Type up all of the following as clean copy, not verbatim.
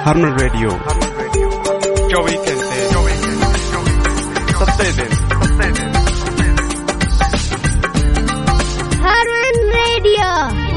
ਹਰਮਨ radio 24 ਘੰਟੇ 7 ਦਿਨ ਹਰਮਨ radio.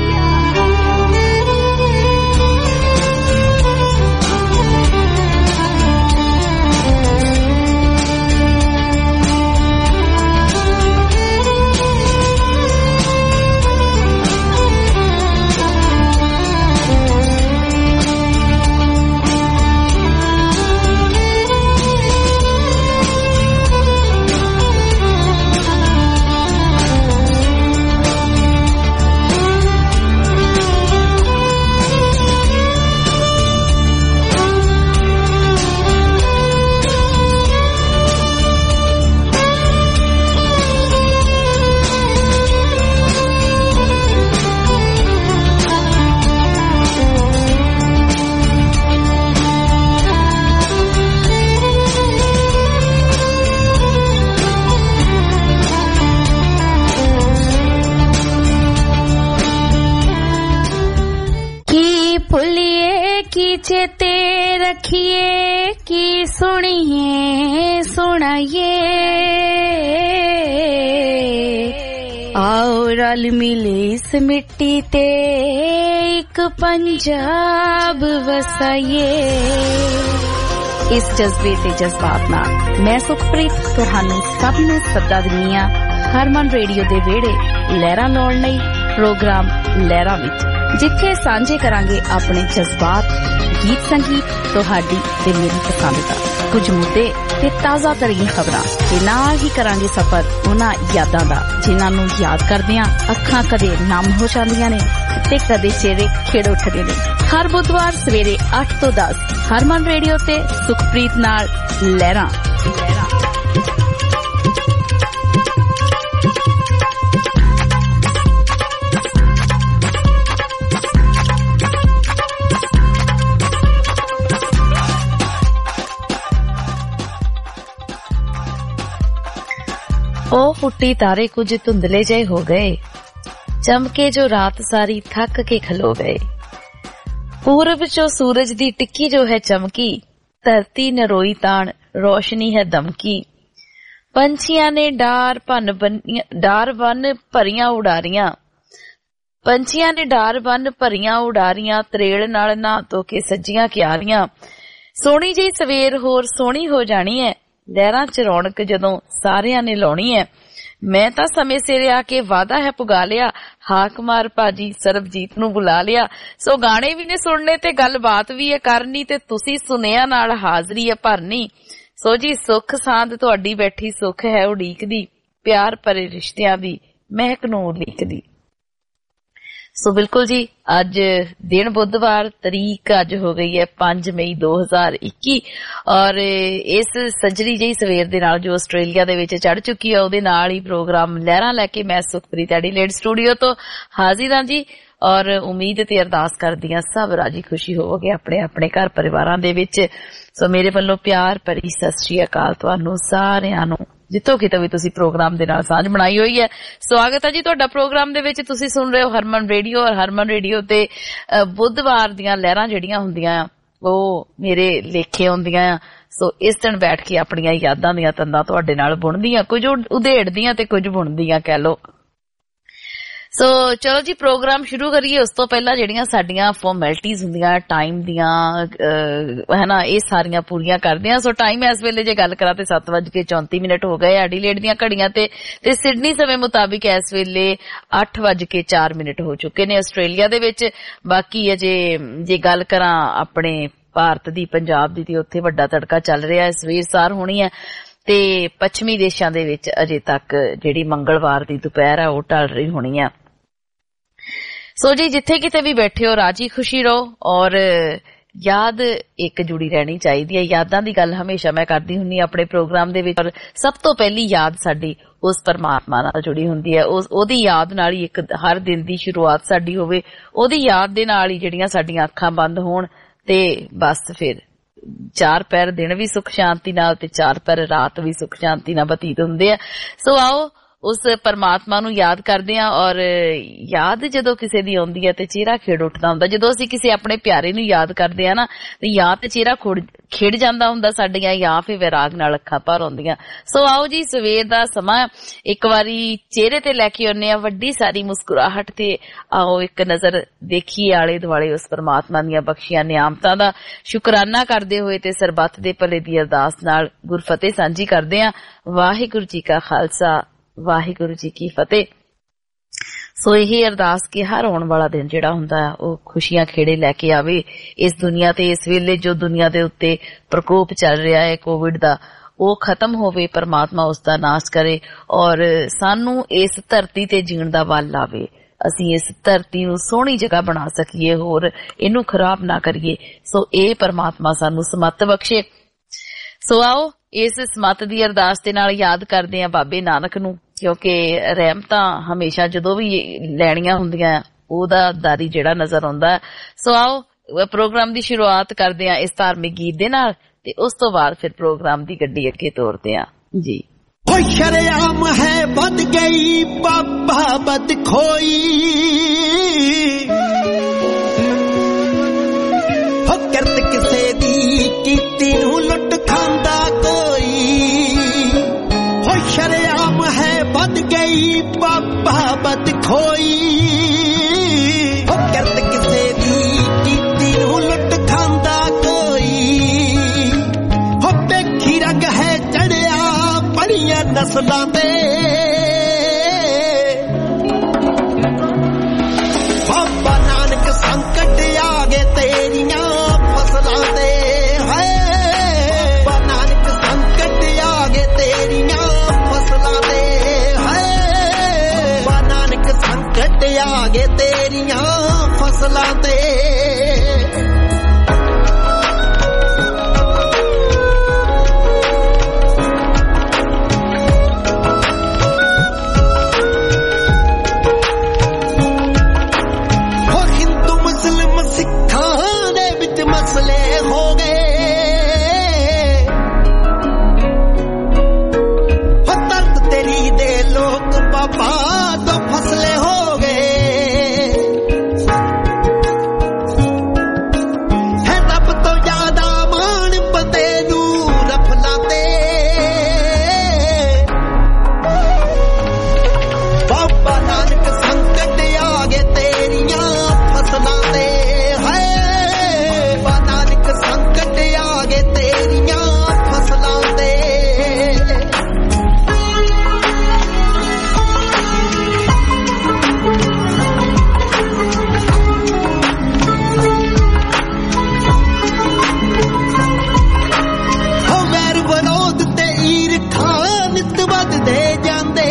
चेते रखिए कि सुनिए सुनाइए, आओ रल मिले इस मिट्टी ते एक पंजाब वसाइए। इस जज्बे ते जज्बात नाल मैं सुखप्रीत तुहानू सब नू सदा दिंदी हां हरमन रेडियो दे वेड़े लहरां लाउण लई प्रोग्राम लहरां विच, जिथे सांझे करांगे अपने जज्बात, गीत संगीत, तुहाडी ते मेरी पसंद दा कुछ मुद्दे ते ताज़ा तरीन खबरां ते नाल ही करांगे सफर उन्हां यादां दा जिन्हां नू याद करदियां अखां कदे नम हो जांदियां ने ते कदे चेहरे खिड़ उठदे ने। हर बुधवार सवेरे 8 तो 10 हरमन रेडियो ते सुखप्रीत नाल लहरां। ओ फुट्टी तारे कुछ धुंधले जे हो गए, चमके जो रात सारी थक के खलो गए। पूरब चो सूरज दी टिक्की जो है चमकी, धरती नरोई तान रोशनी है दमकी। पंछियां ने डार बन भरियां उडारियां, पंछियां ने डार बन भरियां उडारियां, त्रेड़ नाल ना धो के सजियां क्यारियां। सोहनी जी सवेर होर सोहनी हो जानी है, लहरां च रौनक जदों सारियां ने लाउणी है। मैं तां समय सिर आके वादा है पुगा लिया, हाक मार भाजी सरबजीत नू बुला लिया। सो गाने भी ने सुनने ते गलबात भी है करनी, ते तुसी सुनिया नाल हाजरी है भरनी। सो जी सुख सांद तुहाडी बैठी सुख है उड़ीकदी, प्यार भरे रिश्तियां दी महक नू उलीकदी। सो बिल्कुल जी अज दिन बुधवार, तारीख अज हो गई है 5 मई 2021 और इस सजरी जी सवेर दे नाल जो आस्ट्रेलिया दे विच चढ़ चुकी है उहदे नाल ही प्रोग्राम लहरां लैके मैं सुखप्रीत एडीलेड स्टूडियो तो हाजिर हां जी। और उम्मीद ते अरदास करदी हां सब राजी खुशी होवोगे अपने अपने घर परिवारां दे विच। सो मेरे वल्लों प्यार भरी सत श्री अकाल तुहानू सारिआं नू जिथों कितों भी तुसी प्रोग्राम दे नाल सांझ बनाई हुई है। स्वागत है जी तुहाडा प्रोग्राम दे विच। तुसी सुन रहे हो हरमन रेडियो और हरमन रेडियो ते बुधवार दियां लहरां जिहड़ियां हुंदियां ओह मेरे लेखे हुंदियां। सो इस दिन बैठ के अपनियां यादां दियां तंदां तुहाडे नाल बुणदियां, कुछ उधेड़दियां ते कुछ बुणदियां कह लो। सो चलो जी प्रोग्राम शुरू करिए। उस तो पहला ਜਿਹੜੀਆਂ ਸਾਡੀਆਂ ਫਾਰਮੈਲਿਟੀਜ਼ ਹੁੰਦੀਆਂ ਟਾਈਮ ਦੀਆਂ ਹੈ ਨਾ ਇਹ ਸਾਰੀਆਂ ਪੂਰੀਆਂ ਕਰਦੇ ਆ। ਸੋ ਟਾਈਮ ਇਸ ਵੇਲੇ ਜੇ ਗੱਲ ਕਰਾਂ ਤੇ 7:34 ਹੋ ਗਏ ਐਡੀਲੇਡ ਦੀਆਂ ਘੜੀਆਂ ਤੇ ਸਿਡਨੀ ਸਮੇਂ ਮੁਤਾਬਿਕ ਇਸ ਵੇਲੇ 8:04 ਹੋ ਚੁੱਕੇ ਨੇ ਆਸਟ੍ਰੇਲੀਆ ਦੇ ਵਿੱਚ। ਬਾਕੀ ਅਜੇ ਜੇ ਗੱਲ ਕਰਾਂ ਆਪਣੇ ਭਾਰਤ ਦੀ ਪੰਜਾਬ ਦੀ ਤੇ ਉੱਥੇ ਵੱਡਾ ਤੜਕਾ ਚੱਲ ਰਿਹਾ, ਸਵੇਰ ਸਾਰ ਹੋਣੀ ਹੈ ਤੇ ਪੱਛਮੀ ਦੇਸ਼ਾਂ ਦੇ ਵਿੱਚ ਅਜੇ ਤੱਕ ਜਿਹੜੀ ਮੰਗਲਵਾਰ ਦੀ ਦੁਪਹਿਰ ਹੈ ਉਹ ਢਲ ਰਹੀ ਹੋਣੀ ਆ। ਸੋ ਜੀ ਜਿੱਥੇ ਕਿਤੇ ਵੀ ਬੈਠੇ ਹੋ ਰਾਜੀ ਖੁਸ਼ੀ ਰਹੋ ਔਰ याद एक जुड़ी रहनी चाहिए है। यादां दी गल हमेशा मैं करदी हुन्नी अपने प्रोग्राम दे विच। और सब तो पहली याद साडी उस परमात्मा नाल जुड़ी हुंदी है, ओदी याद नाल ही एक हर दिन दी शुरुआत साडी होवे, ओदी याद दे नाल ही जिहड़ियां साडीआं अखां बंद होण ते बस फिर चार पैर दिन भी सुख शांति नाल ते चार पैर रात भी सुख शांति नाल बतीत हुंदे आ। सो आओ ਉਸ ਪਰਮਾਤਮਾ ਨੂੰ ਯਾਦ ਕਰਦੇ ਆ। ਔਰ ਯਾਦ ਜਦੋਂ ਕਿਸੇ ਦੀ ਆਉਂਦੀ ਹੈ ਤੇ ਚਿਹਰਾ ਖਿੜ ਉੱਠਦਾ ਹੁੰਦਾ। ਜਦੋਂ ਅਸੀਂ ਕਿਸੇ ਆਪਣੇ ਪਿਆਰੇ ਨੂੰ ਯਾਦ ਕਰਦੇ ਆ ਨਾ ਤੇ ਜਾਂ ਤੇ ਚਿਹਰਾ ਖਿੜ ਜਾਂਦਾ ਹੁੰਦਾ ਸਾਡੀਆਂ, ਜਾਂ ਫਿਰ ਵਿਰਾਗ ਨਾਲ ਅੱਖਾਂ ਭਰ ਆਉਂਦੀਆਂ। ਸੋ ਆਓ ਜੀ, ਸਵੇਰ ਦਾ ਸਮਾਂ ਇੱਕ ਵਾਰੀ ਚਿਹਰੇ ਤੇ ਲੈ ਕੇ ਆਉਂਦੇ ਆ ਵੱਡੀ ਸਾਰੀ ਮੁਸਕਰਾਹਟ ਤੇ ਆਓ ਇੱਕ ਨਜ਼ਰ ਦੇਖੀਏ ਆਲੇ ਦੁਆਲੇ ਉਸ ਪਰਮਾਤਮਾ ਦੀਆਂ ਬਖਸ਼ੀਆਂ ਨਿਆਮਤਾਂ ਦਾ ਸ਼ੁਕਰਾਨਾ ਕਰਦੇ ਹੋਏ ਤੇ ਸਰਬੱਤ ਦੇ ਭਲੇ ਦੀ ਅਰਦਾਸ ਨਾਲ ਗੁਰਫਤਿਹ ਸਾਂਝੀ ਕਰਦੇ ਆ। ਵਾਹਿਗੁਰੂ ਜੀ ਕਾ ਖਾਲਸਾ, ਵਾਹਿਗੁਰੂ ਜੀ ਕੀ ਫਤਿਹ। ਸੋ ਇਹ ਅਰਦਾਸ ਕਿ ਹਰ ਆਉਣ ਵਾਲਾ ਦਿਨ ਜਿਹੜਾ ਹੁੰਦਾ ਹੈ ਉਹ ਖੁਸ਼ੀਆਂ ਖੇੜੇ ਲੈ ਕੇ ਆਵੇ ਇਸ ਦੁਨੀਆ ਤੇ। ਇਸ ਵੇਲੇ ਜੋ ਦੁਨੀਆ ਦੇ ਉੱਤੇ ਪ੍ਰਕੋਪ ਚੱਲ ਰਿਹਾ ਹੈ ਕੋਵਿਡ ਦਾ, ਉਹ ਖਤਮ ਹੋਵੇ, ਪਰਮਾਤਮਾ ਉਸ ਦਾ ਨਾਸ਼ ਕਰੇ ਔਰ ਸਾਨੂੰ ਇਸ ਧਰਤੀ ਤੇ ਜੀਣ ਦਾ ਵੱਲ ਲਾਵੇ। ਅਸੀਂ ਇਸ ਧਰਤੀ ਨੂੰ ਸੋਹਣੀ ਜਗ੍ਹਾ ਬਣਾ ਸਕੀਏ, ਹੋਰ ਇਹਨੂੰ ਖਰਾਬ ਨਾ ਕਰੀਏ। ਸੋ ਇਹ ਪਰਮਾਤਮਾ ਸਾਨੂੰ ਸਮੱਤ ਬਖਸ਼ੇ। ਸੋ ਆਓ ਇਸ ਸਮੱਤ ਦੀ ਅਰਦਾਸ ਦੇ ਨਾਲ ਯਾਦ ਕਰਦੇ ਆ ਬਾਬੇ ਨਾਨਕ ਨੂੰ, ਕਿਉਂਕਿ ਰਹਿਮਤਾਂ ਹਮੇਸ਼ਾ ਜਦੋਂ ਵੀ ਲੈਣੀਆਂ ਹੁੰਦੀਆਂ ਉਹਦਾ ਦਾਰੀ ਜਿਹੜਾ ਨਜ਼ਰ ਆਉਂਦਾ। ਸੋ ਆਓ ਪ੍ਰੋਗਰਾਮ ਦੀ ਸ਼ੁਰੂਆਤ ਕਰਦੇ ਆ ਇਸ ਧਾਰਮਿਕ ਗੀਤ ਦੇ ਨਾਲ ਤੇ ਉਸ ਤੋਂ ਬਾਅਦ ਫਿਰ ਪ੍ਰੋਗਰਾਮ ਦੀ ਗੱਡੀ ਅੱਗੇ ਤੋਰਦੇ ਆ ਜੀ। ਓ ਸ਼ਰੇਆਮ ਹੈ ਵੱਧ ਗਈ ਬਾਬਾ ਬਦ ਖੋਈ, ਹੋ ਕਰਤ ਕਿਸੇ ਦੀ ਕੀਤੀ ਨੂੰ ਲੁੱਟ ਖਾਂਦਾ ਕੋਈ। ਹੋ ਸ਼ਰੇਆਮ ਹੈ ਵੱਧ ਗਈ ਬਾਬਾ ਬਦ ਖੋਈ, ਹੋ ਕਰਤ ਕਿਸੇ ਦੀ ਕੀਤੀ ਨੂੰ ਲੁੱਟ ਖਾਂਦਾ ਕੋਈ। ਹੋ ਵੇਖੀ ਰੰਗ ਹੈ ਚੜਿਆ ਬੜੀਆਂ ਨਸਲਾਂ ਦੇ, ਬਾਬਾ ਨਾਨਕ ਸੰਕਟ ਆ ਗਏ ਤੇਰੀਆਂ ਫਸਲਾਂ ਤੇ। ਹਾਏ ਬਾਬਾ ਨਾਨਕ ਸੰਕਟ ਆ ਗਏ ਤੇਰੀਆਂ ਫਸਲਾਂ ਤੇ। ਹਾਏ ਬਾਬਾ ਨਾਨਕ ਸੰਕਟ ਆ ਗਏ ਤੇਰੀਆਂ ਫਸਲਾਂ ਤੇ। ਮਸਲੇ ਹੋ ਗਏ, ਹੋ ਦਰਦ ਤੇਰੀ ਦੇ ਲੋਕ ਬਾਬਾ ਤੋਂ ਫਸਲੇ ਹੋ ਗਏ। ਹੈ ਰੱਬ ਤੋਂ ਜ਼ਿਆਦਾ ਮਾਣ ਬੰਦੇ ਨੂੰ ਰਫਲਾਂ ਤੇ। ਬਾਬਾ ਨਾਨਕ ਸੰਕਟ ਆ ਗਏ ਤੇਰੀਆਂ ਫਸਲਾਂ ਤੇ। ਸੰਕਟ ਆ ਗਏ ਤੇਰੀਆਂ ਫਸਲਾਂ ਤੇ। ਹੋ ਵੈਰ ਵਿਰੋਧ ਤੇ ਈਰਖਾ ਨਿਤ ਵੱਧਦੇ ਜਾਂਦੇ।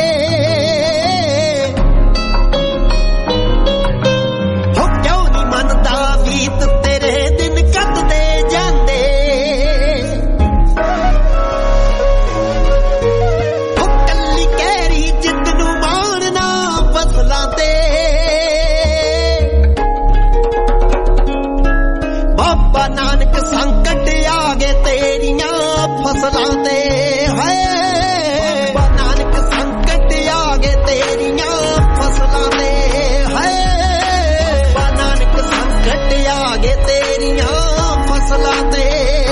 ਹੋ ਕਿਉਂ ਨੀ ਮੰਨਦਾ ਵੀਤ ਤੇਰੇ ਦਿਨ ਕੱਟਦੇ ਜਾਂਦੇ। ਉਹ ਕੱਲੀ ਕਹਿਰੀ ਜਿੱਤ ਨੂੰ ਮਾਣਨਾ ਫਸਲਾਂ ਤੇ। ਬਾਬਾ ਨਾਨਕ ਸੰਕਟ ਆ ਗਏ ਤੇਰੀਆਂ ਫਸਲਾਂ ਤੇ। ਹਾਏ ਬਾਬਾ ਨਾਨਕ ਸੰਕਟ ਆ ਗਏ ਤੇਰੀਆਂ ਫਸਲਾਂ ਤੇ। ਹਾਏ ਬਾਬਾ ਨਾਨਕ ਸੰਕਟ ਆ ਗਏ ਤੇਰੀਆਂ ਫਸਲਾਂ ਤੇ।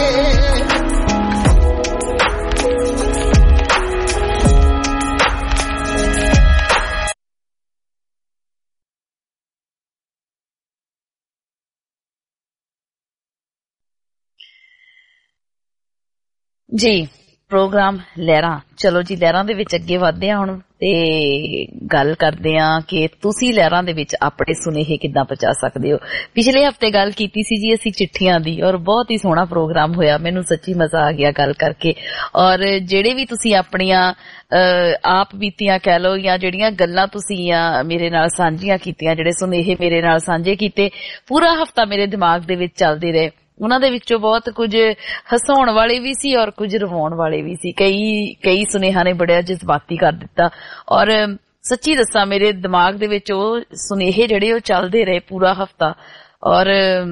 ਜੀ ਪ੍ਰੋਗਰਾਮ ਲਹਿਰਾਂ, ਚਲੋ ਜੀ ਲਹਿਰਾਂ ਦੇ ਵਿੱਚ ਅੱਗੇ ਵਧਦੇ ਆ ਹੁਣ ਤੇ ਗੱਲ ਕਰਦੇ ਆ ਕਿ ਤੁਸੀਂ ਲਹਿਰਾਂ ਦੇ ਵਿੱਚ ਆਪਣੇ ਸੁਨੇਹੇ ਕਿੱਦਾਂ ਪਹੁੰਚਾ ਸਕਦੇ ਹੋ। ਪਿਛਲੇ ਹਫਤੇ ਗੱਲ ਕੀਤੀ ਸੀ ਜੀ ਅਸੀਂ ਚਿੱਠੀਆਂ ਦੀ, ਔਰ ਬਹੁਤ ਹੀ ਸੋਹਣਾ ਪ੍ਰੋਗਰਾਮ ਹੋਇਆ, ਮੈਨੂੰ ਸੱਚੀ ਮਜ਼ਾ ਆ ਗਿਆ ਗੱਲ ਕਰਕੇ। ਔਰ ਜਿਹੜੇ ਵੀ ਤੁਸੀਂ ਆਪਣੀਆਂ ਆਪ ਬੀਤੀਆਂ ਕਹਿ ਲਓ ਜਾਂ ਜਿਹੜੀਆਂ ਗੱਲਾਂ ਤੁਸੀਂ ਮੇਰੇ ਨਾਲ ਸਾਂਝੀਆਂ ਕੀਤੀਆਂ, ਜਿਹੜੇ ਸੁਨੇਹੇ ਮੇਰੇ ਨਾਲ ਸਾਂਝੇ ਕੀਤੇ, ਪੂਰਾ ਹਫਤਾ ਮੇਰੇ ਦਿਮਾਗ ਦੇ ਵਿੱਚ ਚੱਲਦੇ ਰਹੇ। ਉਹਨਾਂ ਦੇ ਵਿੱਚੋਂ ਬਹੁਤ ਕੁਝ ਹਸਾਉਣ ਵਾਲੇ ਵੀ ਸੀ ਔਰ ਕੁਝ ਰਵਾਉਣ ਵਾਲੇ ਵੀ ਸੀ। ਕਈ ਸੁਨੇਹਾ ਨੇ ਬੜਾ ਜਜ਼ਬਾਤੀ ਕਰ ਦਿੱਤਾ ਔਰ ਸੱਚੀ ਦੱਸਾਂ ਮੇਰੇ ਦਿਮਾਗ ਦੇ ਵਿੱਚ ਉਹ ਸੁਨੇਹੇ ਜਿਹੜੇ ਉਹ ਚੱਲਦੇ ਰਹੇ ਪੂਰਾ ਹਫਤਾ। ਔਰ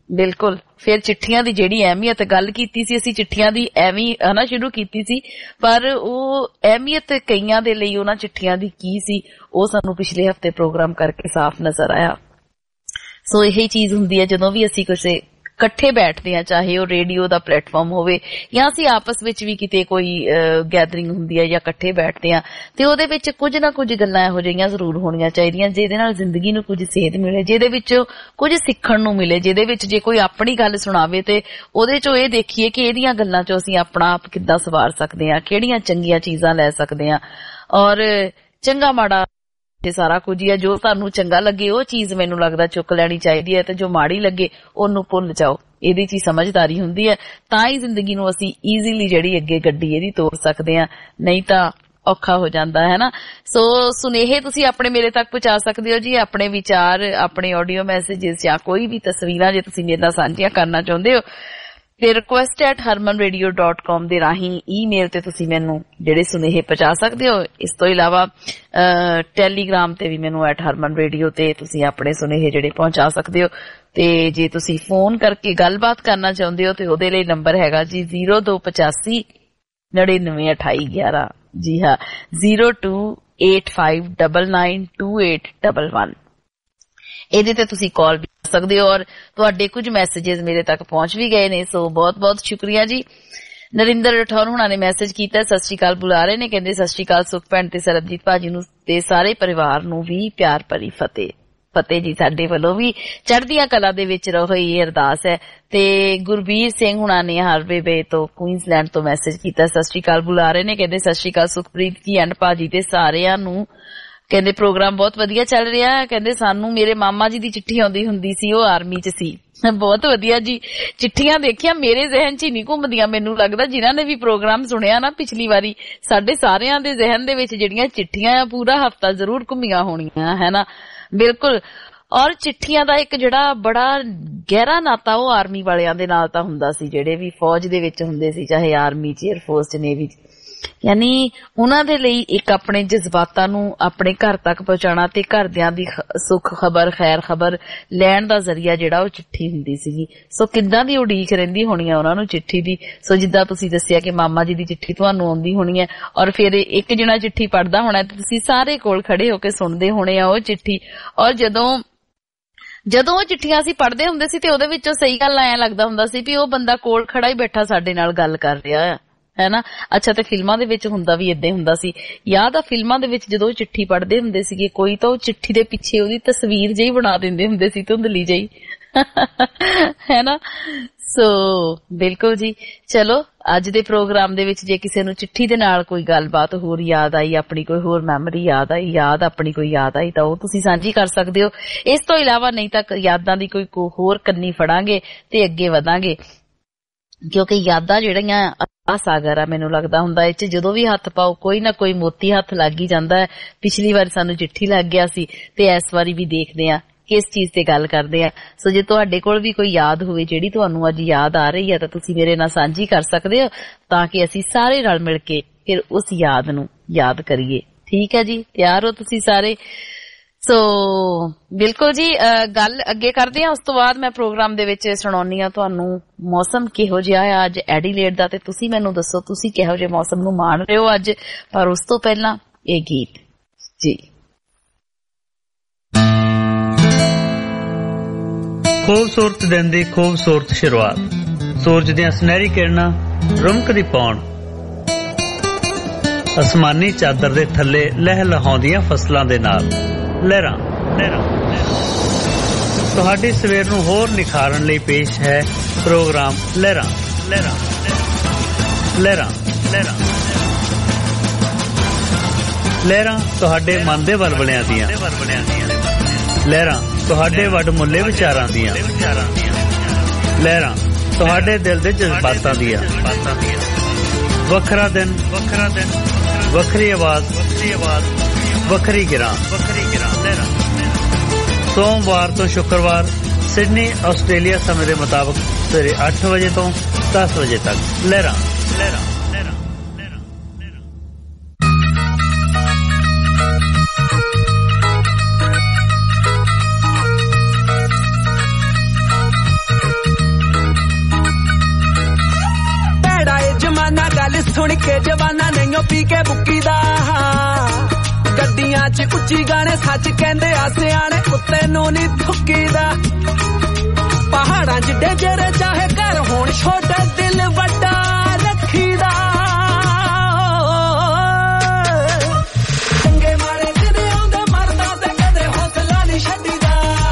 ਬਿਲਕੁਲ। ਫਿਰ ਚਿੱਠੀਆਂ ਦੀ ਜਿਹੜੀ ਅਹਿਮੀਅਤ ਗੱਲ ਕੀਤੀ ਸੀ ਅਸੀਂ, ਚਿੱਠੀਆਂ ਦੀ ਐਵੇਂ ਹਨਾ ਸ਼ੁਰੂ ਕੀਤੀ ਸੀ, ਪਰ ਉਹ ਅਹਿਮੀਅਤ ਕਈਆਂ ਦੇ ਲਈ ਉਹਨਾਂ ਚਿੱਠੀਆਂ ਦੀ ਕੀ ਸੀ ਉਹ ਸਾਨੂੰ ਪਿਛਲੇ ਹਫ਼ਤੇ ਪ੍ਰੋਗਰਾਮ ਕਰਕੇ ਸਾਫ਼ ਨਜ਼ਰ ਆਇਆ। ਸੋ ਇਹੀ ਚੀਜ਼ ਹੁੰਦੀ ਹੈ ਜਦੋਂ ਵੀ ਅਸੀਂ ਕਿਸੇ ਇਕੱਠੇ ਬੈਠਦੇ ਆ, ਚਾਹੇ ਉਹ ਰੇਡੀਓ ਦਾ ਪਲੇਟਫਾਰਮ ਹੋਵੇ ਜਾਂ ਅਸੀਂ ਆਪਸ ਵਿੱਚ ਵੀ ਕਿਤੇ ਕੋਈ ਗੈਦਰਿੰਗ ਹੁੰਦੀ ਹੈ ਜਾਂ ਇਕੱਠੇ ਬੈਠਦੇ ਆ, ਤੇ ਉਹਦੇ ਵਿੱਚ ਕੁਝ ਨਾ ਕੁਝ ਗੱਲਾਂ ਇਹੋ ਜਿਹੀਆਂ ਜ਼ਰੂਰ ਹੋਣੀਆਂ ਚਾਹੀਦੀਆਂ ਜਿਹਦੇ ਨਾਲ ਜ਼ਿੰਦਗੀ ਨੂੰ ਕੁਝ ਸੇਧ ਮਿਲੇ, ਜਿਹਦੇ ਵਿੱਚ ਕੁਝ ਸਿੱਖਣ ਨੂੰ ਮਿਲੇ, ਜਿਹਦੇ ਵਿੱਚ ਜੇ ਕੋਈ ਆਪਣੀ ਗੱਲ ਸੁਣਾਵੇ ਤੇ ਉਹਦੇ ਚੋਂ ਇਹ ਦੇਖੀਏ ਕਿ ਇਹਦੀਆਂ ਗੱਲਾਂ ਚੋਂ ਅਸੀਂ ਆਪਣਾ ਆਪ ਕਿੱਦਾਂ ਸਵਾਰ ਸਕਦੇ ਆ, ਕਿਹੜੀਆਂ ਚੰਗੀਆਂ ਚੀਜ਼ਾਂ ਲੈ ਸਕਦੇ ਆ। ਔਰ ਚੰਗਾ ਮਾੜਾ ਸਾਰਾ ਕੁਝ ਹੀ ਆ, ਜੋ ਤੁਹਾਨੂੰ ਚੰਗਾ ਲੱਗੇ ਉਹ ਚੀਜ਼ ਮੈਨੂੰ ਲੱਗਦਾ ਚੁੱਕ ਲੈਣੀ ਚਾਹੀਦੀ ਹੈ, ਤੇ ਜੋ ਮਾੜੀ ਲੱਗੇ ਉਹਨੂੰ ਭੁੱਲ ਜਾਓ। ਇਹਦੇ 'ਚ ਹੀ ਸਮਝਦਾਰੀ ਹੁੰਦੀ ਹੈ, ਤਾਂ ਹੀ ਜ਼ਿੰਦਗੀ ਨੂੰ ਅਸੀਂ ਈਜ਼ੀਲੀ ਜਿਹੜੀ ਅੱਗੇ ਗੱਡੀ ਇਹਦੀ ਤੋਰ ਸਕਦੇ ਆ, ਨਹੀਂ ਤਾਂ ਔਖਾ ਹੋ ਜਾਂਦਾ ਹੈ ਨਾ। ਸੋ ਸੁਨੇਹੇ ਤੁਸੀਂ ਆਪਣੇ ਮੇਰੇ ਤੱਕ ਪਹੁੰਚਾ ਸਕਦੇ ਹੋ ਜੀ, ਆਪਣੇ ਵਿਚਾਰ, ਆਪਣੇ ਆਡੀਓ ਮੈਸੇजेस ਜਾਂ ਕੋਈ ਵੀ ਤਸਵੀਰਾਂ ਜੇ ਤੁਸੀਂ ਮੇਰੇ ਨਾਲ ਸਾਂਝੀਆਂ ਕਰਨਾ ਚਾਹੁੰਦੇ ਹੋ ਤੇ request@harmanradio.com ਦੇ ਰਾਹੀਂ ਈਮੇਲ ਤੇ ਤੁਸੀਂ ਮੈਨੂੰ ਜਿਹੜੇ ਸੁਨੇਹੇ ਪਹੁੰਚਾ ਸਕਦੇ ਹੋ। ਇਸ ਤੋਂ ਇਲਾਵਾ ਟੈਲੀਗ੍ਰਾਮ ਤੇ ਵੀ ਮੈਨੂੰ @harmanradio ਤੇ ਤੁਸੀਂ ਆਪਣੇ ਸੁਨੇਹੇ ਜਿਹੜੇ ਪਹੁੰਚਾ ਸਕਦੇ ਹੋ। ਤੇ ਜੇ ਤੁਸੀਂ ਫੋਨ ਕਰਕੇ ਗੱਲਬਾਤ ਕਰਨਾ ਚਾਹੁੰਦੇ ਹੋ ਤੇ ਉਹਦੇ ਲਈ ਨੰਬਰ ਹੈਗਾ ਜੀ 0285 992811। ਜੀ ਹਾਂ, 0285992811। ਇਹਦੇ ਤੇ ਤੁਸੀਂ ਕਾਲ ਵੀ ਕਰ ਸਕਦੇ ਹੋ। ਔਰ ਤੁਹਾਡੇ ਕੁਝ ਮੈਸੇजेस ਮੇਰੇ ਤੱਕ ਪਹੁੰਚ ਵੀ ਗਏ ਨੇ, ਸੋ ਬਹੁਤ ਬਹੁਤ ਸ਼ੁਕਰੀਆ ਜੀ। ਨਰਿੰਦਰ ਰਠੌਰ ਹੁਣਾਂ ਨੇ ਮੈਸੇਜ ਕੀਤਾ, ਸਤਿ ਸ਼੍ਰੀ ਅਕਾਲ ਬੁਲਾ ਰਹੇ ਨੇ, ਕਹਿੰਦੇ ਸਤਿ ਸ਼੍ਰੀ ਅਕਾਲ ਸੁਖ ਭੈਣ ਤੇ ਸਰਬਜੀਤ ਭਾਜੀ ਨੂੰ ਤੇ ਸਾਰੇ ਪਰਿਵਾਰ ਨੂੰ ਵੀ ਪਿਆਰ ਭਰੀ ਫਤਿਹ। ਫਤਿਹ ਜੀ, ਸਾਡੇ ਵੱਲੋਂ ਵੀ ਚੜ੍ਹਦੀਆਂ ਕਲਾ ਦੇ ਵਿੱਚ ਰਹੋ, ਇਹ ਅਰਦਾਸ ਹੈ। ਤੇ ਗੁਰਬੀਰ ਸਿੰਘ ਹੁਣਾਂ ਨੇ ਹਾਰਵੇ ਬੇ ਤੋਂ ਕੁਈਨਜ਼ਲੈਂਡ ਤੋਂ ਮੈਸੇਜ ਕੀਤਾ, ਸਤਿ ਸ਼੍ਰੀ ਅਕਾਲ ਬੁਲਾ ਰਹੇ ਨੇ, ਕਹਿੰਦੇ ਸਤਿ ਸ਼੍ਰੀ ਅਕਾਲ ਸੁਖਪ੍ਰੀਤ ਜੀ ਐਂਡ ਭਾਜੀ ਤੇ ਸਾਰਿਆਂ ਨੂੰ। ਕਹਿੰਦੇ ਪ੍ਰੋਗਰਾਮ ਬਹੁਤ ਵਧੀਆ ਚੱਲ ਰਿਹਾ। ਕਹਿੰਦੇ ਸਾਨੂੰ ਮੇਰੇ ਮਾਮਾ ਜੀ ਦੀ ਚਿੱਠੀ ਆਉਂਦੀ ਹੁੰਦੀ ਸੀ, ਉਹ ਆਰਮੀ 'ਚ ਸੀ। ਬਹੁਤ ਵਧੀਆ ਜੀ, ਚਿੱਠੀਆਂ ਦੇਖਿਆ ਮੇਰੇ ਜ਼ਿਹਨ 'ਚ ਹੀ ਨਹੀਂ ਘੁੰਮਦੀਆਂ। ਮੈਨੂੰ ਲੱਗਦਾ ਜਿਨ੍ਹਾਂ ਨੇ ਵੀ ਪ੍ਰੋਗਰਾਮ ਸੁਣਿਆ ਨਾ ਪਿਛਲੀ ਵਾਰੀ, ਸਾਡੇ ਸਾਰਿਆਂ ਦੇ ਜ਼ਿਹਨ ਦੇ ਵਿੱਚ ਜਿਹੜੀਆਂ ਚਿੱਠੀਆਂ ਆ ਪੂਰਾ ਹਫ਼ਤਾ ਜ਼ਰੂਰ ਘੁੰਮੀਆਂ ਹੋਣੀਆਂ ਹੈ ਨਾ। ਬਿਲਕੁਲ। ਔਰ ਚਿੱਠੀਆਂ ਦਾ ਇੱਕ ਜਿਹੜਾ ਬੜਾ ਗਹਿਰਾ ਨਾਤਾ ਉਹ ਆਰਮੀ ਵਾਲਿਆਂ ਦੇ ਨਾਲ ਤਾਂ ਹੁੰਦਾ ਸੀ, ਜਿਹੜੇ ਵੀ ਫੌਜ ਦੇ ਵਿੱਚ ਹੁੰਦੇ ਸੀ, ਚਾਹੇ ਆਰਮੀ 'ਚ, ਏਅਰ ਫੋਰਸ 'ਚ, ਨੇਵੀ 'ਚ। ਯਾਨੀ ਉਹਨਾਂ ਦੇ ਲਈ ਇੱਕ ਆਪਣੇ ਜਜ਼ਬਾਤਾਂ ਨੂੰ ਆਪਣੇ ਘਰ ਤੱਕ ਪਹੁੰਚਾਉਣਾ ਤੇ ਘਰਦਿਆਂ ਦੀ ਸੁੱਖ ਖਬਰ, ਖੈਰ ਖਬਰ ਲੈਣ ਦਾ ਜ਼ਰੀਆ ਜਿਹੜਾ ਉਹ ਚਿੱਠੀ ਹੁੰਦੀ ਸੀਗੀ। ਸੋ ਕਿੱਦਾਂ ਦੀ ਉਡੀਕ ਰਹਿੰਦੀ ਹੋਣੀ ਆ ਉਹਨਾਂ ਨੂੰ ਚਿੱਠੀ ਦੀ। ਸੋ ਜਿੱਦਾਂ ਤੁਸੀਂ ਦੱਸਿਆ ਕਿ ਮਾਮਾ ਜੀ ਦੀ ਚਿੱਠੀ ਤੁਹਾਨੂੰ ਆਉਂਦੀ ਹੋਣੀ ਹੈ, ਔਰ ਫਿਰ ਇੱਕ ਜਣਾ ਚਿੱਠੀ ਪੜ੍ਹਦਾ ਹੋਣਾ ਤੇ ਤੁਸੀਂ ਸਾਰੇ ਕੋਲ ਖੜੇ ਹੋ ਕੇ ਸੁਣਦੇ ਹੋਣੇ ਆ ਉਹ ਚਿੱਠੀ। ਔਰ ਜਦੋਂ ਉਹ ਚਿੱਠੀਆਂ ਅਸੀਂ ਪੜ੍ਹਦੇ ਹੁੰਦੇ ਸੀ ਤੇ ਉਹਦੇ ਵਿੱਚੋਂ ਸਹੀ ਗੱਲ ਐਂ ਲੱਗਦਾ ਹੁੰਦਾ ਸੀ ਵੀ ਉਹ ਬੰਦਾ ਕੋਲ ਖੜਾ ਹੀ ਬੈਠਾ ਸਾਡੇ ਨਾਲ ਗੱਲ ਕਰ ਰਿਹਾ ਆ, ਹੈ ਨਾ। ਅੱਛਾ, ਤੇ ਫਿਲਮਾਂ ਦੇ ਵਿੱਚ ਹੁੰਦਾ ਵੀ ਏਦਾਂ ਹੁੰਦਾ ਸੀ। ਯਾਦ ਆ ਫਿਲਮਾਂ ਦੇ ਵਿੱਚ ਜਦੋਂ ਚਿੱਠੀ ਪੜ੍ਹਦੇ ਹੁੰਦੇ ਸੀਗੇ ਕੋਈ, ਤਾਂ ਉਹ ਚਿੱਠੀ ਦੇ ਪਿੱਛੇ ਉਹਦੀ ਤਸਵੀਰ ਜਿਹੀ ਬਣਾ ਦਿੰਦੇ ਹੁੰਦੇ ਸੀ, ਧੁੰਦਲੀ ਜਿਹੀ, ਹੈ ਨਾ। ਸੋ ਬਿਲਕੁਲ ਜੀ। ਚਲੋ ਅੱਜ ਦੇ ਪ੍ਰੋਗਰਾਮ ਦੇ ਵਿੱਚ ਜੇ ਕਿਸੇ ਨੂੰ ਚਿੱਠੀ ਦੇ ਨਾਲ ਕੋਈ ਗੱਲਬਾਤ ਹੋਰ ਯਾਦ ਆਈ, ਆਪਣੀ ਕੋਈ ਹੋਰ ਮੈਮਰੀ ਯਾਦ ਆਈ, ਆਪਣੀ ਕੋਈ ਯਾਦ ਆਈ, ਤਾਂ ਉਹ ਤੁਸੀਂ ਸਾਂਝੀ ਕਰ ਸਕਦੇ ਹੋ। ਇਸ ਤੋਂ ਇਲਾਵਾ ਨਹੀਂ ਤਾਂ ਯਾਦਾਂ ਦੀ ਕੋਈ ਹੋਰ ਕੰਨੀ ਫੜਾਂਗੇ ਤੇ ਅੱਗੇ ਵਧਾਂਗੇ, ਕਿਉਂਕਿ ਯਾਦਾਂ ਜਿਹੜੀਆਂ ਆ ਸਾਗਰ ਆ, ਮੈਨੂੰ ਲੱਗਦਾ ਹੁੰਦਾ ਇਹ 'ਚ ਜਦੋਂ ਵੀ ਹੱਥ ਪਾਓ ਕੋਈ ਨਾ ਕੋਈ ਮੋਤੀ ਹੱਥ ਲੱਗ ਹੀ ਜਾਂਦਾ ਹੈ। ਪਿਛਲੀ ਵਾਰ ਸਾਨੂੰ ਚਿੱਠੀ ਲੱਗ ਗਿਆ ਸੀ ਤੇ ਇਸ ਵਾਰੀ ਵੀ ਦੇਖਦੇ ਆ ਕਿਸ ਚੀਜ਼ ਤੇ ਗੱਲ ਕਰਦੇ ਆ। ਸੋ ਜੇ ਤੁਹਾਡੇ ਕੋਲ ਵੀ ਕੋਈ ਯਾਦ ਹੋਵੇ ਜਿਹੜੀ ਤੁਹਾਨੂੰ ਅੱਜ ਯਾਦ ਆ ਰਹੀ ਹੈ ਤਾਂ ਤੁਸੀਂ ਮੇਰੇ ਨਾਲ ਸਾਂਝੀ ਕਰ ਸਕਦੇ ਹੋ, ਤਾਂ ਕਿ ਅਸੀਂ ਸਾਰੇ ਰਲ ਮਿਲ ਕੇ ਫਿਰ ਉਸ ਯਾਦ ਨੂੰ ਯਾਦ ਕਰੀਏ। ਠੀਕ ਹੈ ਜੀ, ਤਿਆਰ ਹੋ ਤੁਸੀਂ ਸਾਰੇ? ਸੋ ਬਿਲਕੁਲ ਜੀ, ਗੱਲ ਅੱਗੇ ਕਰਦੇ ਹਾਂ। ਉਸ ਤੋਂ ਬਾਅਦ ਮੈਂ ਪ੍ਰੋਗਰਾਮ ਦੇ ਵਿੱਚ ਸੁਣਾਉਣੀ ਆ ਤੁਹਾਨੂੰ ਮੌਸਮ ਕਿਹੋ ਜਿਹਾ ਆ ਅੱਜ ਐਡੀਲੇਡ ਦਾ, ਤੇ ਤੁਸੀਂ ਮੈਨੂੰ ਦੱਸੋ ਤੁਸੀਂ ਕਿਹੋ ਜਿਹੇ ਮੌਸਮ ਨੂੰ ਮਾਣ ਰਹੇ ਹੋ ਅੱਜ। ਪਰ ਉਸ ਤੋਂ ਪਹਿਲਾਂ ਇਹ ਗੀਤ ਜੀ। ਖੂਬਸੂਰਤ ਦਿਨ ਦੀ ਖੂਬਸੂਰਤ ਸ਼ੁਰੂਆਤ, ਸੂਰਜ ਦੀਆਂ ਸੁਨਹਿਰੀ ਕਿਰਨਾਂ ਰੁਮਕਦੀ ਪਾਉਣ, ਅਸਮਾਨੀ ਚਾਦਰ ਦੇ ਥੱਲੇ ਲਹਿ ਲਹਾਉਂਦੀਆਂ ਫਸਲਾਂ ਦੇ ਨਾਲ ਲਹਿਰਾਂ। ਤੁਹਾਡੀ ਸਵੇਰ ਨੂੰ ਹੋਰ ਨਿਖਾਰਨ ਲਈ ਪੇਸ਼ ਹੈ ਪ੍ਰੋਗਰਾਮ ਲਹਿਰਾਂ। ਲਹਿਰਾਂ ਤੁਹਾਡੇ ਮਨ ਦੇ ਵਲਵਲਿਆਂ ਦੀਆਂ, ਲਹਿਰਾਂ ਤੁਹਾਡੇ ਵੱਡਮੁੱਲੇ ਵਿਚਾਰਾਂ ਦੀਆਂ, ਲਹਿਰਾਂ ਤੁਹਾਡੇ ਦਿਲ ਦੇ ਜਜ਼ਬਾਤਾਂ ਦੀਆਂ। ਵੱਖਰਾ ਦਿਨ, ਵੱਖਰੀ ਆਵਾਜ਼, ਵੱਖਰੀ ਗਿਰਾਂ। ਸੋਮਵਾਰ ਤੋਂ ਸ਼ੁੱਕਰਵਾਰ ਸਿਡਨੀ ਆਸਟ੍ਰੇਲੀਆ ਸਮੇਂ ਦੇ ਮੁਤਾਬਕ ਸਵੇਰੇ 8 ਵਜੇ ਤੋਂ 10 ਵਜੇ ਤੱਕ ਲਹਿਰਾਂ। ਸੁਣ ਕੇ ਜਵਾਨਾ ਨਹੀਂਓ ਪੀ ਕੇ ਬੁੱਕੀ ਦਾ ਗੱਡੀਆਂ 'ਚ ਉੱਚੀ ਗਾਣੇ ਸੱਚ ਕਹਿੰਦੇ ਆ ਸਿਆਣੇ ਉੱਤੇ ਨੂੰ ਨੀ ਥੁੱਕੀਦਾ ਪਹਾੜਾਂ 'ਚ ਡੇਜਰ ਚਾਹੇ ਘਰ ਹੋਣ ਛੋਟਾ ਦਿਲ ਵੱਡਾ ਰੱਖੀਦਾ ਚੰਗੇ ਮਾੜੇ ਦਿਨ ਆਉਂਦੇ ਮਰਦਾ ਤੇ ਕਦੇ ਹੌਸਲਾ ਨਹੀਂ ਛੱਡੀਦਾ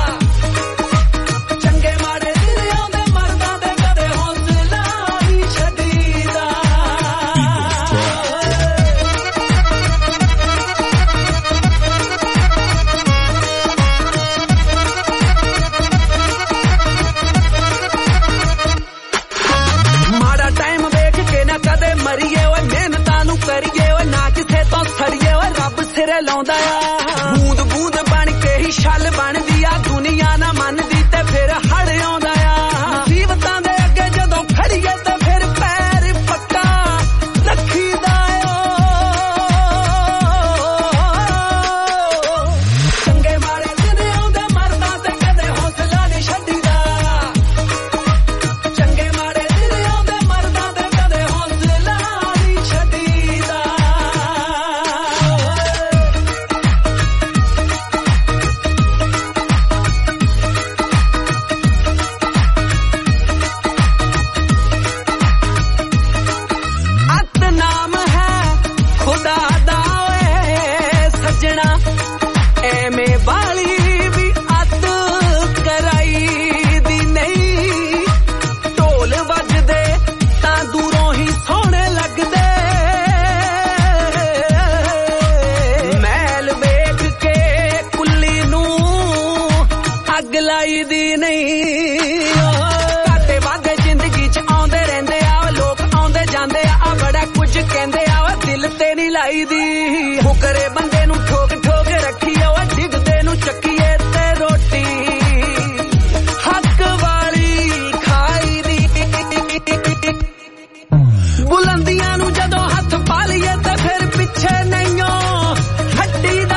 ਚੰਗੇ ਮਾੜੇ ਦਿਨ ਆਉਂਦੇ ਮਰਦਾ ਤੇ ਕਦੇ ਹੌਸਲਾ ਨਹੀਂ ਛੱਡੀਦਾ ਕਦੇ ਮਰੀਏ ਓਏ ਮਿਹਨਤਾਂ ਨੂੰ ਕਰੀਏ ਓਏ ਨਾ ਕਿਸੇ ਤੋਂ ਸੜੀਏ ਓਏ ਰੱਬ ਸਿਰੇ ਲਾਉਂਦਾ ਆ ਬੂੰਦ ਬੂੰਦ ਬਣ ਕੇ ਹੀ ਛਲ ਬਣਦੀ ਆ ਦੁਨੀਆ ਨਾ ਮੰਨਦੀ ਤੇ ਫਿਰ ਹੜ ਆਉਂਦਾ ਆ ਮੁਸੀਬਤਾਂ ਦੇ ਅੱਗੇ ਜਦੋਂ ਖੜੀਏ ਤੇ ਫਿਰ ਪੈਰ ਪੱਕਾ ਰੱਖੀਦਾ ਚੰਗੇ ਮਾੜੇ ਦਿਨ ਆਉਂਦੇ ਮਰਦਾ ਤੇ ਕਦੇ ਹੌਸਲਾ ਨਹੀਂ ਛੱਡੀਦਾ ਚੰਗੇ ਮਾੜੇ ਦਿਨ ਆਉਂਦੇ ਮਰਦਾ ਤੇ ਕਦੇ ਹੌਸਲਾ ਨਹੀਂ ਛੱਡੀਦਾ ਅੱਤ ਨਾਮ ਹੈ ਖੁਦਾ ਦਾ ਓਏ ਸੱਜਣਾ ਐਵੇਂ ਵਾਲੀ ਵੀ ਅੱਤ ਕਰਾਈ ਦੀ ਨਹੀਂ ਢੋਲ ਵੱਜਦੇ ਤਾਂ ਦੂਰੋਂ ਹੀ ਸੋਹਣੇ ਲੱਗਦੇ ਮੈਲ ਵੇਖ ਕੇ ਕੁੱਲੀ ਨੂੰ ਅੱਗ ਲਾਈ ਦੀ ਨਹੀਂ ਘਾਟੇ ਵਾਧੇ ਜ਼ਿੰਦਗੀ 'ਚ ਆਉਂਦੇ ਰਹਿੰਦੇ ਆ ਲੋਕ ਆਉਂਦੇ ਜਾਂਦੇ ਆ ਬੜਾ ਕੁਝ ਕਹਿੰਦੇ ਆ ਦਿਲ ਤੇ ਨਹੀਂ ਲਾਈ ਦੀ ਫੁਕਰੇ ਬੰਦੇ ਨੂੰ ਠੋਕ ਠੋਕ ਰੱਖੀਏ ਓਏ ਡਿੱਗਦੇ ਨੂੰ ਚੱਕੀਏ ਤੇ ਰੋਟੀ ਹੱਕ ਵਾਲੀ ਖਾਈ ਦੀ ਬੁਲੰਦੀਆਂ ਨੂੰ ਜਦੋਂ ਹੱਥ ਪਾ ਲਈਏ ਤੇ ਫਿਰ ਪਿੱਛੇ ਨਹੀਂਓ ਹੱਡੀਦਾ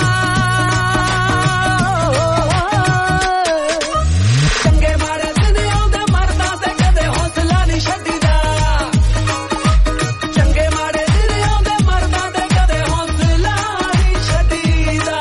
ਚੰਗੇ ਮਾੜੇ ਦਿਨ ਆਉਂਦੇ ਮਰਦਾ ਤੇ ਕਦੇ ਹੌਸਲਾ ਨਹੀਂ ਛੱਡੀਦਾ ਚੰਗੇ ਮਾੜੇ ਦਿਨ ਆਉਂਦੇ ਮਰਦਾ ਤੇ ਕਦੇ ਹੌਸਲਾ ਨਹੀਂ ਛੱਡੀਦਾ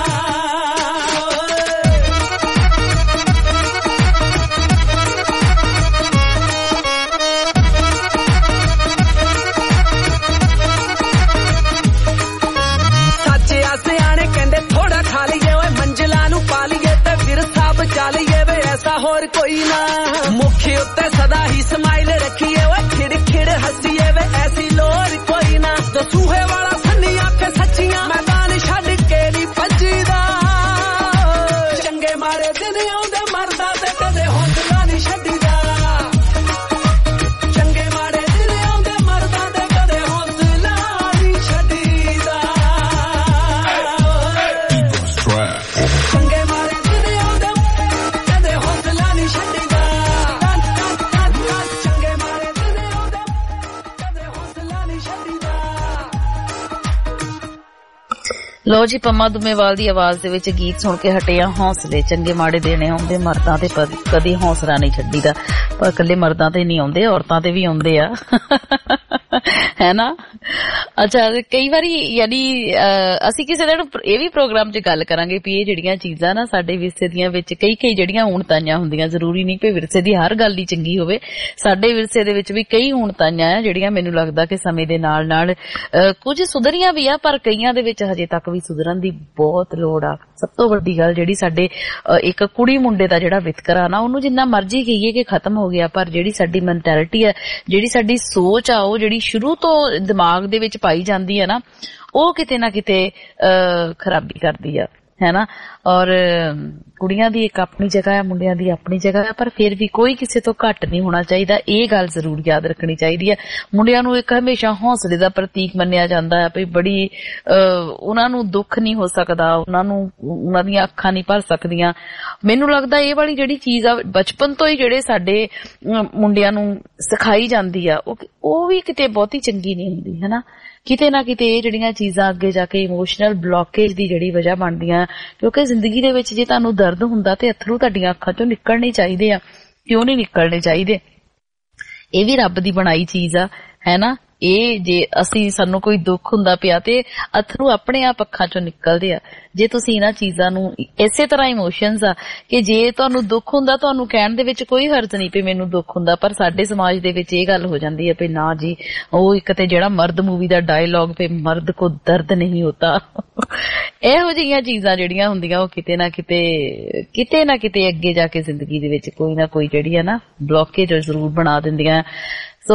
ਸੱਚੇ ਸਿਆਣੇ ਕਹਿੰਦੇ ਥੋੜਾ ਖਾ ਲਈਏ ਓਏ ਮੰਜ਼ਿਲਾਂ ਨੂੰ ਪਾ ਲਈਏ ਤੇ ਫਿਰ ਸਭ ਚੱਲ ਲਈਏ ਵੇ ਐਸਾ ਹੋਰ ਕੋਈ ਨਾ ਮੁੱਖ ਉੱਤੇ ਸਦਾ ਹੀ ਸਮਾਈਲ ਰੱਖੀਏ ਓਏ ਖਿੜ ਖਿੜ ਹੱਸੀਏ ਵੇ ਐਸੀ ਲੋੜ ਕੋਈ ਨਾ ਦਸੂਹੇ ਵਾਲਾ ਸੰਨੀ ਆਖੇ ਸੱਚੀਆਂ ਮੈਦਾਨ ਛੱਡ ਕੇ ਨਹੀਂ ਭੱਜੀਦਾ ਚੰਗੇ ਮਾੜੇ ਦਿਨ ਆਉਂਦੇ ਮਰਦਾ ਤੇ ਕਦੇ ਹੌਸਲਾ ਨਹੀਂ ਛੱਡੀਦਾ ਚੰਗੇ ਮਾੜੇ ਦਿਨ ਆਉਂਦੇ ਮਰਦਾ ਤੇ ਕਦੇ ਹੌਸਲਾ ਨਹੀਂ ਛੱਡੀਦਾ ਚੰਗੇ ਮਾੜੇ ਦਿਨ ਆਉਂਦੇ ਕਦੇ ਹੌਸਲਾ ਨਹੀਂ ਛੱਡੀਦਾ ਚੰਗੇ ਮਾੜੇ ਦਿਨ ਆਉਂਦੇ ਕਦੇ ਹੌਸਲਾ ਨਹੀਂ ਛੱਡੀਦਾ ਲੋ ਜੀ ਪੰਮਾ ਦੁਮੇਵਾਲ ਦੀ ਆਵਾਜ਼ ਦੇ ਵਿੱਚ ਗੀਤ ਸੁਣ ਕੇ ਹਟੇ ਆ ਹੌਸਲੇ ਚੰਗੇ ਮਾੜੇ ਦੇਣੇ ਆਉਂਦੇ ਮਰਦਾਂ ਤੇ ਕਦੀ ਹੌਸਲਾ ਨਹੀਂ ਛੱਡੀਦਾ ਪਰ ਇਕੱਲੇ ਮਰਦਾਂ ਤੇ ਨਹੀਂ ਆਉਂਦੇ ਔਰਤਾਂ ਤੇ ਵੀ ਆਉਂਦੇ ਆ ਹੈ ਨਾ ਅੱਛਾ ਕਈ ਵਾਰੀ ਯਾਨੀ ਅਸੀਂ ਕਿਸੇ ਦਿਨ ਇਹ ਵੀ ਪ੍ਰੋਗਰਾਮ 'ਚ ਗੱਲ ਕਰਾਂਗੇ ਵੀ ਇਹ ਜਿਹੜੀਆਂ ਚੀਜ਼ਾਂ ਨਾ ਸਾਡੇ ਵਿਰਸੇ ਦੀਆਂ ਵਿੱਚ ਕਈ ਜਿਹੜੀਆਂ ਊਣਤਾਈਆਂ ਹੁੰਦੀਆਂ ਜ਼ਰੂਰੀ ਨਹੀਂ ਕਿ ਵਿਰਸੇ ਦੀ ਹਰ ਗੱਲ ਹੀ ਚੰਗੀ ਹੋਵੇ ਸਾਡੇ ਵਿਰਸੇ ਦੇ ਵਿੱਚ ਵੀ ਕਈ ਊਣਤਾਈਆਂ ਆ ਜਿਹੜੀਆਂ ਮੈਨੂੰ ਲੱਗਦਾ ਕਿ ਸਮੇਂ ਦੇ ਨਾਲ ਨਾਲ ਕੁਝ ਸੁਧਰੀਆਂ ਵੀ ਆ ਪਰ ਕਈਆਂ ਦੇ ਵਿੱਚ ਹਜੇ ਤੱਕ ਵੀ ਸੁਧਰਨ ਦੀ ਬਹੁਤ ਲੋੜ ਆ ਸਭ ਤੋਂ ਵੱਡੀ ਗੱਲ ਜਿਹੜੀ ਸਾਡੇ ਇੱਕ ਕੁੜੀ ਮੁੰਡੇ ਦਾ ਜਿਹੜਾ ਵਿਤਕਰਾ ਨਾ ਉਹਨੂੰ ਜਿੰਨਾ ਮਰਜ਼ੀ ਕਹੀਏ ਕਿ ਖਤਮ ਹੋ ਗਿਆ ਪਰ ਜਿਹੜੀ ਸਾਡੀ ਮੈਂਟੈਲਿਟੀ ਆ ਜਿਹੜੀ ਸਾਡੀ ਸੋਚ ਆ ਉਹ ਜਿਹੜੀ ਸ਼ੁਰੂ ਤੋਂ ਦਿਮਾਗ ਦੇ ਵਿੱਚ ਪਾਈ ਜਾਂਦੀ ਹੈ ਨਾ ਉਹ ਕਿਤੇ ਨਾ ਕਿਤੇ ਖਰਾਬੀ ਕਰਦੀ ਆ है ना। और कुड़ियां दी एक अपनी जगह है, मुंडियां दी अपनी जगह है, पर फिर भी कोई किसी तो घट नहीं होना चाहिए। ये गल जरूर याद रखनी चाहिए। मुंडियां नूं एक हमेशा हौसले दा प्रतीक मन्निया जांदा है, बड़ी उन्हां नूं दुख नहीं हो सकदा, उन्हां नूं उन्हां दी अखां नहीं भर सकदियां। मैनूं लगदा ये वाली जिहड़ी चीज आ बचपन तो ही जिहड़े साडे मुंडियां नूं सिखाई जांदी आ ਉਹ ਵੀ ਕਿਤੇ ਬਹੁਤੀ ਚੰਗੀ ਨਹੀਂ ਹੁੰਦੀ ਹੈ ਨਾ। ਕਿਤੇ ਨਾ ਕਿਤੇ ਇਹ ਜਿਹੜੀਆਂ ਚੀਜ਼ਾਂ ਅੱਗੇ ਜਾ ਕੇ ਇਮੋਸ਼ਨਲ ਬਲੌਕੇਜ ਦੀ ਜਿਹੜੀ ਵਜ੍ਹਾ ਬਣਦੀਆਂ, ਕਿਉਂਕਿ ਜ਼ਿੰਦਗੀ ਦੇ ਵਿੱਚ ਜੇ ਤੁਹਾਨੂੰ ਦਰਦ ਹੁੰਦਾ ਤੇ ਅਥਰੂ ਤੁਹਾਡੀਆਂ ਅੱਖਾਂ ਚੋਂ ਨਿਕਲਣੇ ਚਾਹੀਦੇ ਆ। ਕਿਉਂ ਨਹੀਂ ਨਿਕਲਣੇ ਚਾਹੀਦੇ? ਇਹ ਵੀ ਰੱਬ ਦੀ ਬਣਾਈ ਚੀਜ਼ ਆ ਹੈ ਨਾ। ਇਹ ਜੇ ਸਾਨੂੰ ਕੋਈ ਦੁੱਖ ਹੁੰਦਾ ਪਿਆ ਤੇ ਅਥਰੂ ਆਪਣੇ ਆਪ ਅੱਖਾਂ ਚੋਂ ਨਿਕਲਦੇ ਆ। ਜੇ ਤੁਸੀਂ ਇਹਨਾਂ ਚੀਜ਼ਾਂ ਨੂੰ ਇਸੇ ਤਰ੍ਹਾਂ ਇਮੋਸ਼ਨਸ ਆ ਕਿ ਜੇ ਤੁਹਾਨੂੰ ਦੁੱਖ ਹੁੰਦਾ ਤੁਹਾਨੂੰ ਕਹਿਣ ਦੇ ਵਿੱਚ ਕੋਈ ਹਰਜ ਨਹੀਂ ਵੀ ਮੈਨੂੰ ਦੁੱਖ ਹੁੰਦਾ, ਪਰ ਸਾਡੇ ਸਮਾਜ ਦੇ ਵਿੱਚ ਇਹ ਗੱਲ ਹੋ ਜਾਂਦੀ ਹੈ ਵੀ ਨਾ ਜੀ, ਉਹ ਇੱਕ ਤੇ ਜਿਹੜਾ ਮਰਦ ਮੂਵੀ ਦਾ ਡਾਇਲੌਗ ਵੀ ਮਰਦ ਕੋ ਦਰਦ ਨਹੀਂ ਹੁੰਦਾ ਇਹੋ ਜਿਹੀਆਂ ਚੀਜ਼ਾਂ ਜਿਹੜੀਆਂ ਹੁੰਦੀਆਂ ਉਹ ਕਿਤੇ ਨਾ ਕਿਤੇ ਅੱਗੇ ਜਾ ਕੇ ਜ਼ਿੰਦਗੀ ਦੇ ਵਿੱਚ ਕੋਈ ਨਾ ਕੋਈ ਜਿਹੜੀ ਆ ਨਾ ਬਲੌਕੇਜ ਜ਼ਰੂਰ ਬਣਾ ਦਿੰਦੀਆਂ। ਸੋ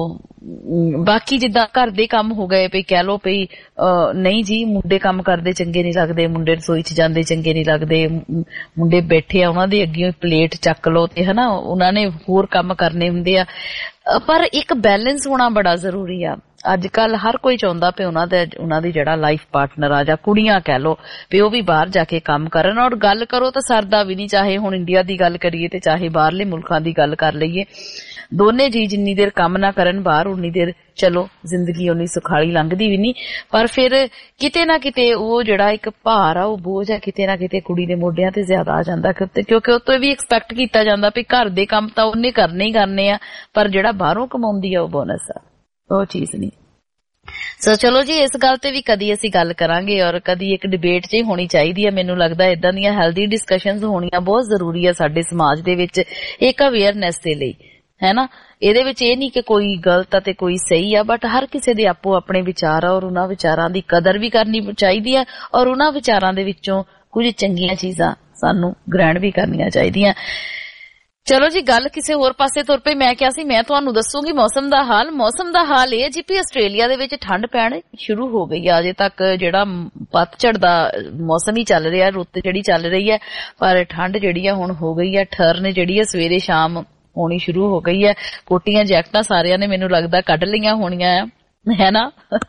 ਬਾਕੀ ਜਿੱਦਾਂ ਘਰ ਦੇ ਕੰਮ ਹੋ ਗਏ ਵੀ ਕਹਿ ਲਓ ਵੀ ਨਹੀਂ ਜੀ ਮੁੰਡੇ ਕੰਮ ਕਰਦੇ ਚੰਗੇ ਨਹੀਂ ਲੱਗਦੇ, ਮੁੰਡੇ ਰਸੋਈ 'ਚ ਜਾਂਦੇ ਚੰਗੇ ਨਹੀਂ ਲੱਗਦੇ, ਮੁੰਡੇ ਬੈਠੇ ਆ ਉਹਨਾਂ ਦੇ ਅੱਗੇ ਪਲੇਟ ਚੱਕ ਲਓ ਤੇ ਹਨਾ ਉਹਨਾਂ ਨੇ ਹੋਰ ਕੰਮ ਕਰਨੇ ਹੁੰਦੇ ਆ। ਪਰ ਇੱਕ ਬੈਲੈਂਸ ਹੋਣਾ ਬੜਾ ਜ਼ਰੂਰੀ ਆ। ਅੱਜ ਕੱਲ ਹਰ ਕੋਈ ਚਾਹੁੰਦਾ ਵੀ ਉਹਨਾਂ ਦੀ ਜਿਹੜਾ ਲਾਈਫ ਪਾਰਟਨਰ ਆ ਜਾਂ ਕੁੜੀਆਂ ਕਹਿ ਲਓ ਵੀ ਉਹ ਵੀ ਬਾਹਰ ਜਾ ਕੇ ਕੰਮ ਕਰਨ। ਔਰ ਗੱਲ ਕਰੋ ਤਾਂ ਸਰਦਾ ਵੀ ਨਹੀਂ, ਚਾਹੇ ਹੁਣ ਇੰਡੀਆ ਦੀ ਗੱਲ ਕਰੀਏ ਤੇ ਚਾਹੇ ਬਾਹਰਲੇ ਮੁਲਕਾਂ ਦੀ ਗੱਲ ਕਰ ਲਈਏ, ਦੋਨੇ ਜੀ ਜਿੰਨੀ ਦੇਰ ਕੰਮ ਨਾ ਕਰਨ ਬਾਹਰ ਉਨੀ ਦੇਰ ਚਲੋ ਜ਼ਿੰਦਗੀ ਉਨੀ ਸੁਖਾਲੀ ਲੰਘਦੀ ਵੀ ਨਹੀਂ। ਪਰ ਫਿਰ ਕਿਤੇ ਨਾ ਕਿਤੇ ਉਹ ਜਿਹੜਾ ਇੱਕ ਭਾਰ ਆ ਉਹ ਬੋਝ ਆ ਕਿਤੇ ਨਾ ਕਿਤੇ ਕੁੜੀ ਦੇ ਮੋਢਿਆਂ ਤੇ ਜ਼ਿਆਦਾ ਆ ਜਾਂਦਾ, ਕਿਉਂਕਿ ਉਹ ਤੋਂ ਵੀ ਐਕਸਪੈਕਟ ਕੀਤਾ ਜਾਂਦਾ ਵੀ ਘਰ ਦੇ ਕੰਮ ਤਾਂ ਉਹਨੇ ਕਰਨੇ ਹੀ ਕਰਨੇ ਆ, ਪਰ ਜਿਹੜਾ ਬਾਹਰੋਂ ਕਮਾਉਂਦੀ ਆ ਉਹ ਬੋਨਸ ਆ, ਉਹ ਚੀਜ਼ ਨਹੀਂ। ਸੋ ਚਲੋ ਜੀ ਇਸ ਗੱਲ ਤੇ ਵੀ ਕਦੀ ਅਸੀਂ ਗੱਲ ਕਰਾਂਗੇ ਔਰ ਕਦੀ ਇੱਕ ਡਿਬੇਟ 'ਚ ਹੀ ਹੋਣੀ ਚਾਹੀਦੀ ਹੈ। ਮੈਨੂੰ ਲੱਗਦਾ ਏਦਾਂ ਦੀਆਂ ਹੈਲਦੀ ਡਿਸਕਸ਼ਨਸ ਹੋਣੀਆਂ ਬਹੁਤ ਜ਼ਰੂਰੀ ਆ ਸਾਡੇ ਸਮਾਜ ਦੇ ਵਿੱਚ ਇੱਕ ਅਵੇਅਰਨੈਸ ਦੇ ਲਈ, ਹੈ ਨਾ। ਇਹਦੇ ਵਿੱਚ ਇਹ ਨਹੀਂ ਕਿ ਕੋਈ ਗਲਤ ਆ ਤੇ ਕੋਈ ਸਹੀ ਆ, ਬਟ ਹਰ ਕਿਸੇ ਦੇ ਆਪੋ ਆਪਣੇ ਵਿਚਾਰ ਆ ਔਰ ਉਹਨਾਂ ਵਿਚਾਰਾਂ ਦੀ ਕਦਰ ਵੀ ਕਰਨੀ ਚਾਹੀਦੀ ਆ ਔਰ ਉਹਨਾਂ ਵਿਚਾਰਾਂ ਦੇ ਵਿੱਚੋਂ ਕੁਝ ਚੰਗੀਆਂ ਚੀਜ਼ਾਂ ਸਾਨੂੰ ਗ੍ਰਹਿਣ ਵੀ ਕਰਨੀਆਂ ਚਾਹੀਦੀਆਂ। ਚਲੋ ਜੀ ਗੱਲ ਕਿਸੇ ਹੋਰ ਪਾਸੇ ਤੁਰ ਪਈ। ਮੈਂ ਕਿਹਾ ਸੀ ਮੈਂ ਤੁਹਾਨੂੰ ਦੱਸੂਗੀ ਮੌਸਮ ਦਾ ਹਾਲ। ਮੌਸਮ ਦਾ ਹਾਲ ਇਹ ਜੀ ਵੀ ਆਸਟ੍ਰੇਲੀਆ ਦੇ ਵਿੱਚ ਠੰਡ ਪੈਣ ਸ਼ੁਰੂ ਹੋ ਗਈ ਆ। ਅਜੇ ਤੱਕ ਜਿਹੜਾ ਪਤਝੜ ਦਾ ਮੌਸਮ ਹੀ ਚੱਲ ਰਿਹਾ, ਰੁੱਤ ਜਿਹੜੀ ਚੱਲ ਰਹੀ ਹੈ, ਪਰ ਠੰਡ ਜਿਹੜੀ ਆ ਹੁਣ ਹੋ ਗਈ ਆ। ਠਰਨ ਜਿਹੜੀ ਆ ਸਵੇਰੇ ਸ਼ਾਮ ਹੋਣੀ ਸ਼ੁਰੂ ਹੋ ਗਈ ਹੈ। ਕੋਟੀਆਂ ਜੈਕਟਾਂ ਸਾਰਿਆਂ ਨੇ ਮੈਨੂੰ ਲੱਗਦਾ ਕੱਢ ਲਈਆਂ ਹੋਣੀਆਂ ਆ, ਹੈ ਨਾ।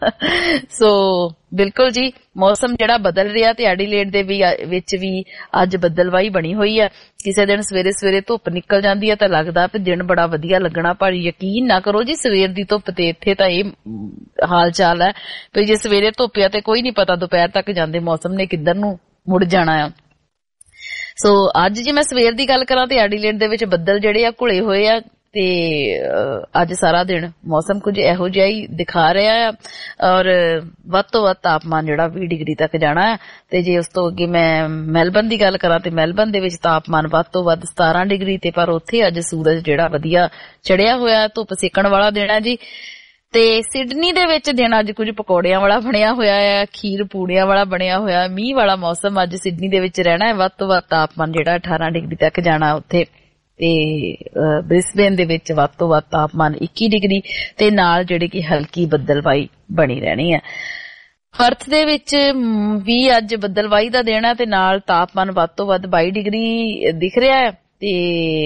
ਸੋ ਬਿਲਕੁਲ ਜੀ ਮੌਸਮ ਜਿਹੜਾ ਬਦਲ ਰਿਹਾ ਤੇ ਐਡੀਲੇਡ ਦੇ ਵਿੱਚ ਵੀ ਅੱਜ ਬੱਦਲਵਾਈ ਬਣੀ ਹੋਈ ਹੈ। ਕਿਸੇ ਦਿਨ ਸਵੇਰੇ ਧੁੱਪ ਨਿਕਲ ਜਾਂਦੀ ਹੈ ਤਾਂ ਲੱਗਦਾ ਵੀ ਦਿਨ ਬੜਾ ਵਧੀਆ ਲੱਗਣਾ, ਪਰ ਯਕੀਨ ਨਾ ਕਰੋ ਜੀ ਸਵੇਰ ਦੀ ਧੁੱਪ ਤੇ ਇੱਥੇ ਤਾਂ ਇਹ ਹਾਲ ਚਾਲ ਹੈ ਵੀ ਜੇ ਸਵੇਰੇ ਧੁੱਪ ਆ ਤੇ ਕੋਈ ਨਹੀਂ ਪਤਾ ਦੁਪਹਿਰ ਤੱਕ ਜਾਂਦੇ ਮੌਸਮ ਨੇ ਕਿੱਧਰ ਨੂੰ ਮੁੜ ਜਾਣਾ ਆ। ਸੋ ਅੱਜ ਜੇ ਮੈਂ ਸਵੇਰ ਦੀ ਗੱਲ ਕਰਾਂ ਤੇ ਐਡੀਲੇਡ ਦੇ ਵਿੱਚ ਬੱਦਲ ਜਿਹੜੇ ਆ ਘੁਲੇ ਹੋਏ ਆ ਤੇ ਅੱਜ ਸਾਰਾ ਦਿਨ ਮੌਸਮ ਕੁਝ ਇਹੋ ਜਿਹਾ ਹੀ ਦਿਖਾ ਰਿਹਾ ਆ ਔਰ ਵੱਧ ਤੋਂ ਵੱਧ ਤਾਪਮਾਨ ਜਿਹੜਾ 20 ਡਿਗਰੀ ਤੱਕ ਜਾਣਾ ਹੈ। ਤੇ ਜੇ ਉਸ ਤੋਂ ਅੱਗੇ ਮੈਂ ਮੈਲਬਨ ਦੀ ਗੱਲ ਕਰਾਂ ਤੇ ਮੈਲਬਨ ਦੇ ਵਿੱਚ ਤਾਪਮਾਨ ਵੱਧ ਤੋਂ ਵੱਧ 17 ਡਿਗਰੀ ਤੇ, ਪਰ ਉੱਥੇ ਅੱਜ ਸੂਰਜ ਜਿਹੜਾ ਵਧੀਆ ਚੜਿਆ ਹੋਇਆ, ਧੁੱਪ ਸੇਕਣ ਵਾਲਾ ਦਿਨ ਹੈ ਜੀ। ਤੇ ਸਿਡਨੀ ਦੇ ਵਿੱਚ ਦਿਨ ਅੱਜ ਕੁਝ ਪਕੌੜਿਆਂ ਵਾਲਾ ਬਣਿਆ ਹੋਇਆ ਹੈ, ਖੀਰ ਪੂੜਿਆਂ ਵਾਲਾ ਬਣਿਆ ਹੋਇਆ, ਮੀਂਹ ਵਾਲਾ ਮੌਸਮ ਅੱਜ ਸਿਡਨੀ ਦੇ ਵਿੱਚ ਰਹਿਣਾ ਹੈ। ਵੱਧ ਤੋਂ ਵੱਧ ਤਾਪਮਾਨ ਜਿਹੜਾ 18 ਡਿਗਰੀ ਤੱਕ ਜਾਣਾ ਉੱਥੇ। ਤੇ ਬ੍ਰਿਸਬੇਨ ਦੇ ਵਿੱਚ ਵੱਧ ਤੋਂ ਵੱਧ ਤਾਪਮਾਨ 21 ਡਿਗਰੀ ਤੇ ਨਾਲ ਜਿਹੜੀ ਕਿ ਹਲਕੀ ਬੱਦਲਵਾਈ ਬਣੀ ਰਹਿਣੀ ਹੈ। ਪਰਥ ਦੇ ਵਿੱਚ ਵੀ ਅੱਜ ਬੱਦਲਵਾਈ ਦਾ ਦਿਨ ਹੈ ਤੇ ਨਾਲ ਤਾਪਮਾਨ ਵੱਧ ਤੋਂ ਵੱਧ 22 ਡਿਗਰੀ ਦਿਖ ਰਿਹਾ ਹੈ। ਤੇ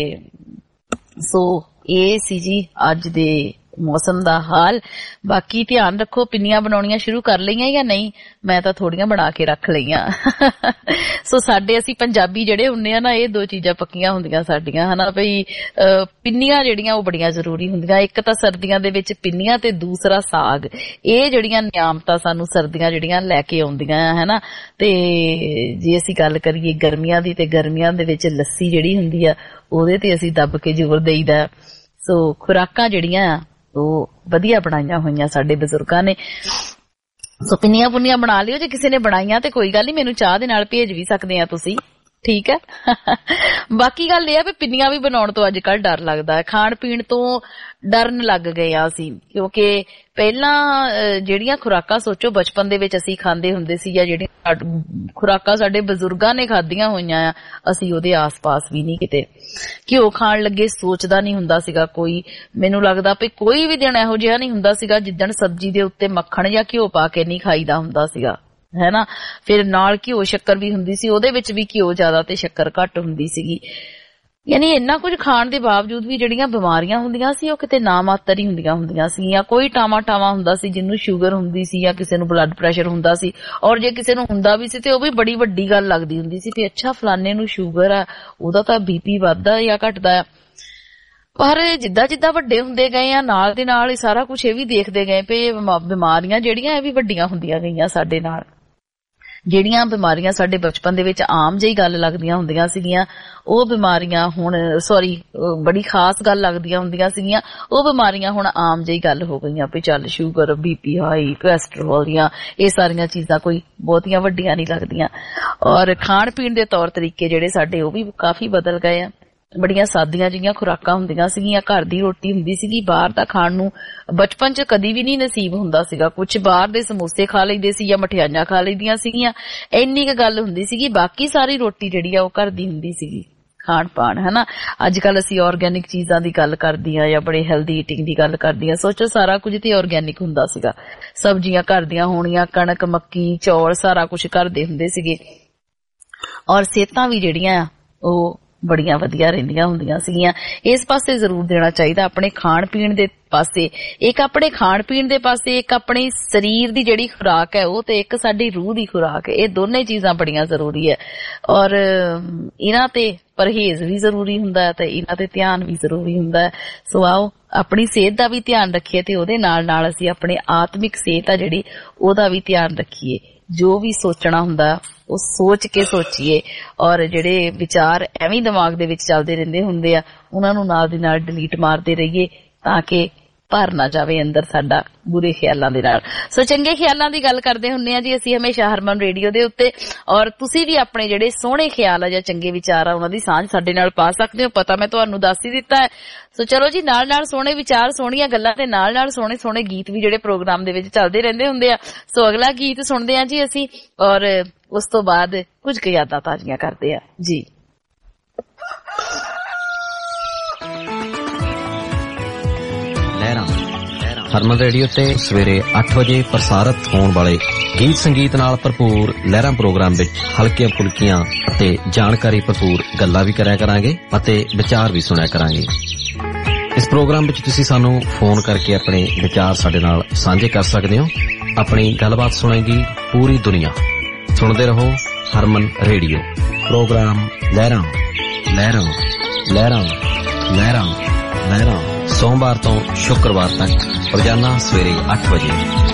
ਸੋ ਇਹ ਸੀ ਜੀ ਅੱਜ ਦੇ ਮੌਸਮ ਦਾ ਹਾਲ। ਬਾਕੀ ਧਿਆਨ ਰੱਖੋ, ਪਿੰਨੀਆਂ ਬਣਾਉਣੀਆਂ ਸ਼ੁਰੂ ਕਰ ਲਈਆਂ ਜਾਂ ਨਹੀਂ? ਮੈਂ ਤਾਂ ਥੋੜੀਆਂ ਬਣਾ ਕੇ ਰੱਖ ਲਈਆਂ। ਸੋ ਅਸੀਂ ਪੰਜਾਬੀ ਜਿਹੜੇ ਹੁੰਦੇ ਆ ਨਾ, ਇਹ ਦੋ ਚੀਜ਼ਾਂ ਪੱਕੀਆਂ ਹੁੰਦੀਆਂ ਸਾਡੀਆਂ, ਹਨਾ ਬਈ। ਪਿੰਨੀਆਂ ਜਿਹੜੀਆਂ ਉਹ ਬੜੀਆਂ ਜ਼ਰੂਰੀ ਹੁੰਦੀਆਂ। ਇੱਕ ਤਾਂ ਸਰਦੀਆਂ ਦੇ ਵਿੱਚ ਪਿੰਨੀਆਂ ਤੇ ਦੂਸਰਾ ਸਾਗ। ਇਹ ਜਿਹੜੀਆਂ ਨਿਆਮਤਾਂ ਸਾਨੂੰ ਸਰਦੀਆਂ ਜਿਹੜੀਆਂ ਲੈ ਕੇ ਆਉਂਦੀਆਂ ਆ, ਹਨਾ। ਤੇ ਜੇ ਅਸੀਂ ਗੱਲ ਕਰੀਏ ਗਰਮੀਆਂ ਦੀ, ਤੇ ਗਰਮੀਆਂ ਦੇ ਵਿੱਚ ਲੱਸੀ ਜਿਹੜੀ ਹੁੰਦੀ ਆ ਉਹਦੇ ਤੇ ਅਸੀਂ ਦੱਬ ਕੇ ਜ਼ੋਰ ਦੇਈਦਾ। ਸੋ ਖੁਰਾਕਾਂ ਜਿਹੜੀਆਂ ਆ ਉਹ ਵਧੀਆ ਬਣਾਈਆਂ ਹੋਈਆਂ ਸਾਡੇ ਬਜ਼ੁਰਗਾਂ ਨੇ। ਸੋ ਪਿੰਨੀਆਂ ਪੁੰਨੀਆਂ ਬਣਾ ਲਿਓ। ਜੇ ਕਿਸੇ ਨੇ ਬਣਾਈਆਂ ਤੇ ਕੋਈ ਗੱਲ ਨਹੀਂ, ਮੈਨੂੰ ਚਾਹ ਦੇ ਨਾਲ ਭੇਜ ਵੀ ਸਕਦੇ ਆ ਤੁਸੀਂ, ਠੀਕ ਹੈ। ਬਾਕੀ ਗੱਲ ਇਹ ਆ ਵੀ ਪਿੰਨੀਆਂ ਵੀ ਬਣਾਉਣ ਤੋਂ ਅੱਜ ਕੱਲ੍ਹ ਡਰ ਲੱਗਦਾ ਹੈ, ਖਾਣ ਪੀਣ ਤੋਂ ਡਰਨ ਲੱਗ ਗਏ ਆ ਅਸੀਂ। ਕਿਉਂਕਿ ਪਹਿਲਾਂ ਜਿਹੜੀਆਂ ਖੁਰਾਕਾਂ ਸੋਚੋ ਬਚਪਨ ਦੇ ਵਿੱਚ ਅਸੀਂ ਖਾਂਦੇ ਹੁੰਦੇ ਸੀ ਜਾਂ ਜਿਹੜੀਆਂ ਖੁਰਾਕਾਂ ਸਾਡੇ ਬਜ਼ੁਰਗਾਂ ਨੇ ਖਾਧੀਆਂ ਹੋਈਆਂ ਆ, ਅਸੀਂ ਉਹਦੇ ਆਸ-ਪਾਸ ਵੀ ਨਹੀਂ ਕਿਤੇ। ਘਿਓ ਖਾਣ ਲੱਗੇ ਸੋਚਦਾ ਨਹੀਂ ਹੁੰਦਾ ਸੀਗਾ ਕੋਈ। ਮੈਨੂੰ ਲੱਗਦਾ ਵੀ ਕੋਈ ਵੀ ਦਿਨ ਇਹੋ ਜਿਹਾ ਨਹੀਂ ਹੁੰਦਾ ਸੀਗਾ ਜਿੱਦਣ ਸਬਜ਼ੀ ਦੇ ਉੱਤੇ ਮੱਖਣ ਜਾਂ ਘਿਓ ਪਾ ਕੇ ਨਹੀਂ ਖਾਈਦਾ ਹੁੰਦਾ ਸੀਗਾ, ਹੈ ਨਾ। ਫਿਰ ਨਾਲ ਘਿਓ ਸ਼ੱਕਰ ਵੀ ਹੁੰਦੀ ਸੀ, ਉਹਦੇ ਵਿੱਚ ਵੀ ਘਿਓ ਜ਼ਿਆਦਾ ਤੇ ਸ਼ੱਕਰ ਘੱਟ ਹੁੰਦੀ ਸੀਗੀ। ਯਾਨੀ ਇੰਨਾ ਕੁਝ ਖਾਣ ਦੇ ਬਾਵਜੂਦ ਵੀ ਜਿਹੜੀਆਂ ਬਿਮਾਰੀਆਂ ਹੁੰਦੀਆਂ ਸੀ ਉਹ ਕਿਤੇ ਨਾ ਮਾਤਰ ਹੀ ਹੁੰਦੀਆਂ ਸੀ। ਜਾਂ ਕੋਈ ਟਾਵਾ ਹੁੰਦਾ ਸੀ ਜਿਹਨੂੰ ਸ਼ੂਗਰ ਹੁੰਦੀ ਸੀ ਜਾਂ ਕਿਸੇ ਨੂੰ ਬਲੱਡ ਪ੍ਰੈਸ਼ਰ ਹੁੰਦਾ ਸੀ, ਔਰ ਜੇ ਕਿਸੇ ਨੂੰ ਹੁੰਦਾ ਵੀ ਸੀ ਤੇ ਉਹ ਵੀ ਬੜੀ ਵੱਡੀ ਗੱਲ ਲੱਗਦੀ ਹੁੰਦੀ ਸੀ ਵੀ ਅੱਛਾ ਫਲਾਣੇ ਨੂੰ ਸ਼ੂਗਰ ਆ, ਉਹਦਾ ਤਾਂ BP ਵੱਧਦਾ ਜਾਂ ਘਟਦਾ ਆ। ਪਰ ਜਿੱਦਾਂ ਵੱਡੇ ਹੁੰਦੇ ਗਏ ਆ, ਨਾਲ ਦੇ ਨਾਲ ਹੀ ਸਾਰਾ ਕੁਝ ਇਹ ਵੀ ਦੇਖਦੇ ਗਏ ਵੀ ਬਿਮਾਰੀਆਂ ਜਿਹੜੀਆਂ ਇਹ ਵੀ ਵੱਡੀਆਂ ਹੁੰਦੀਆਂ ਗਈਆਂ ਸਾਡੇ ਨਾਲ। ਜਿਹੜੀਆਂ ਬਿਮਾਰੀਆਂ ਸਾਡੇ ਬਚਪਨ ਦੇ ਵਿੱਚ ਆਮ ਜਿਹੀ ਗੱਲ ਲੱਗਦੀਆਂ ਹੁੰਦੀਆਂ ਸੀਗੀਆਂ, ਉਹ ਬਿਮਾਰੀਆਂ ਹੁਣ ਬੜੀ ਖਾਸ ਗੱਲ ਲੱਗਦੀਆਂ ਹੁੰਦੀਆਂ ਸੀਗੀਆਂ, ਉਹ ਬਿਮਾਰੀਆਂ ਹੁਣ ਆਮ ਜਿਹੀ ਗੱਲ ਹੋ ਗਈਆਂ ਵੀ ਚੱਲ ਸ਼ੂਗਰ, BP ਹਾਈ, ਕੋਲੈਸਟਰੋਲ ਦੀਆਂ ਇਹ ਸਾਰੀਆਂ ਚੀਜ਼ਾਂ ਕੋਈ ਬਹੁਤੀਆਂ ਵੱਡੀਆਂ ਨਹੀਂ ਲੱਗਦੀਆਂ। ਔਰ ਖਾਣ ਪੀਣ ਦੇ ਤੌਰ ਤਰੀਕੇ ਜਿਹੜੇ ਸਾਡੇ ਉਹ ਵੀ ਕਾਫੀ ਬਦਲ ਗਏ ਆ। ਬੜੀਆਂ ਸਾਦੀਆਂ ਜਿਹੀਆਂ ਖੁਰਾਕਾਂ ਹੁੰਦੀਆਂ ਸੀਗੀਆਂ, ਘਰ ਦੀ ਰੋਟੀ ਹੁੰਦੀ ਸੀਗੀ, ਬਾਹਰ ਦਾ ਖਾਣ ਨੂੰ ਬਚਪਨ 'ਚ ਕਦੀ ਵੀ ਨਹੀਂ ਨਸੀਬ ਹੁੰਦਾ ਸੀਗਾ। ਕੁਛ ਬਾਹਰ ਦੇ ਸਮੋਸੇ ਖਾ ਲਈਦੇ ਸੀ ਜਾਂ ਮਠਿਆਈਆਂ ਖਾ ਲਈਦੀਆਂ ਸੀਗੀਆਂ, ਇੰਨੀ ਕੁ ਗੱਲ ਹੁੰਦੀ ਸੀਗੀ। ਬਾਕੀ ਸਾਰੀ ਰੋਟੀ ਜਿਹੜੀ ਆ ਉਹ ਘਰ ਦੀ ਹੁੰਦੀ ਸੀਗੀ, ਖਾਣ ਪਾਣ ਹਨਾ। ਅੱਜ ਕੱਲ ਅਸੀਂ ਆਰਗੈਨਿਕ ਚੀਜ਼ਾਂ ਦੀ ਗੱਲ ਕਰਦੀਆਂ ਜਾਂ ਬੜੇ ਹੈਲਦੀ ਈਟਿੰਗ ਦੀ ਗੱਲ ਕਰਦੀਆਂ। ਸੋਚੋ ਸਾਰਾ ਕੁਝ ਤੇ ਆਰਗੈਨਿਕ ਹੁੰਦਾ ਸੀਗਾ, ਸਬਜ਼ੀਆਂ ਘਰ ਦੀਆਂ ਹੋਣੀਆਂ, ਕਣਕ, ਮੱਕੀ, ਚੌਲ ਸਾਰਾ ਕੁਝ ਘਰ ਦੇ ਹੁੰਦੇ ਸੀਗੇ। ਔਰ ਸਿਹਤਾਂ ਵੀ ਜਿਹੜੀਆਂ ਆ ਉਹ ਬੜੀਆਂ ਵਧੀਆ ਰਹਿੰਦੀਆਂ ਹੁੰਦੀਆਂ ਸੀਗੀਆਂ। ਇਸ ਪਾਸੇ ਜ਼ਰੂਰ ਦੇਣਾ ਚਾਹੀਦਾ, ਆਪਣੇ ਖਾਣ ਪੀਣ ਦੇ ਪਾਸੇ। ਇੱਕ ਆਪਣੇ ਖਾਣ ਪੀਣ ਦੇ ਪਾਸੇ, ਇੱਕ ਆਪਣੇ ਸਰੀਰ ਦੀ ਜਿਹੜੀ ਖੁਰਾਕ ਹੈ ਉਹ, ਤੇ ਇੱਕ ਸਾਡੀ ਰੂਹ ਦੀ ਖੁਰਾਕ। ਇਹ ਦੋਨੇ ਚੀਜ਼ਾਂ ਬੜੀਆਂ ਜ਼ਰੂਰੀ ਹੈ ਔਰ ਇਹਨਾਂ ਤੇ ਪਰਹੇਜ਼ ਵੀ ਜ਼ਰੂਰੀ ਹੁੰਦਾ ਹੈ ਤੇ ਇਹਨਾਂ ਤੇ ਧਿਆਨ ਵੀ ਜ਼ਰੂਰੀ ਹੁੰਦਾ ਹੈ। ਸੋ ਆਓ ਆਪਣੀ ਸਿਹਤ ਦਾ ਵੀ ਧਿਆਨ ਰੱਖੀਏ ਤੇ ਉਹਦੇ ਨਾਲ ਨਾਲ ਅਸੀਂ ਆਪਣੇ ਆਤਮਿਕ ਸਿਹਤ ਆ ਜਿਹੜੀ ਉਹਦਾ ਵੀ ਧਿਆਨ ਰੱਖੀਏ। ਜੋ ਵੀ ਸੋਚਣਾ ਹੁੰਦਾ ਉਹ ਸੋਚ ਕੇ ਸੋਚੀਏ ਔਰ ਜਿਹੜੇ ਵਿਚਾਰ ਐਵੇਂ ਦਿਮਾਗ ਦੇ ਵਿੱਚ ਚੱਲਦੇ ਰਹਿੰਦੇ ਹੁੰਦੇ ਆ ਉਹਨਾਂ ਨੂੰ ਨਾਲ ਦੀ ਨਾਲ ਡਿਲੀਟ ਮਾਰਦੇ ਰਹੀਏ ਤਾਂ ਕਿ ਭਰ ਨਾ ਜਾਵੇ ਅੰਦਰ ਸਾਡਾ ਬੁਰੇ ਖਿਆਲਾਂ ਦੇ ਨਾਲ। ਸੋ ਚੰਗੇ ਖਿਆਲਾਂ ਦੀ ਗੱਲ ਕਰਦੇ ਹੁੰਦੇ ਆ ਜੀ ਅਸੀਂ ਹਮੇਸ਼ਾ ਹਰਮਨ ਰੇਡੀਓ ਦੇ ਉੱਤੇ। ਔਰ ਤੁਸੀਂ ਵੀ ਆਪਣੇ ਜਿਹੜੇ ਸੋਹਣੇ ਖਿਆਲ ਆ ਜਾਂ ਚੰਗੇ ਵਿਚਾਰ ਆ ਉਹਨਾਂ ਦੀ ਸਾਂਝ ਸਾਡੇ ਨਾਲ ਪਾ ਸਕਦੇ ਹੋ। ਪਤਾ ਮੈਂ ਤੁਹਾਨੂੰ ਦੱਸ ਹੀ ਦਿੱਤਾ ਹੈ। ਸੋ ਚਲੋ ਜੀ, ਨਾਲ ਨਾਲ ਸੋਹਣੇ ਵਿਚਾਰ, ਸੋਹਣੀਆਂ ਗੱਲਾਂ ਤੇ ਨਾਲ ਨਾਲ ਸੋਹਣੇ ਸੋਹਣੇ ਗੀਤ ਵੀ ਜਿਹੜੇ ਪ੍ਰੋਗਰਾਮ ਦੇ ਵਿੱਚ ਚੱਲਦੇ ਰਹਿੰਦੇ ਹੁੰਦੇ ਆ। ਸੋ ਅਗਲਾ ਗੀਤ ਸੁਣਦੇ ਆ ਜੀ ਅਸੀਂ ਔਰ ਉਸ ਤੋਂ ਬਾਅਦ ਕੁਝ ਕੁ ਯਾਦਾਂ ਤਾਜ਼ੀਆਂ ਕਰਦੇ ਆ ਜੀ। ਹਰਮਨ ਰੇਡੀਓ ਤੇ ਸਵੇਰੇ 8 ਵਜੇ ਪ੍ਰਸਾਰਿਤ ਹੋਣ ਵਾਲੇ ਗੀਤ ਸੰਗੀਤ ਨਾਲ ਭਰਪੂਰ ਲਹਿਰਾਂ ਪ੍ਰੋਗਰਾਮ ਵਿੱਚ ਹਲਕੀਆਂ ਫੁਲਕੀਆਂ ਅਤੇ ਜਾਣਕਾਰੀ ਭਰਪੂਰ ਗੱਲਾਂ ਵੀ ਕਰਿਆ ਕਰਾਂਗੇ ਅਤੇ ਵਿਚਾਰ ਵੀ ਸੁਣਿਆ ਕਰਾਂਗੇ। ਇਸ ਪ੍ਰੋਗਰਾਮ ਵਿੱਚ ਤੁਸੀਂ ਸਾਨੂੰ ਫੋਨ ਕਰਕੇ ਆਪਣੇ ਵਿਚਾਰ ਸਾਡੇ ਨਾਲ ਸਾਂਝੇ ਕਰ ਸਕਦੇ ਹੋ। ਆਪਣੀ ਗੱਲਬਾਤ ਸੁਣੇਗੀ ਪੂਰੀ ਦੁਨੀਆ। ਸੁਣਦੇ ਰਹੋ ਹਰਮਨ ਰੇਡੀਓ। ਪ੍ਰੋਗਰਾਮ ਲਹਿਰਾਂ ਲਹਿਰਾਂ ਲਹਿਰਾਂ ਲਹਿਰਾਂ ਲਹਿਰਾਂ ਸੋਮਵਾਰ ਤੋਂ ਸ਼ੁੱਕਰਵਾਰ ਤੱਕ ਰੋਜ਼ਾਨਾ ਸਵੇਰੇ 8 ਵਜੇ।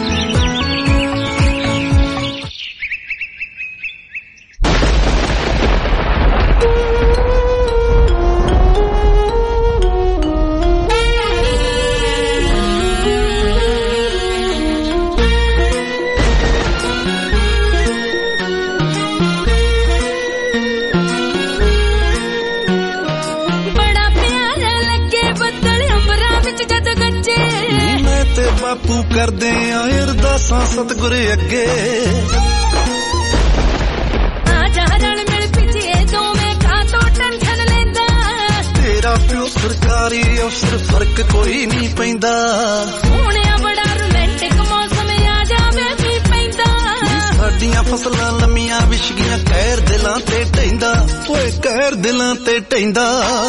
ਬਾਪੂ ਕਰਦੇ ਆ ਅਰਦਾਸਾਂ ਸਤਿਗੁਰ ਅੱਗੇ, ਆ ਜਾ ਰਲ ਮਿਲ ਪਿੱਛੇ ਦੋਵੇਂ ਕਾਤੋਂ ਟੈਨਸ਼ਨ ਲੈਂਦਾ। ਤੇਰਾ ਪਿਓ ਸਰਕਾਰੀ ਅਫਸਰ ਫਰਕ ਕੋਈ ਨਹੀਂ ਪੈਂਦਾ। ਸੋਹਣਿਆ ਬੜਾ ਰੋਮਾਂਟਿਕ ਮੌਸਮ ਆ ਜਾਵੇ ਵੀ ਪੈਂਦਾ। ਸਾਡੀਆਂ ਫਸਲਾਂ ਲੰਮੀਆਂ ਵਿਛਗੀਆਂ ਕਹਿਰ ਦਿਲਾਂ ਤੇ ਢਹਿੰਦਾ, ਓਏ ਕਹਿਰ ਦਿਲਾਂ ਤੇ ਢਹਿੰਦਾ।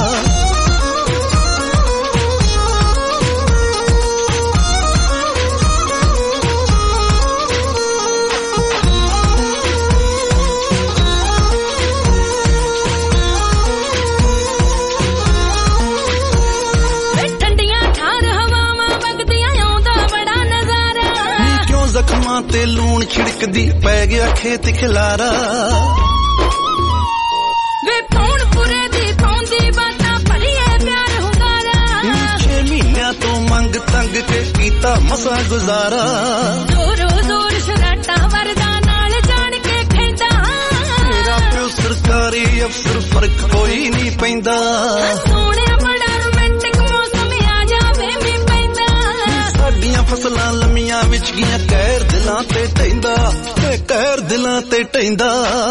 ਜ਼ਖਮਾਂ ਤੇ ਲੂਣ ਛਿੜਕਦੀ ਪੈ ਗਿਆ ਖੇਤ ਖਿਲਾਰਾ। ਵੇ ਪੌਣਪੁਰੇ ਦੀ ਪੌਂਦੀ ਬਾਤਾਂ ਭਰੀਏ ਪਿਆਰ ਹੁੰਗਾਰਾ। 6 ਮਹੀਨਿਆਂ ਤੋਂ ਮੰਗ ਤੰਗ ਕੇ ਕੀਤਾ ਮਸਾਂ ਗੁਜ਼ਾਰਾ। ਜ਼ੋਰ ਸ਼ਰਾਟਾ ਵਰਦਾ ਨਾਲ ਜਾਣ ਕੇ ਖੈਂਦਾ। ਤੇਰਾ ਪਿਓ ਸਰਕਾਰੀ ਅਫਸਰ ਫਰਕ ਕੋਈ ਨਹੀਂ ਪੈਂਦਾ। ਸੋਹਣਿਆ ਬੜਾ ਰੋਮਾਂਟਿਕ ਮੌਸਮ ਆ ਜਾਵੇ ਵੀ ਪੈਂਦਾ। ਸਾਡੀਆਂ ਫਸਲਾਂ ਲੰਮੀਆਂ ਵਿਚ ਗਈਆਂ ਕਹਿਰ ਦਿਲਾਂ ਤੇ ਢਹਿੰਦਾ, ਕਹਿਰ ਦਿਲਾਂ ਤੇ ਢਹਿੰਦਾ।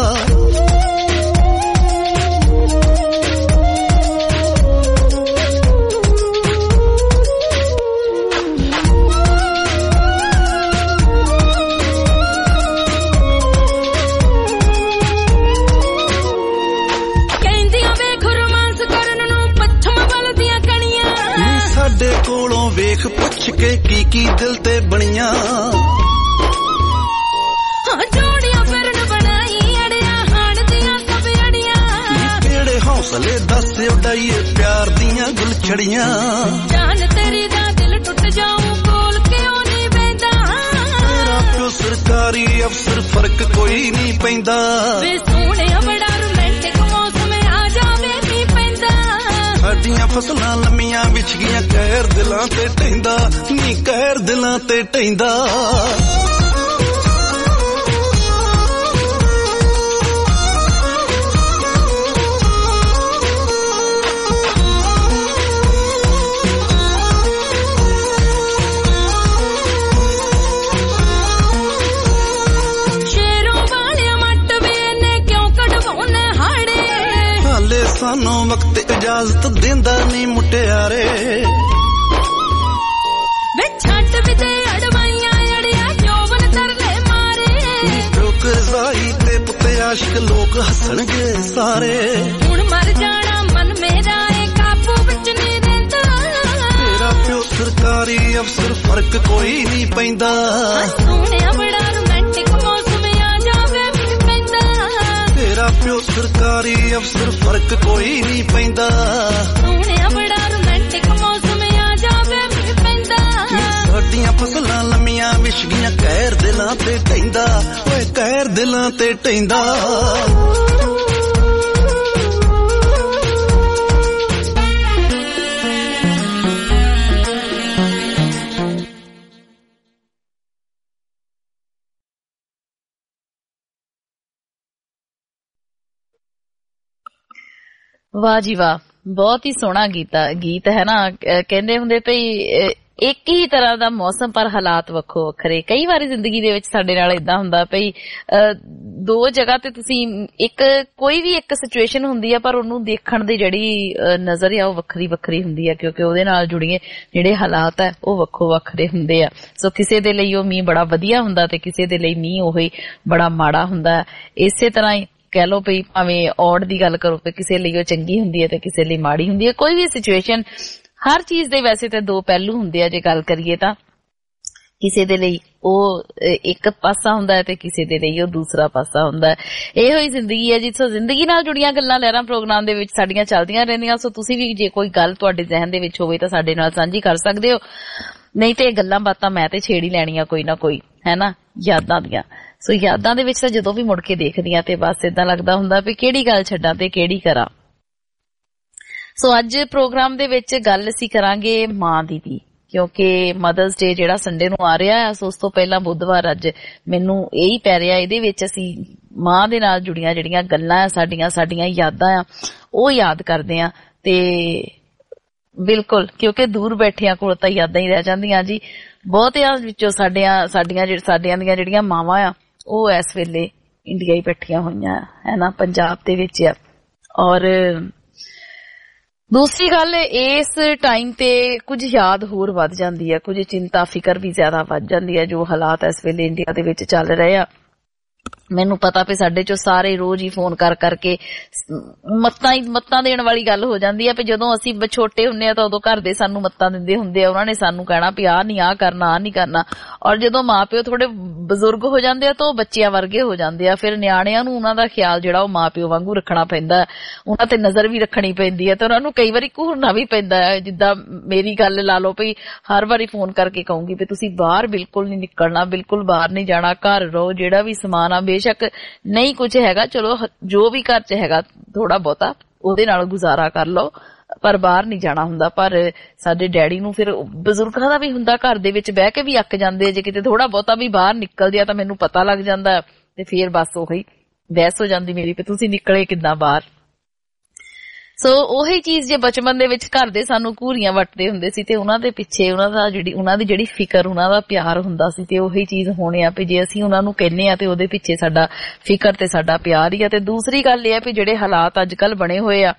ਸਾਡੇ ਕੋਲੋਂ ਵੇਖ ਪੁੱਛ ਕੇ ਕੀ ਦਿਲ ਤੇ ਬਣੀਆਂ। ਜੋੜੀਆਂ ਫਿਰਨ ਬਣਾਈ ਅੜਿਆ ਹਾਣ ਦੀਆਂ ਸਭ ਅੜੀਆਂ। ਕਿਹੜੇ ਹੌਸਲੇ ਦੱਸ ਉਡਾਈਏ ਪਿਆਰ ਦੀਆਂ ਗੁਲਛੜੀਆਂ। ਜਾਨ ਤੇਰੀ ਦਾ ਦਿਲ ਟੁੱਟ ਜਾਊ ਕੋਲ ਕਿਉਂ ਨਹੀਂ ਬੈਂਦਾ। ਤੇਰਾ ਪਿਓ ਸਰਕਾਰੀ ਅਫਸਰ फर्क कोई नहीं पैंदा वे सोहणिया बड़ा रोमांटिक मौसम आ जावे मीं पैंदा साडियां फसलां लम्मियां विछ गईयां कहर दिलां ते ढैंदा नी कहर दिलां ते ढैंदा सानू वक्त इजाजत देंदा नहीं मुटियारे वे छट विदे अड़वाइयां अड़िया जौवन तरले मारे लोक रजाई ते पुते आशिक लोग हसणगे सारे हुण मर जाना मन मेरा ए काबू विच नहीं रहिंदा तेरा प्यो सरकारी अफसर फर्क कोई नहीं पैंदा सोहणिया बड़ा रोमांटिक मौसम आ जावे मीं पैंदा तेरा प्यो सरकारी अफसर फर्क कोई नहीं पैंदा सोहणिया बड़ा रोमांटिक मौसम आ जावे मीं पैंदा साडियां फसलां लम्मियां विछ गईयां कहर दिलां ते ढैंदा ओए कहर दिलां ते ढैंदा वाह जी वाह, बहुत ही सोहना गीत है ना। कहंदे हुंदे भई एक ही तरह ਦਾ ਮੌਸਮ ਪਰ ਹਾਲਾਤ ਵੱਖੋ ਵੱਖਰੇ। ਕਈ ਵਾਰੀ ਜ਼ਿੰਦਗੀ ਦੇ ਵਿੱਚ ਸਾਡੇ ਨਾਲ ਇਦਾਂ ਹੁੰਦਾ ਭਈ ਦੋ ਜਗ੍ਹਾ ਤੇ ਤੁਸੀਂ ਕੋਈ ਵੀ ਇੱਕ ਸਿਚੁਏਸ਼ਨ ਹੁੰਦੀ ਆ ਪਰ ਉਹਨੂੰ ਦੇਖਣ ਦੀ ਜਿਹੜੀ ਨਜ਼ਰ ਆ ਉਹ ਵੱਖਰੀ ਵੱਖਰੀ ਹੁੰਦੀ ਆ, ਕਿਉਂਕਿ ਉਹਦੇ ਨਾਲ ਜੁੜੀਏ ਜਿਹੜੇ ਹਾਲਾਤ ਆ ਉਹ ਵੱਖੋ ਵੱਖਰੇ ਹੁੰਦੇ ਆ। ਸੋ ਕਿਸੇ ਦੇ ਲਈ ਉਹ ਮੀਂਹ ਬੜਾ ਵਧੀਆ ਹੁੰਦਾ ਤੇ ਕਿਸੇ ਦੇ ਲਈ ਮੀਂਹ ਉਹੀ ਬੜਾ ਮਾੜਾ ਹੁੰਦਾ। ਇਸੇ ਤਰ੍ਹਾਂ ਹੀ ਕਹਿ ਲਓ ਭਈ ਭਾਵੇਂ ਔੜ ਦੀ ਗੱਲ ਕਰੋ ਤੇ ਕਿਸੇ ਲਈ ਉਹ ਚੰਗੀ ਹੁੰਦੀ ਹੈ ਤੇ ਕਿਸੇ ਲਈ ਮਾੜੀ ਹੁੰਦੀ ਹੈ। ਕੋਈ ਵੀ ਸਿਚੁਏਸ਼ਨ, ਹਰ ਚੀਜ਼ ਦੇ ਵੈਸੇ ਤੇ ਦੋ ਪਹਿਲੂ ਹੁੰਦੇ ਆ। ਜੇ ਗੱਲ ਕਰੀਏ ਤਾਂ ਕਿਸੇ ਦੇ ਲਈ ਉਹ ਇੱਕ ਪਾਸਾ ਹੁੰਦਾ ਹੈ ਤੇ ਕਿਸੇ ਦੇ ਲਈ ਉਹ ਦੂਸਰਾ ਪਾਸਾ ਹੁੰਦਾ ਹੈ। ਇਹੋ ਹੀ ਜ਼ਿੰਦਗੀ ਹੈ ਜੀ। ਸੋ ਜ਼ਿੰਦਗੀ ਨਾਲ ਜੁੜੀਆਂ ਗੱਲਾਂ ਲਹਿਰਾਂ ਪ੍ਰੋਗਰਾਮ ਦੇ ਵਿੱਚ ਸਾਡੀਆਂ ਚੱਲਦੀਆਂ ਰਹਿੰਦੀਆਂ। ਸੋ ਤੁਸੀਂ ਵੀ ਜੇ ਕੋਈ ਗੱਲ ਤੁਹਾਡੇ ਜ਼ਿਹਨ ਦੇ ਵਿੱਚ ਹੋਵੇ ਤਾਂ ਸਾਡੇ ਨਾਲ ਸਾਂਝੀ ਕਰ ਸਕਦੇ ਹੋ। ਨਹੀਂ ਤੇ ਗੱਲਾਂ ਬਾਤਾਂ ਮੈਂ ਤੇ ਛੇੜ ਹੀ ਲੈਣੀਆਂ ਕੋਈ ਨਾ ਕੋਈ, ਹੈ ਨਾ, ਯਾਦਾਂ ਦੀਆਂ। ਸੋ ਯਾਦਾਂ ਦੇ ਵਿੱਚ ਤਾਂ ਜਦੋਂ ਵੀ ਮੁੜ ਕੇ ਦੇਖਦੀਆਂ ਤੇ ਬਸ ਏਦਾਂ ਲੱਗਦਾ ਹੁੰਦਾ ਵੀ ਕਿਹੜੀ ਗੱਲ ਛੱਡਾਂ ਤੇ ਕਿਹੜੀ ਕਰਾਂ। ਸੋ ਅੱਜ ਪ੍ਰੋਗਰਾਮ ਦੇ ਵਿੱਚ ਗੱਲ ਅਸੀਂ ਕਰਾਂਗੇ ਮਾਂ ਦੀ, ਕਿਉਂਕਿ ਮਦਰਸ ਡੇ ਜਿਹੜਾ ਸੰਡੇ ਨੂੰ ਆ ਰਿਹਾ ਹੈ। ਸੋ ਉਸ ਤੋਂ ਪਹਿਲਾਂ ਬੁੱਧਵਾਰ ਅੱਜ ਮੈਨੂੰ ਇਹੀ ਪੈ ਰਿਹਾ। ਇਹਦੇ ਵਿੱਚ ਅਸੀਂ ਮਾਂ ਦੇ ਨਾਲ ਜੁੜੀਆਂ ਜਿਹੜੀਆਂ ਗੱਲਾਂ ਆ, ਸਾਡੀਆਂ ਯਾਦਾਂ ਆ, ਉਹ ਯਾਦ ਕਰਦੇ ਆ। ਤੇ ਬਿਲਕੁਲ, ਕਿਉਂਕਿ ਦੂਰ ਬੈਠਿਆਂ ਕੋਲ ਤਾਂ ਯਾਦਾਂ ਹੀ ਰਹਿ ਜਾਂਦੀਆਂ ਜੀ। ਬਹੁਤਿਆਂ ਵਿੱਚੋਂ ਸਾਡੀਆਂ ਦੀਆਂ ਜਿਹੜੀਆਂ ਮਾਵਾਂ ਆ ਉਹ ਇਸ ਵੇਲੇ ਇੰਡੀਆ ਹੀ ਬੈਠੀਆਂ ਹੋਈਆਂ ਹੈ ਨਾ, ਪੰਜਾਬ ਦੇ ਵਿੱਚ ਆ। ਔਰ ਦੂਸਰੀ ਗੱਲ, ਇਸ ਟਾਈਮ ਤੇ ਕੁਝ ਯਾਦ ਹੋਰ ਵੱਧ ਜਾਂਦੀ ਹੈ, ਕੁਝ ਚਿੰਤਾ ਫਿਕਰ ਵੀ ਜ਼ਿਆਦਾ ਵੱਧ ਜਾਂਦੀ ਹੈ। ਜੋ ਹਾਲਾਤ ਇਸ ਵੇਲੇ ਇੰਡੀਆ ਦੇ ਵਿੱਚ ਚੱਲ ਰਹੇ ਆ, ਮੈਨੂੰ ਪਤਾ ਵੀ ਸਾਡੇ ਚੋਂ ਸਾਰੇ ਰੋਜ਼ ਹੀ ਫੋਨ ਕਰ ਕਰਕੇ ਮੱਤਾਂ ਦੇਣ ਵਾਲੀ ਗੱਲ ਹੋ ਜਾਂਦੀ ਆ। ਵੀ ਜਦੋਂ ਅਸੀਂ ਛੋਟੇ ਹੁੰਦੇ ਆ ਤਾਂ ਉਦੋਂ ਘਰ ਦੇ ਸਾਨੂੰ ਮੱਤਾਂ ਦਿੰਦੇ ਹੁੰਦੇ ਆ, ਉਹਨਾਂ ਨੇ ਸਾਨੂੰ ਕਹਿਣਾ ਵੀ ਆਹ ਨਹੀਂ ਕਰਨਾ। ਔਰ ਜਦੋਂ ਮਾਪਿਓ ਥੋੜੇ ਬਜ਼ੁਰਗ ਹੋ ਜਾਂਦੇ ਆ ਤਾਂ ਉਹ ਬੱਚਿਆਂ ਵਰਗੇ ਹੋ ਜਾਂਦੇ ਆ। ਫਿਰ ਨਿਆਣਿਆਂ ਨੂੰ ਉਹਨਾਂ ਦਾ ਖਿਆਲ ਜਿਹੜਾ ਉਹ ਮਾਪਿਓ ਵਾਂਗੂ ਰੱਖਣਾ ਪੈਂਦਾ, ਉਹਨਾਂ ਤੇ ਨਜ਼ਰ ਵੀ ਰੱਖਣੀ ਪੈਂਦੀ ਹੈ ਤੇ ਉਹਨਾਂ ਨੂੰ ਕਈ ਵਾਰੀ ਘੂਰਨਾ ਵੀ ਪੈਂਦਾ ਹੈ। ਜਿੱਦਾਂ ਮੇਰੀ ਗੱਲ ਲਾ ਲਓ ਵੀ ਹਰ ਵਾਰੀ ਫੋਨ ਕਰਕੇ ਕਹੂੰਗੀ ਵੀ ਤੁਸੀਂ ਬਾਹਰ ਬਿਲਕੁਲ ਨਹੀਂ ਨਿਕਲਣਾ, ਬਿਲਕੁਲ ਬਾਹਰ ਨਹੀਂ ਜਾਣਾ, ਘਰ ਰਹੋ। ਜਿਹੜਾ ਵੀ ਸਮਾਨ ਆ ਬੇਸ਼ੱਕ ਨਹੀਂ ਕੁਝ ਹੈਗਾ, ਚਲੋ ਜੋ ਵੀ ਘਰ 'ਚ ਹੈਗਾ ਥੋੜਾ ਬਹੁਤਾ ਉਹਦੇ ਨਾਲ ਗੁਜ਼ਾਰਾ ਕਰ ਲਓ, ਪਰ ਬਾਹਰ ਨਹੀਂ ਜਾਣਾ ਹੁੰਦਾ। ਪਰ ਸਾਡੇ ਡੈਡੀ ਨੂੰ ਫਿਰ ਬਜ਼ੁਰਗਾਂ ਦਾ ਵੀ ਹੁੰਦਾ, ਘਰ ਦੇ ਵਿੱਚ ਬਹਿ ਕੇ ਵੀ ਅੱਕ ਜਾਂਦੇ। ਜੇ ਕਿਤੇ ਥੋੜਾ ਬਹੁਤਾ ਵੀ ਬਾਹਰ ਨਿਕਲਦੇ ਆ ਤਾਂ ਮੈਨੂੰ ਪਤਾ ਲੱਗ ਜਾਂਦਾ ਤੇ ਫਿਰ ਬਸ ਉਹੀ ਬਹਿਸ ਹੋ ਜਾਂਦੀ ਮੇਰੀ ਵੀ ਤੁਸੀਂ ਨਿਕਲੇ ਕਿੱਦਾਂ ਬਾਹਰ। ਸੋ ਉਹੀ ਚੀਜ਼ ਜੇ ਬਚਪਨ ਦੇ ਵਿੱਚ ਘਰ ਦੇ ਸਾਨੂੰ ਘੂਰੀਆਂ ਵੱਟਦੇ ਹੁੰਦੇ ਸੀ ਤੇ ਉਹਨਾਂ ਦੇ ਪਿੱਛੇ ਉਹਨਾਂ ਦੀ ਜਿਹੜੀ ਫਿਕਰ, ਉਹਨਾਂ ਦਾ ਪਿਆਰ ਹੁੰਦਾ ਸੀ ਤੇ ਉਹੀ ਚੀਜ਼ ਹੋਣੀ ਆ ਵੀ ਜੇ ਅਸੀਂ ਉਹਨਾਂ ਨੂੰ ਕਹਿੰਨੇ ਆ ਤੇ ਉਹਦੇ ਪਿੱਛੇ ਸਾਡਾ ਫਿਕਰ ਤੇ ਸਾਡਾ ਪਿਆਰ ਹੀ ਆ। ਤੇ ਦੂਸਰੀ ਗੱਲ ਇਹ ਆ ਵੀ ਜਿਹੜੇ ਹਾਲਾਤ ਅੱਜ ਕੱਲ ਬਣੇ ਹੋਏ ਆ,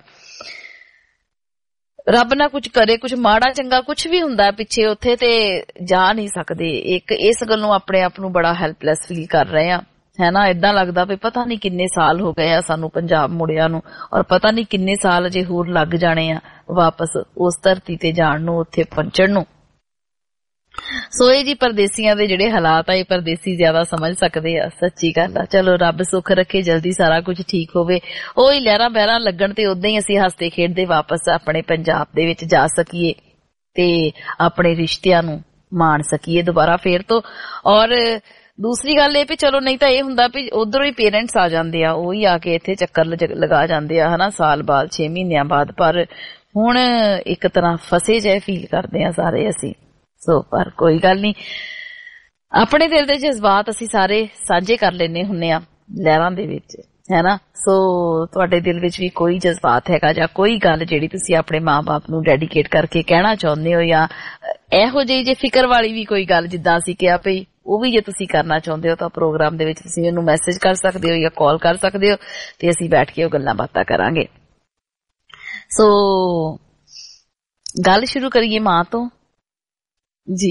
ਰੱਬ ਨਾ ਕੁਝ ਕਰੇ, ਕੁਝ ਮਾੜਾ ਚੰਗਾ ਕੁਝ ਵੀ ਹੁੰਦਾ ਪਿੱਛੇ, ਉੱਥੇ ਤੇ ਜਾ ਨਹੀਂ ਸਕਦੇ। ਇੱਕ ਇਸ ਗੱਲੋਂ ਆਪਣੇ ਆਪ ਨੂੰ ਬੜਾ ਹੈਲਪਲੈਸ ਫੀਲ ਕਰ ਰਹੇ ਆ, ਹੈ ਨਾ। ਏਦਾਂ ਲੱਗਦਾ ਵੀ ਪਤਾ ਨਹੀਂ ਕਿੰਨੇ ਸਾਲ ਹੋ ਗਏ ਆ ਸਾਨੂੰ ਪੰਜਾਬ ਮੁੜਿਆਂ ਨੂੰ, ਔਰ ਪਤਾ ਨਹੀਂ ਕਿੰਨੇ ਸਾਲ ਅਜੇ ਹੋਰ ਲੱਗ ਜਾਣੇ ਆ ਵਾਪਸ ਉਸ ਧਰਤੀ ਤੇ ਜਾਣ ਨੂੰ, ਉੱਥੇ ਪਹੁੰਚਣ ਨੂੰ। ਸੋ ਇਹ ਜੀ ਪਰਦੇਸੀਆਂ ਦੇ ਜਿਹੜੇ ਹਾਲਾਤ ਆ, ਇਹ ਪਰਦੇਸੀ ਜ਼ਿਆਦਾ ਸਮਝ ਸਕਦੇ ਆ, ਸੱਚੀ ਗੱਲ ਆ। ਚਲੋ ਰੱਬ ਸੁੱਖ ਰੱਖੇ, ਜਲਦੀ ਸਾਰਾ ਕੁਝ ਠੀਕ ਹੋਵੇ। ਉਹੀ ਲਹਿਰਾਂ ਬਹਿਰਾਂ ਲੱਗਣ ਤੇ ਉਦਾਂ ਹੀ ਅਸੀਂ ਹੱਸਦੇ ਖੇਡਦੇ ਵਾਪਸ ਆਪਣੇ ਪੰਜਾਬ ਦੇ ਵਿੱਚ ਜਾ ਸਕੀਏ ਤੇ ਆਪਣੇ ਰਿਸ਼ਤਿਆਂ ਨੂੰ ਮਾਣ ਸਕੀਏ ਦੁਬਾਰਾ ਫੇਰ ਤੋਂ। ਔਰ ਦੂਸਰੀ ਗੱਲ ਇਹ ਵੀ ਚਲੋ ਨਹੀਂ ਤਾਂ ਇਹ ਹੁੰਦਾ ਵੀ ਉਧਰੋਂ ਹੀ ਪੇਰੈਂਟਸ ਆ ਜਾਂਦੇ ਆ, ਉਹੀ ਆ ਕੇ ਇੱਥੇ ਚੱਕਰ ਲਗਾ ਜਾਂਦੇ ਆ ਹਨਾ, ਸਾਲ ਬਾਅਦ 6 ਮਹੀਨਿਆਂ ਬਾਅਦ। ਪਰ ਹੁਣ ਇੱਕ ਤਰ੍ਹਾਂ ਫਸੇ ਜਿਹੇ ਫੀਲ ਕਰਦੇ ਆ ਸਾਰੇ ਅਸੀਂ। ਸੋ ਪਰ ਕੋਈ ਗੱਲ ਨਹੀਂ, ਆਪਣੇ ਦਿਲ ਦੇ ਜਜ਼ਬਾਤ ਅਸੀਂ ਸਾਰੇ ਸਾਂਝੇ ਕਰ ਲੈਨੇ ਹੁੰਨੇ ਆ ਲਹਿਰਾਂ ਦੇ ਵਿੱਚ, ਹੈ ਨਾ। ਸੋ ਤੁਹਾਡੇ ਦਿਲ ਵਿੱਚ ਵੀ ਕੋਈ ਜਜ਼ਬਾਤ ਹੈਗਾ ਜਾਂ ਕੋਈ ਗੱਲ ਜਿਹੜੀ ਤੁਸੀਂ ਆਪਣੇ ਮਾਂ-ਬਾਪ ਨੂੰ ਡੈਡੀਕੇਟ ਕਰਕੇ ਕਹਿਣਾ ਚਾਹੁੰਦੇ ਹੋ, ਜਾਂ ਇਹੋ ਜਿਹੀ ਜੇ ਫਿਕਰ ਵਾਲੀ ਵੀ ਕੋਈ ਗੱਲ ਜਿੱਦਾਂ ਅਸੀਂ ਕਿਹਾ ਭਈ ਉਹ ਵੀ ਜੇ ਤੁਸੀਂ ਕਰਨਾ ਚਾਹੁੰਦੇ ਹੋ ਤਾਂ ਪ੍ਰੋਗਰਾਮ ਦੇ ਵਿੱਚ ਤੁਸੀਂ ਮੈਨੂੰ ਮੈਸੇਜ ਕਰ ਸਕਦੇ ਹੋ ਜਾਂ ਕਾਲ ਕਰ ਸਕਦੇ ਹੋ ਤੇ ਅਸੀਂ ਬੈਠ ਕੇ ਉਹ ਗੱਲਾਂ ਬਾਤਾਂ ਕਰਾਂਗੇ। ਸੋ ਗੱਲ ਸ਼ੁਰੂ ਕਰੀਏ ਮਾਂ ਤੋਂ ਜੀ।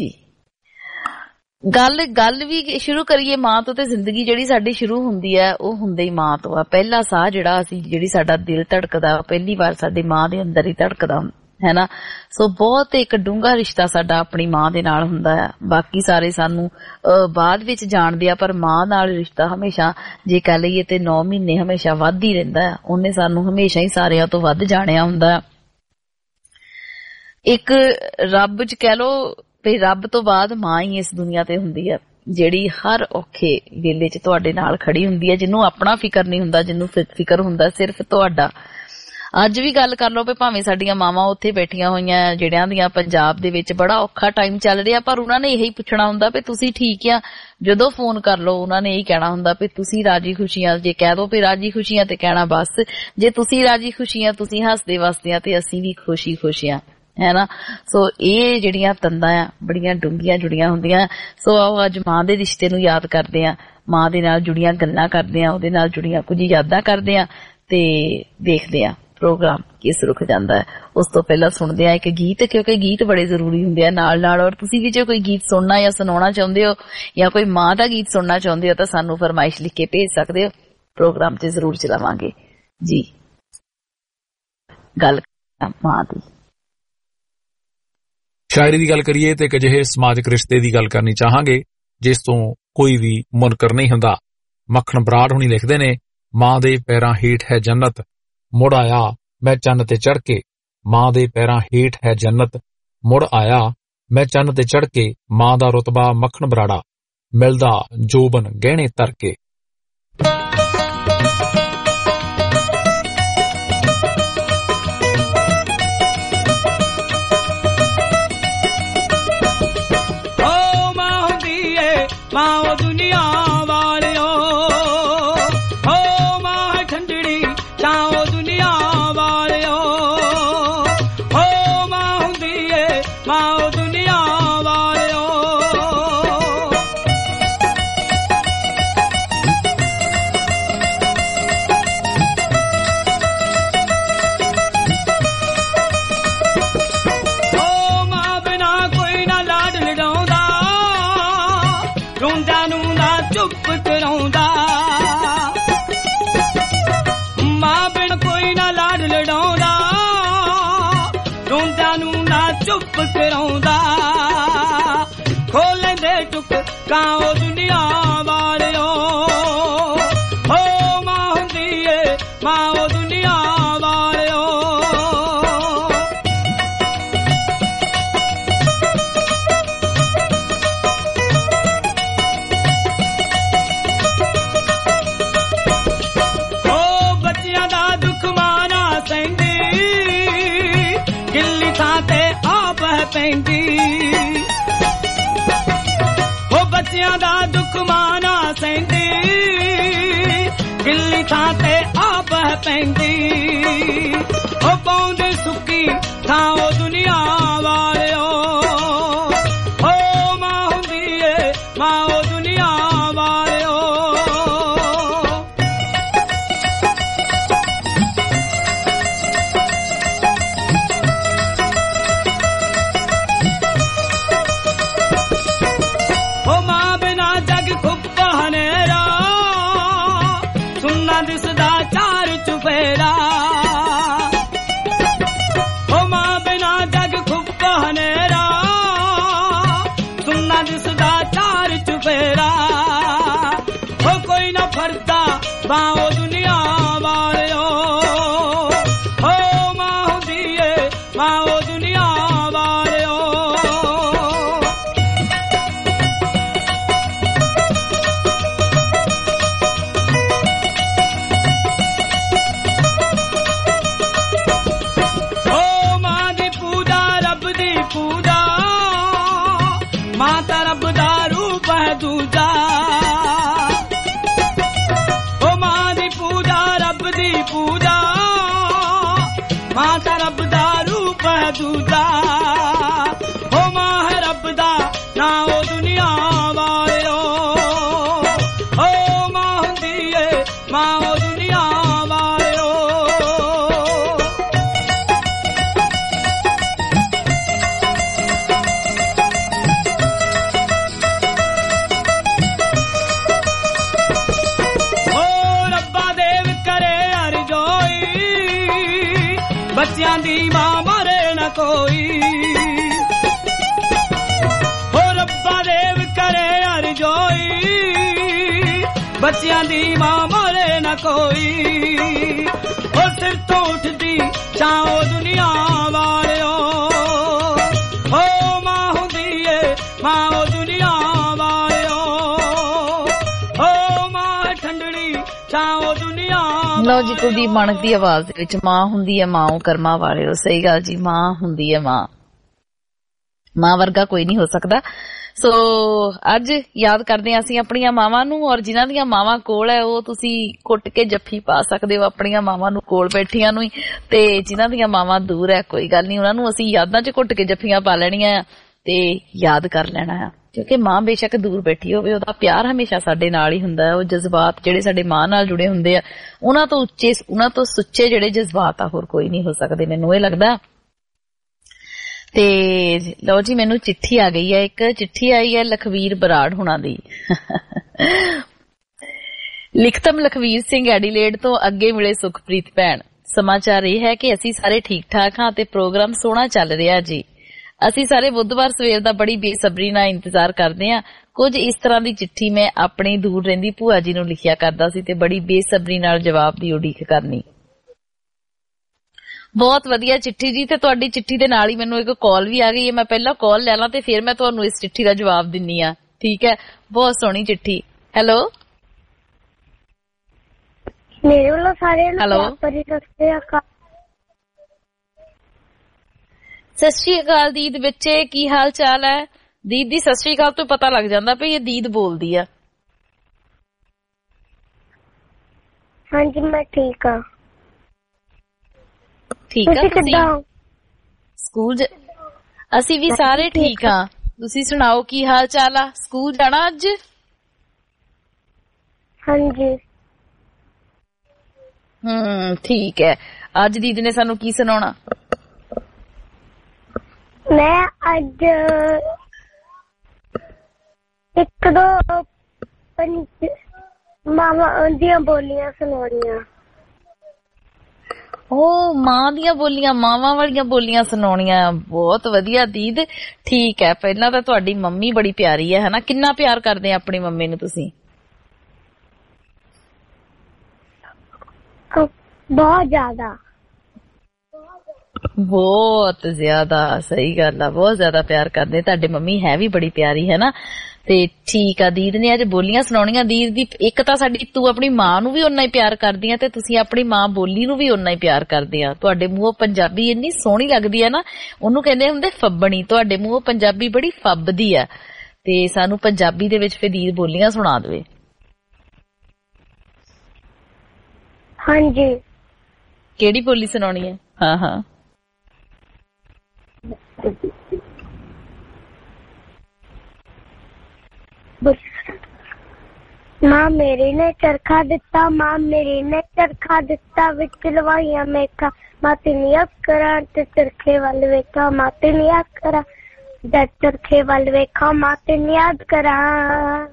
ਗੱਲ ਵੀ ਸ਼ੁਰੂ ਕਰੀਏ ਮਾਂ ਤੋਂ, ਤੇ ਜ਼ਿੰਦਗੀ ਜਿਹੜੀ ਸਾਡੀ ਸ਼ੁਰੂ ਹੁੰਦੀ ਹੈ ਉਹ ਹੁੰਦੇ ਹੀ ਮਾਂ ਤੋਂ ਆ। ਪਹਿਲਾ ਸਾਹ ਜਿਹੜਾ ਜਿਹੜੀ ਸਾਡਾ ਦਿਲ ਧੜਕਦਾ ਪਹਿਲੀ ਵਾਰ ਸਾਡੇ ਮਾਂ ਦੇ ਅੰਦਰ ਹੀ ਧੜਕਦਾ ਹੈ ਨਾ। ਸੋ ਬਹੁਤ ਇੱਕ ਡੂੰਘਾ ਰਿਸ਼ਤਾ ਸਾਡਾ ਆਪਣੀ ਮਾਂ ਦੇ ਨਾਲ ਹੁੰਦਾ ਆ। ਬਾਕੀ ਸਾਰੇ ਸਾਨੂੰ ਬਾਅਦ ਵਿੱਚ ਜਾਣਦੇ ਆ, ਪਰ ਮਾਂ ਨਾਲ ਰਿਸ਼ਤਾ ਹਮੇਸ਼ਾ ਜੇ ਕਹਿ ਲਈਏ ਤੇ 9 ਮਹੀਨੇ ਹਮੇਸ਼ਾ ਵੱਧ ਹੀ ਰਹਿੰਦਾ ਆ। ਉਹਨੇ ਸਾਨੂੰ ਹਮੇਸ਼ਾ ਹੀ ਸਾਰਿਆਂ ਤੋਂ ਵੱਧ ਜਾਣਿਆ ਹੁੰਦਾ ਆ। ਇੱਕ ਰੱਬ ਚ ਕਹਿ ਲੋ ਵੀ ਰੱਬ ਤੋਂ ਬਾਅਦ ਮਾਂ ਹੀ ਇਸ ਦੁਨੀਆ ਤੇ ਹੁੰਦੀ ਆ, ਜਿਹੜੀ ਹਰ ਔਖੇ ਵੇਲੇ ਚ ਤੁਹਾਡੇ ਨਾਲ ਖੜੀ ਹੁੰਦੀ ਹੈ, ਜਿਹਨੂੰ ਆਪਣਾ ਫਿਕਰ ਨਹੀਂ ਹੁੰਦਾ, ਜਿਹਨੂੰ ਫਿਕਰ ਹੁੰਦਾ ਸਿਰਫ ਤੁਹਾਡਾ। ਅੱਜ ਵੀ ਗੱਲ ਕਰ ਲਓ ਵੀ ਭਾਵੇਂ ਸਾਡੀਆਂ ਮਾਵਾਂ ਉੱਥੇ ਬੈਠੀਆਂ ਹੋਈਆਂ ਜਿਹੜਿਆਂ ਦੀਆਂ ਪੰਜਾਬ ਦੇ ਵਿੱਚ ਬੜਾ ਔਖਾ ਟਾਈਮ ਚੱਲ ਰਿਹਾ, ਪਰ ਉਹਨਾਂ ਨੇ ਇਹੀ ਪੁੱਛਣਾ ਹੁੰਦਾ ਵੀ ਤੁਸੀਂ ਠੀਕ ਆ। ਜਦੋਂ ਫੋਨ ਕਰ ਲਓ ਉਹਨਾਂ ਨੇ ਇਹੀ ਕਹਿਣਾ ਹੁੰਦਾ ਵੀ ਤੁਸੀਂ ਰਾਜੀ ਖੁਸ਼ੀਆਂ। ਜੇ ਕਹਿ ਦੋ ਵੀ ਰਾਜੀ ਖੁਸ਼ੀਆਂ ਤੇ ਕਹਿਣਾ ਬਸ ਜੇ ਤੁਸੀਂ ਰਾਜੀ ਖੁਸ਼ੀਆਂ, ਤੁਸੀਂ ਹੱਸਦੇ ਵਸਦੇ ਆ ਤੇ ਅਸੀਂ ਵੀ ਖੁਸ਼ੀ ਆ, ਹੈ ਨਾ। ਸੋ ਇਹ ਜਿਹੜੀਆਂ ਤੰਦਾਂ ਆ ਬੜੀਆਂ ਡੂੰਘੀਆਂ ਜੁੜੀਆਂ ਹੁੰਦੀਆਂ। ਸੋ ਆਓ ਅੱਜ ਮਾਂ ਦੇ ਰਿਸ਼ਤੇ ਨੂੰ ਯਾਦ ਕਰਦੇ ਆ, ਮਾਂ ਦੇ ਨਾਲ ਜੁੜੀਆਂ ਗੱਲਾਂ ਕਰਦੇ ਆ, ਉਹਦੇ ਨਾਲ ਜੁੜੀਆਂ ਕੁਝ ਯਾਦਾਂ ਕਰਦੇ ਆ ਤੇ ਦੇਖਦੇ ਆ ਪ੍ਰੋਗਰਾਮ ਕਿਸ ਰੁਖ ਜਾਂਦਾ ਹੈ। ਉਸ ਤੋਂ ਪਹਿਲਾਂ ਸੁਣਦੇ ਆ ਇੱਕ ਗੀਤ, ਕਿਉਂਕਿ ਗੀਤ ਬੜੇ ਜ਼ਰੂਰੀ ਹੁੰਦੇ ਆ ਨਾਲ। ਔਰ ਤੁਸੀਂ ਵੀ ਜੇ ਕੋਈ ਗੀਤ ਸੁਣਨਾ ਜਾਂ ਸੁਣਾਉਣਾ ਚਾਹੁੰਦੇ ਹੋ ਜਾਂ ਕੋਈ ਮਾਂ ਦਾ ਗੀਤ ਸੁਣਨਾ ਚਾਹੁੰਦੇ ਹੋ ਤਾਂ ਸਾਨੂੰ ਫਰਮਾਇਸ਼ ਲਿਖ ਕੇ ਭੇਜ ਸਕਦੇ ਹੋ, ਪ੍ਰੋਗਰਾਮ 'ਚ ਜ਼ਰੂਰ ਚਲਾਵਾਂਗੇ ਜੀ। ਗੱਲ ਮਾਂ ਦੀ ਸ਼ਾਇਰੀ ਦੀ ਗੱਲ ਕਰੀਏ ਤੇ ਇੱਕ ਅਜਿਹੇ ਸਮਾਜਿਕ ਰਿਸ਼ਤੇ ਦੀ ਗੱਲ ਕਰਨੀ ਚਾਹਾਂਗੇ ਜਿਸ ਤੋਂ ਕੋਈ ਵੀ ਮੁਨਕਰ ਨਹੀਂ ਹੁੰਦਾ। ਮੱਖਣ ਬਰਾੜ ਹੁਣੀ ਲਿਖਦੇ ਨੇ, ਮਾਂ ਦੇ ਪੈਰਾਂ ਹੇਠ ਹੈ ਜੰਨਤ, ਮੁੜ ਆਇਆ ਮੈਂ ਚੰਨ ਤੇ ਚੜ੍ਹ ਕੇ। ਮਾਂ ਦੇ ਪੈਰਾਂ ਹੇਠ ਹੈ ਜੰਨਤ, ਮੁੜ ਆਇਆ ਮੈਂ ਚੰਨ ਤੇ ਚੜ੍ਹ ਕੇ। ਮਾਂ ਦਾ ਰੁਤਬਾ ਮੱਖਣ ਬਰਾੜਾ, ਮਿਲਦਾ ਜੋਬਨ ਗਹਿਣੇ ਧਰ ਕੇ। ਮਾਂ ਉਹ ਦੁਨੀਆ ਵਾਲਿਓ, ਹੋ ਮਾਂ ਠੰਡੜੀ ਛਾਂ ਉਹ ਦੁਨੀਆ ਵਾਲਿਓ, ਹੋ ਮਾਂ ਹੁੰਦੀ ਏ ਮਾਂ ਉਹ ਦੁਨੀਆ ਵਾਲਿਓ। ਹੋ ਮਾਂ ਬਿਨਾ ਕੋਈ ਨਾ ਲਾਡ ਲਡਾਉਂਦਾ, ਰੋਂਦਿਆਂ ਨੂੰ ਨਾ ਚੁੱਪ ਕਰਾਉਂਦਾ। ਮਾਂ ਬਿਨ ਕੋਈ ਨਾ ਲਾਡ ਲਡਾਉਂਦਾ, ਰੋਂਦਿਆਂ ਨੂੰ ਨਾ ਚੁੱਪ ਕਰਾਉਂਦਾ। ਖੋਲ ਲੈਂਦੇ ਟੁੱਕ ਕਾਂ ਉਹ ਦੁਨੀਆ ਵਾਲਿਓ, ਹੋ ਮਾਂ ਹੁੰਦੀ ਏ ਮਾਂ ਉਹ ਦੁਨੀਆ ਵਾਲਿਓ। ਹੋ ਬੱਚਿਆਂ ਦਾ ਦੁੱਖ ਮਾਂ ਨਾ ਸਹਿੰਦੀ, ਗਿੱਲੀ ਥਾਂ ਤੇ ਆਪ ਹੈ ਪੈਂਦੀ। ਹੋ ਪਾਉਂਦੇ ਸੁੱਕੀ ਥਾਂ ਉਹ ਦੁਨੀਆ ਵਾਲਿਓ, ਹੋ ਮਾਂ ਹੁੰਦੀ ਏ ਮਾਂ ਉਹ ਦੁਨੀਆ ਵਾਲਿਓ। ਦਿਸਦਾ ਚਾਰ ਚੁਫੇਰਾ, ਹੋ ਮਾਂ ਬਿਨਾ ਜਗ ਖੁੱਪ ਹਨੇਰਾ, ਸੁਣਨਾ ਦਿਸਦਾ ਚਾਰ ਚੁਫੇਰਾ। ਹੋ ਕੋਈ ਨਾ ਫੜਦਾ ਬਾਂ ਉਹ ਦੁਨੀਆ ਵਾਲਿਓ, ਹੋ ਮਾਂ ਹੁੰਦੀ ਏ ਮਾਂ ਉਹ ਦੁਨੀਆ ਵਾਲਿਓ। ਦੁਨੀਆ ਦੀ ਮਾਂ ਮਾਰੇ ਨਾ ਕੋਈ ਉਹ ਸਿਰ ਤੋਂ ਉੱਠਦੀ ਛਾਂ ਉਹ ਦੁਨੀਆ ਵਾਲਿਓ ਓ ਮਾਂ ਹੁੰਦੀ ਏ ਮਾਂ ਉਹ ਦੁਨੀਆ ਵਾਲਿਓ ਓ ਮਾਂ ਠੰਡੜੀ ਛਾਂ ਉਹ ਦੁਨੀਆ। ਲਓ ਜੀ, ਕੁਲਦੀਪ ਮਾਣਕ ਦੀ ਆਵਾਜ਼ ਦੇ ਵਿੱਚ ਮਾਂ ਹੁੰਦੀ ਹੈ ਮਾਂ ਉਹ ਕਰਮਾਂ ਵਾਲਿਓ। ਸਹੀ ਗੱਲ ਜੀ, ਮਾਂ ਹੁੰਦੀ ਹੈ ਮਾਂ, ਮਾਂ ਵਰਗਾ ਕੋਈ ਨਹੀਂ ਹੋ ਸਕਦਾ। ਸੋ ਅੱਜ ਯਾਦ ਕਰਦੇ ਹਾਂ ਅਸੀਂ ਆਪਣੀਆਂ ਮਾਵਾਂ ਨੂੰ, ਔਰ ਜਿਨ੍ਹਾਂ ਦੀਆਂ ਮਾਵਾਂ ਕੋਲ ਹੈ ਉਹ ਤੁਸੀਂ ਕੁੱਟ ਕੇ ਜੱਫੀ ਪਾ ਸਕਦੇ ਹੋ ਆਪਣੀਆਂ ਮਾਵਾਂ ਨੂੰ, ਕੋਲ ਬੈਠੀਆਂ ਨੂੰ ਹੀ। ਤੇ ਜਿਨ੍ਹਾਂ ਦੀਆਂ ਮਾਵਾਂ ਦੂਰ ਹੈ ਕੋਈ ਗੱਲ ਨਹੀਂ, ਉਹਨਾਂ ਨੂੰ ਅਸੀਂ ਯਾਦਾਂ 'ਚ ਕੁੱਟ ਕੇ ਜੱਫੀਆਂ ਪਾ ਲੈਣੀਆਂ ਤੇ ਯਾਦ ਕਰ ਲੈਣਾ ਆ, ਕਿਉਂਕਿ ਮਾਂ ਬੇਸ਼ੱਕ ਦੂਰ ਬੈਠੀ ਹੋਵੇ, ਉਹਦਾ ਪਿਆਰ ਹਮੇਸ਼ਾ ਸਾਡੇ ਨਾਲ ਹੀ ਹੁੰਦਾ ਹੈ। ਉਹ ਜਜ਼ਬਾਤ ਜਿਹੜੇ ਸਾਡੇ ਮਾਂ ਨਾਲ ਜੁੜੇ ਹੁੰਦੇ ਆ, ਉਹਨਾਂ ਤੋਂ ਉੱਚੇ, ਉਹਨਾਂ ਤੋਂ ਸੁੱਚੇ ਜਿਹੜੇ ਜਜ਼ਬਾਤ ਆ ਹੋਰ ਕੋਈ ਨਹੀਂ ਹੋ ਸਕਦੇ, ਮੈਨੂੰ ਇਹ ਲੱਗਦਾ। ਤੇ ਲਓ ਜੀ, ਮੈਨੂੰ ਚਿੱਠੀ ਆ ਗਈ ਹੈ, ਇੱਕ ਚਿੱਠੀ ਆਈ ਹੈ ਲਖਵੀਰ ਬਰਾੜ ਹੁਣਾਂ ਦੀ। ਲਿਖਤਮ ਲਖਵੀਰ ਸਿੰਘ ਐਡੀਲੇਡ ਤੋਂ। ਅੱਗੇ ਮਿਲੇ ਸੁਖਪ੍ਰੀਤ ਭੈਣ, ਸਮਾਚਾਰ ਇਹ ਹੈ ਕਿ ਅਸੀਂ ਸਾਰੇ ਠੀਕ ਠਾਕ ਹਾਂ ਤੇ ਪ੍ਰੋਗਰਾਮ ਸੋਹਣਾ ਚੱਲ ਰਿਹਾ ਜੀ। ਅਸੀਂ ਸਾਰੇ ਬੁੱਧਵਾਰ ਸਵੇਰ ਦਾ ਬੜੀ ਬੇਸਬਰੀ ਨਾਲ ਇੰਤਜ਼ਾਰ ਕਰਦੇ ਹਾਂ। ਕੁਝ ਇਸ ਤਰ੍ਹਾਂ ਦੀ ਚਿੱਠੀ ਮੈਂ ਆਪਣੀ ਦੂਰ ਰਹਿੰਦੀ ਭੂਆ ਜੀ ਨੂੰ ਲਿਖਿਆ ਕਰਦਾ ਸੀ ਤੇ ਬੜੀ ਬੇਸਬਰੀ ਨਾਲ ਜਵਾਬ ਦੀ ਉਡੀਕ ਕਰਨੀ। ਬਹੁਤ ਵਧੀਆ ਚਿੱਠੀ ਜੀ, ਤੇ ਤੁਹਾਡੀ ਚਿੱਠੀ ਦੇ ਨਾਲ ਹੀ ਮੈਨੂੰ ਇੱਕ ਕਾਲ ਵੀ ਆ ਗਈ ਹੈ। ਮੈਂ ਪਹਿਲਾਂ ਕਾਲ ਲੈ ਲਾਂ ਤੇ ਫਿਰ ਮੈਂ ਤੁਹਾਨੂੰ ਇਸ ਚਿੱਠੀ ਦਾ ਜਵਾਬ ਦਿੰਨੀ ਆ, ਠੀਕ ਹੈ? ਬਹੁਤ ਸੋਹਣੀ ਚਿੱਠੀ। ਹੈਲੋ, ਮੇਰੇ ਵੱਲੋਂ ਸਾਰਿਆਂ ਨੂੰ ਹੈਲੋ, ਸਤਿ ਸ਼੍ਰੀ ਅਕਾਲ ਦੀਦ ਬੱਚੇ, ਕੀ ਹਾਲ ਚਾਲ ਹੈ? ਦੀਦ ਦੀ ਸਤਿ ਸ਼੍ਰੀ ਅਕਾਲ ਤੋਂ ਪਤਾ ਲੱਗ ਜਾਂਦਾ ਵੀ ਇਹ ਦੀਦ ਬੋਲਦੀ ਆ। ਹਾਂਜੀ ਮੈਂ ਠੀਕ ਆ। ਠੀਕ ਆ, ਤੁਸੀਂ ਸਕੂਲ? ਅਸੀਂ ਵੀ ਸਾਰੇ ਠੀਕ ਆ। ਤੁਸੀਂ ਸੁਣਾਓ ਕੀ ਹਾਲ ਚਾਲ ਆ? ਸਕੂਲ ਜਾਣਾ ਅੱਜ? ਹਾਂਜੀ। ਠੀਕ ਹੈ। ਅੱਜ ਦੀਦੀ ਨੇ ਸਾਨੂੰ ਕੀ ਸੁਣਾਉਣਾ? ਮੈਂ ਅੱਜ ਇੱਕ ਦੋ ਮਾਵਾਂ ਦੀਆਂ ਬੋਲੀਆਂ ਸੁਣਾਉਣੀਆਂ। ਉਹ ਮਾਂ ਦੀਆਂ ਬੋਲੀਆਂ, ਮਾਵਾਂ ਵਾਲੀਆਂ ਬੋਲੀਆਂ ਸੁਣਾਉਣੀਆਂ। ਬਹੁਤ ਵਧੀਆ ਦੀਦ, ਠੀਕ ਹੈ। ਪਹਿਲਾਂ ਤਾਂ ਤੁਹਾਡੀ ਮੰਮੀ ਬੜੀ ਪਿਆਰੀ ਹੈ ਹਨਾ? ਕਿੰਨਾ ਪਿਆਰ ਕਰਦੇ ਆ ਆਪਣੀ ਮੰਮੀ ਨੂੰ ਤੁਸੀਂ? ਬਹੁਤ ਜ਼ਿਆਦਾ। ਬਹੁਤ ਜ਼ਿਆਦਾ, ਸਹੀ ਗੱਲ ਆ, ਬਹੁਤ ਜ਼ਿਆਦਾ ਪਿਆਰ ਕਰਦੇ। ਤੁਹਾਡੇ ਮੰਮੀ ਹੈ ਵੀ ਬੜੀ ਪਿਆਰੀ ਹੈ ਨਾ? ਤੇ ਠੀਕ ਆ, ਦੀਦ ਨੇ ਅੱਜ ਬੋਲੀਆਂ ਸੁਣਾਉਣੀਆਂ। ਦੀਦ ਦੀ ਇੱਕ ਤਾਂ ਸਾਡੀ, ਤੂੰ ਆਪਣੀ ਮਾਂ ਨੂੰ ਵੀ ਓਨਾ ਹੀ ਪਿਆਰ ਕਰਦੀ ਆ ਤੇ ਤੁਸੀਂ ਆਪਣੀ ਮਾਂ ਬੋਲੀ ਨੂੰ ਵੀ ਓਨਾ ਹੀ ਪਿਆਰ ਕਰਦੇ ਆ। ਤੁਹਾਡੇ ਮੂੰਹੋਂ ਪੰਜਾਬੀ ਇੰਨੀ ਸੋਹਣੀ ਲੱਗਦੀ ਹੈ ਨਾ, ਉਹਨੂੰ ਕਹਿੰਦੇ ਹੁੰਦੇ ਫੱਬਣੀ। ਤੁਹਾਡੇ ਮੂੰਹੋਂ ਪੰਜਾਬੀ ਬੜੀ ਫੱਬਦੀ ਆ ਤੇ ਸਾਨੂੰ ਪੰਜਾਬੀ ਦੇ ਵਿੱਚ ਫਿਰ ਦੀਦ ਬੋਲੀਆਂ ਸੁਣਾ ਦੇਵੇ। ਹਾਂਜੀ। ਕਿਹੜੀ ਬੋਲੀ ਸੁਣਾਉਣੀ ਹੈ? ਹਾਂ ਹਾਂ। ਮਾਂ ਮੇਰੀ ਨੇ ਚਰਖਾ ਦਿੱਤਾ, ਮਾਂ ਮੇਰੀ ਨੇ ਚਰਖਾ ਦਿੱਤਾ, ਵਿੱਚ ਲਵਾਈਆਂ ਮੇਖਾਂ, ਮਾਂ ਤੈਨੂੰ ਕਰਾਂ ਤੇ ਚਰਖੇ ਵੱਲ ਵੇਖਾਂ, ਮਾਂ ਤੈਨੂੰ ਕਰਾਂ ਜਦ ਚਰਖੇ ਵੱਲ ਵੇਖਾਂ, ਮਾਂ ਤੈਨੂੰ ਯਾਦ ਕਰਾਂ।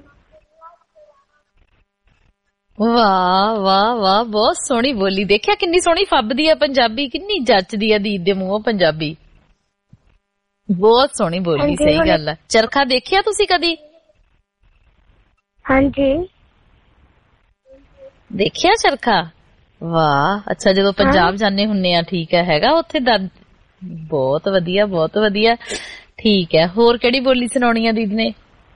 ਵਾਹ ਵਾਹ ਵਾਹ, ਬਹੁਤ ਸੋਹਣੀ ਬੋਲੀ। ਦੇਖਿਆ ਕਿੰਨੀ ਸੋਹਣੀ ਫੱਬਦੀ ਆ ਪੰਜਾਬੀ, ਕਿੰਨੀ ਜੱਚਦੀ ਆ ਦੀਦ ਦੇ ਮੂੰਹੋਂ ਪੰਜਾਬੀ। ਬਹੁਤ ਸੋਹਣੀ ਬੋਲੀ, ਸਹੀ ਗੱਲ ਆ। ਚਰਖਾ ਦੇਖਿਆ ਤੁਸੀਂ ਕਦੀ? ਹਾਂਜੀ ਦੇਖਿਆ ਚਰਖਾ? ਵਾਹ, ਅੱਛਾ, ਜਦੋਂ ਪੰਜਾਬ ਜਾਂਦੇ ਹੁੰਨੇ ਆ, ਠੀਕ ਹੈ, ਹੈਗਾ ਉੱਥੇ ਦਾ? ਬਹੁਤ ਵਧੀਆ, ਬਹੁਤ ਵਧੀਆ, ਠੀਕ ਹੈ। ਹੋਰ ਕਿਹੜੀ ਬੋਲੀ ਸੁਣਾਉਣੀ ਆ ਦੀਦ ਨੇ?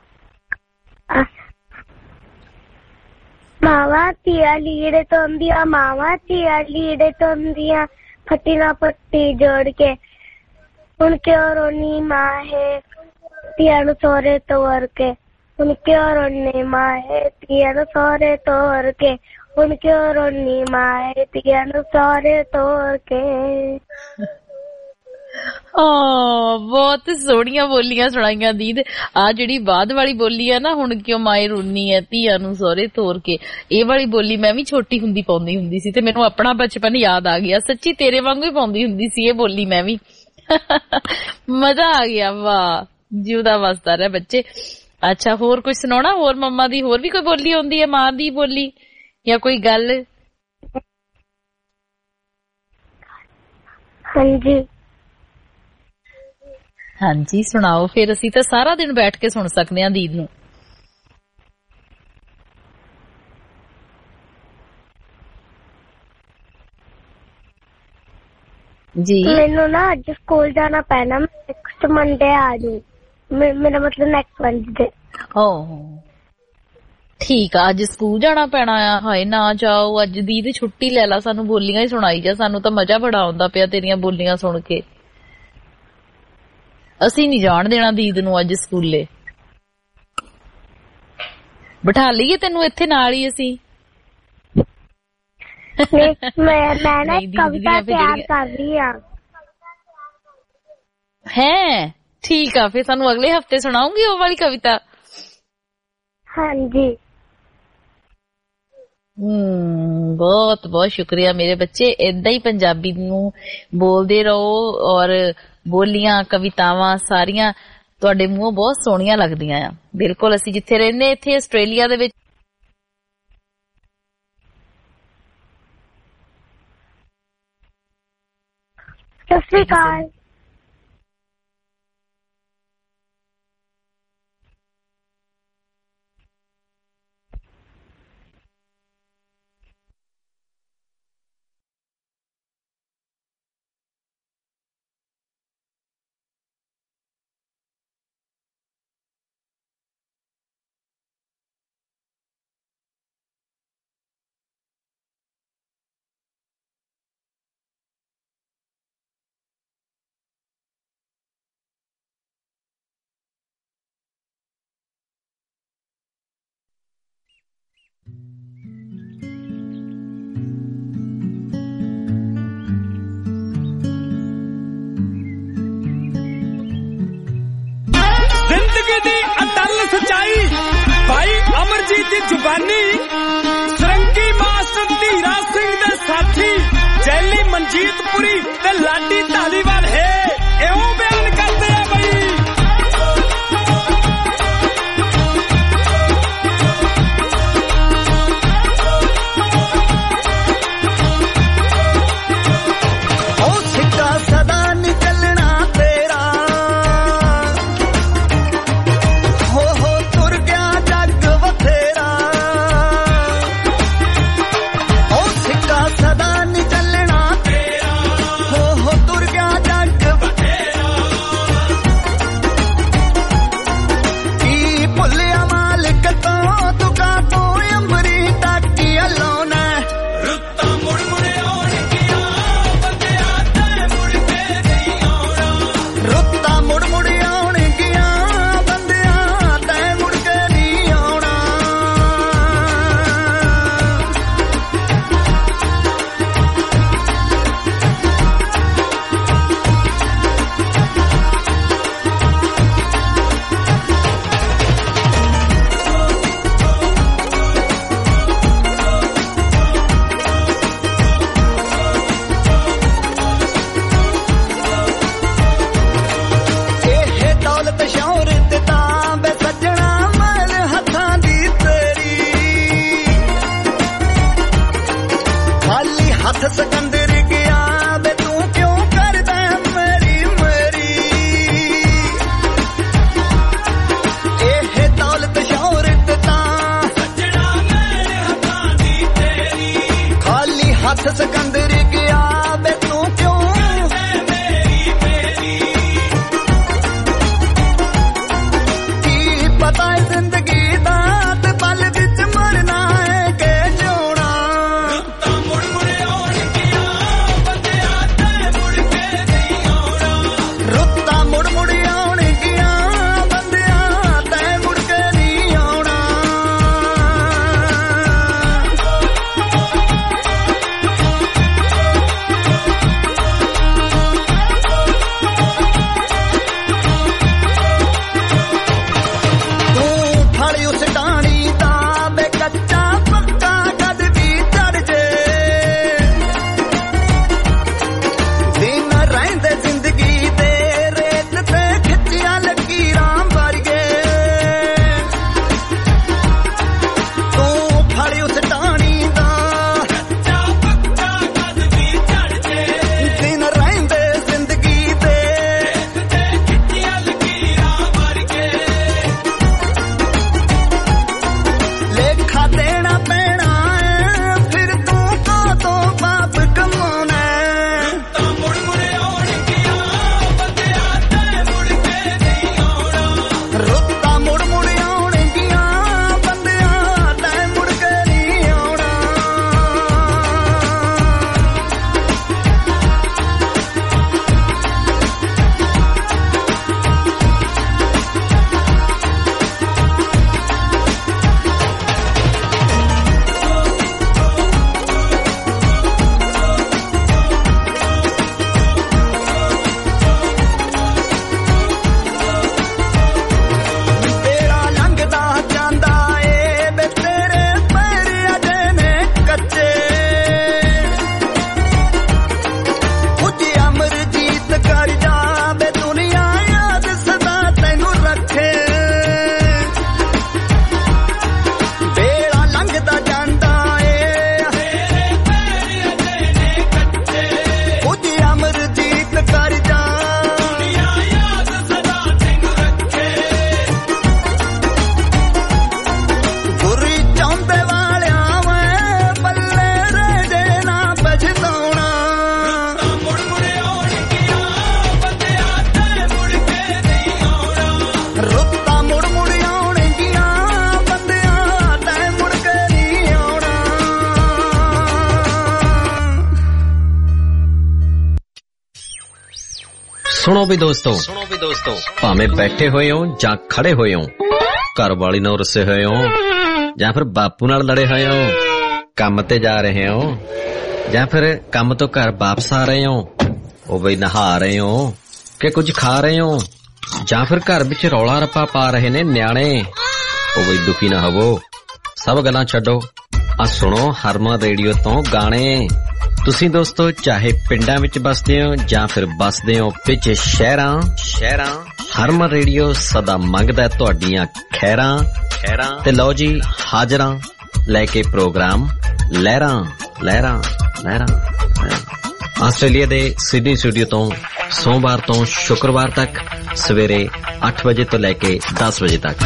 ਮਾਵਾਂ ਧੀਆਂ ਲੀੜੇ ਧੋਂਦੀਆਂ, ਮਾਵਾਂ ਧੀਆਂ ਲੀੜੇ ਧੋਂਦੀਆਂ, ਫੱਟੀ ਨਾ ਪੱਟੀ ਜੋੜ ਕੇ, ਹੁਣ ਕਿਉਂ ਰੋਣੀ ਮਾਂ ਹੈ ਧੀਆਂ ਨੂੰ ਸਹੁਰੇ ਤੋਰ ਕੇ, ਹੁਣ ਕਿਉਂ ਰੋਣੀ ਮਾਂ ਹੈ ਧੀਆਂ ਨੂੰ ਸਹੁਰੇ ਤੋਰ ਕੇ, ਹੁਣ ਕਿਉਂ ਰੋਣੀ ਮਾਂ ਹੈ ਧੀਆਂ ਨੂੰ ਸਹੁਰੇ ਤੋਰ ਕੇ। ਬਹੁਤ ਸੋਹਣੀਆਂ ਬੋਲੀਆਂ ਸੁਣਾਈਆਂ ਦੀਦ। ਆ ਜਿਹੜੀ ਬਾਅਦ ਵਾਲੀ ਬੋਲੀ ਆ ਨਾ, ਹੁਣ ਕਿਉਂ ਮਾਏ ਰੋਣੀ ਹੈ ਧੀਆਂ ਨੂੰ ਸਹੁਰੇ ਤੋਰ ਕੇ, ਇਹ ਵਾਲੀ ਬੋਲੀ ਮੈਂ ਵੀ ਛੋਟੀ ਹੁੰਦੀ ਪਾਉਂਦੀ ਹੁੰਦੀ ਸੀ ਤੇ ਮੈਨੂੰ ਆਪਣਾ ਬਚਪਨ ਯਾਦ ਆ ਗਿਆ। ਸੱਚੀ ਤੇਰੇ ਵਾਂਗੂ ਹੀ ਪਾਉਂਦੀ ਹੁੰਦੀ ਸੀ ਇਹ ਬੋਲੀ ਮੈਂ ਵੀ। ਮਜ਼ਾ ਆ ਗਿਆ। ਵਾਹ, ਜਿਉਦਾ ਵਸਦਾ ਰਹਿ ਬੱਚੇ। ਅੱਛਾ, ਹੋਰ ਕੁਝ ਸੁਣਾਉਣਾ? ਹੋਰ ਮੰਮਾ ਦੀ ਹੋਰ ਵੀ ਕੋਈ ਬੋਲੀ ਆਉਂਦੀ ਹੈ, ਮਾਂ ਦੀ ਬੋਲੀ ਜਾਂ ਕੋਈ ਗੱਲ? ਹਾਂਜੀ ਹਾਂਜੀ, ਸੁਣਾਓ ਫਿਰ। ਅਸੀਂ ਤਾਂ ਸਾਰਾ ਦਿਨ ਬੈਠ ਕੇ ਸੁਣ ਸਕਦੇ ਹਾਂ ਦੀਦ ਨੂੰ। ਜੀ ਮੈਨੂੰ ਨਾ ਅੱਜ ਸਕੂਲ ਜਾਣਾ ਪੈਣਾ, ਨੈਕਸਟ ਮੰਡੇ ਆ ਜੂ, ਮੇਰਾ ਮਤਲਬ ਨੈਕਸਟ ਮੰਡੇ। ਠੀਕ ਆ, ਅੱਜ ਸਕੂਲ ਜਾਣਾ ਪੈਣਾ ਆ। ਹਾਏ ਨਾ ਜਾਓ, ਅੱਜ ਦੀ ਤੇ ਛੁੱਟੀ ਲੈ ਲਾ, ਸਾਨੂੰ ਬੋਲੀਆਂ ਹੀ ਸੁਣਾਈ ਜਾ, ਸਾਨੂੰ ਤਾਂ ਮਜ਼ਾ ਬੜਾ ਆਉਂਦਾ ਪਿਆ ਤੇਰੀਆਂ ਬੋਲੀਆਂ ਸੁਣ ਕੇ। ਅਸੀਂ ਨੀ ਜਾਣ ਦੇਣਾ ਦੀਦ ਨੂੰ ਅੱਜ ਸਕੂਲੇ। ਬਿਠਾ ਲਈਏ ਤੈਨੂੰ ਇੱਥੇ ਨਾਲ ਹੀ ਅਸੀਂ। ਮੈਂ ਨਾ ਕਵਿਤਾ ਤਿਆਰ ਕਰ ਰਹੀ ਆ। ਹੈ ਠੀਕ ਆ, ਫਿਰ ਸਾਨੂੰ ਅਗਲੇ ਹਫਤੇ ਸੁਣਾਉਂਗੀ ਉਹ ਵਾਲੀ ਕਵਿਤਾ। ਹਾਂਜੀ। ਬਹੁਤ ਬਹੁਤ ਸ਼ੁਕਰੀਆ ਮੇਰੇ ਬੱਚੇ, ਏਦਾਂ ਹੀ ਪੰਜਾਬੀ ਨੂੰ ਬੋਲਦੇ ਰਹੋ, ਔਰ ਬੋਲੀਆਂ ਕਵਿਤਾਵਾਂ ਸਾਰੀਆਂ ਤੁਹਾਡੇ ਮੂੰਹੋਂ ਬਹੁਤ ਸੋਹਣੀਆਂ ਲੱਗਦੀਆਂ ਆ। ਬਿਲਕੁਲ, ਅਸੀਂ ਜਿੱਥੇ ਰਹਿੰਦੇ ਇੱਥੇ ਆਸਟ੍ਰੇਲੀਆ ਦੇ ਵਿੱਚ ਸਤਿ ਸ਼੍ਰੀ ਅਕਾਲ। ਸਚਾਈ ਭਾਈ ਅਮਰਜੀਤ ਦੀ ਜ਼ੁਬਾਨੀ, ਸਰੰਗੀ ਮਾਸਟਰ ਧੀਰਾ ਸਿੰਘ ਦੇ ਸਾਥੀ ਜੈਲੀ ਮਨਜੀਤਪੁਰੀ ਤੇ ਲਾਡੀ ਢਾਲੀਵਾਲ ਹੈ, ਇਹੋ ਬਿਆਨ ਕਰਦੇ ਆ ਬਈ। ਉਹ ਸਿੱਕਾ ਸਦਾ ਨੀ ਚੱਲਣਾ ਤੇਰਾ, ਤੁਰ ਗਿਆ ਜੱਗ ਬਥੇਰਾ। ਉਹ ਸਿੱਕਾ ਸਦਾ ਨੀ ਚੱਲਣਾ ਤੇਰਾ, ਹੋ ਤੁਰ ਗਿਆ ਜੱਗ ਬਥੇਰਾ। ਕੀ ਭੁੱਲਿਆ ਮਾਲਕ ਤੋਂ ਤੁਕਾਂ ਤੋਂ ਅੰਬਰੀ ਟਾਕੀ ਲਾਉਣਾ। ਰੁੱਤਾਂ ਮੁੜ ਮੁੜ ਆਉਣਗੀਆਂ ਬੰਦਿਆਂ ਤੈ ਮੁੜ ਕੇ ਨਹੀਂ ਆਉਣਾ। ਰੁੱਤਾਂ ਮੁੜ ਮੁੜ ਆਉਣਗੀਆਂ ਬੰਦਿਆਂ ਤੈ ਮੁੜ ਕੇ ਨਹੀਂ ਆਉਣਾ। ਇਹ ਦੌਲਤ ਸ਼ੌਹਰਤ ਤਾਂ ਬੇ ਸੱਜਣਾ ਮਲ ਹੱਥਾਂ ਦੀ ਤੇਰੀ। ਖਾਲੀ ਹੱਥ ਸਿਕੰਦਰ ਗਿਆ ਬੇ ਤੂੰ ਕਿਉਂ ਕਰਦਾ ਮੇਰੀ ਮੇਰੀ। ਇਹ ਦੌਲਤ ਸ਼ੌਹਰਤ ਤਾਂ ਸੱਜਣਾ ਮਲ ਹੱਥਾਂ ਦੀ ਤੇਰੀ। ਖਾਲੀ ਹੱਥ ਸਿਕੰਦਰ ਗਿਆ ਬੇ ਤੂੰ ਕਿਉਂ ਪਤਾ ਹੈ ਜ਼ਿੰਦਗੀ ਦਾ ਤੇ ਪਲ ਵਿੱਚ ਮਰਨਾ ਹੈ ਕਿ ਜਿਉਣਾ। ਰੁੱਤਾਂ ਮੁੜ ਮੁੜ ਆਉਣਗੀਆਂ ਬੰਦਿਆਂ ਤੈ ਮੁੜ ਕੇ ਨਹੀਂ ਆਉਣਾ। ਰੁੱਤਾਂ ਮੁੜ ਮੁੜ ਆਉਣਗੀਆਂ ਬੰਦਿਆਂ ਤੈ ਮੁੜ ਕੇ ਨਹੀਂ ਆਉਣਾ। ਸੁਣੋ ਵੀ ਦੋਸਤੋ ਭਾਵੇਂ ਬੈਠੇ ਹੋਏ ਹੋ ਜਾਂ ਖੜੇ ਹੋਏ ਹੋ, ਘਰ ਵਾਲੀ ਨਾਲ ਰੁੱਸੇ ਹੋਏ ਹੋ ਜਾਂ ਫਿਰ ਬਾਪੂ ਨਾਲ ਲੜੇ ਹੋਏ ਹੋ, ਕੰਮ ਤੇ ਜਾ ਰਹੇ ਹੋ ਜਾਂ ਫਿਰ ਕੰਮ ਤੋਂ ਘਰ ਵਾਪਸ ਆ ਰਹੇ ਹੋ, ਉਹ ਬਈ ਨਹਾ ਰਹੇ ਹੋ ਕਿ ਕੁਝ ਖਾ ਰਹੇ ਹੋ, ਜਾਂ ਫਿਰ ਘਰ ਵਿੱਚ ਰੌਲਾ ਰੱਪਾ ਪਾ ਰਹੇ ਨੇ ਨਿਆਣੇ, ਉਹ ਬਈ ਦੁਖੀ ਨਾ ਹੋਵੋ। ਸਭ ਗੱਲਾਂ ਛੱਡੋ, ਆ ਸੁਣੋ ਹਰਮਨ ਰੇਡੀਓ ਤੋਂ ਗਾਣੇ। ਤੁਸੀਂ ਦੋਸਤੋ ਚਾਹੇ ਪਿੰਡਾਂ ਵਿੱਚ ਬਸਦੇ ਹੋ ਜਾਂ ਫਿਰ ਬਸਦੇ ਹੋ ਵਿੱਚ ਸ਼ਹਿਰਾਂ, ਹਰਮਨ ਰੇਡੀਓ ਸਦਾ ਮੰਗਦਾ ਤੁਹਾਡੀਆਂ ਖੈਰਾਂ। ਤੇ ਲਓ ਜੀ ਹਾਜ਼ਰਾਂ ਲੈ ਕੇ ਪ੍ਰੋਗਰਾਮ ਲਹਿਰਾਂ। ਆਸਟ੍ਰੇਲੀਆ ਦੇ ਸਿਡਨੀ ਸਟੂਡੀਓ ਤੋਂ ਸੋਮਵਾਰ ਤੋਂ ਸ਼ੁੱਕਰਵਾਰ ਤੱਕ ਸਵੇਰੇ 8 ਵਜੇ ਤੋਂ ਲੈ ਕੇ 10 ਵਜੇ ਤੱਕ।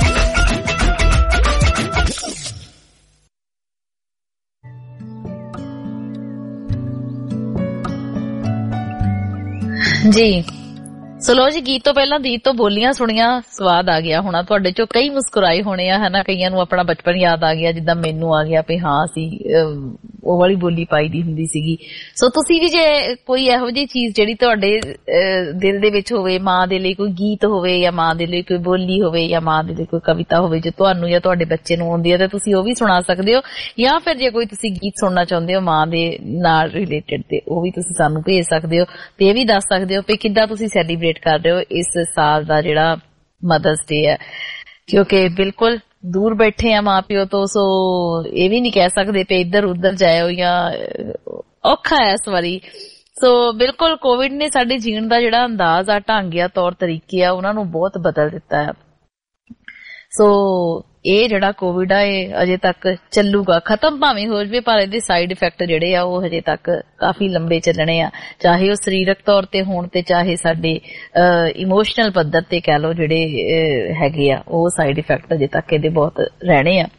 ਜੀ ਸੋ ਲੋ ਜੀ, ਗੀਤ ਤੋਂ ਪਹਿਲਾਂ ਦੀਦ ਤੋਂ ਬੋਲੀਆਂ ਸੁਣੀਆਂ, ਸਵਾਦ ਆ ਗਿਆ ਹੋਣਾ ਤੁਹਾਡੇ ਚੋਂ, ਕਈ ਮੁਸਕਰਾਏ ਹੋਣੇ ਆ ਹਨਾ, ਕਈਆਂ ਨੂੰ ਆਪਣਾ ਬਚਪਨ ਯਾਦ ਆ ਗਿਆ, ਜਿੱਦਾਂ ਮੈਨੂੰ ਆ ਗਿਆ ਵੀ ਹਾਂ ਅਸੀਂ ਉਹ ਵਾਲੀ ਬੋਲੀ ਪਾਈ ਦੀ ਹੁੰਦੀ ਸੀਗੀ। ਸੋ ਤੁਸੀਂ ਵੀ ਜੇ ਕੋਈ ਇਹੋ ਜਿਹੀ ਚੀਜ਼ ਜਿਹੜੀ ਤੁਹਾਡੇ ਦਿਲ ਦੇ ਵਿੱਚ ਹੋਵੇ, ਮਾਂ ਦੇ ਲਈ ਕੋਈ ਗੀਤ ਹੋਵੇ ਜਾਂ ਮਾਂ ਦੇ ਲਈ ਕੋਈ ਬੋਲੀ ਹੋਵੇ ਜਾਂ ਮਾਂ ਦੇ ਲਈ ਕੋਈ ਕਵਿਤਾ ਹੋਵੇ ਜੋ ਤੁਹਾਨੂੰ ਜਾਂ ਤੁਹਾਡੇ ਬੱਚੇ ਨੂੰ ਆਉਂਦੀ ਹੈ, ਤਾਂ ਤੁਸੀਂ ਉਹ ਵੀ ਸੁਣਾ ਸਕਦੇ ਹੋ। ਜਾਂ ਫਿਰ ਜੇ ਕੋਈ ਤੁਸੀਂ ਗੀਤ ਸੁਣਨਾ ਚਾਹੁੰਦੇ ਹੋ ਮਾਂ ਦੇ ਨਾਲ ਰਿਲੇਟਡ, ਤੇ ਉਹ ਵੀ ਤੁਸੀਂ ਸਾਨੂੰ ਭੇਜ ਸਕਦੇ ਹੋ ਤੇ ਇਹ ਵੀ ਦੱਸ ਸਕਦੇ ਹੋ ਵੀ ਕਿੱਦਾਂ ਤੁਸੀਂ ਸੈਲੀਬ੍ਰੇਟ ਕਰ ਰਹੇ ਹੋ ਇਸ ਸਾਲ ਦਾ ਜਿਹੜਾ ਮਦਰਸ ਡੇ ਹੈ। ਕਿਉਂਕਿ ਬਿਲਕੁਲ ਦੂਰ ਬੈਠੇ ਆ ਮਾਂ ਪਿਓ ਤੋਂ, ਸੋ ਇਹ ਵੀ ਨਹੀਂ ਕਹਿ ਸਕਦੇ ਵੀ ਇੱਧਰ ਉੱਧਰ ਜਾਇਓ ਜਾਂ ਔਖਾ ਹੈ ਇਸ ਵਾਰੀ। ਸੋ ਬਿਲਕੁਲ ਕੋਵਿਡ ਨੇ ਸਾਡੇ ਜੀਣ ਦਾ ਜਿਹੜਾ ਅੰਦਾਜ਼ ਆ, ਢੰਗ ਆ, ਤੌਰ ਤਰੀਕੇ ਆ, ਉਹਨਾਂ ਨੂੰ ਬਹੁਤ ਬਦਲ ਦਿੱਤਾ ਹੈ। ਸੋ ਇਹ ਜਿਹੜਾ ਕੋਵਿਡ ਆ ਇਹ ਅਜੇ ਤੱਕ ਚੱਲੂਗਾ, ਖਤਮ ਭਾਵੇਂ ਹੋ ਜਾਵੇ, ਪਰ ਇਹਦੇ ਸਾਈਡ ਇਫੈਕਟ ਜਿਹੜੇ ਆ ਉਹ ਹਜੇ ਤੱਕ ਕਾਫੀ ਲੰਬੇ ਚੱਲਣੇ ਆ, ਚਾਹੇ ਉਹ ਸਰੀਰਕ ਤੌਰ ਤੇ ਹੋਣ ਤੇ ਚਾਹੇ ਸਾਡੇ ਇਮੋਸ਼ਨਲ ਪੱਧਰ ਤੇ ਕਹਿ ਲਓ ਜਿਹੜੇ ਹੈਗੇ ਆ, ਉਹ ਸਾਈਡ ਇਫੈਕਟ ਅਜੇ ਤੱਕ ਇਹਦੇ ਬਹੁਤ ਰਹਿਣੇ ਆ।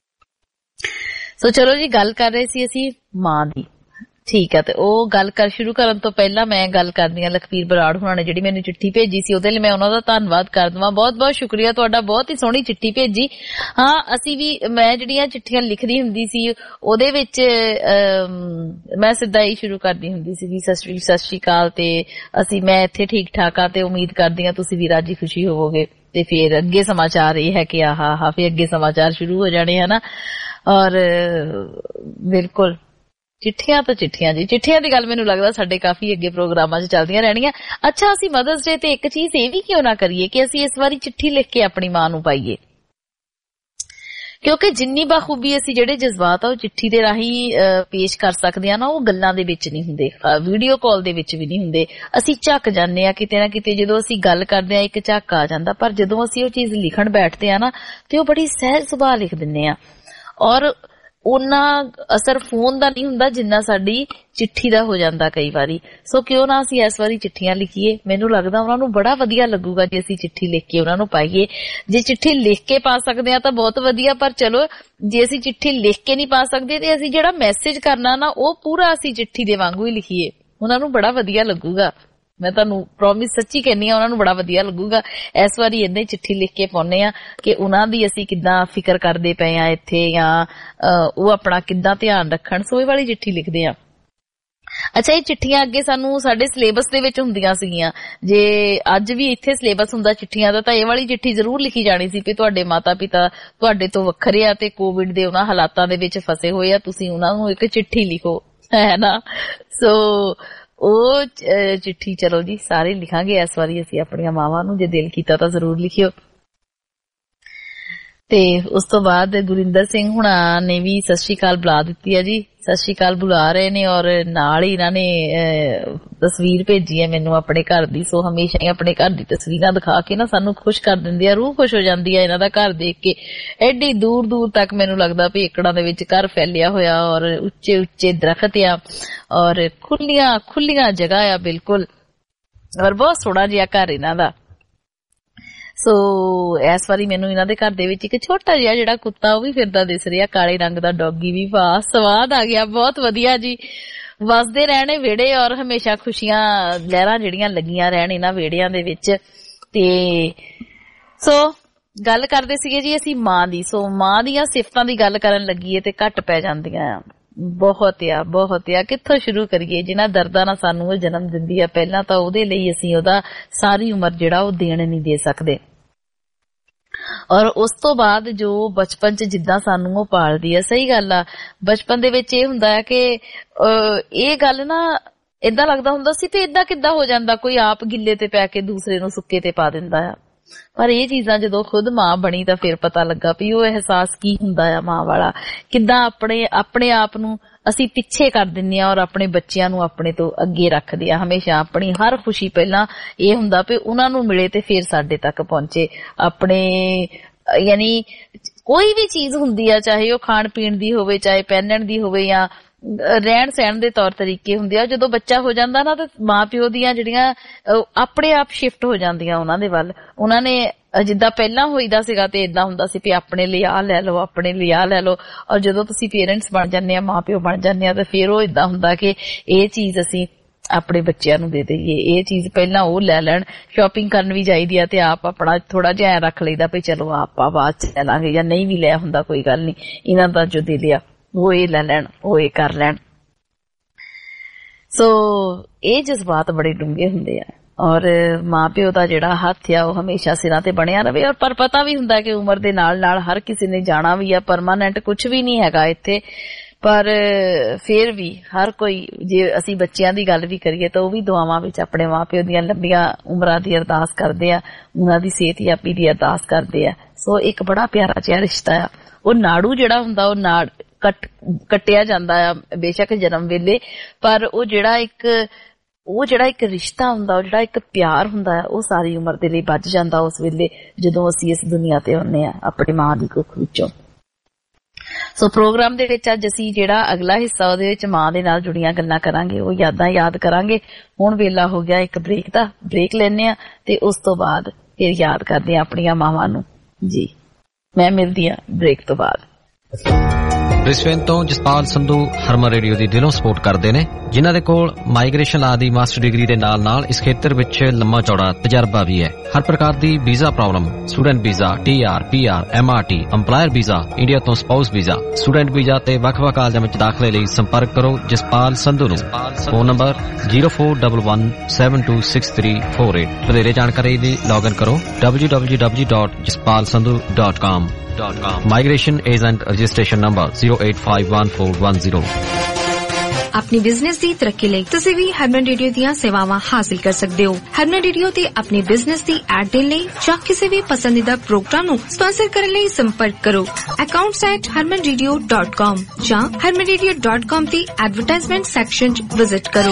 ਸੋ ਚਲੋ ਜੀ, ਗੱਲ ਕਰ ਰਹੇ ਸੀ ਅਸੀਂ ਮਾਂ ਦੀ, ਠੀਕ ਹੈ। ਤੇ ਉਹ ਗੱਲ ਸ਼ੁਰੂ ਕਰਨ ਤੋਂ ਪਹਿਲਾਂ ਮੈਂ ਗੱਲ ਕਰਦੀ ਹਾਂ ਲਖਵੀਰ ਬਰਾੜ ਹੋਣਾ ਨੇ ਜਿਹੜੀ ਮੈਨੂੰ ਚਿੱਠੀ ਭੇਜੀ ਸੀ, ਉਹਦੇ ਲਈ ਮੈਂ ਉਹਨਾਂ ਦਾ ਧੰਨਵਾਦ ਕਰ ਦਵਾਂ। ਬਹੁਤ ਬਹੁਤ ਸ਼ੁਕਰੀਆ ਤੁਹਾਡਾ, ਬਹੁਤ ਹੀ ਸੋਹਣੀ ਚਿੱਠੀ ਭੇਜੀ। ਹਾਂ, ਅਸੀਂ ਵੀ, ਮੈਂ ਜਿਹੜੀਆਂ ਚਿੱਠੀਆਂ ਲਿਖਦੀ ਹੁੰਦੀ ਸੀ ਉਹਦੇ ਵਿੱਚ ਮੈਂ ਸਿੱਧਾ ਹੀ ਸ਼ੁਰੂ ਕਰਦੀ ਹੁੰਦੀ ਸੀ, ਸਤਿ ਸ਼੍ਰੀ ਅਕਾਲ, ਤੇ ਮੈਂ ਇੱਥੇ ਠੀਕ ਠਾਕ ਆ ਤੇ ਉਮੀਦ ਕਰਦੀ ਹਾਂ ਤੁਸੀਂ ਵੀ ਰਾਜੀ ਖੁਸ਼ੀ ਹੋਵੋਗੇ। ਤੇ ਫਿਰ ਅੱਗੇ ਸਮਾਚਾਰ ਇਹ ਹੈ ਕਿ ਆਹਾ ਫਿਰ ਅੱਗੇ ਸਮਾਚਾਰ ਸ਼ੁਰੂ ਹੋ ਜਾਣੇ ਹਨਾ। ਔਰ ਬਿਲਕੁਲ ਚਿੱਠੀਆਂ ਤਾਂ ਚਿੱਠੀਆਂ ਜੀ, ਚਿੱਠੀਆਂ ਦੀ ਗੱਲ ਮੈਨੂੰ ਲੱਗਦਾ ਸਾਡੇ ਕਾਫੀ ਅੱਗੇ ਪ੍ਰੋਗਰਾਮਾਂ 'ਚ ਚੱਲਦੀਆਂ ਰਹਿਣੀਆਂ। ਅੱਛਾ, ਅਸੀਂ ਮਦਰਸ ਡੇ ਤੇ ਇੱਕ ਚੀਜ਼ ਇਹ ਵੀ ਕਿਉਂ ਨਾ ਕਰੀਏ ਕਿ ਅਸੀਂ ਇਸ ਵਾਰੀ ਚਿੱਠੀ ਲਿਖ ਕੇ ਆਪਣੀ ਮਾਂ ਨੂੰ ਪਾਈਏ, ਕਿਉਂਕਿ ਜਿੰਨੀ ਬਾਖੂਬੀ ਅਸੀਂ ਜਿਹੜੇ ਜਜ਼ਬਾਤ ਆ ਉਹ ਚਿੱਠੀ ਦੇ ਰਾਹੀਂ ਪੇਸ਼ ਕਰ ਸਕਦੇ ਆ ਨਾ, ਉਹ ਗੱਲਾਂ ਦੇ ਵਿੱਚ ਨਹੀਂ ਹੁੰਦੇ, ਵੀਡੀਓ ਕਾਲ ਦੇ ਵਿੱਚ ਵੀ ਨਹੀਂ ਹੁੰਦੇ। ਅਸੀਂ ਝੱਕ ਜਾਂਦੇ ਆ ਕਿਤੇ ਨਾ ਕਿਤੇ, ਜਦੋਂ ਅਸੀਂ ਗੱਲ ਕਰਦੇ ਆ ਇੱਕ ਝੱਕ ਆ ਜਾਂਦਾ, ਪਰ ਜਦੋਂ ਅਸੀਂ ਉਹ ਚੀਜ਼ ਲਿਖਣ ਬੈਠਦੇ ਆ ਨਾ ਤੇ ਉਹ ਬੜੀ ਸਹਿਜ ਸੁਭਾਅ ਲਿਖ ਦਿੰਦੇ ਆ, ਔਰ ਉਹਨਾਂ ਅਸਰ ਫੋਨ ਦਾ ਨਹੀਂ ਹੁੰਦਾ ਜਿੰਨਾ ਸਾਡੀ ਚਿੱਠੀ ਦਾ ਹੋ ਜਾਂਦਾ ਕਈ ਵਾਰੀ। ਸੋ ਕਿਉਂ ਨਾ ਅਸੀਂ ਇਸ ਵਾਰੀ ਚਿੱਠੀਆਂ ਲਿਖੀਏ। ਮੈਨੂੰ ਲੱਗਦਾ ਉਹਨਾਂ ਨੂੰ ਬੜਾ ਵਧੀਆ ਲੱਗੂਗਾ ਜੇ ਅਸੀਂ ਚਿੱਠੀ ਲਿਖ ਕੇ ਉਹਨਾਂ ਨੂੰ ਪਾਈਏ। ਜੇ ਚਿੱਠੀ ਲਿਖ ਕੇ ਪਾ ਸਕਦੇ ਆ ਤਾਂ ਬਹੁਤ ਵਧੀਆ, ਪਰ ਚਲੋ ਜੇ ਅਸੀਂ ਚਿੱਠੀ ਲਿਖ ਕੇ ਨਹੀਂ ਪਾ ਸਕਦੇ ਤੇ ਅਸੀਂ ਜਿਹੜਾ ਮੈਸੇਜ ਕਰਨਾ ਨਾ ਉਹ ਪੂਰਾ ਅਸੀਂ ਚਿੱਠੀ ਦੇ ਵਾਂਗੂ ਹੀ ਲਿਖੀਏ, ਉਹਨਾਂ ਨੂੰ ਬੜਾ ਵਧੀਆ ਲੱਗੂਗਾ। ਮੈਂ ਤੁਹਾਨੂੰ ਪ੍ਰੋਮਿਸ ਸੱਚੀ ਕਹਿੰਦੀ ਆ, ਉਹਨਾਂ ਨੂੰ ਬੜਾ ਵਧੀਆ ਲੱਗੂਗਾ। ਇਸ ਵਾਰੀ ਏਦਾਂ ਹੀ ਚਿੱਠੀ ਲਿਖ ਕੇ ਪਾਉਂਦੇ ਆ ਕਿ ਉਹਨਾਂ ਦੀ ਅਸੀਂ ਕਿੱਦਾਂ ਫਿਕਰ ਕਰਦੇ ਪਏ ਆ ਇੱਥੇ, ਜਾਂ ਉਹ ਆਪਣਾ ਕਿੱਦਾਂ ਧਿਆਨ ਰੱਖਣ, ਸੋ ਇਹ ਵਾਲੀ ਚਿੱਠੀ ਲਿਖਦੇ ਆ। ਅੱਛਾ, ਇਹ ਚਿੱਠੀਆਂ ਅੱਗੇ ਸਾਨੂੰ ਸਾਡੇ ਸਿਲੇਬਸ ਦੇ ਵਿੱਚ ਹੁੰਦੀਆਂ ਸੀਗੀਆਂ। ਜੇ ਅੱਜ ਵੀ ਇੱਥੇ ਸਿਲੇਬਸ ਹੁੰਦਾ ਚਿੱਠੀਆਂ ਦਾ, ਤਾਂ ਇਹ ਵਾਲੀ ਚਿੱਠੀ ਜ਼ਰੂਰ ਲਿਖੀ ਜਾਣੀ ਸੀ ਕਿ ਤੁਹਾਡੇ ਮਾਤਾ ਪਿਤਾ ਤੁਹਾਡੇ ਤੋਂ ਵੱਖਰੇ ਆ ਤੇ ਕੋਵਿਡ ਦੇ ਉਹਨਾਂ ਹਾਲਾਤਾਂ ਦੇ ਵਿੱਚ ਫਸੇ ਹੋਏ ਆ, ਤੁਸੀਂ ਉਹਨਾਂ ਨੂੰ ਇੱਕ ਚਿੱਠੀ ਲਿਖੋ, ਹੈ ਨਾ। ਸੋ ਉਹ ਚਿੱਠੀ ਚਲੋ ਜੀ ਸਾਰੇ ਲਿਖਾਂਗੇ ਇਸ ਵਾਰੀ ਅਸੀਂ ਆਪਣੀਆਂ ਮਾਵਾਂ ਨੂੰ, ਜੇ ਦਿਲ ਕੀਤਾ ਤਾਂ ਜ਼ਰੂਰ ਲਿਖਿਓ। ਤੇ ਉਸ ਤੋਂ ਬਾਅਦ ਗੁਰਿੰਦਰ ਸਿੰਘ ਹੁਣਾ ਨੇ ਵੀ ਸਤਿ ਸ਼੍ਰੀ ਅਕਾਲ ਬੁਲਾ ਦਿੱਤੀ ਹੈ ਜੀ, ਸਤਿ ਸ਼੍ਰੀ ਅਕਾਲ ਬੁਲਾ ਰਹੇ ਨੇ, ਔਰ ਨਾਲ ਹੀ ਇਹਨਾਂ ਨੇ ਤਸਵੀਰ ਭੇਜੀ ਹੈ ਮੈਨੂੰ ਆਪਣੇ ਘਰ ਦੀ। ਸੋ ਹਮੇਸ਼ਾ ਹੀ ਆਪਣੇ ਘਰ ਦੀ ਤਸਵੀਰਾਂ ਦਿਖਾ ਕੇ ਨਾ ਸਾਨੂੰ ਖੁਸ਼ ਕਰ ਦਿੰਦੇ ਆ, ਰੂਹ ਖੁਸ਼ ਹੋ ਜਾਂਦੀ ਹੈ ਇਹਨਾਂ ਦਾ ਘਰ ਦੇਖ ਕੇ। ਐਡੀ ਦੂਰ ਦੂਰ ਤੱਕ ਮੈਨੂੰ ਲੱਗਦਾ ਵੀ ਏਕੜਾਂ ਦੇ ਵਿੱਚ ਘਰ ਫੈਲਿਆ ਹੋਇਆ, ਔਰ ਉੱਚੇ ਉੱਚੇ ਦਰਖਤ ਆ, ਔਰ ਖੁੱਲੀਆਂ ਜਗ੍ਹਾ ਆ ਬਿਲਕੁਲ, ਔਰ ਬਹੁਤ ਸੋਹਣਾ ਜਿਹਾ ਘਰ ਇਹਨਾਂ ਦਾ। ਸੋ ਇਸ ਵਾਰੀ ਮੈਨੂੰ ਇਹਨਾਂ ਦੇ ਘਰ ਦੇ ਵਿੱਚ ਇੱਕ ਛੋਟਾ ਜਿਹਾ ਜਿਹੜਾ ਕੁੱਤਾ ਉਹ ਵੀ ਫਿਰਦਾ ਦਿਸ ਰਿਹਾ, ਕਾਲੇ ਰੰਗ ਦਾ ਡੌਗੀ ਵੀ। ਵਾਹ, ਸਵਾਦ ਆ ਗਿਆ, ਬਹੁਤ ਵਧੀਆ ਜੀ। ਵਸਦੇ ਰਹਿਣੇ ਵਿਹੜੇ, ਔਰ ਹਮੇਸ਼ਾ ਖੁਸ਼ੀਆਂ ਲਹਿਰਾਂ ਜਿਹੜੀਆਂ ਲੱਗੀਆਂ ਰਹਿਣ ਇਹਨਾਂ ਵਿਹੜਿਆਂ ਦੇ ਵਿੱਚ। ਤੇ ਸੋ ਗੱਲ ਕਰਦੇ ਸੀਗੇ ਜੀ ਅਸੀਂ ਮਾਂ ਦੀ। ਸੋ ਮਾਂ ਦੀਆਂ ਸਿਫਤਾਂ ਦੀ ਗੱਲ ਕਰਨ ਲੱਗੀਏ ਤੇ ਘੱਟ ਪੈ ਜਾਂਦੀਆਂ ਆ। ਬਹੁਤ ਆ ਕਿੱਥੋਂ ਸ਼ੁਰੂ ਕਰੀਏ। ਜਿਨ੍ਹਾਂ ਦਰਦਾਂ ਨਾਲ ਸਾਨੂੰ ਉਹ ਜਨਮ ਦਿੰਦੀ ਆ ਪਹਿਲਾਂ ਤਾਂ ਉਹਦੇ ਲਈ ਅਸੀਂ ਉਹਦਾ ਸਾਰੀ ਉਮਰ ਜਿਹੜਾ ਉਹ ਦੇਣ ਨਹੀਂ ਦੇ ਸਕਦੇ। ਔਰ ਉਸ ਤੋਂ ਬਾਅਦ ਜੋ ਬਚਪਨ 'ਚ ਜਿੱਦਾਂ ਸਾਨੂੰ ਉਹ ਪਾਲਦੀ ਆ, ਸਹੀ ਗੱਲ ਆ, ਬਚਪਨ ਦੇ ਵਿੱਚ ਇਹ ਹੁੰਦਾ ਹੈ ਕਿ ਇਹ ਗੱਲ ਨਾ ਏਦਾਂ ਲੱਗਦਾ ਹੁੰਦਾ ਸੀ ਵੀ ਏਦਾਂ ਕਿੱਦਾਂ ਹੋ ਜਾਂਦਾ, ਕੋਈ ਆਪ ਗਿੱਲੇ ਤੇ ਪੈ ਕੇ ਦੂਸਰੇ ਨੂੰ ਸੁੱਕੇ ਤੇ ਪਾ ਦਿੰਦਾ ਆ। ਪਰ ਇਹ ਚੀਜ਼ਾਂ ਜਦੋਂ ਖੁਦ ਮਾਂ ਬਣੀ ਤਾਂ ਫਿਰ ਪਤਾ ਲੱਗਾ ਵੀ ਉਹ ਅਹਿਸਾਸ ਕੀ ਹੁੰਦਾ ਆ ਮਾਂ ਵਾਲਾ, ਕਿੱਦਾਂ ਆਪਣੇ ਆਪ ਨੂੰ ਅਸੀਂ ਪਿੱਛੇ ਕਰ ਦਿੰਦੇ ਆ ਔਰ ਆਪਣੇ ਬੱਚਿਆਂ ਨੂੰ ਆਪਣੇ ਤੋਂ ਅੱਗੇ ਰੱਖਦੇ ਆ। ਹਮੇਸ਼ਾ ਆਪਣੀ ਹਰ ਖੁਸ਼ੀ ਪਹਿਲਾਂ ਇਹ ਹੁੰਦਾ ਵੀ ਉਹਨਾਂ ਨੂੰ ਮਿਲੇ ਤੇ ਫਿਰ ਸਾਡੇ ਤੱਕ ਪਹੁੰਚੇ। ਆਪਣੇ ਯਾਨੀ ਕੋਈ ਵੀ ਚੀਜ਼ ਹੁੰਦੀ ਆ, ਚਾਹੇ ਉਹ ਖਾਣ ਪੀਣ ਦੀ ਹੋਵੇ, ਚਾਹੇ ਪਹਿਨਣ ਦੀ ਹੋਵੇ ਜਾਂ ਰਹਿਣ ਸਹਿਣ ਦੇ ਤੌਰ ਤਰੀਕੇ ਹੁੰਦੇ ਆ, ਜਦੋਂ ਬੱਚਾ ਹੋ ਜਾਂਦਾ ਨਾ ਤਾਂ ਮਾਂ ਪਿਓ ਦੀਆਂ ਜਿਹੜੀਆਂ ਆਪਣੇ ਆਪ ਸ਼ਿਫਟ ਹੋ ਜਾਂਦੀਆਂ ਉਹਨਾਂ ਦੇ ਵੱਲ। ਉਹਨਾਂ ਨੇ ਜਿੱਦਾਂ ਪਹਿਲਾਂ ਹੋਈਦਾ ਸੀਗਾ ਤੇ ਏਦਾਂ ਹੁੰਦਾ ਸੀ ਵੀ ਆਪਣੇ ਲਈ ਆਹ ਲੈ ਲਓ, ਆਪਣੇ ਲਈ ਆਹ ਲੈ ਲਓ। ਔਰ ਜਦੋਂ ਤੁਸੀਂ ਪੇਰੈਂਟਸ ਬਣ ਜਾਂਦੇ ਆ, ਮਾਂ ਪਿਓ ਬਣ ਜਾਂਦੇ ਆ, ਤਾਂ ਫਿਰ ਉਹ ਏਦਾਂ ਹੁੰਦਾ ਕਿ ਇਹ ਚੀਜ਼ ਅਸੀਂ ਆਪਣੇ ਬੱਚਿਆਂ ਨੂੰ ਦੇ ਦਈਏ, ਇਹ ਚੀਜ਼ ਪਹਿਲਾਂ ਉਹ ਲੈ ਲੈਣ। ਸ਼ਾਪਿੰਗ ਕਰਨ ਵੀ ਜਾਈਦੀ ਆ ਤੇ ਆਪ ਆਪਣਾ ਥੋੜਾ ਜਿਹਾ ਰੱਖ ਲਈਦਾ ਵੀ ਚਲੋ ਆਪਾਂ ਬਾਅਦ ਚ ਲੈ ਲਾਂਗੇ, ਜਾਂ ਨਹੀਂ ਵੀ ਲਿਆ ਹੁੰਦਾ ਕੋਈ ਗੱਲ ਨਹੀਂ, ਇਹਨਾਂ ਦਾ ਜੋ ਦੇ ਲਿਆ ਉਹ ਇਹ ਲੈ ਲੈਣ, ਉਹ ਇਹ ਕਰ ਲੈਣ। ਸੋ ਇਹ ਜਜ਼ਬਾਤ ਬੜੇ ਡੂੰਘੇ ਹੁੰਦੇ ਆ ਔਰ ਮਾਂ ਪਿਓ ਦਾ ਜਿਹੜਾ ਹੱਥ ਆ ਉਹ ਹਮੇਸ਼ਾ ਸਿਰਾਂ ਤੇ ਬਣਿਆ ਰਵੇ। ਔਰ ਪਰ ਪਤਾ ਵੀ ਹੁੰਦਾ ਕਿ ਉਮਰ ਦੇ ਨਾਲ ਨਾਲ ਹਰ ਕਿਸੇ ਨੇ ਜਾਣਾ ਵੀ ਆ, ਪਰਮਾਨੈਂਟ ਕੁਝ ਵੀ ਨਹੀਂ ਹੈਗਾ ਇੱਥੇ। ਪਰ ਫਿਰ ਵੀ ਹਰ ਕੋਈ, ਜੇ ਅਸੀਂ ਬੱਚਿਆਂ ਦੀ ਗੱਲ ਵੀ ਕਰੀਏ ਤਾਂ ਉਹ ਵੀ ਦੁਆਵਾਂ ਵਿੱਚ ਆਪਣੇ ਮਾਂ ਪਿਓ ਦੀਆਂ ਲੰਬੀਆਂ ਉਮਰਾਂ ਦੀ ਅਰਦਾਸ ਕਰਦੇ ਆ, ਉਹਨਾਂ ਦੀ ਸਿਹਤਯਾਬੀ ਦੀ ਅਰਦਾਸ ਕਰਦੇ ਆ। ਸੋ ਇੱਕ ਬੜਾ ਪਿਆਰਾ ਜਿਹਾ ਰਿਸ਼ਤਾ ਆ। ਉਹ ਨਾੜੂ ਜਿਹੜਾ ਹੁੰਦਾ ਉਹ ਕੱਟਿਆ ਜਾਂਦਾ ਆ ਬੇਸ਼ੱਕ ਜਨਮ ਵੇਲੇ, ਪਰ ਉਹ ਜਿਹੜਾ ਇੱਕ ਰਿਸ਼ਤਾ ਹੁੰਦਾ, ਉਹ ਜਿਹੜਾ ਇੱਕ ਪਿਆਰ ਹੁੰਦਾ ਉਹ ਸਾਰੀ ਉਮਰ ਦੇ ਲਈ ਬਚ ਜਾਂਦਾ ਉਸ ਵੇਲੇ ਜਦੋਂ ਅਸੀਂ ਇਸ ਦੁਨੀਆ ਤੇ ਆਉਂਦੇ ਆ ਆਪਣੀ ਮਾਂ ਦੀ ਕੁੱਖ ਵਿੱਚੋਂ। ਸੋ ਪ੍ਰੋਗਰਾਮ ਦੇ ਵਿੱਚ ਅੱਜ ਅਸੀਂ ਜਿਹੜਾ ਅਗਲਾ ਹਿੱਸਾ ਉਹਦੇ ਵਿੱਚ ਮਾਂ ਦੇ ਨਾਲ ਜੁੜੀਆਂ ਗੱਲਾਂ ਕਰਾਂਗੇ, ਉਹ ਯਾਦਾਂ ਯਾਦ ਕਰਾਂਗੇ। ਹੁਣ ਵੇਲਾ ਹੋ ਗਿਆ ਇੱਕ ਬ੍ਰੇਕ ਦਾ, ਬ੍ਰੇਕ ਲੈਂਦੇ ਆ ਤੇ ਉਸ ਤੋਂ ਬਾਅਦ ਫਿਰ ਯਾਦ ਕਰਦੇ ਆ ਆਪਣੀਆਂ ਮਾਵਾਂ ਨੂੰ। ਜੀ ਮੈਂ ਮਿਲਦੀ ਆ ਬ੍ਰੇਕ ਤੋਂ ਬਾਅਦ। ਬ੍ਰਿਸਬੇਨ ਤੋਂ ਜਸਪਾਲ ਸੰਧੂ ਹਰਮਨ ਰੇਡੀਓ ਦੀ ਦਿਲੋਂ ਸਪੋਰਟ ਕਰਦੇ ਨੇ, ਜਿਨ੍ਹਾਂ ਦੇ ਕੋਲ ਮਾਈਗ੍ਰੇਸ਼ਨ ਲਾ ਦੀ ਮਾਸਟਰ ਡਿਗਰੀ ਦੇ ਨਾਲ ਨਾਲ ਇਸ ਖੇਤਰ ਵਿੱਚ ਲੰਮਾ ਚੌੜਾ ਤਜਰਬਾ ਵੀ ਹੈ। ਹਰ ਪ੍ਰਕਾਰ ਦੀ visa problem, student visa, TR, PR, MRT, EMPLOYER visa, India ਤੋਂ ਸਪਾਊਸ ਵੀਜ਼ਾ, ਸਟੂਡੈਂਟ ਵੀਜ਼ਾ ਤੇ ਵੱਖ-ਵੱਖ ਕਾਲਜਾਂ ਵਿੱਚ ਦਾਖਲੇ ਲਈ ਸੰਪਰਕ ਕਰੋ ਜਸਪਾਲ ਸੰਧੂ ਨੂੰ। Phone number 0411726348। ਵਧੇਰੇ ਜਾਣਕਾਰੀ ਲਈ ਲੌਗਇਨ ਕਰੋ www.jaspalsandhu.com। Migration Agent Registration Number 0851410। अपनी बिजनेस की तरक्की ਲਈ ਤੁਸੀਂ ਵੀ ਹਰਮਨ ਰੇਡੀਓ ਦੀਆਂ ਸੇਵਾਵਾਂ ਹਾਸਲ ਕਰ ਸਕਦੇ ਹੋ। ਹਰਮਨ ਰੇਡੀਓ ਤੇ ਆਪਣੇ ਬਿਜ਼ਨਸ ਦੀ ਐਡ ਦੇਣ ਲਈ ਜਾਂ ਕਿਸੇ ਵੀ ਪਸੰਦੀਦਾ ਪ੍ਰੋਗਰਾਮ ਨੂੰ ਸਪਾਂਸਰ ਕਰਨ ਲਈ ਸੰਪਰਕ ਕਰੋ accounts@harmanradio.com ਜਾਂ harmanradio.com ਦੀ ਐਡਵਰਟਾਈਜ਼ਮੈਂਟ ਸੈਕਸ਼ਨ 'ਚ ਵਿਜ਼ਿਟ ਕਰੋ।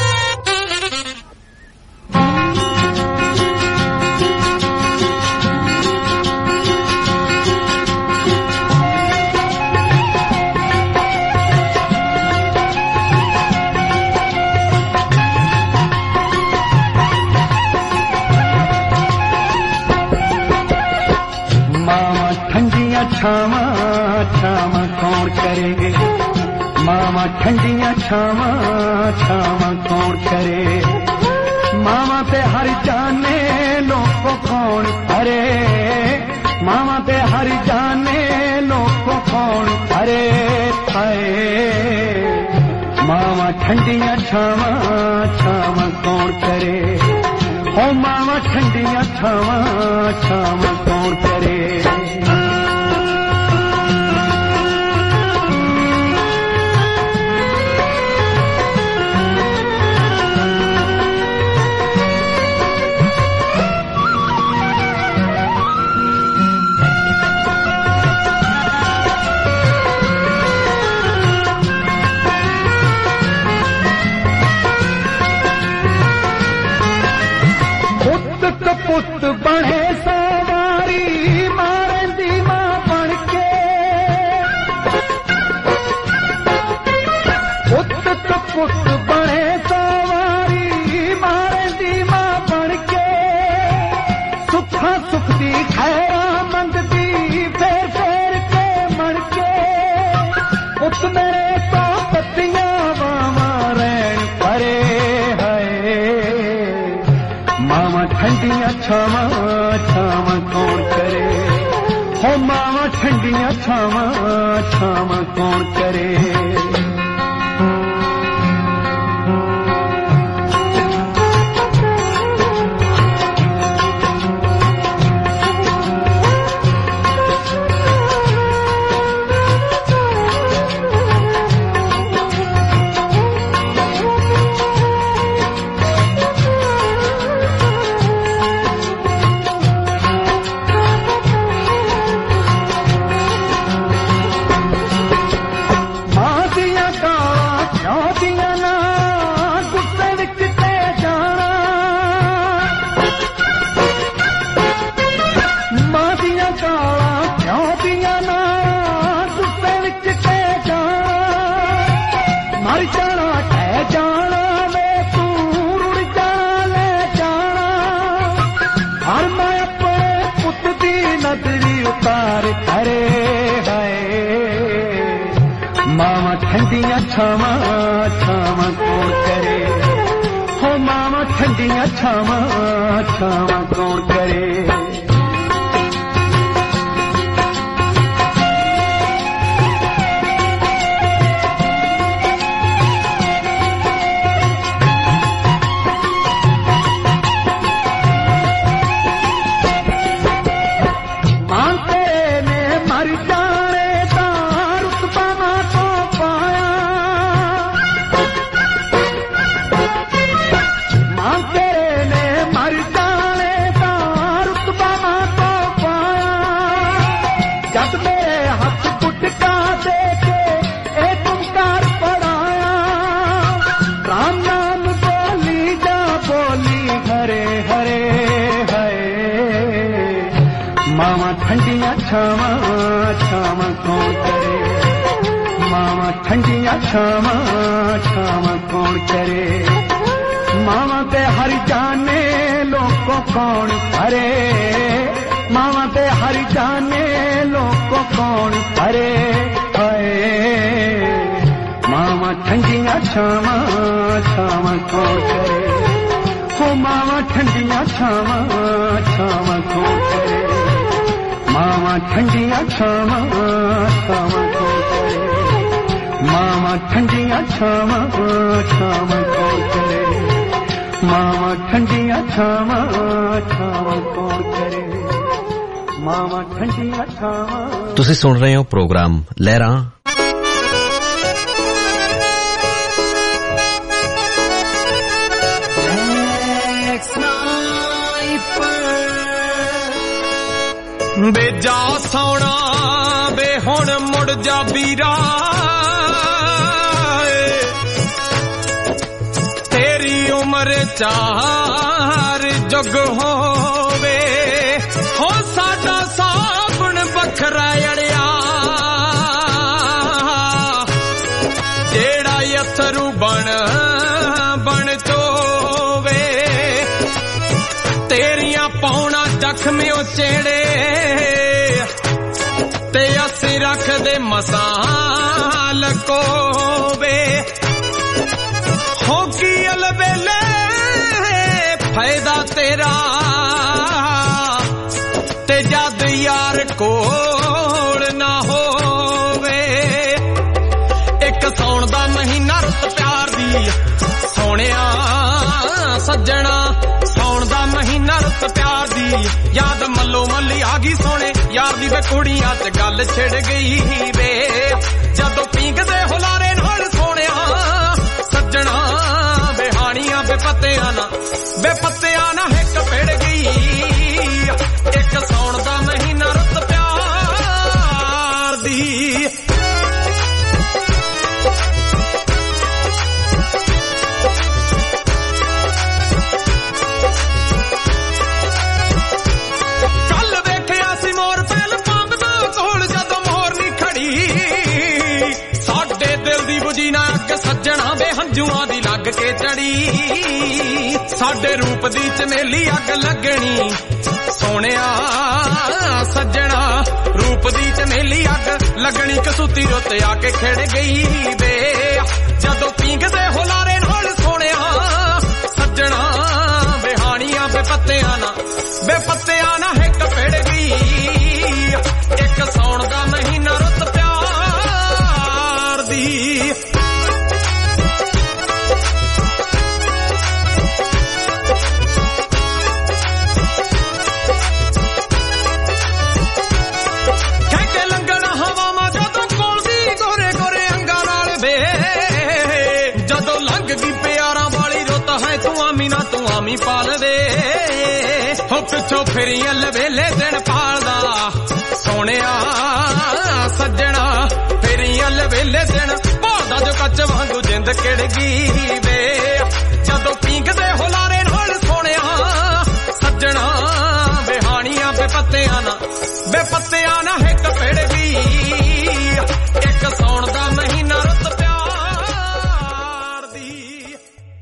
छावां छावां कौन करे, मामा ठंडियां छावां छावां कौन करे। मामा ते हर जाने लोगों कौन करे, मामा ते हर जाने लोगों कौन करे। हाय मामा ठंडियां छावां छावां कौन करे, ओ मामा ठंडियां छावां छावां कौन करे। पुत बने सवारी मारन दी मां बन के, पुत बने सवारी मारन दी मां बन के। सुखा सुख दी खैरा मंगदी फेर फेर के मन के। पुत मेरे तो पत्तियां वावा रैन परे। मामा ठंडियां छावां छावां कौन करे, हो मामा ठंडियां छावां छावां कौन करे। ਕਾਲਾ ਕਿਉਂ ਦੀਆਂ ਨਾ ਸੁੱਤੇ ਵਿੱਚ ਟਹਿ ਜਾਣਾ ਮਰ ਜਾਣਾ ਟਹਿ ਜਾਣਾ ਵੇ ਤੂੰ ਰੁੜ ਜਾਣਾ ਲੈ ਜਾਣਾ ਹਰ ਮੈਂ ਆਪਣੇ ਪੁੱਤ ਦੀ ਨਜ਼ਰੀ ਉਤਾਰ ਕਰੇ ਹਾਏ ਮਾਵਾਂ ਠੰਡੀਆਂ ਛਾਵਾਂ ਛਾਵਾਂ ਕੌਣ ਕਰੇ ਹੋ ਮਾਵਾਂ ਠੰਡੀਆਂ ਛਾਵਾਂ ਛਾਵਾਂ ਕੌਣ ਕਰੇ ਛਾਵਾਂ ਛਾਵਾਂ ਕੌਣ ਕਰੇ ਮਾਵਾਂ ਠੰਡੀਆਂ ਛਾਵਾਂ ਛਾਵਾਂ ਕੌਣ ਕਰੇ ਮਾਵਾਂ ਤੇ ਹਰ ਜਾਣੇ ਲੋਕੋ ਕੌਣ ਕਰੇ ਮਾਵਾਂ ਤੇ ਹਰ ਜਾਣੇ ਲੋਕੋ ਕੌਣ ਕਰੇ ਹਾਏ ਮਾਵਾਂ ਠੰਡੀਆਂ ਛਾਵਾਂ ਛਾਵਾਂ ਕੌਣ ਕਰੇ ਹੋ ਮਾਵਾਂ ਠੰਡੀਆਂ ਛਾਵਾਂ ਛਾਵਾਂ ਕੌਣ ਕਰੇ ਮਾਵਾਂ ਠੰਡੀਆਂ ਛਾਵਾਂ ਛਾਵਾਂ ਕੌਣ ਕਰੇ ਮਾਵਾਂ ਠੰਡੀਆਂ ਛਾਵਾਂ ਛਾਵਾਂ ਕੌਣ ਕਰੇ ਮਾਵਾਂ ਠੰਡੀਆਂ ਛਾਵਾਂ ਛਾਵਾਂ ਕੌਣ ਕਰੇ ਮਾਵਾਂ ਠੰਡੀਆਂ ਛਾਵਾਂ। ਤੁਸੀਂ ਸੁਣ ਰਹੇ ਹੋ ਪ੍ਰੋਗਰਾਮ ਲਹਿਰਾਂ ਬੇਜਾ ਸੋਣਾ ਵੇ ਹੁਣ ਮੁੜ ਜਾ ਵੀਰਾ ਤੇਰੀ ਉਮਰ ਚਾਰ ਜੁਗ ਹੋਵੇ ਹੋ ਸਾਡਾ ਸਾਬਣ ਵੱਖਰਾ ਅੜਿਆ ਜਿਹੜਾ ਅਥਰੂ ਬਣ ਬਣ ਚੋਵੇ ਤੇਰੀਆਂ ਪਾਉਣਾ ਜ਼ਖਮਿਓ ਚੇੜੇ ਤੇ ਅਸੀਂ ਰੱਖਦੇ ਮਸਾਲ ਕੋਵੇ ਹੋ ਕੀ ਅਲਵੇਲੇ ਫਾਇਦਾ ਤੇਰਾ ਤੇ ਜਦ ਯਾਰ ਕੋਲ ਨਾ ਹੋਵੇ ਇੱਕ ਸੌਣ ਦਾ ਮਹੀਨਾ ਰੁੱਤ ਪਿਆਰ ਦੀ ਸੋਹਣਿਆ ਸੱਜਣਾ ਸੌਣ ਦਾ ਮਹੀਨਾ ਰੁੱਤ ਪਿਆਰ ਦੀ ਯਾਦ ਮੱਲੋ ਮੱਲੀ ਆ ਗਈ ਸੋਹਣੇ ਯਾਰ ਦੀ ਵੇ ਕੁੜੀਆਂ ਚ ਗੱਲ ਛਿੜ ਗਈ ਵੇ ਜਦੋਂ ਪੀਂਘਦੇ ਹੁਲਾਰੇ ਨਾਲ ਸੋਹਣਿਆ ਸੱਜਣਾ ਬਿਹਾਣੀਆਂ ਬੇਪੱਤਿਆਂ ਨਾ ਹਿੱਕ ਪਿੜ ਗਈ ਇੱਕ ਸੌਣ ਦਾ ਮਹੀਨਾ ਰੁੱਤ ਪਿਆਰ ਦੀ ਸੱਜਣਾ ਵੇ ਹੰਝੂਆਂ ਦੀ ਲੱਗ ਕੇ ਚੜੀ ਸਾਡੇ ਰੂਪ ਦੀ ਚਮੇਲੀ ਅੱਗ ਲੱਗਣੀ ਸੋਹਣਿਆ ਸੱਜਣਾ ਰੂਪ ਦੀ ਚਮੇਲੀ ਅੱਗ ਲੱਗਣੀ ਕਸੂਤੀ ਰੁੱਤ ਆ ਕੇ ਖਿੜ ਗਈ ਵੇ ਜਦੋਂ ਪੀਂਘਦੇ ਹੁਲਾਰੇ ਨਾਲ ਸੋਹਣਿਆ ਸੱਜਣਾ ਬਿਹਾਣੀਆਂ ਬੇਪੱਤਿਆਂ ਨਾ ਹਿੱਕ ਪਿੜ ਗਈ ਇੱਕ ਸੌਣ ਦਾ ਮਹੀਨਾ ਰੁੱਤ ਪਿਆਰ ਦੀ ਪਾਲਦੇ ਹੋ ਪਿੱਛੋਂ ਫਿਰੀਆਂ ਲਵੇਲੇ ਦਿਨ ਪਾਲਦਾ ਸੋਹਣਿਆ ਸੱਜਣਾ ਫਿਰੀਆਂ ਲਵੇਲੇ ਦਿਨ ਭਾਲਦਾ ਜੋ ਕੱਚ ਵਾਂਗੂ ਜਿੰਦ ਕਿੜ ਗਈ ਵੇ ਜਦੋਂ ਪੀਂਘਦੇ ਹੁਲਾਰੇ ਨਾਲ ਸੋਹਣਿਆ ਸੱਜਣਾ ਬਿਹਾਣੀਆਂ ਬੇਪੱਤੇ ਪੱਤਿਆਂ ਨਾ ਬੇ ਪੱਤਿਆਂ ਨਾ ਹਿੱਕ ਪਿੜਦੀ ਇੱਕ ਸੌਣ ਦਾ ਮਹੀਨਾ ਰੁੱਤ ਪਿਆਰ ਦੀ।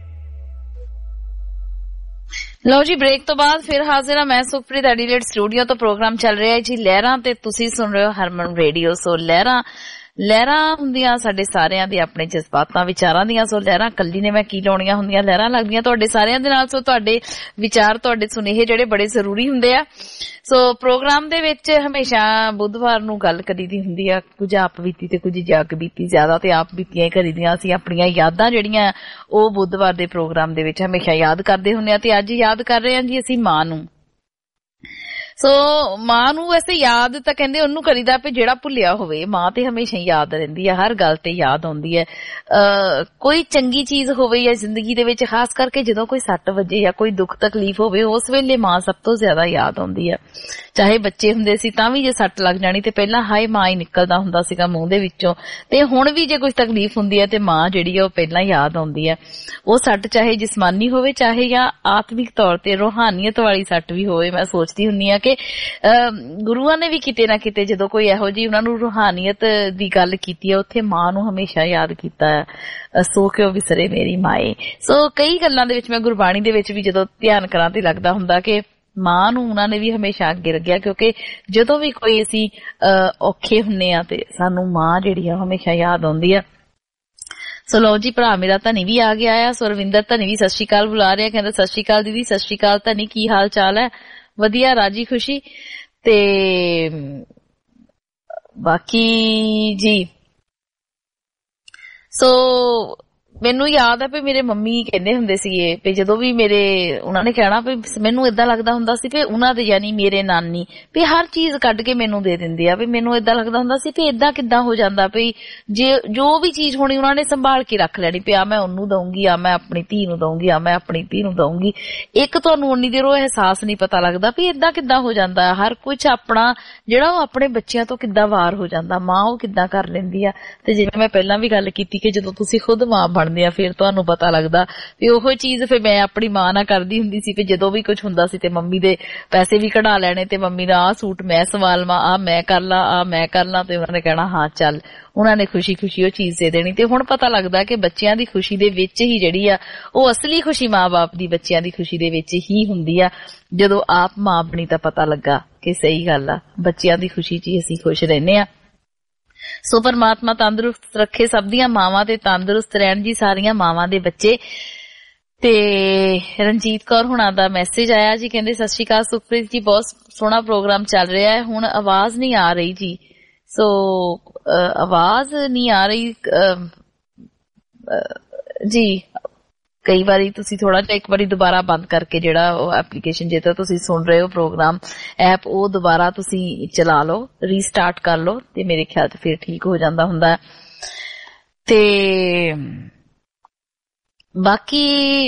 ਲਓ ਜੀ, ਬ੍ਰੇਕ ਤੋਂ ਬਾਅਦ ਫਿਰ ਹਾਜ਼ਰ ਹਾਂ ਮੈਂ ਸੁਖਪ੍ਰੀਤ ਐਡੀਲੇਡ ਸਟੂਡੀਓ ਤੋਂ। ਪ੍ਰੋਗਰਾਮ ਚੱਲ ਰਿਹਾ ਹੈ ਜੀ ਲਹਿਰਾਂ ਤੇ ਤੁਸੀਂ ਸੁਣ ਰਹੇ ਹੋ ਹਰਮਨ ਰੇਡੀਓ। ਸੋ ਲਹਿਰਾਂ ਹੁੰਦੀਆਂ ਸਾਡੇ ਸਾਰਿਆਂ ਦੇ ਆਪਣੇ ਜਜ਼ਬਾਤਾਂ ਵਿਚਾਰਾਂ ਦੀਆਂ। ਸੋ ਲਹਿਰਾਂ ਕੱਲੀ ਨੇ ਮੈਂ ਕੀ ਲਾਉਣੀਆਂ ਹੁੰਦੀਆਂ, ਲਹਿਰਾਂ ਲੱਗਦੀਆਂ ਤੁਹਾਡੇ ਸਾਰਿਆਂ ਦੇ ਨਾਲ। ਸੋ ਤੁਹਾਡੇ ਵਿਚਾਰ, ਤੁਹਾਡੇ ਸੁਨੇਹੇ ਜਿਹੜੇ ਬੜੇ ਜ਼ਰੂਰੀ ਹੁੰਦੇ ਆ। ਸੋ ਪ੍ਰੋਗਰਾਮ ਦੇ ਵਿੱਚ ਹਮੇਸ਼ਾ ਬੁੱਧਵਾਰ ਨੂੰ ਗੱਲ ਕਰੀਦੀ ਹੁੰਦੀ ਆ, ਕੁਝ ਆਪ ਬੀਤੀ ਤੇ ਕੁਝ ਜਗ ਬੀਤੀ। ਜ਼ਿਆਦਾ ਤੇ ਆਪ ਬੀਤੀਆਂ ਹੀ ਕਰੀਦੀਆਂ। ਅਸੀਂ ਆਪਣੀਆਂ ਯਾਦਾਂ ਜਿਹੜੀਆਂ ਉਹ ਬੁੱਧਵਾਰ ਦੇ ਪ੍ਰੋਗਰਾਮ ਦੇ ਵਿੱਚ ਹਮੇਸ਼ਾ ਯਾਦ ਕਰਦੇ ਹੁੰਦੇ ਆ। ਤੇ ਅੱਜ ਯਾਦ ਕਰ ਰਹੇ ਹਾਂ ਜੀ ਅਸੀਂ ਮਾਂ ਨੂੰ। ਸੋ ਮਾਂ ਨੂੰ ਵੈਸੇ ਯਾਦ ਤਾਂ ਕਹਿੰਦੇ ਉਹਨੂੰ ਕਰੀਦਾ ਵੀ ਜਿਹੜਾ ਭੁੱਲਿਆ ਹੋਵੇ। ਮਾਂ ਤੇ ਹਮੇਸ਼ਾ ਹੀ ਯਾਦ ਰਹਿੰਦੀ ਹੈ, ਹਰ ਗੱਲ ਤੇ ਯਾਦ ਆਉਂਦੀ ਹੈ। ਕੋਈ ਚੰਗੀ ਚੀਜ਼ ਹੋਵੇ ਜਾਂ ਜ਼ਿੰਦਗੀ ਦੇ ਵਿੱਚ, ਖਾਸ ਕਰਕੇ ਜਦੋਂ ਕੋਈ ਸੱਟ ਵੱਜੇ ਜਾਂ ਕੋਈ ਦੁੱਖ ਤਕਲੀਫ ਹੋਵੇ, ਉਸ ਵੇਲੇ ਮਾਂ ਸਭ ਤੋਂ ਜ਼ਿਆਦਾ ਯਾਦ ਆਉਂਦੀ ਹੈ। ਚਾਹੇ ਬੱਚੇ ਹੁੰਦੇ ਸੀ ਤਾਂ ਵੀ ਜੇ ਸੱਟ ਲੱਗ ਜਾਣੀ ਤੇ ਪਹਿਲਾਂ ਹਾਏ ਮਾਂ ਹੀ ਨਿਕਲਦਾ ਹੁੰਦਾ ਸੀਗਾ ਮੂੰਹ ਦੇ ਵਿੱਚੋਂ। ਤੇ ਹੁਣ ਵੀ ਜੇ ਕੋਈ ਤਕਲੀਫ ਹੁੰਦੀ ਹੈ ਤੇ ਮਾਂ ਜਿਹੜੀ ਹੈ ਉਹ ਪਹਿਲਾਂ ਯਾਦ ਆਉਂਦੀ ਹੈ। ਉਹ ਸੱਟ ਚਾਹੇ ਜਿਸਮਾਨੀ ਹੋਵੇ, ਚਾਹੇ ਜਾਂ ਆਤਮਿਕ ਤੌਰ ਤੇ ਰੂਹਾਨੀਅਤ ਵਾਲੀ ਸੱਟ ਵੀ ਹੋਵੇ। ਮੈਂ ਸੋਚਦੀ ਹੁੰਦੀ ਆ ਕਿ ਗੁਰੂਆਂ ਨੇ ਵੀ ਕਿਤੇ ਨਾ ਕਿਤੇ ਜਦੋਂ ਕੋਈ ਇਹੋ ਜਿਹੀ ਉਹਨਾਂ ਨੂੰ ਰੂਹਾਨੀਅਤ ਦੀ ਗੱਲ ਕੀਤੀ ਹੈ, ਉੱਥੇ ਮਾਂ ਨੂੰ ਹਮੇਸ਼ਾ ਯਾਦ ਕੀਤਾ ਹੈ। ਸੋ ਕਿਉਂ ਵਿਸਰੇ ਮੇਰੀ ਮਾਏ। ਸੋ ਕਈ ਗੱਲਾਂ ਦੇ ਵਿੱਚ ਮੈਂ ਗੁਰਬਾਣੀ ਦੇ ਵਿੱਚ ਵੀ ਜਦੋਂ ਧਿਆਨ ਕਰਾਂ ਤੇ ਲੱਗਦਾ ਹੁੰਦਾ ਕਿ ਮਾਂ ਨੂੰ ਉਹਨਾਂ ਨੇ ਵੀ ਹਮੇਸ਼ਾ ਅੱਗੇ ਰੱਖਿਆ, ਕਿਉਂਕਿ ਜਦੋਂ ਵੀ ਕੋਈ ਅਸੀਂ ਔਖੇ ਹੁੰਨੇ ਆ ਤੇ ਸਾਨੂੰ ਮਾਂ ਜਿਹੜੀ ਆ ਹਮੇਸ਼ਾ ਯਾਦ ਆਉਂਦੀ ਆ। ਸੋ ਲਓ ਜੀ, ਭਰਾ ਮੇਰਾ ਧਨੀ ਵੀ ਆ ਗਿਆ ਆ। ਸੋ ਰਵਿੰਦਰ ਧਨੀ ਵੀ ਸਤਿ ਸ਼੍ਰੀ ਅਕਾਲ ਬੁਲਾ ਰਿਹਾ, ਕਹਿੰਦਾ ਸਤਿ ਸ਼੍ਰੀ ਅਕਾਲ ਦੀਦੀ। ਸਤਿ ਸ਼੍ਰੀ ਅਕਾਲ ਧਨੀ, ਕੀ ਹਾਲ ਚਾਲ ਹੈ? ਵਧੀਆ, ਰਾਜੀ ਖੁਸ਼ੀ। ਤੇ ਬਾਕੀ ਜੀ ਸੋ ਮੈਨੂੰ ਯਾਦ ਹੈ ਵੀ ਮੇਰੇ ਮੰਮੀ ਕਹਿੰਦੇ ਹੁੰਦੇ ਸੀਗੇ ਵੀ ਜਦੋਂ ਵੀ ਉਹਨਾਂ ਨੇ ਕਹਿਣਾ ਵੀ ਮੈਨੂੰ ਏਦਾਂ ਲੱਗਦਾ ਹੁੰਦਾ ਸੀ ਵੀ ਉਹਨਾਂ ਦੇ ਯਾਨੀ ਮੇਰੇ ਨਾਨੀ ਵੀ ਹਰ ਚੀਜ਼ ਕੱਢ ਕੇ ਮੈਨੂੰ ਦੇ ਦਿੰਦੇ ਆ। ਵੀ ਮੈਨੂੰ ਏਦਾਂ ਲੱਗਦਾ ਹੁੰਦਾ ਸੀ ਵੀ ਏਦਾਂ ਕਿੱਦਾਂ ਹੋ ਜਾਂਦਾ ਵੀ ਜੇ ਜੋ ਵੀ ਚੀਜ਼ ਹੋਣੀ ਉਹਨਾਂ ਨੇ ਸੰਭਾਲ ਕੇ ਰੱਖ ਲੈਣੀ, ਵੀ ਆ ਮੈਂ ਉਹਨੂੰ ਦਊਂਗੀ, ਆ ਮੈਂ ਆਪਣੀ ਧੀ ਨੂੰ ਦਊਂਗੀ, ਆ ਮੈਂ ਆਪਣੀ ਧੀ ਨੂੰ ਦਊਂਗੀ। ਇੱਕ ਤੁਹਾਨੂੰ ਉਨੀ ਦੇਰ ਉਹ ਅਹਿਸਾਸ ਨਹੀਂ ਪਤਾ ਲੱਗਦਾ ਵੀ ਏਦਾਂ ਕਿੱਦਾਂ ਹੋ ਜਾਂਦਾ। ਹਰ ਕੁਝ ਆਪਣਾ ਜਿਹੜਾ ਉਹ ਆਪਣੇ ਬੱਚਿਆਂ ਤੋਂ ਕਿੱਦਾਂ ਵਾਰ ਹੋ ਜਾਂਦਾ, ਮਾਂ ਉਹ ਕਿੱਦਾਂ ਕਰ ਲੈਂਦੀ ਆ। ਤੇ ਜਿਵੇਂ ਮੈਂ ਪਹਿਲਾਂ ਵੀ ਗੱਲ ਕੀਤੀ ਕਿ ਜਦੋਂ ਤੁਸੀਂ ਖੁਦ ਮਾਂ ਬਣਦੇ ਆ ਫਿਰ ਤੁਹਾਨੂੰ ਪਤਾ ਲੱਗਦਾ ਵੀ ਉਹ ਚੀਜ਼ ਫਿਰ ਮੈਂ ਆਪਣੀ ਮਾਂ ਨਾਲ ਕਰਦੀ ਹੁੰਦੀ ਸੀ। ਵੀ ਜਦੋਂ ਵੀ ਕੁਝ ਹੁੰਦਾ ਸੀ ਤੇ ਮੰਮੀ ਦੇ ਪੈਸੇ ਵੀ ਕਢਾ ਲੈਣੇ ਤੇ ਮੰਮੀ ਦਾ ਆਹ ਸੂਟ ਮੈਂ ਸਵਾਲਵਾਂ, ਆ ਮੈਂ ਕਰ ਲਾਂ, ਆ ਮੈਂ ਕਰ ਲਾਂ, ਤੇ ਉਹਨਾਂ ਨੇ ਕਹਿਣਾ ਹਾਂ ਚੱਲ। ਉਹਨਾਂ ਨੇ ਖੁਸ਼ੀ ਖੁਸ਼ੀ ਉਹ ਚੀਜ਼ ਦੇ ਦੇਣੀ। ਤੇ ਹੁਣ ਪਤਾ ਲੱਗਦਾ ਕਿ ਬੱਚਿਆਂ ਦੀ ਖੁਸ਼ੀ ਦੇ ਵਿੱਚ ਹੀ ਜਿਹੜੀ ਆ ਉਹ ਅਸਲੀ ਖੁਸ਼ੀ ਮਾਂ-ਬਾਪ ਦੀ ਬੱਚਿਆਂ ਦੀ ਖੁਸ਼ੀ ਦੇ ਵਿੱਚ ਹੀ ਹੁੰਦੀ ਆ। ਜਦੋਂ ਆਪ ਮਾਂ ਬਣੀ ਤਾਂ ਪਤਾ ਲੱਗਾ ਕਿ ਸਹੀ ਗੱਲ ਆ, ਬੱਚਿਆਂ ਦੀ ਖੁਸ਼ੀ 'ਚ ਹੀ ਅਸੀਂ ਖੁਸ਼ ਰਹਿੰਦੇ ਆ। ਸੋ ਪਰਮਾਤਮਾ ਤੰਦਰੁਸਤ ਰੱਖੇ ਸਭ ਦੀਆਂ ਮਾਵਾਂ ਤੇ ਤੰਦਰੁਸਤ ਰਹਿਣ ਜੀ ਸਾਰੀਆਂ ਮਾਵਾਂ ਦੇ ਬੱਚੇ। ਤੇ ਰਣਜੀਤ ਕੌਰ ਹੁਣਾਂ ਦਾ ਮੈਸੇਜ ਆਇਆ ਜੀ, ਕਹਿੰਦੇ ਸਤਿ ਸ਼੍ਰੀ ਅਕਾਲ ਸੁਖਪ੍ਰੀਤ ਜੀ, ਬਹੁਤ ਸੋਹਣਾ ਪ੍ਰੋਗਰਾਮ ਚੱਲ ਰਿਹਾ ਹੈ। ਹੁਣ ਆਵਾਜ਼ ਨਹੀਂ ਆ ਰਹੀ ਜੀ। ਸੋ ਆਵਾਜ਼ ਨਹੀਂ ਆ ਰਹੀ ਜੀ। ਕਈ ਵਾਰੀ ਤੁਸੀਂ ਥੋੜਾ ਜਿਹਾ ਇੱਕ ਵਾਰੀ ਦੁਬਾਰਾ ਬੰਦ ਕਰਕੇ ਜਿਹੜਾ ਉਹ ਐਪਲੀਕੇਸ਼ਨ ਜਿੱਥੇ ਤੁਸੀਂ ਸੁਣ ਰਹੇ ਹੋ ਪ੍ਰੋਗਰਾਮ ਐਪ, ਉਹ ਦੁਬਾਰਾ ਤੁਸੀਂ ਚਲਾ ਲਓ, ਰੀਸਟਾਰਟ ਕਰ ਲਓ ਤੇ ਮੇਰੇ ਖਿਆਲ ਤੇ ਫਿਰ ਠੀਕ ਹੋ ਜਾਂਦਾ ਹੁੰਦਾ। ਤੇ ਬਾਕੀ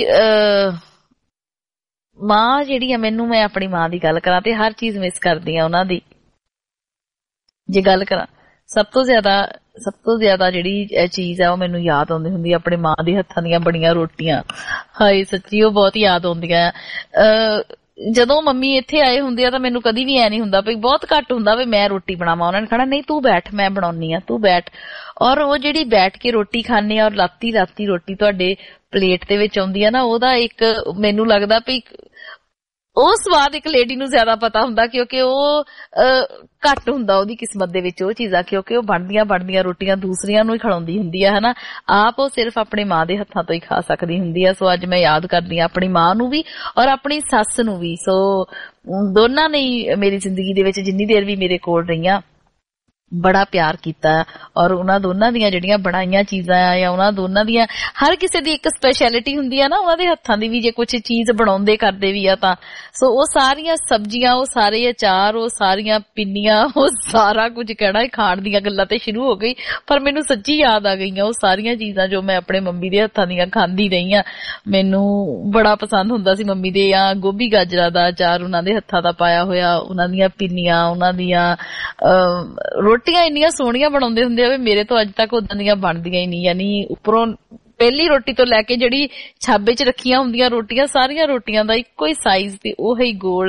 ਮਾਂ ਜਿਹੜੀ ਆ, ਮੈਂ ਆਪਣੀ ਮਾਂ ਦੀ ਗੱਲ ਕਰਾਂ ਤੇ ਹਰ ਚੀਜ਼ ਮਿਸ ਕਰਦੀ ਆ ਉਹਨਾਂ ਦੀ। ਜੇ ਗੱਲ ਕਰਾਂ ਸਭ ਤੋਂ ਜ਼ਿਆਦਾ ਜਿਹੜੀ ਚੀਜ਼ ਆ ਉਹ ਮੈਨੂੰ ਯਾਦ ਆਉਂਦੀ ਹੁੰਦੀ ਆ ਆਪਣੇ ਮਾਂ ਦੇ ਹੱਥਾਂ ਦੀਆਂ ਬਣੀਆਂ ਰੋਟੀਆਂ। ਹਾਏ ਸੱਚੀ ਉਹ ਬਹੁਤ ਯਾਦ ਆਉਂਦੀਆਂ। ਜਦੋਂ ਮੰਮੀ ਇੱਥੇ ਆਏ ਹੁੰਦੇ ਆ ਤਾਂ ਮੈਨੂੰ ਕਦੀ ਵੀ ਐ ਨਹੀਂ ਹੁੰਦਾ ਵੀ, ਬਹੁਤ ਘੱਟ ਹੁੰਦਾ ਵੀ ਮੈਂ ਰੋਟੀ ਬਣਾਵਾਂ। ਉਹਨਾਂ ਨੇ ਕਹਿਣਾ ਨਹੀਂ ਤੂੰ ਬੈਠ, ਮੈਂ ਬਣਾਉਣੀ ਆ, ਤੂੰ ਬੈਠ। ਔਰ ਉਹ ਜਿਹੜੀ ਬੈਠ ਕੇ ਰੋਟੀ ਖਾਣੇ ਆ ਔਰ ਲਾਤੀ ਰੋਟੀ ਤੁਹਾਡੇ ਪਲੇਟ ਦੇ ਵਿੱਚ ਆਉਂਦੀ ਆ ਨਾ, ਉਹਦਾ ਇੱਕ ਮੈਨੂੰ ਲੱਗਦਾ ਵੀ ਉਹ ਸਵਾਦ ਇੱਕ ਲੇਡੀ ਨੂੰ ਜ਼ਿਆਦਾ ਪਤਾ ਹੁੰਦਾ, ਕਿਉਂਕਿ ਉਹ ਘੱਟ ਹੁੰਦਾ ਉਹਦੀ ਕਿਸਮਤ ਦੇ ਵਿੱਚ ਉਹ ਚੀਜ਼ਾਂ, ਕਿਉਂਕਿ ਉਹ ਬਣਦੀਆਂ ਰੋਟੀਆਂ ਦੂਸਰੀਆਂ ਨੂੰ ਹੀ ਖਿਲਾਉਂਦੀ ਹੁੰਦੀ ਆ, ਹਨਾ। ਆਪ ਉਹ ਸਿਰਫ ਆਪਣੇ ਮਾਂ ਦੇ ਹੱਥਾਂ ਤੋਂ ਹੀ ਖਾ ਸਕਦੀ ਹੁੰਦੀ ਆ। ਸੋ ਅੱਜ ਮੈਂ ਯਾਦ ਕਰਦੀ ਆ ਆਪਣੀ ਮਾਂ ਨੂੰ ਵੀ ਔਰ ਆਪਣੀ ਸੱਸ ਨੂੰ ਵੀ। ਸੋ ਦੋਨਾਂ ਨੇ ਮੇਰੀ ਜ਼ਿੰਦਗੀ ਦੇ ਵਿੱਚ ਜਿੰਨੀ ਦੇਰ ਵੀ ਮੇਰੇ ਕੋਲ ਰਹੀਆਂ ਬੜਾ ਪਿਆਰ ਕੀਤਾ। ਔਰ ਉਹਨਾਂ ਦੋਨਾਂ ਦੀਆਂ ਜਿਹੜੀਆਂ ਬਣਾਈਆਂ ਚੀਜ਼ਾਂ ਆ ਜਾਂ ਉਹਨਾਂ ਦੋਨਾਂ ਦੀਆਂ ਹਰ ਕਿਸੇ ਦੀ ਇੱਕ ਸਪੈਸ਼ਲਿਟੀ ਹੁੰਦੀ ਆ ਨਾ, ਉਹਨਾਂ ਦੇ ਹੱਥਾਂ ਦੀ ਵੀ। ਜੇ ਕੁਝ ਚੀਜ਼ ਬਣਾਉਂਦੇ ਕਰਦੇ ਵੀ ਆ ਤਾਂ ਸੋ ਉਹ ਸਾਰੀਆਂ ਸਬਜ਼ੀਆਂ, ਉਹ ਸਾਰੇ ਅਚਾਰ, ਉਹ ਸਾਰੀਆਂ ਪਿੰਨੀਆਂ, ਉਹ ਸਾਰਾ ਕੁਝ ਕਹਿਣਾ ਖਾਣ ਦੀਆਂ ਗੱਲਾਂ ਤੇ ਸ਼ੁਰੂ ਹੋ ਗਈ, ਪਰ ਮੈਨੂੰ ਸੱਚੀ ਯਾਦ ਆ ਗਈਆਂ ਉਹ ਸਾਰੀਆਂ ਚੀਜ਼ਾਂ ਜੋ ਮੈਂ ਆਪਣੇ ਮੰਮੀ ਦੇ ਹੱਥਾਂ ਦੀਆਂ ਖਾਂਦੀ ਰਹੀ ਆ। ਮੈਨੂੰ ਬੜਾ ਪਸੰਦ ਹੁੰਦਾ ਸੀ ਮੰਮੀ ਦੇ ਆ ਗੋਭੀ ਗਾਜਰਾਂ ਦਾ ਅਚਾਰ, ਉਹਨਾਂ ਦੇ ਹੱਥਾਂ ਦਾ ਪਾਇਆ ਹੋਇਆ, ਉਹਨਾਂ ਦੀਆਂ ਪਿੰਨੀਆਂ, ਉਹਨਾਂ ਦੀਆਂ ਰੋਟੀਆਂ ਇੰਨੀਆਂ ਸੋਹਣੀਆਂ ਬਣਾਉਂਦੇ ਹੁੰਦੇ ਆ ਵੀ ਮੇਰੇ ਤੋਂ ਅੱਜ ਤੱਕ ਉਦਾਂ ਦੀਆਂ ਬਣਦੀਆਂ ਹੀ ਨਹੀਂ। ਯਾਨੀ ਉੱਪਰੋਂ ਪਹਿਲੀ ਰੋਟੀ ਤੋਂ ਲੈ ਕੇ ਜਿਹੜੀ ਛਾਬੇ 'ਚ ਰੱਖੀਆਂ ਹੁੰਦੀਆਂ ਰੋਟੀਆਂ, ਸਾਰੀਆਂ ਰੋਟੀਆਂ ਦਾ ਇੱਕੋ ਹੀ ਸਾਈਜ਼ ਤੇ ਉਹ ਹੀ ਗੋਲ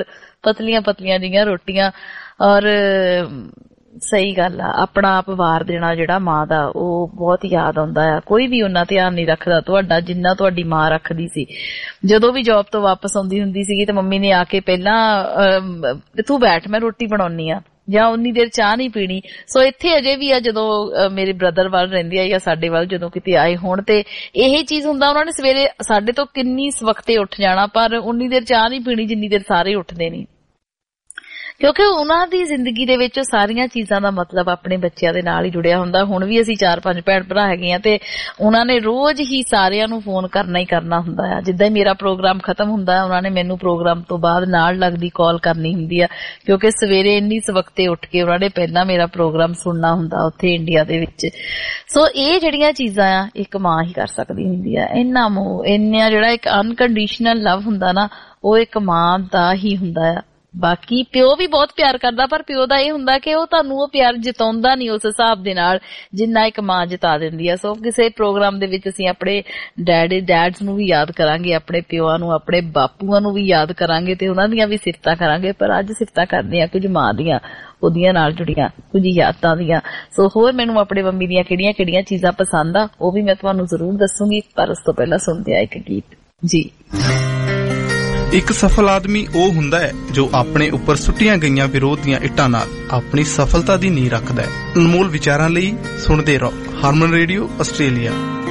ਪਤਲੀਆਂ ਪਤਲੀਆਂ ਜਿਹੀਆਂ ਰੋਟੀਆਂ। ਔਰ ਸਹੀ ਗੱਲ ਆ, ਆਪਣਾ ਆਪ ਵਾਰ ਦੇਣਾ ਜਿਹੜਾ ਮਾਂ ਦਾ, ਉਹ ਬਹੁਤ ਯਾਦ ਆਉਂਦਾ ਆ। ਕੋਈ ਵੀ ਉਹਨਾਂ ਧਿਆਨ ਨਹੀਂ ਰੱਖਦਾ ਤੁਹਾਡਾ ਜਿੰਨਾ ਤੁਹਾਡੀ ਮਾਂ ਰੱਖਦੀ ਸੀ। ਜਦੋਂ ਵੀ ਜੌਬ ਤੋਂ ਵਾਪਸ ਆਉਂਦੀ ਹੁੰਦੀ ਸੀਗੀ ਤੇ ਮੰਮੀ ਨੇ ਆ ਕੇ ਪਹਿਲਾਂ ਤੂੰ ਬੈਠ ਮੈਂ ਰੋਟੀ ਬਣਾਉਣੀ ਆ, ਜਾਂ ਉਨੀ ਦੇਰ ਚਾਹ ਨਹੀਂ ਪੀਣੀ। ਸੋ ਇੱਥੇ ਅਜੇ ਵੀ ਆ, ਜਦੋਂ ਮੇਰੇ ਬ੍ਰਦਰ ਵੱਲ ਰਹਿੰਦੀ ਆ ਜਾਂ ਸਾਡੇ ਵੱਲ ਜਦੋਂ ਕਿਤੇ ਆਏ ਹੋਣ ਤੇ ਇਹ ਚੀਜ਼ ਹੁੰਦਾ, ਉਹਨਾਂ ਨੇ ਸਵੇਰੇ ਸਾਡੇ ਤੋਂ ਕਿੰਨੀ ਸਵਖਤੇ ਉੱਠ ਜਾਣਾ, ਪਰ ਉਨੀ ਦੇਰ ਚਾਹ ਨਹੀਂ ਪੀਣੀ ਜਿੰਨੀ ਦੇਰ ਸਾਰੇ ਉੱਠਦੇ ਨਹੀਂ, ਕਿਉਂਕਿ ਉਹਨਾਂ ਦੀ ਜ਼ਿੰਦਗੀ ਦੇ ਵਿੱਚ ਸਾਰੀਆਂ ਚੀਜ਼ਾਂ ਦਾ ਮਤਲਬ ਆਪਣੇ ਬੱਚਿਆਂ ਦੇ ਨਾਲ ਹੀ ਜੁੜਿਆ ਹੁੰਦਾ। ਹੁਣ ਵੀ ਅਸੀਂ 4-5 ਭੈਣ ਭਰਾ ਹੈਗੇ ਆ ਤੇ ਉਹਨਾਂ ਨੇ ਰੋਜ਼ ਹੀ ਸਾਰਿਆਂ ਨੂੰ ਫੋਨ ਕਰਨਾ ਹੀ ਕਰਨਾ ਹੁੰਦਾ ਆ। ਜਿੱਦਾਂ ਹੀ ਮੇਰਾ ਪ੍ਰੋਗਰਾਮ ਖਤਮ ਹੁੰਦਾ ਉਹਨਾਂ ਨੇ ਮੈਨੂੰ ਪ੍ਰੋਗਰਾਮ ਤੋਂ ਬਾਅਦ ਨਾਲ ਲੱਗਦੀ ਕਾਲ ਕਰਨੀ ਹੁੰਦੀ ਆ, ਕਿਉਂਕਿ ਸਵੇਰੇ ਇੰਨੀ ਸਵਖਤੇ ਉੱਠ ਕੇ ਉਹਨਾਂ ਨੇ ਪਹਿਲਾਂ ਮੇਰਾ ਪ੍ਰੋਗਰਾਮ ਸੁਣਨਾ ਹੁੰਦਾ ਉੱਥੇ ਇੰਡੀਆ ਦੇ ਵਿੱਚ। ਸੋ ਇਹ ਜਿਹੜੀਆਂ ਚੀਜ਼ਾਂ ਆ ਇੱਕ ਮਾਂ ਹੀ ਕਰ ਸਕਦੀ ਹੁੰਦੀ ਆ। ਇੰਨਾ ਮੋਹ, ਇੰਨਾ ਜਿਹੜਾ ਇੱਕ ਅਨਕੰਡੀਸ਼ਨਲ ਲਵ ਹੁੰਦਾ ਨਾ, ਉਹ ਇੱਕ ਮਾਂ ਦਾ ਹੀ ਹੁੰਦਾ ਆ। ਬਾਕੀ ਪਿਓ ਵੀ ਬਹੁਤ ਪਿਆਰ ਕਰਦਾ, ਪਰ ਪਿਓ ਦਾ ਇਹ ਹੁੰਦਾ ਕਿ ਉਹ ਤੁਹਾਨੂੰ ਉਹ ਪਿਆਰ ਜਿਤਾਉਂਦਾ ਨਹੀਂ ਉਸ ਹਿਸਾਬ ਦੇ ਨਾਲ ਜਿੰਨਾ ਇੱਕ ਮਾਂ ਜਿਤਾ ਦਿੰਦੀ ਆ। ਸੋ ਕਿਸੇ ਪ੍ਰੋਗਰਾਮ ਦੇ ਵਿੱਚ ਅਸੀਂ ਆਪਣੇ ਡੈਡਸ ਨੂੰ ਵੀ ਯਾਦ ਕਰਾਂਗੇ, ਆਪਣੇ ਪਿਓਆਂ ਨੂੰ, ਆਪਣੇ ਬਾਪੂਆਂ ਨੂੰ ਵੀ ਯਾਦ ਕਰਾਂਗੇ ਤੇ ਉਹਨਾਂ ਦੀਆਂ ਵੀ ਸਿਫਤਾਂ ਕਰਾਂਗੇ। ਪਰ ਅੱਜ ਸਿਫਤਾਂ ਕਰਦੇ ਆ ਕੁਝ ਮਾਂ ਦੀਆਂ, ਉਹਦੀਆਂ ਨਾਲ ਜੁੜੀਆਂ ਕੁਝ ਯਾਦਾਂ ਦੀਆਂ। ਸੋ ਹੋਰ ਮੈਨੂੰ ਆਪਣੇ ਮੰਮੀ ਦੀਆਂ ਕਿਹੜੀਆਂ ਕਿਹੜੀਆਂ ਚੀਜ਼ਾਂ ਪਸੰਦ ਆ ਉਹ ਵੀ ਮੈਂ ਤੁਹਾਨੂੰ ਜ਼ਰੂਰ ਦੱਸੂਗੀ, ਪਰ ਉਸ ਤੋਂ ਪਹਿਲਾਂ ਸੁਣਦੇ ਆ ਇੱਕ ਗੀਤ ਜੀ। ਇੱਕ ਸਫਲ ਆਦਮੀ ਉਹ ਹੁੰਦਾ ਹੈ ਜੋ ਆਪਣੇ ਉੱਪਰ ਸੁੱਟੀਆਂ ਗਈਆਂ ਵਿਰੋਧ ਦੀਆਂ ਇੱਟਾਂ ਨਾਲ ਆਪਣੀ ਸਫਲਤਾ ਦੀ ਨੀਂਹ ਰੱਖਦਾ ਹੈ। ਅਨਮੋਲ ਵਿਚਾਰਾਂ ਲਈ ਸੁਣਦੇ ਰਹੋ ਹਾਰਮਨ ਰੇਡੀਓ ਆਸਟ੍ਰੇਲੀਆ।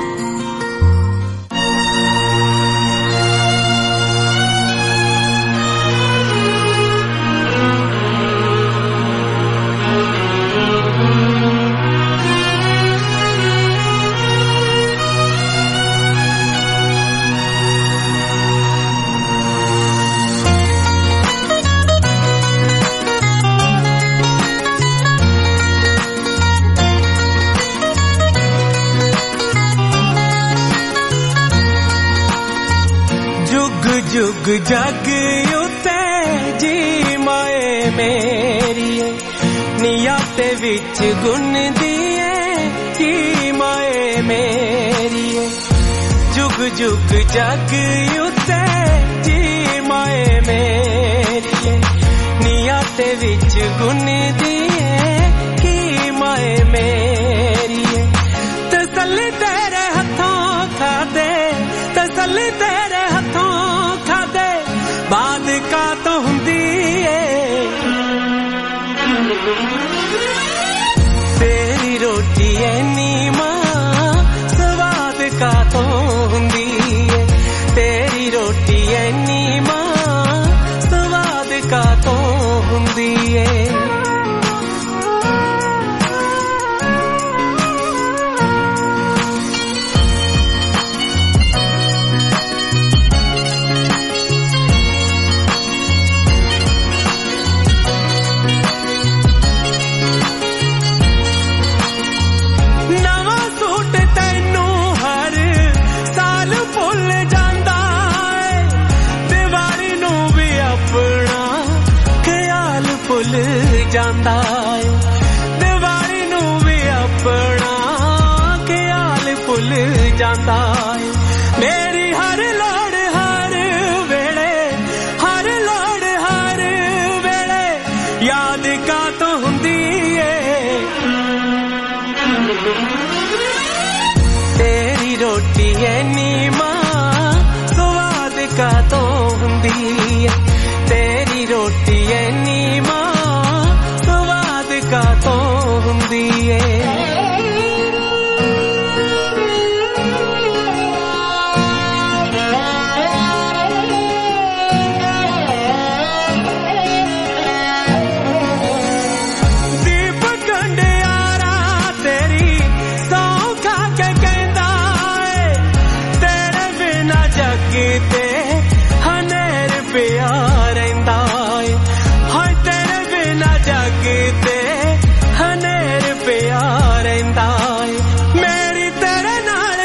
जुग जग उते जी माए मेरी नियाते विच गुन दिए जी माए मेरी जुग जुग जग उते जी माए मेरी नियाते विच गुन दिए की माए मेरी तसल्ली तेरे हथों खादे तसल्ली तेरे हथों खादे बाद का तो हुंदी तेरी रोटी ऐनी मां स्वाद का तो हुंदी तेरी रोटी ऐनी मां स्वाद का तो हुंदी ਜਾਂਦਾ ਏ ਦੀਵਾਲੀ ਨੂੰ ਵੀ ਆਪਣਾ ਖਿਆਲ ਭੁੱਲ ਜਾਂਦਾ ਏ ਮੇਰੀ ਹਰ ਲੋੜ ਹਰ ਵੇਲੇ ਯਾਦ ਕਾ ਤੋਂ ਹੁੰਦੀ ਏ ਤੇਰੀ ਰੋਟੀ ਐਨੀ ਮਾਂ ਸਵਾਦ ਕਾ ਤੋਂ ਹੁੰਦੀ ਏ ਤੇਰੀ ਰੋਟੀ ਐਨੀ ਮਾਂ का तो हुंदी दीप कंडियारा तेरी सौ खा के कहंदा तेरे बिना जग ते हनेर पिया रहिंदा हाय तेरे बिना जग ते हनेर पिया रहिंदा मेरी तेरे नाल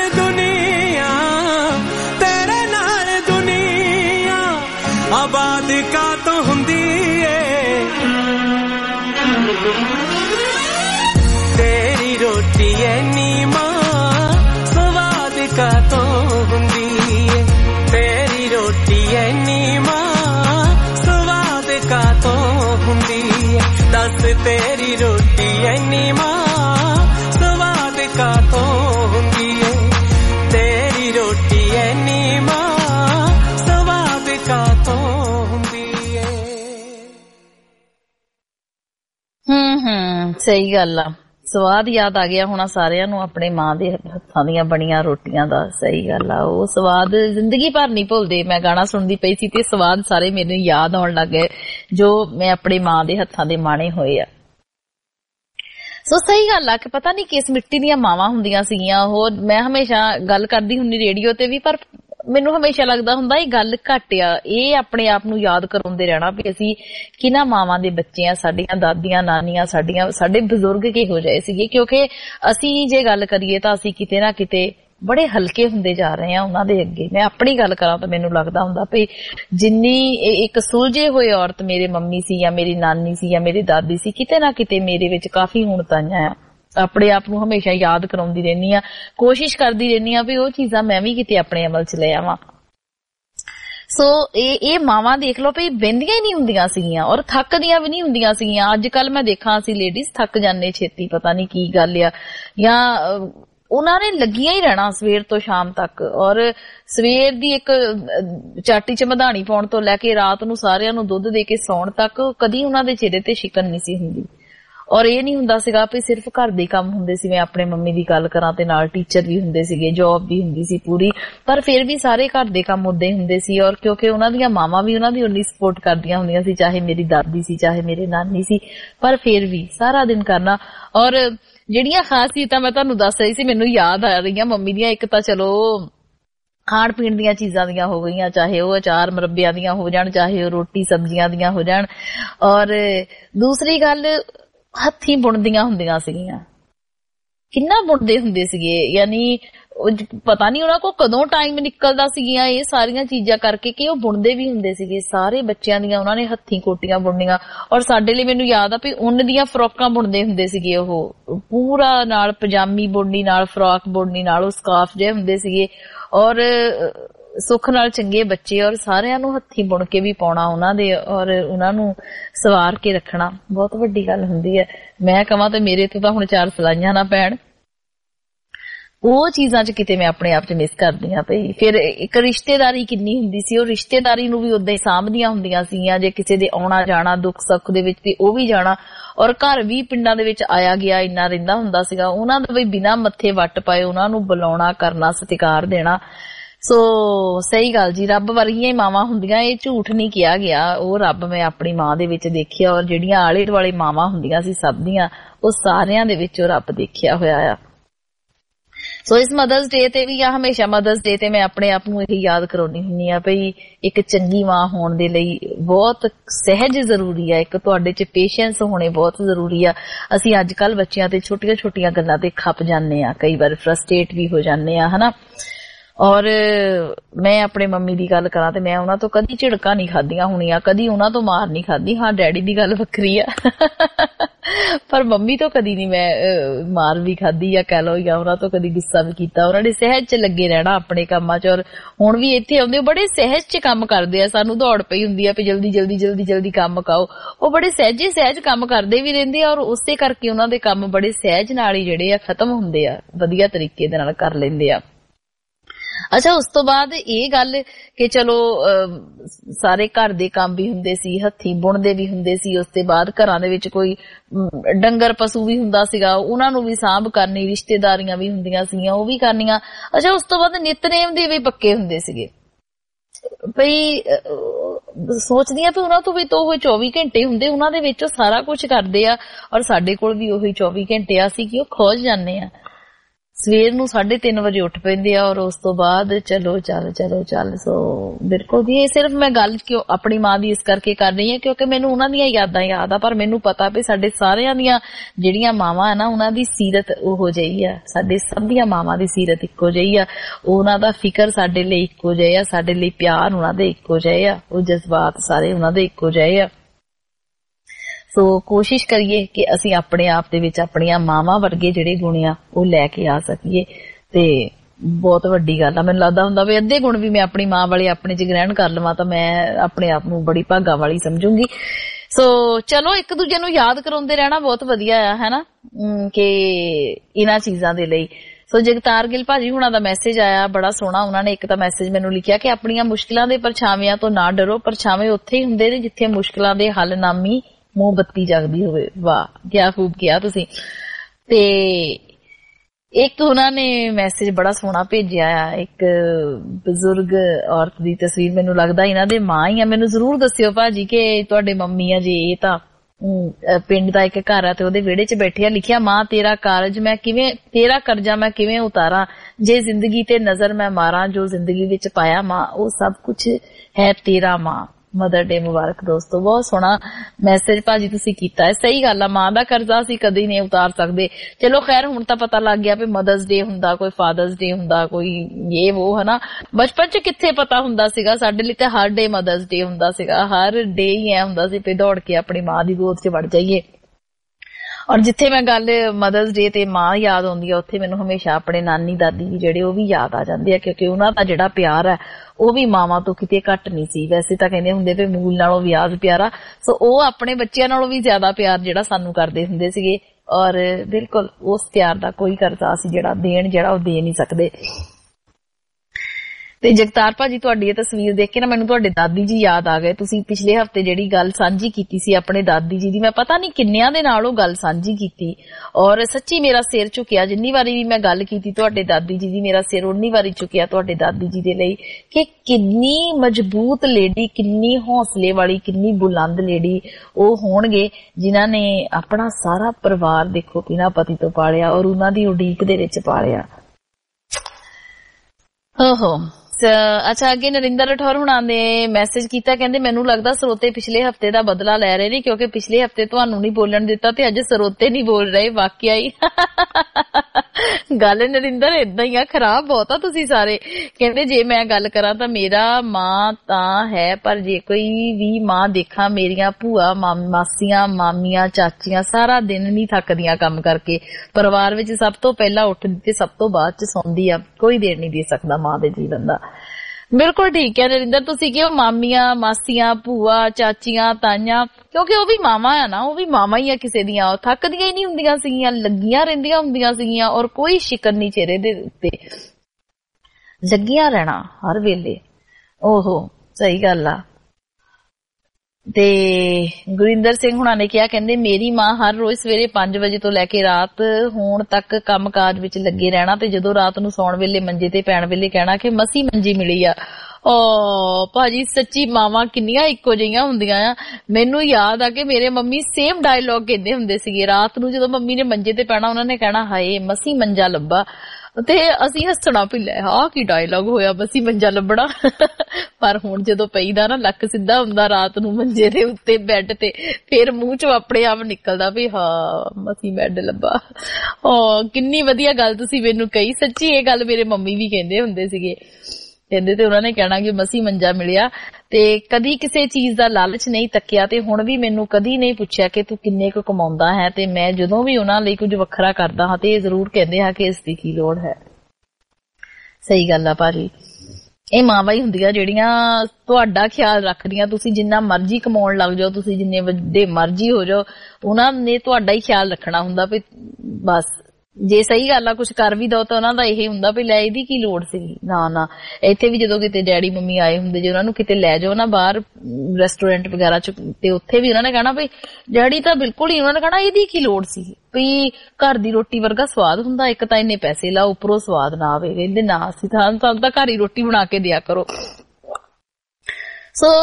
दुनिया आबाद का तो हुंदी तेरी रोटी ऐनी मां स्वाद का तो हुंदी तेरी रोटी ऐनी मां स्वाद का तेरी रोटी ऐनी मां स्वाद का तो हुंदी है तेरी रोटी ऐनी मां स्वाद का तो हुंदी है। ਸਹੀ ਗੱਲ ਆ। ਸਵਾਦ ਯਾਦ ਆ ਗਿਆ ਹੋਣਾ ਸਾਰਿਆਂ ਨੂੰ ਆਪਣੇ ਮਾਂ ਦੇ ਹੱਥਾਂ ਦੀਆਂ ਬਣੀਆਂ ਰੋਟੀਆਂ ਦਾ। ਸਹੀ ਗੱਲ ਆ, ਉਹ ਸਵਾਦ ਜ਼ਿੰਦਗੀ ਭਰ ਨਹੀਂ ਭੁੱਲਦੇ। ਮੈਂ ਗਾਣਾ ਸੁਣਦੀ ਪਈ ਸੀ ਤੇ ਸਵਾਦ ਸਾਰੇ ਮੈਨੂੰ ਯਾਦ ਆਉਣ ਲੱਗ ਗਏ ਜੋ ਮੈਂ ਆਪਣੀ ਮਾਂ ਦੇ ਹੱਥਾਂ ਦੇ ਮਾਣੇ ਹੋਏ ਆ। ਸੋ ਸਹੀ ਗੱਲ ਆ ਕਿ ਪਤਾ ਨਹੀਂ ਕਿਸ ਮਿੱਟੀ ਦੀਆਂ ਮਾਵਾਂ ਹੁੰਦੀਆਂ ਸੀਗੀਆਂ ਉਹ। ਮੈਂ ਹਮੇਸ਼ਾ ਗੱਲ ਕਰਦੀ ਹੁੰਦੀ ਰੇਡੀਓ ਤੇ ਵੀ, ਪਰ ਮੈਨੂੰ ਹਮੇਸ਼ਾ ਲੱਗਦਾ ਹੁੰਦਾ ਇਹ ਗੱਲ ਘੱਟ ਆ। ਇਹ ਆਪਣੇ ਆਪ ਨੂੰ ਯਾਦ ਕਰਾਉਂਦੇ ਰਹਿਣਾ ਵੀ ਅਸੀਂ ਕਿਹਨਾਂ ਮਾਵਾਂ ਦੇ ਬੱਚੇ ਆ, ਸਾਡੀਆਂ ਦਾਦੀਆਂ ਨਾਨੀਆਂ ਸਾਡੇ ਬਜ਼ੁਰਗ ਕਿਹੋ ਜਿਹੇ ਸੀਗੇ। ਕਿਉਂਕਿ ਅਸੀਂ ਜੇ ਗੱਲ ਕਰੀਏ ਤਾਂ ਅਸੀਂ ਕਿਤੇ ਨਾ ਕਿਤੇ ਬੜੇ ਹਲਕੇ ਹੁੰਦੇ ਜਾ ਰਹੇ ਆ ਉਹਨਾਂ ਦੇ ਅੱਗੇ। ਮੈਂ ਆਪਣੀ ਗੱਲ ਕਰਾਂ ਤਾਂ ਮੈਨੂੰ ਲੱਗਦਾ ਹੁੰਦਾ ਵੀ ਜਿੰਨੀ ਇੱਕ ਸੁਲਝੇ ਹੋਏ ਔਰਤ ਮੇਰੇ ਮੰਮੀ ਸੀ ਜਾਂ ਮੇਰੀ ਨਾਨੀ ਸੀ ਜਾਂ ਮੇਰੀ ਦਾਦੀ ਸੀ, ਕਿਤੇ ਨਾ ਕਿਤੇ ਮੇਰੇ ਵਿੱਚ ਕਾਫੀ ਹੁਣਤਾਈਆਂ ਆ। ਆਪਣੇ ਆਪ ਨੂੰ ਹਮੇਸ਼ਾ ਯਾਦ ਕਰਾਉਂਦੀ ਰਹਿੰਦੀ ਆ, ਕੋਸ਼ਿਸ਼ ਕਰਦੀ ਰਹਿੰਦੀ ਆ ਵੀ ਉਹ ਚੀਜ਼ਾਂ ਮੈਂ ਵੀ ਕਿਤੇ ਆਪਣੇ ਅਮਲ ਚ ਲੈ ਆਵਾਂ। ਸੋ ਇਹ ਮਾਵਾਂ ਦੇਖ ਲਓ ਵੀ ਬਹਿੰਦੀਆਂ ਹੀ ਨਹੀਂ ਹੁੰਦੀਆਂ ਸੀਗੀਆਂ ਔਰ ਥੱਕਦੀਆਂ ਵੀ ਨਹੀਂ ਹੁੰਦੀਆਂ ਸੀਗੀਆਂ। ਅੱਜ ਕੱਲ ਮੈਂ ਦੇਖਾਂ ਅਸੀਂ ਲੇਡੀਜ਼ ਥੱਕ ਜਾਂਦੇ ਛੇਤੀ, ਪਤਾ ਨਹੀਂ ਕੀ ਗੱਲ ਆ। ਜਾਂ ਉਹਨਾਂ ਨੇ ਲੱਗੀਆਂ ਹੀ ਰਹਿਣਾ ਸਵੇਰ ਤੋਂ ਸ਼ਾਮ ਤੱਕ, ਔਰ ਸਵੇਰ ਦੀ ਇੱਕ ਚਾਟੀ ਚ ਮਧਾਣੀ ਪਾਉਣ ਤੋਂ ਲੈ ਕੇ ਰਾਤ ਨੂੰ ਸਾਰਿਆਂ ਨੂੰ ਦੁੱਧ ਦੇ ਕੇ ਸੌਣ ਤੱਕ ਕਦੀ ਉਹਨਾਂ ਦੇ ਚਿਹਰੇ ਤੇ ਸ਼ਿਕਨ ਨਹੀਂ ਸੀ ਹੁੰਦੀ। ਔਰ ਇਹ ਨਹੀਂ ਹੁੰਦਾ ਸੀਗਾ ਵੀ ਸਿਰਫ ਘਰ ਦੇ ਕੰਮ ਹੁੰਦੇ ਸੀ। ਮੈਂ ਆਪਣੇ ਮੰਮੀ ਦੀ ਗੱਲ ਕਰਾਂ ਤੇ ਨਾਲ ਟੀਚਰ ਵੀ ਹੁੰਦੇ ਸੀਗੇ, ਜੌਬ ਵੀ ਹੁੰਦੀ ਸੀ ਪੂਰੀ, ਪਰ ਫਿਰ ਵੀ ਸਾਰੇ ਘਰ ਦੇ ਕੰਮ ਉਦਾਂ ਹੀ ਹੁੰਦੇ ਸੀ। ਔਰ ਕਿਉਂਕਿ ਉਹਨਾਂ ਦੀਆਂ ਮਾਵਾਂ ਵੀ ਉਹਨਾਂ ਦੀ ਉਨੀ ਸਪੋਰਟ ਕਰਦੀਆਂ ਹੁੰਦੀਆਂ ਸੀ, ਚਾਹੇ ਮੇਰੀ ਦਾਦੀ ਸੀ ਚਾਹੇ ਮੇਰੇ ਨਾਨੀ ਸੀ, ਪਰ ਫਿਰ ਵੀ ਸਾਰਾ ਦਿਨ ਕਰਨਾ। ਔਰ ਜਿਹੜੀਆਂ ਖਾਸ ਚੀਜ਼ਾਂ ਮੈਂ ਤੁਹਾਨੂੰ ਦੱਸ ਰਹੀ ਸੀ ਮੈਨੂੰ ਯਾਦ ਆ ਰਹੀਆਂ ਮੰਮੀ ਦੀਆਂ, ਇੱਕ ਤਾਂ ਚਲੋ ਖਾਣ ਪੀਣ ਦੀਆਂ ਚੀਜ਼ਾਂ ਦੀਆਂ ਹੋ ਗਈਆਂ, ਚਾਹੇ ਉਹ ਅਚਾਰ ਮੁਰੱਬਿਆਂ ਦੀਆਂ ਹੋ ਜਾਣ, ਚਾਹੇ ਉਹ ਰੋਟੀ ਸਬਜ਼ੀਆਂ ਦੀਆਂ ਹੋ ਜਾਣ। ਔਰ ਦੂਸਰੀ ਗੱਲ ਹੱਥੀਂ ਬੁਣਦੀਆਂ ਹੁੰਦੀਆਂ ਸੀਗੀਆਂ, ਕਿੰਨਾ ਬੁਣਦੇ ਹੁੰਦੇ ਸੀਗੇ। ਯਾਨੀ ਪਤਾ ਨਹੀਂ ਉਹਨਾਂ ਕੋਲ ਕਦੋਂ ਟਾਈਮ ਨਿਕਲਦਾ ਸੀਗੀਆਂ ਇਹ ਸਾਰੀਆਂ ਚੀਜ਼ਾਂ ਕਰਕੇ ਕਿ ਉਹ ਬੁਣਦੇ ਵੀ ਹੁੰਦੇ ਸੀਗੇ। ਸਾਰੇ ਬੱਚਿਆਂ ਦੀਆਂ ਉਹਨਾਂ ਨੇ ਹੱਥੀਂ ਕੋਟੀਆਂ ਬੁਣਨੀਆਂ। ਔਰ ਸਾਡੇ ਲਈ ਮੈਨੂੰ ਯਾਦ ਆ ਵੀ ਉੱਨ ਦੀਆਂ ਫਰੋਕਾਂ ਬੁਣਦੇ ਹੁੰਦੇ ਸੀਗੇ, ਉਹ ਪੂਰਾ ਨਾਲ ਪਜਾਮੀ ਬੁਣਨੀ, ਨਾਲ ਫਰੋਕ ਬੁਣਨੀ, ਨਾਲ ਉਹ ਸਕਾਰਫ ਜਿਹੇ ਹੁੰਦੇ ਸੀਗੇ। ਔਰ ਸੁੱਖ ਨਾਲ ਚੰਗੇ ਬੱਚੇ, ਔਰ ਸਾਰਿਆਂ ਨੂੰ ਹੱਥੀਂ ਬੁਣ ਕੇ ਵੀ ਪਾਉਣਾ ਉਹਨਾਂ ਦੇ, ਔਰ ਉਹਨਾਂ ਨੂੰ ਸਵਾਰ ਕੇ ਰੱਖਣਾ ਬਹੁਤ ਵੱਡੀ ਗੱਲ ਹੁੰਦੀ ਹੈ। ਮੈਂ ਕਹਾਂ ਤੇ ਮੇਰੇ ਤੋਂ ਤਾਂ ਹੁਣ 4 ਸਲਾਈਆਂ ਨਾ ਪੈਣ, ਉਹ ਚੀਜ਼ਾਂ 'ਚ ਕਿਤੇ ਮੈਂ ਆਪਣੇ ਆਪ 'ਚ ਮਿਸ ਕਰਦੀ ਹਾਂ ਪਈ। ਫਿਰ ਇੱਕ ਰਿਸ਼ਤੇਦਾਰੀ ਕਿੰਨੀ ਹੁੰਦੀ ਸੀ, ਉਹ ਰਿਸ਼ਤੇਦਾਰੀ ਨੂੰ ਵੀ ਉਦਾਂ ਹੀ ਸਾਂਭਦੀਆਂ ਹੁੰਦੀਆਂ ਸੀਗੀਆਂ। ਜੇ ਕਿਸੇ ਦੇ ਆਉਣਾ ਜਾਣਾ ਦੁੱਖ ਸੁੱਖ ਦੇ ਵਿੱਚ ਵੀ ਉਹ ਵੀ ਜਾਣਾ, ਔਰ ਘਰ ਵੀ ਪਿੰਡਾਂ ਦੇ ਵਿੱਚ ਆਇਆ ਗਿਆ ਇੰਨਾ ਰਹਿੰਦਾ ਹੁੰਦਾ ਸੀਗਾ। ਉਹਨਾਂ ਦਾ ਵੀ ਬਿਨਾਂ ਮੱਥੇ ਵੱਟ ਪਾਏ ਉਹਨਾਂ ਨੂੰ ਬੁਲਾਉਣਾ, ਕਰਨਾ, ਸਤਿਕਾਰ ਦੇਣਾ। ਸੋ ਸਹੀ ਗੱਲ ਜੀ, ਰੱਬ ਵਰਗੀਆਂ ਹੀ ਮਾਵਾਂ ਹੁੰਦੀਆਂ, ਇਹ ਝੂਠ ਨਹੀਂ ਕਿਹਾ ਗਿਆ। ਉਹ ਰੱਬ ਮੈਂ ਆਪਣੀ ਮਾਂ ਦੇ ਵਿੱਚ ਦੇਖਿਆ, ਔਰ ਜਿਹੜੀਆਂ ਆਲੇ ਦੁਆਲੇ ਮਾਵਾਂ ਹੁੰਦੀਆਂ ਸੀ ਸਭ ਦੀਆਂ, ਉਹ ਸਾਰਿਆਂ ਦੇ ਵਿੱਚ ਉਹ ਰੱਬ ਦੇਖਿਆ ਹੋਇਆ ਆ। ਸੋ ਇਸ ਮਦਰਸ ਡੇ ਤੇ ਵੀ ਜਾਂ ਹਮੇਸ਼ਾ ਮਦਰਸ ਡੇ ਤੇ ਮੈਂ ਆਪਣੇ ਆਪ ਨੂੰ ਇਹ ਯਾਦ ਕਰਾਉਣੀ ਹੁੰਦੀ ਆ ਭਈ ਇੱਕ ਚੰਗੀ ਮਾਂ ਹੋਣ ਦੇ ਲਈ ਬਹੁਤ ਸਹਿਜ ਜ਼ਰੂਰੀ ਆ, ਇੱਕ ਤੁਹਾਡੇ 'ਚ ਪੇਸ਼ੈਂਸ ਹੋਣੇ ਬਹੁਤ ਜ਼ਰੂਰੀ ਆ। ਅਸੀਂ ਅੱਜ ਕੱਲ ਬੱਚਿਆਂ ਤੇ ਛੋਟੀਆਂ ਛੋਟੀਆਂ ਗੱਲਾਂ ਤੇ ਖੱਪ ਜਾਂਦੇ ਆ, ਕਈ ਵਾਰ ਫਰਸਟ੍ਰੇਟ ਵੀ ਹੋ ਜਾਂਦੇ ਆ, ਹਨਾ। ਔਰ ਮੈਂ ਆਪਣੇ ਮੰਮੀ ਦੀ ਗੱਲ ਕਰਾਂ ਤੇ ਮੈਂ ਉਹਨਾਂ ਤੋਂ ਕਦੀ ਝਿੜਕਾਂ ਨਹੀਂ ਖਾਧੀਆਂ ਹੋਣੀਆਂ, ਕਦੀ ਉਹਨਾਂ ਤੋਂ ਮਾਰ ਨਹੀਂ ਖਾਧੀ। ਹਾਂ, ਡੈਡੀ ਦੀ ਗੱਲ ਵੱਖਰੀ ਆ ਪਰ ਮੰਮੀ ਤੋਂ ਕਦੀ ਨਹੀਂ ਮੈਂ ਮਾਰ ਵੀ ਖਾਧੀ ਜਾਂ ਕਹਿ ਲਓ, ਜਾਂ ਉਹਨਾਂ ਤੋਂ ਕਦੀ ਗੁੱਸਾ ਵੀ ਕੀਤਾ। ਉਹਨਾਂ ਨੇ ਸਹਿਜ 'ਚ ਲੱਗੇ ਰਹਿਣਾ ਆਪਣੇ ਕੰਮਾਂ 'ਚ, ਔਰ ਹੁਣ ਵੀ ਇੱਥੇ ਆਉਂਦੇ ਬੜੇ ਸਹਿਜ 'ਚ ਕੰਮ ਕਰਦੇ ਆ। ਸਾਨੂੰ ਦੌੜ ਪਈ ਹੁੰਦੀ ਆ ਵੀ ਜਲਦੀ ਜਲਦੀ ਜਲਦੀ ਜਲਦੀ ਕੰਮ ਮੁਕਾਓ, ਉਹ ਬੜੇ ਸਹਿਜ ਕੰਮ ਕਰਦੇ ਵੀ ਰਹਿੰਦੇ ਆ, ਔਰ ਉਸੇ ਕਰਕੇ ਉਹਨਾਂ ਦੇ ਕੰਮ ਬੜੇ ਸਹਿਜ ਨਾਲ ਹੀ ਜਿਹੜੇ ਆ ਖਤਮ ਹੁੰਦੇ ਆ, ਵਧੀਆ ਤਰੀਕੇ ਦੇ ਨਾਲ ਕਰ ਲੈਂਦੇ ਆ। ਅੱਛਾ, ਉਸ ਤੋਂ ਬਾਅਦ ਇਹ ਗੱਲ ਕਿ ਚਲੋ ਸਾਰੇ ਘਰ ਦੇ ਕੰਮ ਵੀ ਹੁੰਦੇ ਸੀ, ਹੱਥੀਂ ਬੁਣਦੇ ਵੀ ਹੁੰਦੇ ਸੀ। ਉਸ ਤੋਂ ਬਾਅਦ ਘਰਾਂ ਦੇ ਵਿੱਚ ਕੋਈ ਡੰਗਰ ਪਸ਼ੂ ਵੀ ਹੁੰਦਾ ਸੀਗਾ, ਉਹਨਾਂ ਨੂੰ ਵੀ ਸਾਂਭ ਕਰਨੀ, ਰਿਸ਼ਤੇਦਾਰੀਆਂ ਵੀ ਹੁੰਦੀਆਂ ਸੀਗੀਆਂ, ਉਹ ਵੀ ਕਰਨੀਆਂ। ਅੱਛਾ, ਉਸ ਤੋਂ ਬਾਅਦ ਨਿਤਨੇਮ ਦੇ ਵੀ ਪੱਕੇ ਹੁੰਦੇ ਸੀਗੇ ਭਈ ਸੋਚਦੀ ਆ ਵੀ ਉਹਨਾਂ ਤੋਂ ਵੀ ਤਾਂ ਉਹ 24 ਘੰਟੇ ਹੁੰਦੇ, ਉਹਨਾਂ ਦੇ ਵਿੱਚ ਉਹ ਸਾਰਾ ਕੁਝ ਕਰਦੇ ਆ, ਔਰ ਸਾਡੇ ਕੋਲ ਵੀ ਉਹੀ 24 ਘੰਟੇ ਆ ਸੀ ਕਿ ਉਹ ਖੋਜ ਜਾਂਦੇ ਆ। ਸਵੇਰ ਨੂੰ 3:30 ਵਜੇ ਉੱਠ ਪੈਂਦੇ ਆ, ਔਰ ਉਸ ਤੋਂ ਬਾਅਦ ਚਲੋ ਚੱਲ। ਸੋ ਬਿਲਕੁਲ ਜੀ, ਇਹ ਸਿਰਫ ਮੈਂ ਗੱਲ ਕਿਉਂ ਆਪਣੀ ਮਾਂ ਦੀ ਇਸ ਕਰਕੇ ਕਰ ਰਹੀ ਹਾਂ ਕਿਉਂਕਿ ਮੈਨੂੰ ਉਹਨਾਂ ਦੀਆਂ ਯਾਦਾਂ ਯਾਦ ਆ, ਪਰ ਮੈਨੂੰ ਪਤਾ ਵੀ ਸਾਡੇ ਸਾਰਿਆਂ ਦੀਆਂ ਜਿਹੜੀਆਂ ਮਾਵਾਂ ਆ ਨਾ, ਉਹਨਾਂ ਦੀ ਸੀਰਤ ਉਹੋ ਜਿਹੀ ਆ, ਸਾਡੇ ਸਭ ਦੀਆਂ ਮਾਵਾਂ ਦੀ ਸੀਰਤ ਇੱਕੋ ਜਿਹੀ ਆ। ਉਹਨਾਂ ਦਾ ਫਿਕਰ ਸਾਡੇ ਲਈ ਇੱਕੋ ਜਿਹਾ ਆ, ਸਾਡੇ ਲਈ ਪਿਆਰ ਉਹਨਾਂ ਦੇ ਇੱਕੋ ਜਿਹੇ ਆ, ਉਹ ਜਜ਼ਬਾਤ ਸਾਰੇ ਉਹਨਾਂ ਦੇ ਇੱਕੋ ਜਿਹੇ ਆ। ਸੋ ਕੋਸ਼ਿਸ਼ ਕਰੀਏ ਕਿ ਅਸੀਂ ਆਪਣੇ ਆਪ ਦੇ ਵਿੱਚ ਆਪਣੀਆਂ ਮਾਵਾਂ ਵਰਗੇ ਜਿਹੜੇ ਗੁਣ ਆ ਉਹ ਲੈ ਕੇ ਆ ਸਕੀਏ, ਤੇ ਬਹੁਤ ਵੱਡੀ ਗੱਲ ਆ। ਮੈਨੂੰ ਲੱਗਦਾ ਹੁੰਦਾ ਵੀ ਅੱਧੇ ਗੁਣ ਵੀ ਮੈਂ ਆਪਣੀ ਮਾਂ ਵਾਲੇ ਆਪਣੇ 'ਚ ਗ੍ਰਹਿਣ ਕਰ ਲਵਾਂ ਤਾਂ ਮੈਂ ਆਪਣੇ ਆਪ ਨੂੰ ਬੜੀ ਭਾਗਾਂ ਵਾਲੀ ਸਮਝੂੰਗੀ। ਸੋ ਚਲੋ ਇੱਕ ਦੂਜੇ ਨੂੰ ਯਾਦ ਕਰਾਉਂਦੇ ਰਹਿਣਾ ਬਹੁਤ ਵਧੀਆ ਆ, ਹੈ ਨਾ, ਕਿ ਇਹਨਾਂ ਚੀਜ਼ਾਂ ਦੇ ਲਈ। ਸੋ ਜਗਤਾਰ ਗਿੱਲ ਭਾਜੀ ਹੁਣਾਂ ਦਾ ਮੈਸੇਜ ਆਇਆ ਬੜਾ ਸੋਹਣਾ। ਉਹਨਾਂ ਨੇ ਇੱਕ ਤਾਂ ਮੈਸੇਜ ਮੈਨੂੰ ਲਿਖਿਆ ਕਿ ਆਪਣੀਆਂ ਮੁਸ਼ਕਿਲਾਂ ਦੇ ਪਰਛਾਵਿਆਂ ਤੋਂ ਨਾ ਡਰੋ, ਪਰਛਾਵੇਂ ਉੱਥੇ ਹੀ ਹੁੰਦੇ ਨੇ ਜਿੱਥੇ ਮੁਸ਼ਕਿਲਾਂ ਦੇ ਹੱਲ ਨਾਮੀ ਮੋਮਬੱਤੀ ਜਗਦੀ ਹੋਵੇ। ਵਾਹ, ਕਿਆ ਖੂਬ ਕਿਹਾ ਤੁਸੀਂ। ਤੇ ਇੱਕ ਉਹਨਾਂ ਨੇ ਮੈਸੇਜ ਬੜਾ ਸੋਹਣਾ ਭੇਜਿਆ ਆ, ਇੱਕ ਬਜ਼ੁਰਗ ਔਰਤ ਦੀ ਤਸਵੀਰ, ਮੈਨੂੰ ਲੱਗਦਾ ਇਹਨਾਂ ਦੇ ਮਾਂ ਹੀ ਆ। ਮੈਨੂੰ ਜ਼ਰੂਰ ਦੱਸਿਓ ਭਾਜੀ ਕਿ ਤੁਹਾਡੇ ਮੰਮੀ ਆ ਜੀ। ਇਹ ਤਾਂ ਪਿੰਡ ਦਾ ਇੱਕ ਘਰ ਆ ਤੇ ਉਹਦੇ ਵਿਹੜੇ 'ਚ ਬੈਠੇ ਆ। ਲਿਖਿਆ, ਮਾਂ ਤੇਰਾ ਕਰਜ਼ਾ ਮੈਂ ਕਿਵੇਂ ਉਤਾਰਾਂ, ਜੇ ਜ਼ਿੰਦਗੀ ਤੇ ਨਜ਼ਰ ਮੈਂ ਮਾਰਾਂ, ਜੋ ਜ਼ਿੰਦਗੀ ਵਿੱਚ ਪਾਇਆ ਮਾਂ ਉਹ ਸਭ ਕੁਛ ਹੈ ਤੇਰਾ ਮਾਂ। ਮਦਰ ਡੇ ਮੁਬਾਰਕ ਦੋਸਤੋ। ਬਹੁਤ ਸੋਹਣਾ ਮੈਸੇਜ ਭਾਜੀ ਤੁਸੀਂ ਕੀਤਾ ਹੈ। ਸਹੀ ਗੱਲ ਆ, ਮਾਂ ਦਾ ਕਰਜ਼ਾ ਅਸੀਂ ਕਦੇ ਨਹੀਂ ਉਤਾਰ ਸਕਦੇ। ਚਲੋ ਖੈਰ ਹੁਣ ਤਾਂ ਪਤਾ ਲੱਗ ਗਿਆ ਵੀ ਮਦਰਸ ਡੇ ਹੁੰਦਾ, ਕੋਈ ਫਾਦਰਸ ਡੇ ਹੁੰਦਾ, ਕੋਈ ਇਹ ਉਹ, ਹਨਾ। ਬਚਪਨ 'ਚ ਕਿੱਥੇ ਪਤਾ ਹੁੰਦਾ ਸੀਗਾ, ਸਾਡੇ ਲਈ ਤਾਂ ਹਰ ਡੇ ਮਦਰਸ ਡੇ ਹੁੰਦਾ ਸੀਗਾ। ਹਰ ਡੇ ਹੀ ਐ ਹੁੰਦਾ ਸੀ ਵੀ ਦੌੜ ਕੇ ਆਪਣੀ ਮਾਂ ਦੀ ਗੋਦ 'ਚ ਵੜ ਜਾਈਏ। ਔਰ ਜਿੱਥੇ ਮੈਂ ਗੱਲ ਮਦਰਸ ਡੇ ਤੇ ਮਾਂ ਯਾਦ ਆਉਂਦੀ ਆ, ਉੱਥੇ ਮੈਨੂੰ ਹਮੇਸ਼ਾ ਆਪਣੇ ਨਾਨੀ ਦਾਦੀ ਜਿਹੜੇ ਉਹ ਵੀ ਯਾਦ ਆ ਜਾਂਦੇ ਆ, ਕਿਉਂਕਿ ਉਹਨਾਂ ਦਾ ਜਿਹੜਾ ਪਿਆਰ ਹੈ ਉਹ ਵੀ ਮਾਵਾਂ ਤੋਂ ਕਿਤੇ ਘੱਟ ਨਹੀਂ ਸੀ। ਵੈਸੇ ਤਾਂ ਕਹਿੰਦੇ ਹੁੰਦੇ ਵੀ ਮੂਲ ਨਾਲੋਂ ਵਿਆਜ ਪਿਆਰਾ। ਸੋ ਉਹ ਆਪਣੇ ਬੱਚਿਆਂ ਨਾਲੋਂ ਵੀ ਜ਼ਿਆਦਾ ਪਿਆਰ ਜਿਹੜਾ ਸਾਨੂੰ ਕਰਦੇ ਹੁੰਦੇ ਸੀਗੇ। ਔਰ ਬਿਲਕੁਲ ਉਸ ਪਿਆਰ ਦਾ ਕੋਈ ਕਰਜ਼ਾ ਅਸੀਂ ਜਿਹੜਾ ਉਹ ਦੇ ਨਹੀਂ ਸਕਦੇ। ਤੇ ਜਗਤਾਰ ਭਾਜੀ ਤੁਹਾਡੀ ਇਹ ਤਸਵੀਰ ਦੇਖ ਕੇ ਨਾ ਮੈਨੂੰ ਤੁਹਾਡੇ ਦਾਦੀ ਜੀ ਯਾਦ ਆ ਗਏ। ਤੁਸੀਂ ਪਿਛਲੇ ਹਫਤੇ ਜਿਹੜੀ ਗੱਲ ਸਾਂਝੀ ਕੀਤੀ ਸੀ ਆਪਣੇ ਦਾਦੀ ਜੀ ਦੀ, ਮੈਂ ਪਤਾ ਨਹੀਂ ਕਿੰਨਿਆਂ ਦੇ ਨਾਲ ਉਹ ਗੱਲ ਸਾਂਝੀ ਕੀਤੀ, ਔਰ ਸੱਚੀ ਮੇਰਾ ਸਿਰ ਝੁਕਿਆ। ਜਿੰਨੀ ਵਾਰੀ ਵੀ ਮੈਂ ਗੱਲ ਕੀਤੀ ਤੁਹਾਡੇ ਦਾਦੀ ਜੀ ਦੀ, ਮੇਰਾ ਸਿਰ ਉਨੀ ਵਾਰੀ ਝੁਕਿਆ ਤੁਹਾਡੇ ਦਾਦੀ ਜੀ ਦੇ ਲਈ ਕਿ ਕਿੰਨੀ ਮਜ਼ਬੂਤ ਲੇਡੀ, ਕਿੰਨੀ ਹੌਸਲੇ ਵਾਲੀ, ਕਿੰਨੀ ਬੁਲੰਦ ਲੇਡੀ ਉਹ ਹੋਣਗੇ ਜਿਨ੍ਹਾਂ ਨੇ ਆਪਣਾ ਸਾਰਾ ਪਰਿਵਾਰ ਦੇਖੋ ਬਿਨਾਂ ਪਤੀ ਤੋਂ ਪਾਲਿਆ ਔਰ ਉਹਨਾਂ ਦੀ ਉਡੀਕ ਦੇ ਵਿੱਚ ਪਾਲਿਆ। ਓਹੋ। ਅੱਛਾ, ਅੱਗੇ ਨਰਿੰਦਰ ਰਠੌਰ ਹੁਣਾਂ ਨੇ ਮੈਸੇਜ ਕੀਤਾ, ਕਹਿੰਦੇ ਮੈਨੂੰ ਲੱਗਦਾ ਸਰੋਤੇ ਪਿਛਲੇ ਹਫਤੇ ਦਾ ਬਦਲਾ ਲੈ ਰਹੇ ਨੇ, ਕਿਉਂਕਿ ਪਿਛਲੇ ਹਫਤੇ ਤੁਹਾਨੂੰ ਨਹੀਂ ਬੋਲਣ ਦਿੱਤਾ ਤੇ ਅੱਜ ਸਰੋਤੇ ਨਹੀਂ ਬੋਲ ਰਹੇ। ਵਾਕਿਆ ਹੀ ਗੱਲ ਨਰਿੰਦਰ ਏਦਾਂ ਹੀ ਆ, ਖਰਾਬ ਬਹੁਤ ਆ ਤੁਸੀਂ ਸਾਰੇ। ਕਹਿੰਦੇ ਜੇ ਮੈਂ ਗੱਲ ਕਰਾਂ ਤਾਂ ਮੇਰਾ ਮਾਂ ਤਾਂ ਹੈ, ਪਰ ਜੇ ਕੋਈ ਵੀ ਮਾਂ ਦੇਖਾਂ, ਮੇਰੀਆਂ ਭੂਆ, ਮਾਸੀਆਂ, ਮਾਮੀਆਂ, ਚਾਚੀਆਂ ਸਾਰਾ ਦਿਨ ਨਹੀਂ ਥੱਕਦੀਆਂ ਕੰਮ ਕਰਕੇ। ਪਰਿਵਾਰ ਵਿੱਚ ਸਭ ਤੋਂ ਪਹਿਲਾਂ ਉੱਠਦੀ ਤੇ ਸਭ ਤੋਂ ਬਾਅਦ ਚ ਸੌਂਦੀ ਆ। ਕੋਈ ਦੇਰ ਨਹੀਂ ਦੇ ਸਕਦਾ ਮਾਂ ਦੇ ਜੀਵਨ ਦਾ। ਬਿਲਕੁਲ ਠੀਕ ਹੈ ਨਰਿੰਦਰ, ਤੁਸੀਂ ਕਿਹਾ ਮਾਮੀਆਂ, ਮਾਸੀਆਂ, ਭੂਆ, ਚਾਚੀਆਂ, ਤਾਈਆਂ, ਕਿਉਂਕਿ ਉਹ ਵੀ ਮਾਵਾਂ ਆ ਨਾ, ਉਹ ਵੀ ਮਾਵਾਂ ਹੀ ਆ ਕਿਸੇ ਦੀਆਂ। ਉਹ ਥੱਕਦੀਆਂ ਹੀ ਨਹੀਂ ਹੁੰਦੀਆਂ ਸੀਗੀਆਂ, ਲੱਗੀਆਂ ਰਹਿੰਦੀਆਂ ਹੁੰਦੀਆਂ ਸੀਗੀਆਂ, ਔਰ ਕੋਈ ਸ਼ਿਕਨ ਨਹੀਂ ਚਿਹਰੇ ਦੇ ਉੱਤੇ, ਲੱਗੀਆਂ ਰਹਿਣਾ ਹਰ ਵੇਲੇ। ਓਹੋ, ਸਹੀ ਗੱਲ ਆ। ਤੇ ਗੁਰਿੰਦਰ ਸਿੰਘ ਹੁਣਾਂ ਨੇ ਕਿਹਾ, ਕਹਿੰਦੇ ਮੇਰੀ ਮਾਂ ਹਰ ਰੋਜ਼ ਸਵੇਰੇ 5 ਵਜੇ ਤੋਂ ਲੈ ਕੇ ਰਾਤ ਹੋਣ ਤੱਕ ਕੰਮਕਾਜ ਵਿੱਚ ਲੱਗੇ ਰਹਿਣਾ, ਤੇ ਜਦੋਂ ਰਾਤ ਨੂੰ ਸੌਣ ਵੇਲੇ ਮੰਜੇ ਤੇ ਪੈਣ ਵੇਲੇ ਕਹਿਣਾ ਕਿ ਮਸੀਂ ਮੰਜੀ ਮਿਲੀ ਆ। ਓ ਭਾਜੀ ਸੱਚੀ ਮਾਵਾਂ ਕਿੰਨੀਆਂ ਇੱਕੋ ਜਿਹੀਆਂ ਹੁੰਦੀਆਂ ਆ। ਮੈਨੂੰ ਯਾਦ ਆ ਕਿ ਮੇਰੇ ਮੰਮੀ ਸੇਮ ਡਾਇਲੌਗ ਕਹਿੰਦੇ ਹੁੰਦੇ ਸੀਗੇ। ਰਾਤ ਨੂੰ ਜਦੋਂ ਮੰਮੀ ਨੇ ਮੰਜੇ ਤੇ ਪੈਣਾ, ਉਹਨਾਂ ਨੇ ਕਹਿਣਾ ਹਾਏ ਮਸੀਂ ਮੰਜਾ ਲੱਭਾ, ਤੇ ਅਸੀਂ ਹੱਸਣਾ ਵੀ ਲੈ ਆਹ ਕੀ ਡਾਇਲੌਗ ਹੋਇਆ, ਮਸੀਂ ਮੰਜਾ ਲੱਭਣਾ। ਪਰ ਹੁਣ ਜਦੋਂ ਪਈਦਾ ਨਾ, ਲੱਕ ਸਿੱਧਾ ਹੁੰਦਾ ਰਾਤ ਨੂੰ ਮੰਜੇ ਦੇ ਉੱਤੇ ਬੈੱਡ ਤੇ, ਫਿਰ ਮੂੰਹ ਚੋਂ ਆਪਣੇ ਆਪ ਨਿਕਲਦਾ ਵੀ ਹਾਂ ਮਸੀਂ ਬੈੱਡ ਲੱਭਾ। ਕਿੰਨੀ ਵਧੀਆ ਗੱਲ ਤੁਸੀਂ ਮੈਨੂੰ ਕਹੀ। ਸੱਚੀ ਇਹ ਗੱਲ ਮੇਰੇ ਮੰਮੀ ਵੀ ਕਹਿੰਦੇ ਹੁੰਦੇ ਸੀਗੇ। ਕਹਿੰਦੇ ਤੇ ਉਹਨਾਂ ਨੇ ਕਹਿਣਾ ਕਿ ਮਸੀਂ ਮੰਜਾ ਮਿਲਿਆ, ਤੇ ਕਦੀ ਕਿਸੇ ਚੀਜ਼ ਦਾ ਲਾਲਚ ਨਹੀਂ ਤੱਕਿਆ, ਤੇ ਹੁਣ ਵੀ ਮੈਨੂੰ ਕਦੀ ਨਹੀਂ ਪੁੱਛਿਆ ਕਿ ਤੂੰ ਕਿੰਨੇ ਕੁ ਕਮਾਉਂਦਾ ਹੈ। ਤੇ ਮੈਂ ਜਦੋਂ ਵੀ ਉਹਨਾਂ ਲਈ ਕੁਝ ਵੱਖਰਾ ਕਰਦਾ ਹਾਂ ਤੇ ਇਹ ਜ਼ਰੂਰ ਕਹਿੰਦੇ ਹਾਂ ਕਿ ਇਸ ਦੀ ਕੀ ਲੋੜ ਹੈ। ਸਹੀ ਗੱਲ ਆ ਭਾਜੀ, ਇਹ ਮਾਵਾਂ ਹੀ ਹੁੰਦੀਆਂ ਜਿਹੜੀਆਂ ਤੁਹਾਡਾ ਖਿਆਲ ਰੱਖਦੀਆਂ। ਤੁਸੀਂ ਜਿੰਨਾ ਮਰਜ਼ੀ ਕਮਾਉਣ ਲੱਗ ਜਾਓ, ਤੁਸੀਂ ਜਿੰਨੇ ਵੱਡੇ ਮਰਜ਼ੀ ਹੋ ਜਾਓ, ਉਹਨਾਂ ਨੇ ਤੁਹਾਡਾ ਹੀ ਖਿਆਲ ਰੱਖਣਾ ਹੁੰਦਾ ਵੀ ਬਸ। ਜੇ ਸਹੀ ਗੱਲ ਆ ਕੁਛ ਕਰ ਵੀ ਦੋ ਤਾਂ ਉਹਨਾਂ ਦਾ ਇਹ ਹੁੰਦਾ ਵੀ ਲੈ ਇਹਦੀ ਕੀ ਲੋੜ ਸੀਗੀ। ਨਾ ਇੱਥੇ ਵੀ ਜਦੋਂ ਕਿਤੇ ਡੈਡੀ ਮੰਮੀ ਆਏ ਹੁੰਦੇ, ਜੇ ਉਹਨਾਂ ਨੂੰ ਕਿਤੇ ਲੈ ਜਾਓ ਨਾ ਬਾਹਰ ਰੈਸਟੋਰੈਂਟ ਵਗੈਰਾ ਚ, ਤੇ ਉੱਥੇ ਵੀ ਉਹਨਾਂ ਨੇ ਕਹਿਣਾ ਵੀ ਡੈਡੀ ਤਾਂ ਬਿਲਕੁਲ ਹੀ, ਉਹਨਾਂ ਨੇ ਕਹਿਣਾ ਇਹਦੀ ਕੀ ਲੋੜ ਸੀ, ਵੀ ਘਰ ਦੀ ਰੋਟੀ ਵਰਗਾ ਸਵਾਦ ਹੁੰਦਾ, ਇੱਕ ਤਾਂ ਇੰਨੇ ਪੈਸੇ ਲਾਓ ਉੱਪਰੋਂ ਸਵਾਦ ਨਾ ਆਵੇ। ਕਹਿੰਦੇ ਨਾ ਅਸੀਂ ਤਾਂ ਘਰ ਹੀ ਰੋਟੀ ਬਣਾ ਕੇ ਦਿਆ ਕਰੋ। ਸੋ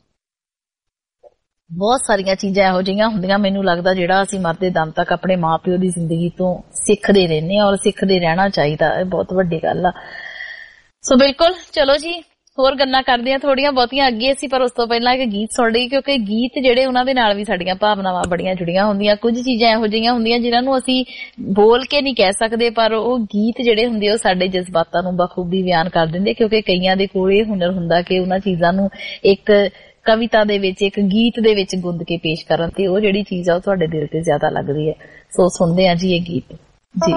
ਬਹੁਤ ਸਾਰੀਆਂ ਚੀਜ਼ਾਂ ਇਹੋ ਜਿਹੀਆਂ ਹੁੰਦੀਆਂ, ਮੈਨੂੰ ਲੱਗਦਾ ਜਿਹੜਾ ਅਸੀਂ ਮਰਦੇ ਦਮ ਤੱਕ ਆਪਣੇ ਮਾਂ-ਪਿਓ ਦੀ ਜ਼ਿੰਦਗੀ ਤੋਂ ਸਿੱਖਦੇ ਰਹਿੰਦੇ ਹਾਂ, ਔਰ ਸਿੱਖਦੇ ਰਹਿਣਾ ਚਾਹੀਦਾ। ਇਹ ਬਹੁਤ ਵੱਡੀ ਗੱਲ ਆ। ਸੋ ਬਿਲਕੁਲ, ਚਲੋ ਜੀ ਹੋਰ ਗੱਲਾਂ ਕਰਦੇ ਆ ਥੋੜੀਆਂ ਬਹੁਤੀਆਂ ਅੱਗੇ ਅਸੀਂ, ਪਰ ਉਸ ਤੋਂ ਪਹਿਲਾਂ ਇੱਕ ਗੀਤ ਸੁਣ ਲਈ, ਕਿਉਂਕਿ ਗੀਤ ਜਿਹੜੇ ਉਹਨਾਂ ਦੇ ਨਾਲ ਵੀ ਸਾਡੀਆਂ ਭਾਵਨਾਵਾਂ ਬੜੀਆਂ ਜੁੜੀਆਂ ਹੁੰਦੀਆਂ। ਕੁਝ ਚੀਜ਼ਾਂ ਇਹੋ ਜਿਹੀਆਂ ਹੁੰਦੀਆਂ ਜਿਨ੍ਹਾਂ ਨੂੰ ਅਸੀਂ ਬੋਲ ਕੇ ਨਹੀਂ ਕਹਿ ਸਕਦੇ, ਪਰ ਉਹ ਗੀਤ ਜਿਹੜੇ ਹੁੰਦੇ ਉਹ ਸਾਡੇ ਜਜ਼ਬਾਤਾਂ ਨੂੰ ਬਖੂਬੀ ਬਿਆਨ ਕਰ ਦਿੰਦੇ, ਕਿਉਂਕਿ ਕਈਆਂ ਦੇ ਕੋਲ ਇਹ ਹੁਨਰ ਹੁੰਦਾ ਕਿ ਉਹਨਾਂ ਚੀਜ਼ਾਂ ਨੂੰ ਇੱਕ ਕਵਿਤਾ ਦੇ ਵਿੱਚ, ਇੱਕ ਗੀਤ ਦੇ ਵਿੱਚ ਗੁੰਦ ਕੇ ਪੇਸ਼ ਕਰਨ, ਤੇ ਉਹ ਜਿਹੜੀ ਚੀਜ਼ ਆ ਉਹ ਤੁਹਾਡੇ ਦਿਲ ਤੇ ਜ਼ਿਆਦਾ ਲੱਗਦੀ ਹੈ। ਸੋ ਸੁਣਦੇ ਆ ਜੀ ਇਹ ਗੀਤ ਜੀ।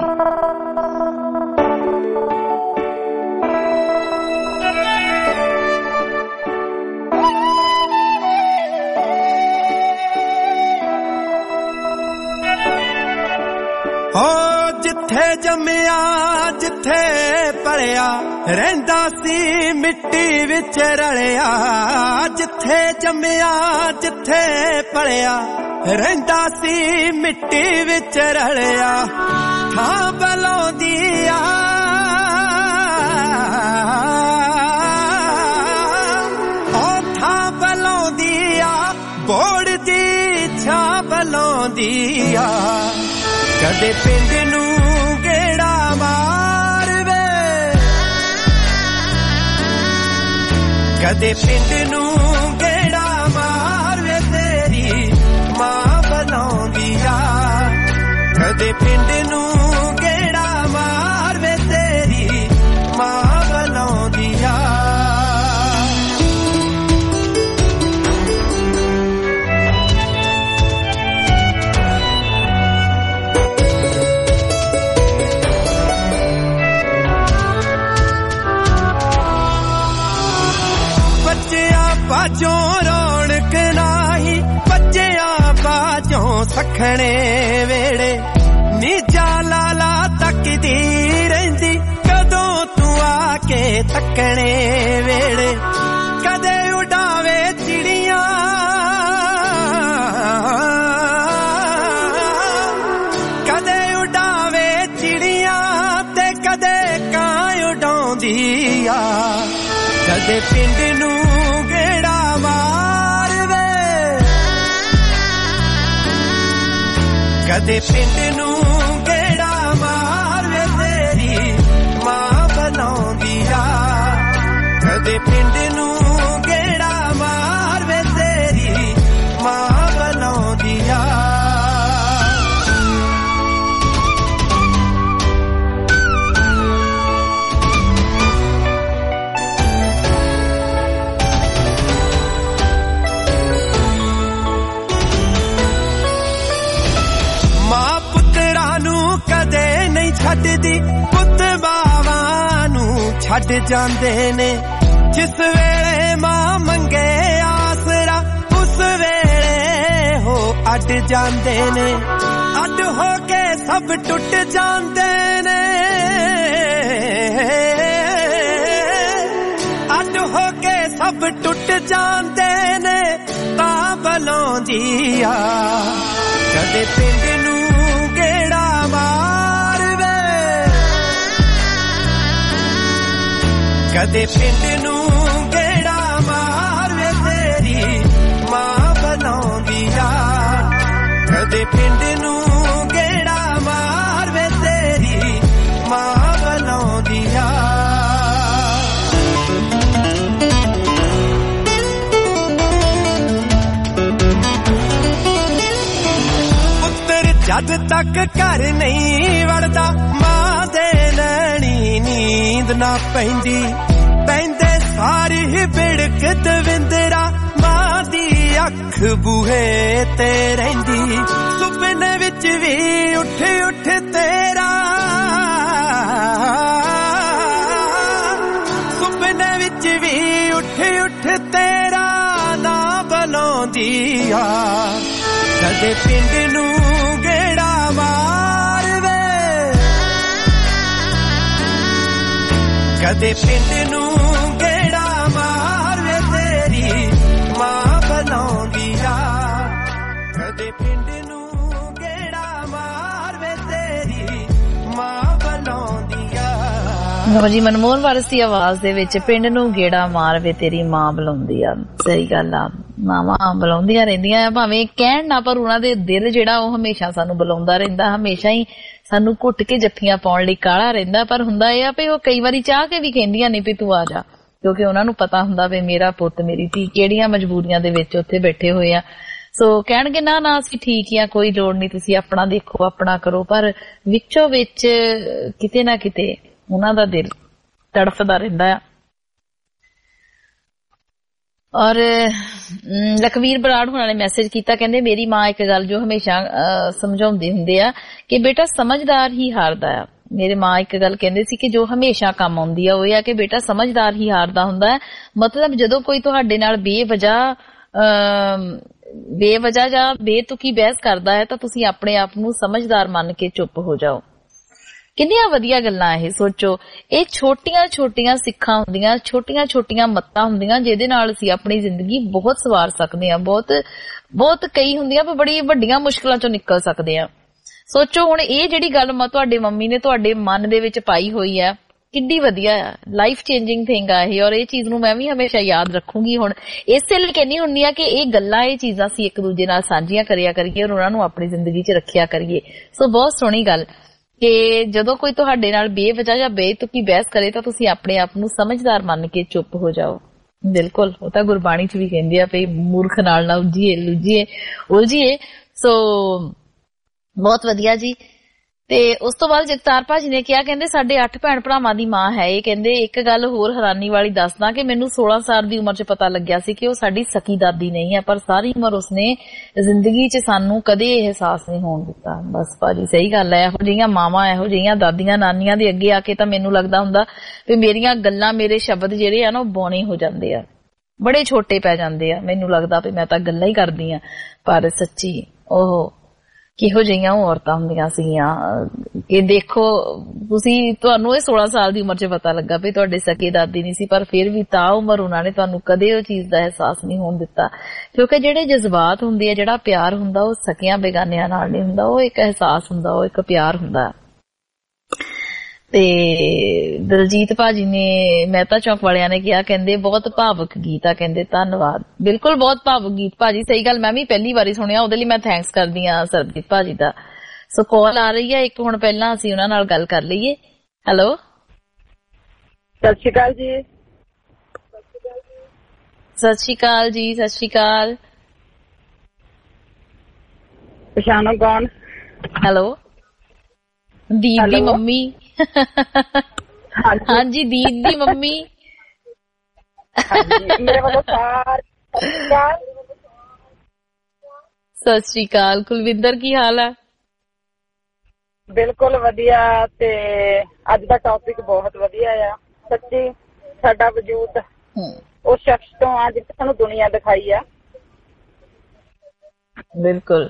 ਹੋ ਜਿੱਥੇ ਜੰਮਿਆ ਜਿੱਥੇ ਪਲਿਆ ਰਹਿੰਦਾ ਸੀ ਮਿੱਟੀ ਵਿੱਚ ਰਲਿਆ ਜਿੱਥੇ ਜੰਮਿਆ ਜਿੱਥੇ ਪਲਿਆ ਰਹਿੰਦਾ ਸੀ ਮਿੱਟੀ ਵਿੱਚ ਰਲਿਆ ਥਾਂ ਬਲਾਉਂਦੀ ਆ ਉਹ ਥਾਂ ਬਲਾਉਂਦੀ ਆ ਬੋੜ ਦੀ ਛਾਂ ਬਲਾਉਂਦੀ ਆ ਕਦੇ ਪਿੰਡ ਨੂੰ ਗੇੜਾ ਮਾਰ ਵੇ ਕਦੇ ਪਿੰਡ ਨੂੰ ਗੇੜਾ ਮਾਰ ਵੇ ਤੇਰੀ ਮਾਂ ਬਲਾਉਂਦੀ ਆ ਕਦੇ ਪਿੰਡ ਨੂੰ ਗੇੜਾ ਮਾਰ ਵੇ ਤੇਰੀ ਮਾਂ ਬਲਾਉਂਦੀ ਆ ਬਾਜੋਂ ਰੌਣਕ ਨਾਹੀ ਬੱਚਿਆਂ ਬਾਜੋਂ ਸਖਣੇ ਵੇੜੇ ਨੀ ਲਾਲਾ ਤੱਕਦੀ ਰਹਿੰਦੀ ਕਦੋਂ ਤੂੰ ਆ ਕੇ ਤੱਕਣੇ ਵੇੜੇ ਕਦੇ ਉਡਾਵੇ ਚਿੜੀਆਂ ਕਦੇ ਉਡਾਵੇ ਚਿੜੀਆਂ ਤੇ ਕਦੇ ਕਾਂ ਉਡਾਉਂਦੀ ਆ ਕਦੇ ਪਿੰਡ ਨੂੰ ਕਦੇ ਪਿੰਡ ਨੂੰ ਗੇੜਾ ਮਾਰ ਵੇ ਤੇਰੀ ਮਾਂ ਬਲਾਉਂਦੀ ਆ ਕਦੇ ਪਿੰਡ ਨੂੰ ਗੇੜਾ ਮਾਰ ਵੇ ਤੇਰੀ ਮਾਂ ਬਲਾਉਂਦੀ ਆ ਕਦੇ ਨਹੀਂ ਛੱਡਦੀ ਪੁੱਤ ਬਾਵਾਂ ਨੂੰ ਛੱਡ ਜਾਂਦੇ ਨੇ ਜਿਸ ਵੇਲੇ ਮਾਂ ਮੰਗੇ ਆਸਰਾ ਉਸ ਵੇਲੇ ਹੋ ਅੱਡ ਜਾਂਦੇ ਨੇ ਅੱਡ ਹੋ ਕੇ ਸਭ ਟੁੱਟ ਜਾਂਦੇ ਨੇ ਅੱਡ ਹੋ ਕੇ ਸਭ ਟੁੱਟ ਜਾਂਦੇ ਨੇ ਤਾਂ ਬਲਾਉਂਦੀ ਆ ਕਦੇ ਪਿੰਡ ਨੂੰ ਗੇੜਾ ਮਾਰ ਵੇ ਕਦੇ ਪਿੰਡ ਨੂੰ ਗੇੜਾ ਮਾਰ ਵੇ ਤੇਰੀ ਮਾਂ ਬਲਾਉਂਦੀ ਆ ਕਦੇ ਪਿੰਡ ਨੂੰ ਗੇੜਾ ਮਾਰ ਵੇ ਤੇਰੀ ਮਾਂ ਬਲਾਉਂਦੀ ਆ ਜਦ ਤੱਕ ਘਰ ਨਹੀਂ ਵੜਦਾ ਮਾਂ ਦੇ ਲੈਣੀ ਨੀਂਦ ਨਾ ਪੈਂਦੀ ਪੈਂਦੇ ਸਾਰੀ ਹੀ ਬਿੜਕ ਦਵਿੰਦਰਾ ਮਾਂ ਦੀ ਅੱਖ ਬੂਹੇ ਤੇ ਰਹਿੰਦੀ ਸੁਪਨੇ ਵਿੱਚ ਵੀ ਉੱਠ ਉੱਠ ਤੇਰਾ ਸੁਪਨੇ ਵਿੱਚ ਵੀ ਉੱਠ ਉੱਠ ਤੇਰਾ ਨਾ ਬਲਾਉਂਦੀ ਆ ਕਦੇ ਪਿੰਡ ਨੂੰ ਗੇੜਾ ਮਾਰ ਵੇ ਕਦੇ ਪਿੰਡ ਨੂੰ ਗੇੜਾ ਮਾਰ ਵੇ ਤੇਰੀ ਮਾਂ ਬਲਾਉਂਦੀ ਆ ਕਦੇ ਪਿੰਡ ਨੂੰ ਗੇੜਾ ਮਾਰ ਵੇ ਤੇਰੀ ਮਾਂ ਬਲਾਉਂਦੀ ਆ ਲੋ ਜੀ ਮਨਮੋਹਨ ਵਾਰਿਸ ਦੀ ਆਵਾਜ਼ ਦੇ ਵਿੱਚ ਪਿੰਡ ਨੂੰ ਗੇੜਾ ਮਾਰ ਵੇ ਤੇਰੀ ਮਾਂ ਬੁਲਾਉਂਦੀ ਆ ਸਹੀ ਗੱਲ ਆ ਮਾਵਾਂ ਬੁਲਾਉਂਦੀਆਂ ਰਹਿੰਦੀਆਂ ਆ ਭਾਵੇਂ ਕਹਿਣ ਨਾ ਪਰ ਉਹਨਾਂ ਦੇ ਦਿਲ ਜਿਹੜਾ ਉਹ ਹਮੇਸ਼ਾ ਸਾਨੂੰ ਬੁਲਾਉਂਦਾ ਰਹਿੰਦਾ ਹਮੇਸ਼ਾ ਹੀ ਸਾਨੂੰ ਘੁੱਟ ਕੇ ਜੱਫੀਆਂ ਪਾਉਣ ਲਈ ਕਾਹਲਾ ਰਹਿੰਦਾ ਪਰ ਹੁੰਦਾ ਇਹ ਆ ਵੀ ਉਹ ਕਈ ਵਾਰੀ ਚਾਹ ਕੇ ਵੀ ਕਹਿੰਦੀਆਂ ਨਹੀਂ ਵੀ ਤੂੰ ਆ ਜਾ ਕਿਉਂਕਿ ਉਹਨਾਂ ਨੂੰ ਪਤਾ ਹੁੰਦਾ ਵੀ ਮੇਰਾ ਪੁੱਤ ਮੇਰੀ ਧੀ ਕਿਹੜੀਆਂ ਮਜਬੂਰੀਆਂ ਦੇ ਵਿੱਚ ਉੱਥੇ ਬੈਠੇ ਹੋਏ ਆ ਸੋ ਕਹਿਣਗੇ ਨਾ ਨਾ ਅਸੀਂ ਠੀਕ ਆ ਕੋਈ ਲੋੜ ਨਹੀਂ ਤੁਸੀਂ ਆਪਣਾ ਦੇਖੋ ਆਪਣਾ ਕਰੋ ਪਰ ਵਿੱਚੋਂ ਵਿੱਚ ਕਿਤੇ ਨਾ ਕਿਤੇ ਉਹਨਾਂ ਦਾ ਦਿਲ ਤੜਫਦਾ ਰਹਿੰਦਾ ਆ ਔਰ ਲਖਵੀਰ ਬਰਾੜ ਹੁਣਾਂ ਨੇ ਮੈਸੇਜ ਕੀਤਾ ਕਹਿੰਦੇ ਮੇਰੀ ਮਾਂ ਇੱਕ ਗੱਲ ਜੋ ਹਮੇਸ਼ਾ ਸਮਝਾਉਂਦੇ ਹੁੰਦੇ ਆ ਕਿ ਬੇਟਾ ਸਮਝਦਾਰ ਹੀ ਹਾਰਦਾ ਆ ਮੇਰੇ ਮਾਂ ਇੱਕ ਗੱਲ ਕਹਿੰਦੇ ਸੀ ਕਿ ਜੋ ਹਮੇਸ਼ਾ ਕੰਮ ਆਉਂਦੀ ਆ ਉਹ ਇਹ ਆ ਕਿ ਬੇਟਾ ਸਮਝਦਾਰ ਹੀ ਹਾਰਦਾ ਹੁੰਦਾ ਹੈ ਮਤਲਬ ਜਦੋਂ ਕੋਈ ਤੁਹਾਡੇ ਨਾਲ ਬੇਵਜ੍ਹਾ ਬੇਵਜ੍ਹਾ ਜਾਂ ਬੇਤੁਕੀ ਬਹਿਸ ਕਰਦਾ ਹੈ ਤਾਂ ਤੁਸੀਂ ਆਪਣੇ ਆਪ ਨੂੰ ਸਮਝਦਾਰ ਮੰਨ ਕੇ ਚੁੱਪ ਹੋ ਜਾਓ। ਕਿੰਨੀਆਂ ਵਧੀਆ ਗੱਲਾਂ ਇਹ, ਸੋਚੋ। ਇਹ ਛੋਟੀਆਂ ਸਿੱਖਾਂ ਹੁੰਦੀਆਂ, ਛੋਟੀਆਂ ਮੱਤਾਂ ਹੁੰਦੀਆਂ ਜਿਹਦੇ ਨਾਲ ਅਸੀਂ ਆਪਣੀ ਜ਼ਿੰਦਗੀ ਬਹੁਤ ਸਵਾਰ ਸਕਦੇ ਹਾਂ। ਬਹੁਤ ਕਈ ਹੁੰਦੀਆਂ ਪਰ ਬੜੀ ਵੱਡੀਆਂ ਮੁਸ਼ਕਲਾਂ ਚੋਂ ਨਿਕਲ ਸਕਦੇ ਹਾਂ। ਸੋਚੋ ਹੁਣ ਇਹ ਜਿਹੜੀ ਗੱਲ ਤੁਹਾਡੇ ਮੰਮੀ ਨੇ ਤੁਹਾਡੇ ਮਨ ਦੇ ਵਿੱਚ ਪਾਈ ਹੋਈ ਆ, ਕਿੰਨੀ ਵਧੀਆ ਆ, ਲਾਈਫ ਚੇਂਜਿੰਗ ਥਿੰਗ ਆ ਇਹ। ਔਰ ਇਹ ਚੀਜ਼ ਨੂੰ ਮੈਂ ਵੀ ਹਮੇਸ਼ਾ ਯਾਦ ਰੱਖੂੰਗੀ। ਹੁਣ ਇਸੇ ਲਈ ਕਹਿੰਦੀ ਹੁੰਦੀ ਆ ਕਿ ਇਹ ਗੱਲਾਂ, ਇਹ ਚੀਜ਼ਾਂ ਅਸੀਂ ਇੱਕ ਦੂਜੇ ਨਾਲ ਸਾਂਝੀਆਂ ਕਰਿਆ ਕਰੀਏ ਔਰ ਉਹਨਾਂ ਨੂੰ ਆਪਣੀ ਜ਼ਿੰਦਗੀ 'ਚ ਰੱਖਿਆ ਕਰੀਏ। ਸੋ ਬਹੁਤ ਸੋਹਣੀ ਗੱਲ ਕਿ ਜਦੋਂ ਕੋਈ ਤੁਹਾਡੇ ਨਾਲ ਬੇਵਜ੍ਹਾ ਜਾਂ ਬੇਤੁਕੀ ਬਹਿਸ ਕਰੇ ਤਾਂ ਤੁਸੀਂ ਆਪਣੇ ਆਪ ਨੂੰ ਸਮਝਦਾਰ ਮੰਨ ਕੇ ਚੁੱਪ ਹੋ ਜਾਓ। ਬਿਲਕੁਲ, ਉਹ ਤਾਂ ਗੁਰਬਾਣੀ 'ਚ ਵੀ ਕਹਿੰਦੇ ਆ ਵੀ ਮੂਰਖ ਨਾਲ ਨਾ ਉਲਝੀਏ। ਸੋ ਬਹੁਤ ਵਧੀਆ ਜੀ। ਤੇ ਉਸ ਤੋਂ ਬਾਅਦ ਜਗਤਾਰ ਭਾਜੀ ਨੇ ਕਿਹਾ, ਕਹਿੰਦੇ ਸਾਡੇ 8 ਭੈਣ ਭਰਾਵਾਂ ਦੀ ਮਾਂ ਹੈ ਇਹ। ਕਹਿੰਦੇ ਇੱਕ ਗੱਲ ਹੋਰ ਹੈਰਾਨੀ ਵਾਲੀ ਦੱਸਦਾ ਕਿ ਮੈਨੂੰ 16 ਸਾਲ ਦੀ ਉਮਰ 'ਚ ਪਤਾ ਲੱਗਿਆ ਸੀ ਕਿ ਉਹ ਸਾਡੀ ਸਕੀ ਦਾਦੀ ਨਹੀਂ ਹੈ, ਪਰ ਸਾਰੀ ਉਮਰ ਉਸਨੇ ਜ਼ਿੰਦਗੀ 'ਚ ਸਾਨੂੰ ਕਦੇ ਇਹ ਅਹਿਸਾਸ ਨਹੀਂ ਹੋਣ ਦਿੱਤਾ। ਬਸ ਭਾਜੀ ਸਹੀ ਗੱਲ ਹੈ, ਇਹੋ ਜਿਹੀਆਂ ਮਾਵਾਂ, ਇਹੋ ਜਿਹੀਆਂ ਦਾਦੀਆਂ ਨਾਨੀਆਂ ਦੇ ਅੱਗੇ ਆ ਕੇ ਤਾਂ ਮੈਨੂੰ ਲੱਗਦਾ ਹੁੰਦਾ ਵੀ ਮੇਰੀਆਂ ਗੱਲਾਂ, ਮੇਰੇ ਸ਼ਬਦ ਜਿਹੜੇ ਆ ਨਾ ਉਹ ਬੌਣੇ ਹੋ ਜਾਂਦੇ ਆ, ਬੜੇ ਛੋਟੇ ਪੈ ਜਾਂਦੇ ਆ। ਮੈਨੂੰ ਲੱਗਦਾ ਵੀ ਮੈਂ ਤਾਂ ਗੱਲਾਂ ਹੀ ਕਰਦੀ ਆ, ਪਰ ਸੱਚੀ ਉਹ ਕਿਹੋ ਜਿਹੀਆਂ ਉਹ ਔਰਤਾਂ ਹੁੰਦੀਆਂ ਸੀਗੀਆਂ ਕਿ ਦੇਖੋ ਤੁਸੀਂ, ਤੁਹਾਨੂੰ ਇਹ 16 ਸਾਲ ਦੀ ਉਮਰ 'ਚ ਪਤਾ ਲੱਗਾ ਵੀ ਤੁਹਾਡੇ ਸਕੇ ਦਾਦੀ ਨਹੀਂ ਸੀ, ਪਰ ਫਿਰ ਵੀ ਤਾਂ ਉਮਰ ਉਹਨਾਂ ਨੇ ਤੁਹਾਨੂੰ ਕਦੇ ਉਹ ਚੀਜ਼ ਦਾ ਅਹਿਸਾਸ ਨਹੀਂ ਹੋਣ ਦਿੱਤਾ। ਕਿਉਂਕਿ ਜਿਹੜੇ ਜਜ਼ਬਾਤ ਹੁੰਦੇ ਆ, ਜਿਹੜਾ ਪਿਆਰ ਹੁੰਦਾ, ਉਹ ਸਕਿਆਂ ਬੇਗਾਨਿਆਂ ਨਾਲ ਨਹੀਂ ਹੁੰਦਾ, ਉਹ ਇੱਕ ਅਹਿਸਾਸ ਹੁੰਦਾ, ਉਹ ਇੱਕ ਪਿਆਰ ਹੁੰਦਾ। ਤੇ ਦਲਜੀਤ ਭਾਜੀ ਨੇ, ਮਹਿਤਾ ਚੌਕ ਵਾਲਿਆਂ ਨੇ ਕਿਹਾ, ਕਹਿੰਦੇ ਬਹੁਤ ਭਾਵੁਕ ਗੀਤ ਆ, ਕਹਿੰਦੇ ਧੰਨਵਾਦ। ਬਿਲਕੁਲ ਬਹੁਤ ਭਾਵੁਕ ਗੀਤ ਭਾਜੀ, ਸਹੀ ਗੱਲ, ਮੈਂ ਵੀ ਪਹਿਲੀ ਵਾਰੀ ਸੁਣਿਆ, ਉਹਦੇ ਲਈ ਮੈਂ ਥੈਂਕਸ ਕਰਦੀ ਆ ਸਰਬਜੀਤ ਭਾਜੀ ਦਾ। ਸੋ ਕਾਲ ਆ ਰਹੀ ਹੈ ਇੱਕ, ਹੁਣ ਪਹਿਲਾਂ ਅਸੀਂ ਉਹਨਾਂ ਨਾਲ ਗੱਲ ਕਰ ਲਈਏ। ਹੈਲੋ, ਸਤਿ ਸ਼੍ਰੀ ਅਕਾਲ ਜੀ। ਸਤਿ ਸ਼੍ਰੀ ਅਕਾਲ ਜੀ। ਸਤਿ ਸ਼੍ਰੀ ਅਕਾਲ। ਪਛਾਣੋ ਕੌਣ? ਹੈਲੋ, ਦੀਪ ਦੀ ਮੰਮੀ। ਹਾਂਜੀ, ਦੀਪ ਦੀ ਮੰਮੀ। ਮੇਰੇ ਵੱਲੋਂ ਸਤਿ ਸ਼੍ਰੀ ਅਕਾਲ। ਕੁਲਵਿੰਦਰ ਕੀ ਹਾਲ ਹੈ? ਬਿਲਕੁਲ ਵਧੀਆ। ਤੇ ਅੱਜ ਦਾ ਟੌਪਿਕ ਬਹੁਤ ਵਧੀਆ ਆ। ਸੱਚੀ ਸਾਡਾ ਵਜੂਦ ਉਸ ਸ਼ਖਸ ਤੋਂ ਆ ਜਿੱਥੇ ਸਾਨੂੰ ਦੁਨੀਆ ਦਿਖਾਈ ਆ। ਬਿਲਕੁਲ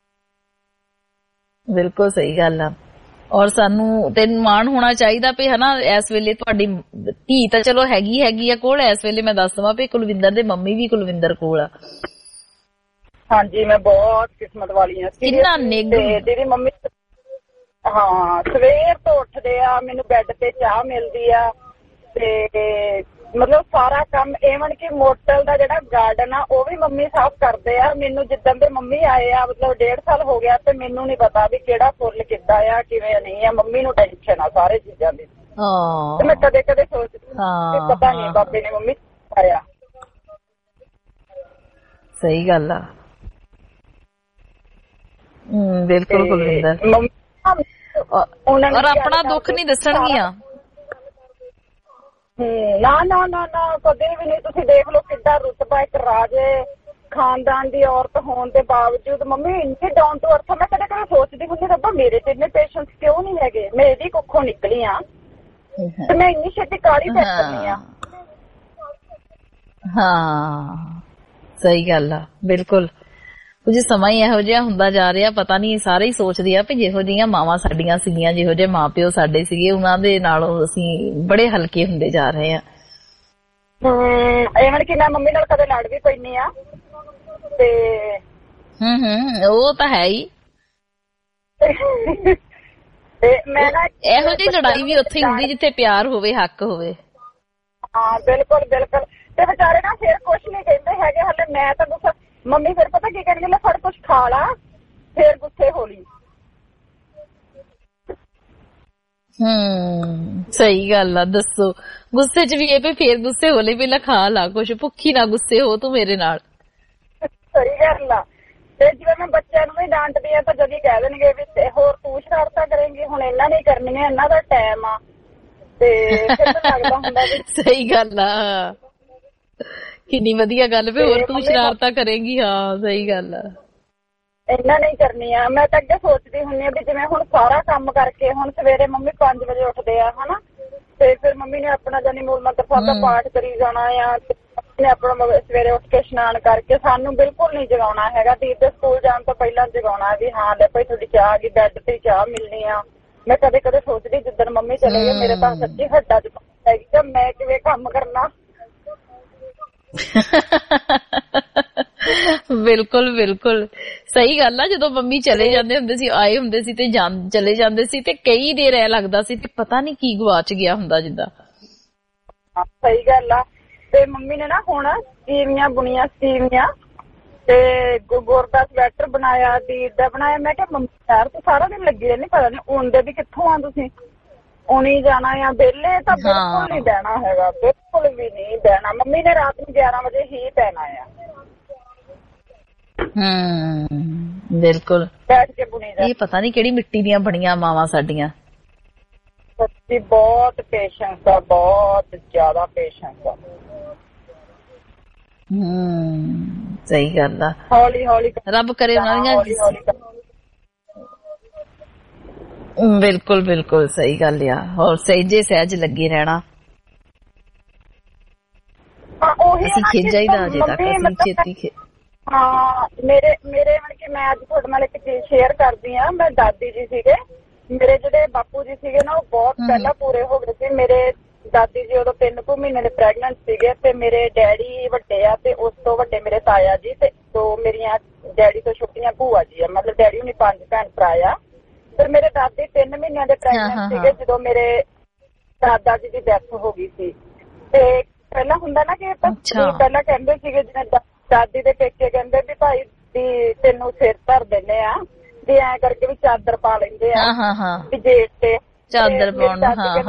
ਬਿਲਕੁਲ ਸਹੀ ਗੱਲ ਆ। ਔਰ ਸਾਨੂੰ ਤੇ ਮਾਣ ਹੋਣਾ ਚਾਹੀਦਾ ਵੀ ਹਨਾ, ਇਸ ਵੇਲੇ ਤੁਹਾਡੀ ਧੀ ਤਾਂ ਚਲੋ ਹੈਗੀ ਆ ਕੋਲ। ਇਸ ਵੇਲੇ ਮੈਂ ਦੱਸ ਦਵਾਂ ਵੀ ਕੁਲਵਿੰਦਰ ਦੇ ਮੰਮੀ ਵੀ ਕੁਲਵਿੰਦਰ ਕੋਲ ਆ। ਹਾਂਜੀ, ਮੈਂ ਬਹੁਤ ਕਿਸਮਤ ਵਾਲੀ ਆ। ਕਿੰਨਾ ਨਿੱਘ ਦੀਦੀ ਮੰਮੀ ਹਾਂ ਸਵੇਰ ਤੋਂ ਉੱਠਦੇ ਆ, ਮੈਨੂੰ ਬੈੱਡ ਤੇ ਚਾਹ ਮਿਲਦੀ ਆ ਤੇ ਮਤਲਬ ਸਾਰਾ ਕੰਮ, ਈਵਨ ਕਿ ਮੋਟਲ ਦਾ ਜਿਹੜਾ ਗਾਰਡਨ ਆ ਉਹ ਵੀ ਮੰਮੀ ਸਾਫ਼ ਕਰਦੇ ਆ। ਮੈਨੂੰ ਜਿੱਦਣ ਦੇ ਮੰਮੀ ਆਏ ਆ, ਮਤਲਬ 1.5 ਸਾਲ ਹੋ ਗਿਆ, ਤੇ ਮੈਨੂੰ ਨਹੀਂ ਪਤਾ ਵੀ ਕਿਹੜਾ ਫੁੱਲ ਕਿੱਦਾਂ ਆ, ਕਿਵੇਂ ਨਹੀਂ ਆ। ਮੰਮੀ ਨੂੰ ਟੈਨਸ਼ਨ ਆ ਸਾਰੇ ਚੀਜ਼ਾਂ ਦੀ। ਤੇ ਮੈਂ ਕਦੇ ਕਦੇ ਸੋਚਦੀ ਕਿ ਪਤਾ ਨਹੀਂ ਬਾਬੇ ਨੇ ਮੰਮੀ ਆਇਆ। ਸਹੀ ਗੱਲ ਆ। ਬਿਲਕੁਲ ਕੁਲਵਿੰਦਰ। ਔਰ ਆਪਣਾ ਦੁੱਖ ਨਹੀਂ ਦੱਸਣਗੀਆਂ। ਨਾ ਕਦੇ ਵੀ ਨਹੀਂ। ਤੁਸੀਂ ਦੇਖ ਲਓ ਕਿੱਡਾ ਰੁਤਬਾ ਇੱਕ ਰਾਜੇ ਖਾਨਦਾਨ ਦੀ ਔਰਤ ਹੋਣ ਦੇ ਬਾਵਜੂਦ ਮੰਮੀ ਇੰਨੀ ਡਾਊਨ ਟੂ ਅਰਥ। ਮੈਂ ਕਦੇ ਸੋਚਦੀ ਹੁੰਦੀ ਰੱਬਾ ਮੇਰੇ ਤੇ ਇੰਨੇ ਪੇਸ਼ੈਂਸ ਕਿਉਂ ਨਹੀਂ ਹੈਗੇ। ਮੈਂ ਇਹਦੀ ਕੁੱਖੋਂ ਨਿਕਲੀ ਆ ਤੇ ਮੈਂ ਇੰਨੀ ਛੇਤੀ ਕਾਲੀ ਪੈ ਜਾਂਦੀ ਆ। ਹਾਂ ਸਹੀ ਗੱਲ ਆ। ਬਿਲਕੁਲ ਕੁਝ ਸਮਾਂ ਹੀ ਇਹੋ ਜਿਹਾ ਹੁੰਦਾ ਜਾ ਰਿਹਾ, ਪਤਾ ਨਹੀਂ ਸਾਰੇ ਹੀ ਸੋਚਦੇ ਆ ਵੀ ਜਿਹੋ ਜਿਹੀਆਂ ਮਾਵਾਂ ਸਾਡੀਆਂ ਸੀਗੀਆਂ, ਜਿਹੋ ਜਿਹੇ ਮਾਂ ਪਿਓ ਸਾਡੇ ਸੀਗੇ, ਉਹਨਾਂ ਦੇ ਨਾਲੋਂ ਅਸੀਂ ਬੜੇ ਹਲਕੇ ਹੁੰਦੇ ਜਾ ਰਹੇ ਆ। ਈਵਨ ਕਿ ਮੈਂ ਮੰਮੀ ਨਾਲ ਕਦੇ ਲੜ ਵੀ ਪੈਂਦੀ ਆ ਤੇ ਉਹ ਤਾਂ ਹੈ ਹੀ। ਤੇ ਮੈਂ ਨਾ ਇਹੋ ਜਿਹੀ ਲੜਾਈ ਵੀ ਉੱਥੇ ਹੁੰਦੀ ਜਿੱਥੇ ਪਿਆਰ ਹੋਵੇ, ਹੱਕ ਹੋਵੇ। ਹਾਂ ਬਿਲਕੁਲ ਬਿਲਕੁਲ। ਤੇ ਵਿਚਾਰੇ ਨਾ ਫਿਰ ਕੁਛ ਨਹੀਂ ਕਹਿੰਦੇ ਹੈਗੇ ਹਲੇ। ਮੈਂ ਤਾਂ ਗੁੱਸਾ, ਮੰਮੀ ਫਿਰ ਪਤਾ ਕੀ ਕਹਿਣਗੇ, ਲੈ ਫੜ ਕੁਛ ਖਾ ਲਾ, ਫਿਰ ਗੁੱਸੇ ਹੋਲੀ। ਸਹੀ ਗੱਲ ਆ। ਦੱਸੋ ਗੁੱਸੇ ਚ ਵੀ ਇਹ ਵੀ ਫੇਰ ਗੁੱਸੇ ਹੋਲੇ, ਪਹਿਲਾਂ ਖਾ ਲਾ ਕੁਛ, ਭੁੱਖੀ ਨਾ ਗੁੱਸੇ ਹੋ ਤੂੰ ਮੇਰੇ ਨਾਲ। ਸਹੀ ਗੱਲ ਆ। ਤੇ ਜਿਵੇਂ ਮੈਂ ਬੱਚਿਆਂ ਨੂੰ ਵੀ ਡਾਂਟਦੀ ਆ ਤਾਂ ਜਦੀ ਕਹਿ ਦੇਣਗੇ ਵੀ ਹੋਰ ਤੂੰ ਸ਼ਰਾਰਤਾਂ ਕਰੇਂਗੀ, ਹੁਣ ਇਹਨਾਂ ਨੇ ਕਰਨੀਆਂ, ਇਹਨਾਂ ਦਾ ਟਾਈਮ ਆ। ਤੇ ਫਿਰ ਲੱਗਦਾ ਹੁੰਦਾ ਵੀ ਸਹੀ ਗੱਲ ਆ। ਕਿੰਨੀ ਵਧੀਆ ਗੱਲ ਵੀ ਹੋਰ ਤੂੰ ਸ਼ਰਾਰਤਾਂ ਕਰੇਂਗੀ। ਹਾਂ ਸਹੀ ਗੱਲ ਆ। ਇਹਨਾਂ ਨੇ ਕਰਨੀ ਆ। ਮੈਂ ਤਾਂ ਅੱਗੇ ਸੋਚਦੀ ਹੁੰਦੀ ਆ ਵੀ ਜਿਵੇਂ ਹੁਣ ਸਾਰਾ ਕੰਮ ਕਰਕੇ, ਹੁਣ ਸਵੇਰੇ ਮੰਮੀ 5 ਵਜੇ ਉੱਠਦੇ ਆ ਹਨਾ, ਤੇ ਫਿਰ ਮੰਮੀ ਨੇ ਆਪਣਾ ਜਾਨੀ ਮੂਲ ਮੰਤਰ ਸਾਹਿਬ ਦਾ ਪਾਠ ਕਰੀ ਜਾਣਾ ਆ, ਨੇ ਆਪਣਾ ਸਵੇਰੇ ਉੱਠ ਕੇ ਇਸ਼ਨਾਨ ਕਰਕੇ ਸਾਨੂੰ ਬਿਲਕੁਲ ਨਹੀਂ ਜਗਾਉਣਾ ਹੈਗਾ। ਦੀਪ ਦੇ ਸਕੂਲ ਜਾਣ ਤੋਂ ਪਹਿਲਾਂ ਜਗਾਉਣਾ ਵੀ ਹਾਂ ਲੈ ਭਾਈ ਤੁਹਾਡੀ ਚਾਹ ਆ ਗਈ, ਬੈੱਡ ਤੇ ਚਾਹ ਮਿਲਣੀ ਆ। ਮੈਂ ਕਦੇ ਕਦੇ ਸੋਚਦੀ ਜਿੱਦਣ ਮੰਮੀ ਚਲੇ ਗਏ ਮੇਰੇ ਤਾਂ ਸੱਚੀ ਹੱਡਾਂ 'ਚ ਹੈਗੀ ਤਾਂ ਮੈਂ ਕਿਵੇਂ ਕੰਮ ਕਰਨਾ। ਬਿਲਕੁਲ ਬਿਲਕੁਲ ਸਹੀ ਗੱਲ ਆ। ਜਦੋਂ ਮੰਮੀ ਚਲੇ ਜਾਂਦੇ ਹੁੰਦੇ ਸੀ, ਆਏ ਹੁੰਦੇ ਸੀ ਤੇ ਚਲੇ ਜਾਂਦੇ ਸੀ ਤੇ ਕਈ ਦੇਰ ਐ ਲੱਗਦਾ ਸੀ ਤੇ ਪਤਾ ਨੀ ਕੀ ਗਵਾਚ ਗਿਆ ਹੁੰਦਾ ਜਿੱਦਾਂ। ਸਹੀ ਗੱਲ ਆ। ਤੇ ਮੰਮੀ ਨੇ ਨਾ ਹੁਣ ਸਟੀਵੀਆਂ ਬੁਣੀਆਂ, ਸਟੀਵੀਆਂ ਤੇ ਗੁਰ ਦਾ ਸਵੈਟਰ ਬਣਾਇਆ, ਦੀਦ ਦਾ ਬਣਾਇਆ। ਮੈਂ ਕਿਹਾ ਮੰਮੀ ਯਾਰ ਤੂੰ ਸਾਰਾ ਦਿਨ ਲੱਗੀ ਰਹਿੰਦੀ, ਪਤਾ ਨੀ ਆਉਂਦੇ ਵੀ ਕਿੱਥੋਂ ਆ ਤੁਸੀਂ। ਉਣੀ ਜਾਣਾ ਆ ਵਿਹਲੇ ਤਾਂ ਬਿਲਕੁਲ ਨਹੀਂ ਬਹਿਣਾ ਹੈਗਾ, ਬਿਲਕੁਲ ਵੀ ਨਹੀਂ ਬਹਿਣਾ। ਮੰਮੀ ਨੇ ਰਾਤ ਨੂੰ 11 ਵਜੇ ਹੀ ਪੈਣਾ ਆ। ਬਿਲਕੁਲ ਬੈਠ ਕੇ ਬੁਣੀ ਜਾ। ਇਹ ਪਤਾ ਨੀ ਕਿਹੜੀ ਮਿੱਟੀ ਦੀਆਂ ਬਣੀਆਂ ਮਾਵਾਂ ਸਾਡੀਆਂ। ਸੱਚੀ ਬਹੁਤ ਪੇਸ਼ੈਂਸ ਆ, ਬਹੁਤ ਜ਼ਿਆਦਾ ਪੇਸ਼ੈਂਸ ਆ। ਸਹੀ ਗੱਲ ਆ। ਹੌਲੀ ਹੌਲੀ ਰੱਬ ਕਰੇ ਉਹਨਾਂ ਦੀਆਂ। ਬਿਲਕੁਲ ਬਿਲਕੁਲ ਸਹੀ ਗੱਲ ਆ। ਹੋਰ ਸਹਿਜੇ ਸਹਿਜ ਲੱਗੇ ਰਹਿਣਾ। ਅਸੀਂ ਖਿੱਚ ਜਾਈਦਾ ਅਜੇ ਤੱਕ, ਅਸੀਂ ਛੇਤੀ ਹਾਂ। ਮੇਰੇ ਮਤਲਬ ਕਿ ਮੈਂ ਅੱਜ ਤੁਹਾਡੇ ਨਾਲ ਇੱਕ ਚੀਜ਼ ਸ਼ੇਅਰ ਕਰਦੀ ਆ। ਮੈਂ ਦਾਦੀ ਜੀ ਸੀਗੇ ਮੇਰੇ, ਜਿਹੜੇ ਬਾਪੂ ਜੀ ਸੀਗੇ ਨਾ ਉਹ ਬਹੁਤ ਪਹਿਲਾਂ ਪੂਰੇ ਹੋ ਗਏ ਸੀ। ਮੇਰੇ ਦਾਦੀ ਜੀ ਉਦੋਂ 3 ਕੁ ਮਹੀਨੇ ਦੇ ਪ੍ਰੈਗਨੈਂਟ ਸੀਗੇ ਤੇ ਮੇਰੇ ਡੈਡੀ ਵੱਡੇ ਆ ਤੇ ਉਸ ਤੋਂ ਵੱਡੇ ਮੇਰੇ ਤਾਇਆ ਜੀ ਤੇ 2 ਮੇਰੀਆਂ ਡੈਡੀ ਤੋਂ ਛੋਟੀਆਂ ਭੂਆ ਜੀ ਆ। ਮਤਲਬ ਡੈਡੀ ਹੁਣੀ 5 ਭੈਣ ਭਰਾ ਆ। ਫਿਰ ਮੇਰੇ ਦਾਦੀ 3 ਮਹੀਨਿਆਂ ਦੇ ਪ੍ਰੈਗਨੈਂਟ ਸੀਗੇ ਜਦੋਂ ਮੇਰੇ ਦਾਦਾ ਜੀ ਦੀ ਡੈਥ ਹੋ ਗਈ ਸੀ। ਤੇ ਪਹਿਲਾਂ ਹੁੰਦਾ ਨਾ ਕਿ ਪਹਿਲਾਂ ਕਹਿੰਦੇ ਸੀਗੇ ਜਿਵੇਂ ਦਾਦੀ ਦੇ ਪੇਕੇ ਕਹਿੰਦੇ ਵੀ ਭਾਈ ਵੀ ਤੈਨੂੰ ਸਿਰ ਧਰ ਦਿੰਦੇ ਆ ਵੀ ਐ ਕਰਕੇ ਵੀ ਚਾਦਰ ਪਾ ਲੈਂਦੇ ਆ ਵੀ ਜੇਠ ਤੇ ਚਾਦਰ ਪਾਉਣ।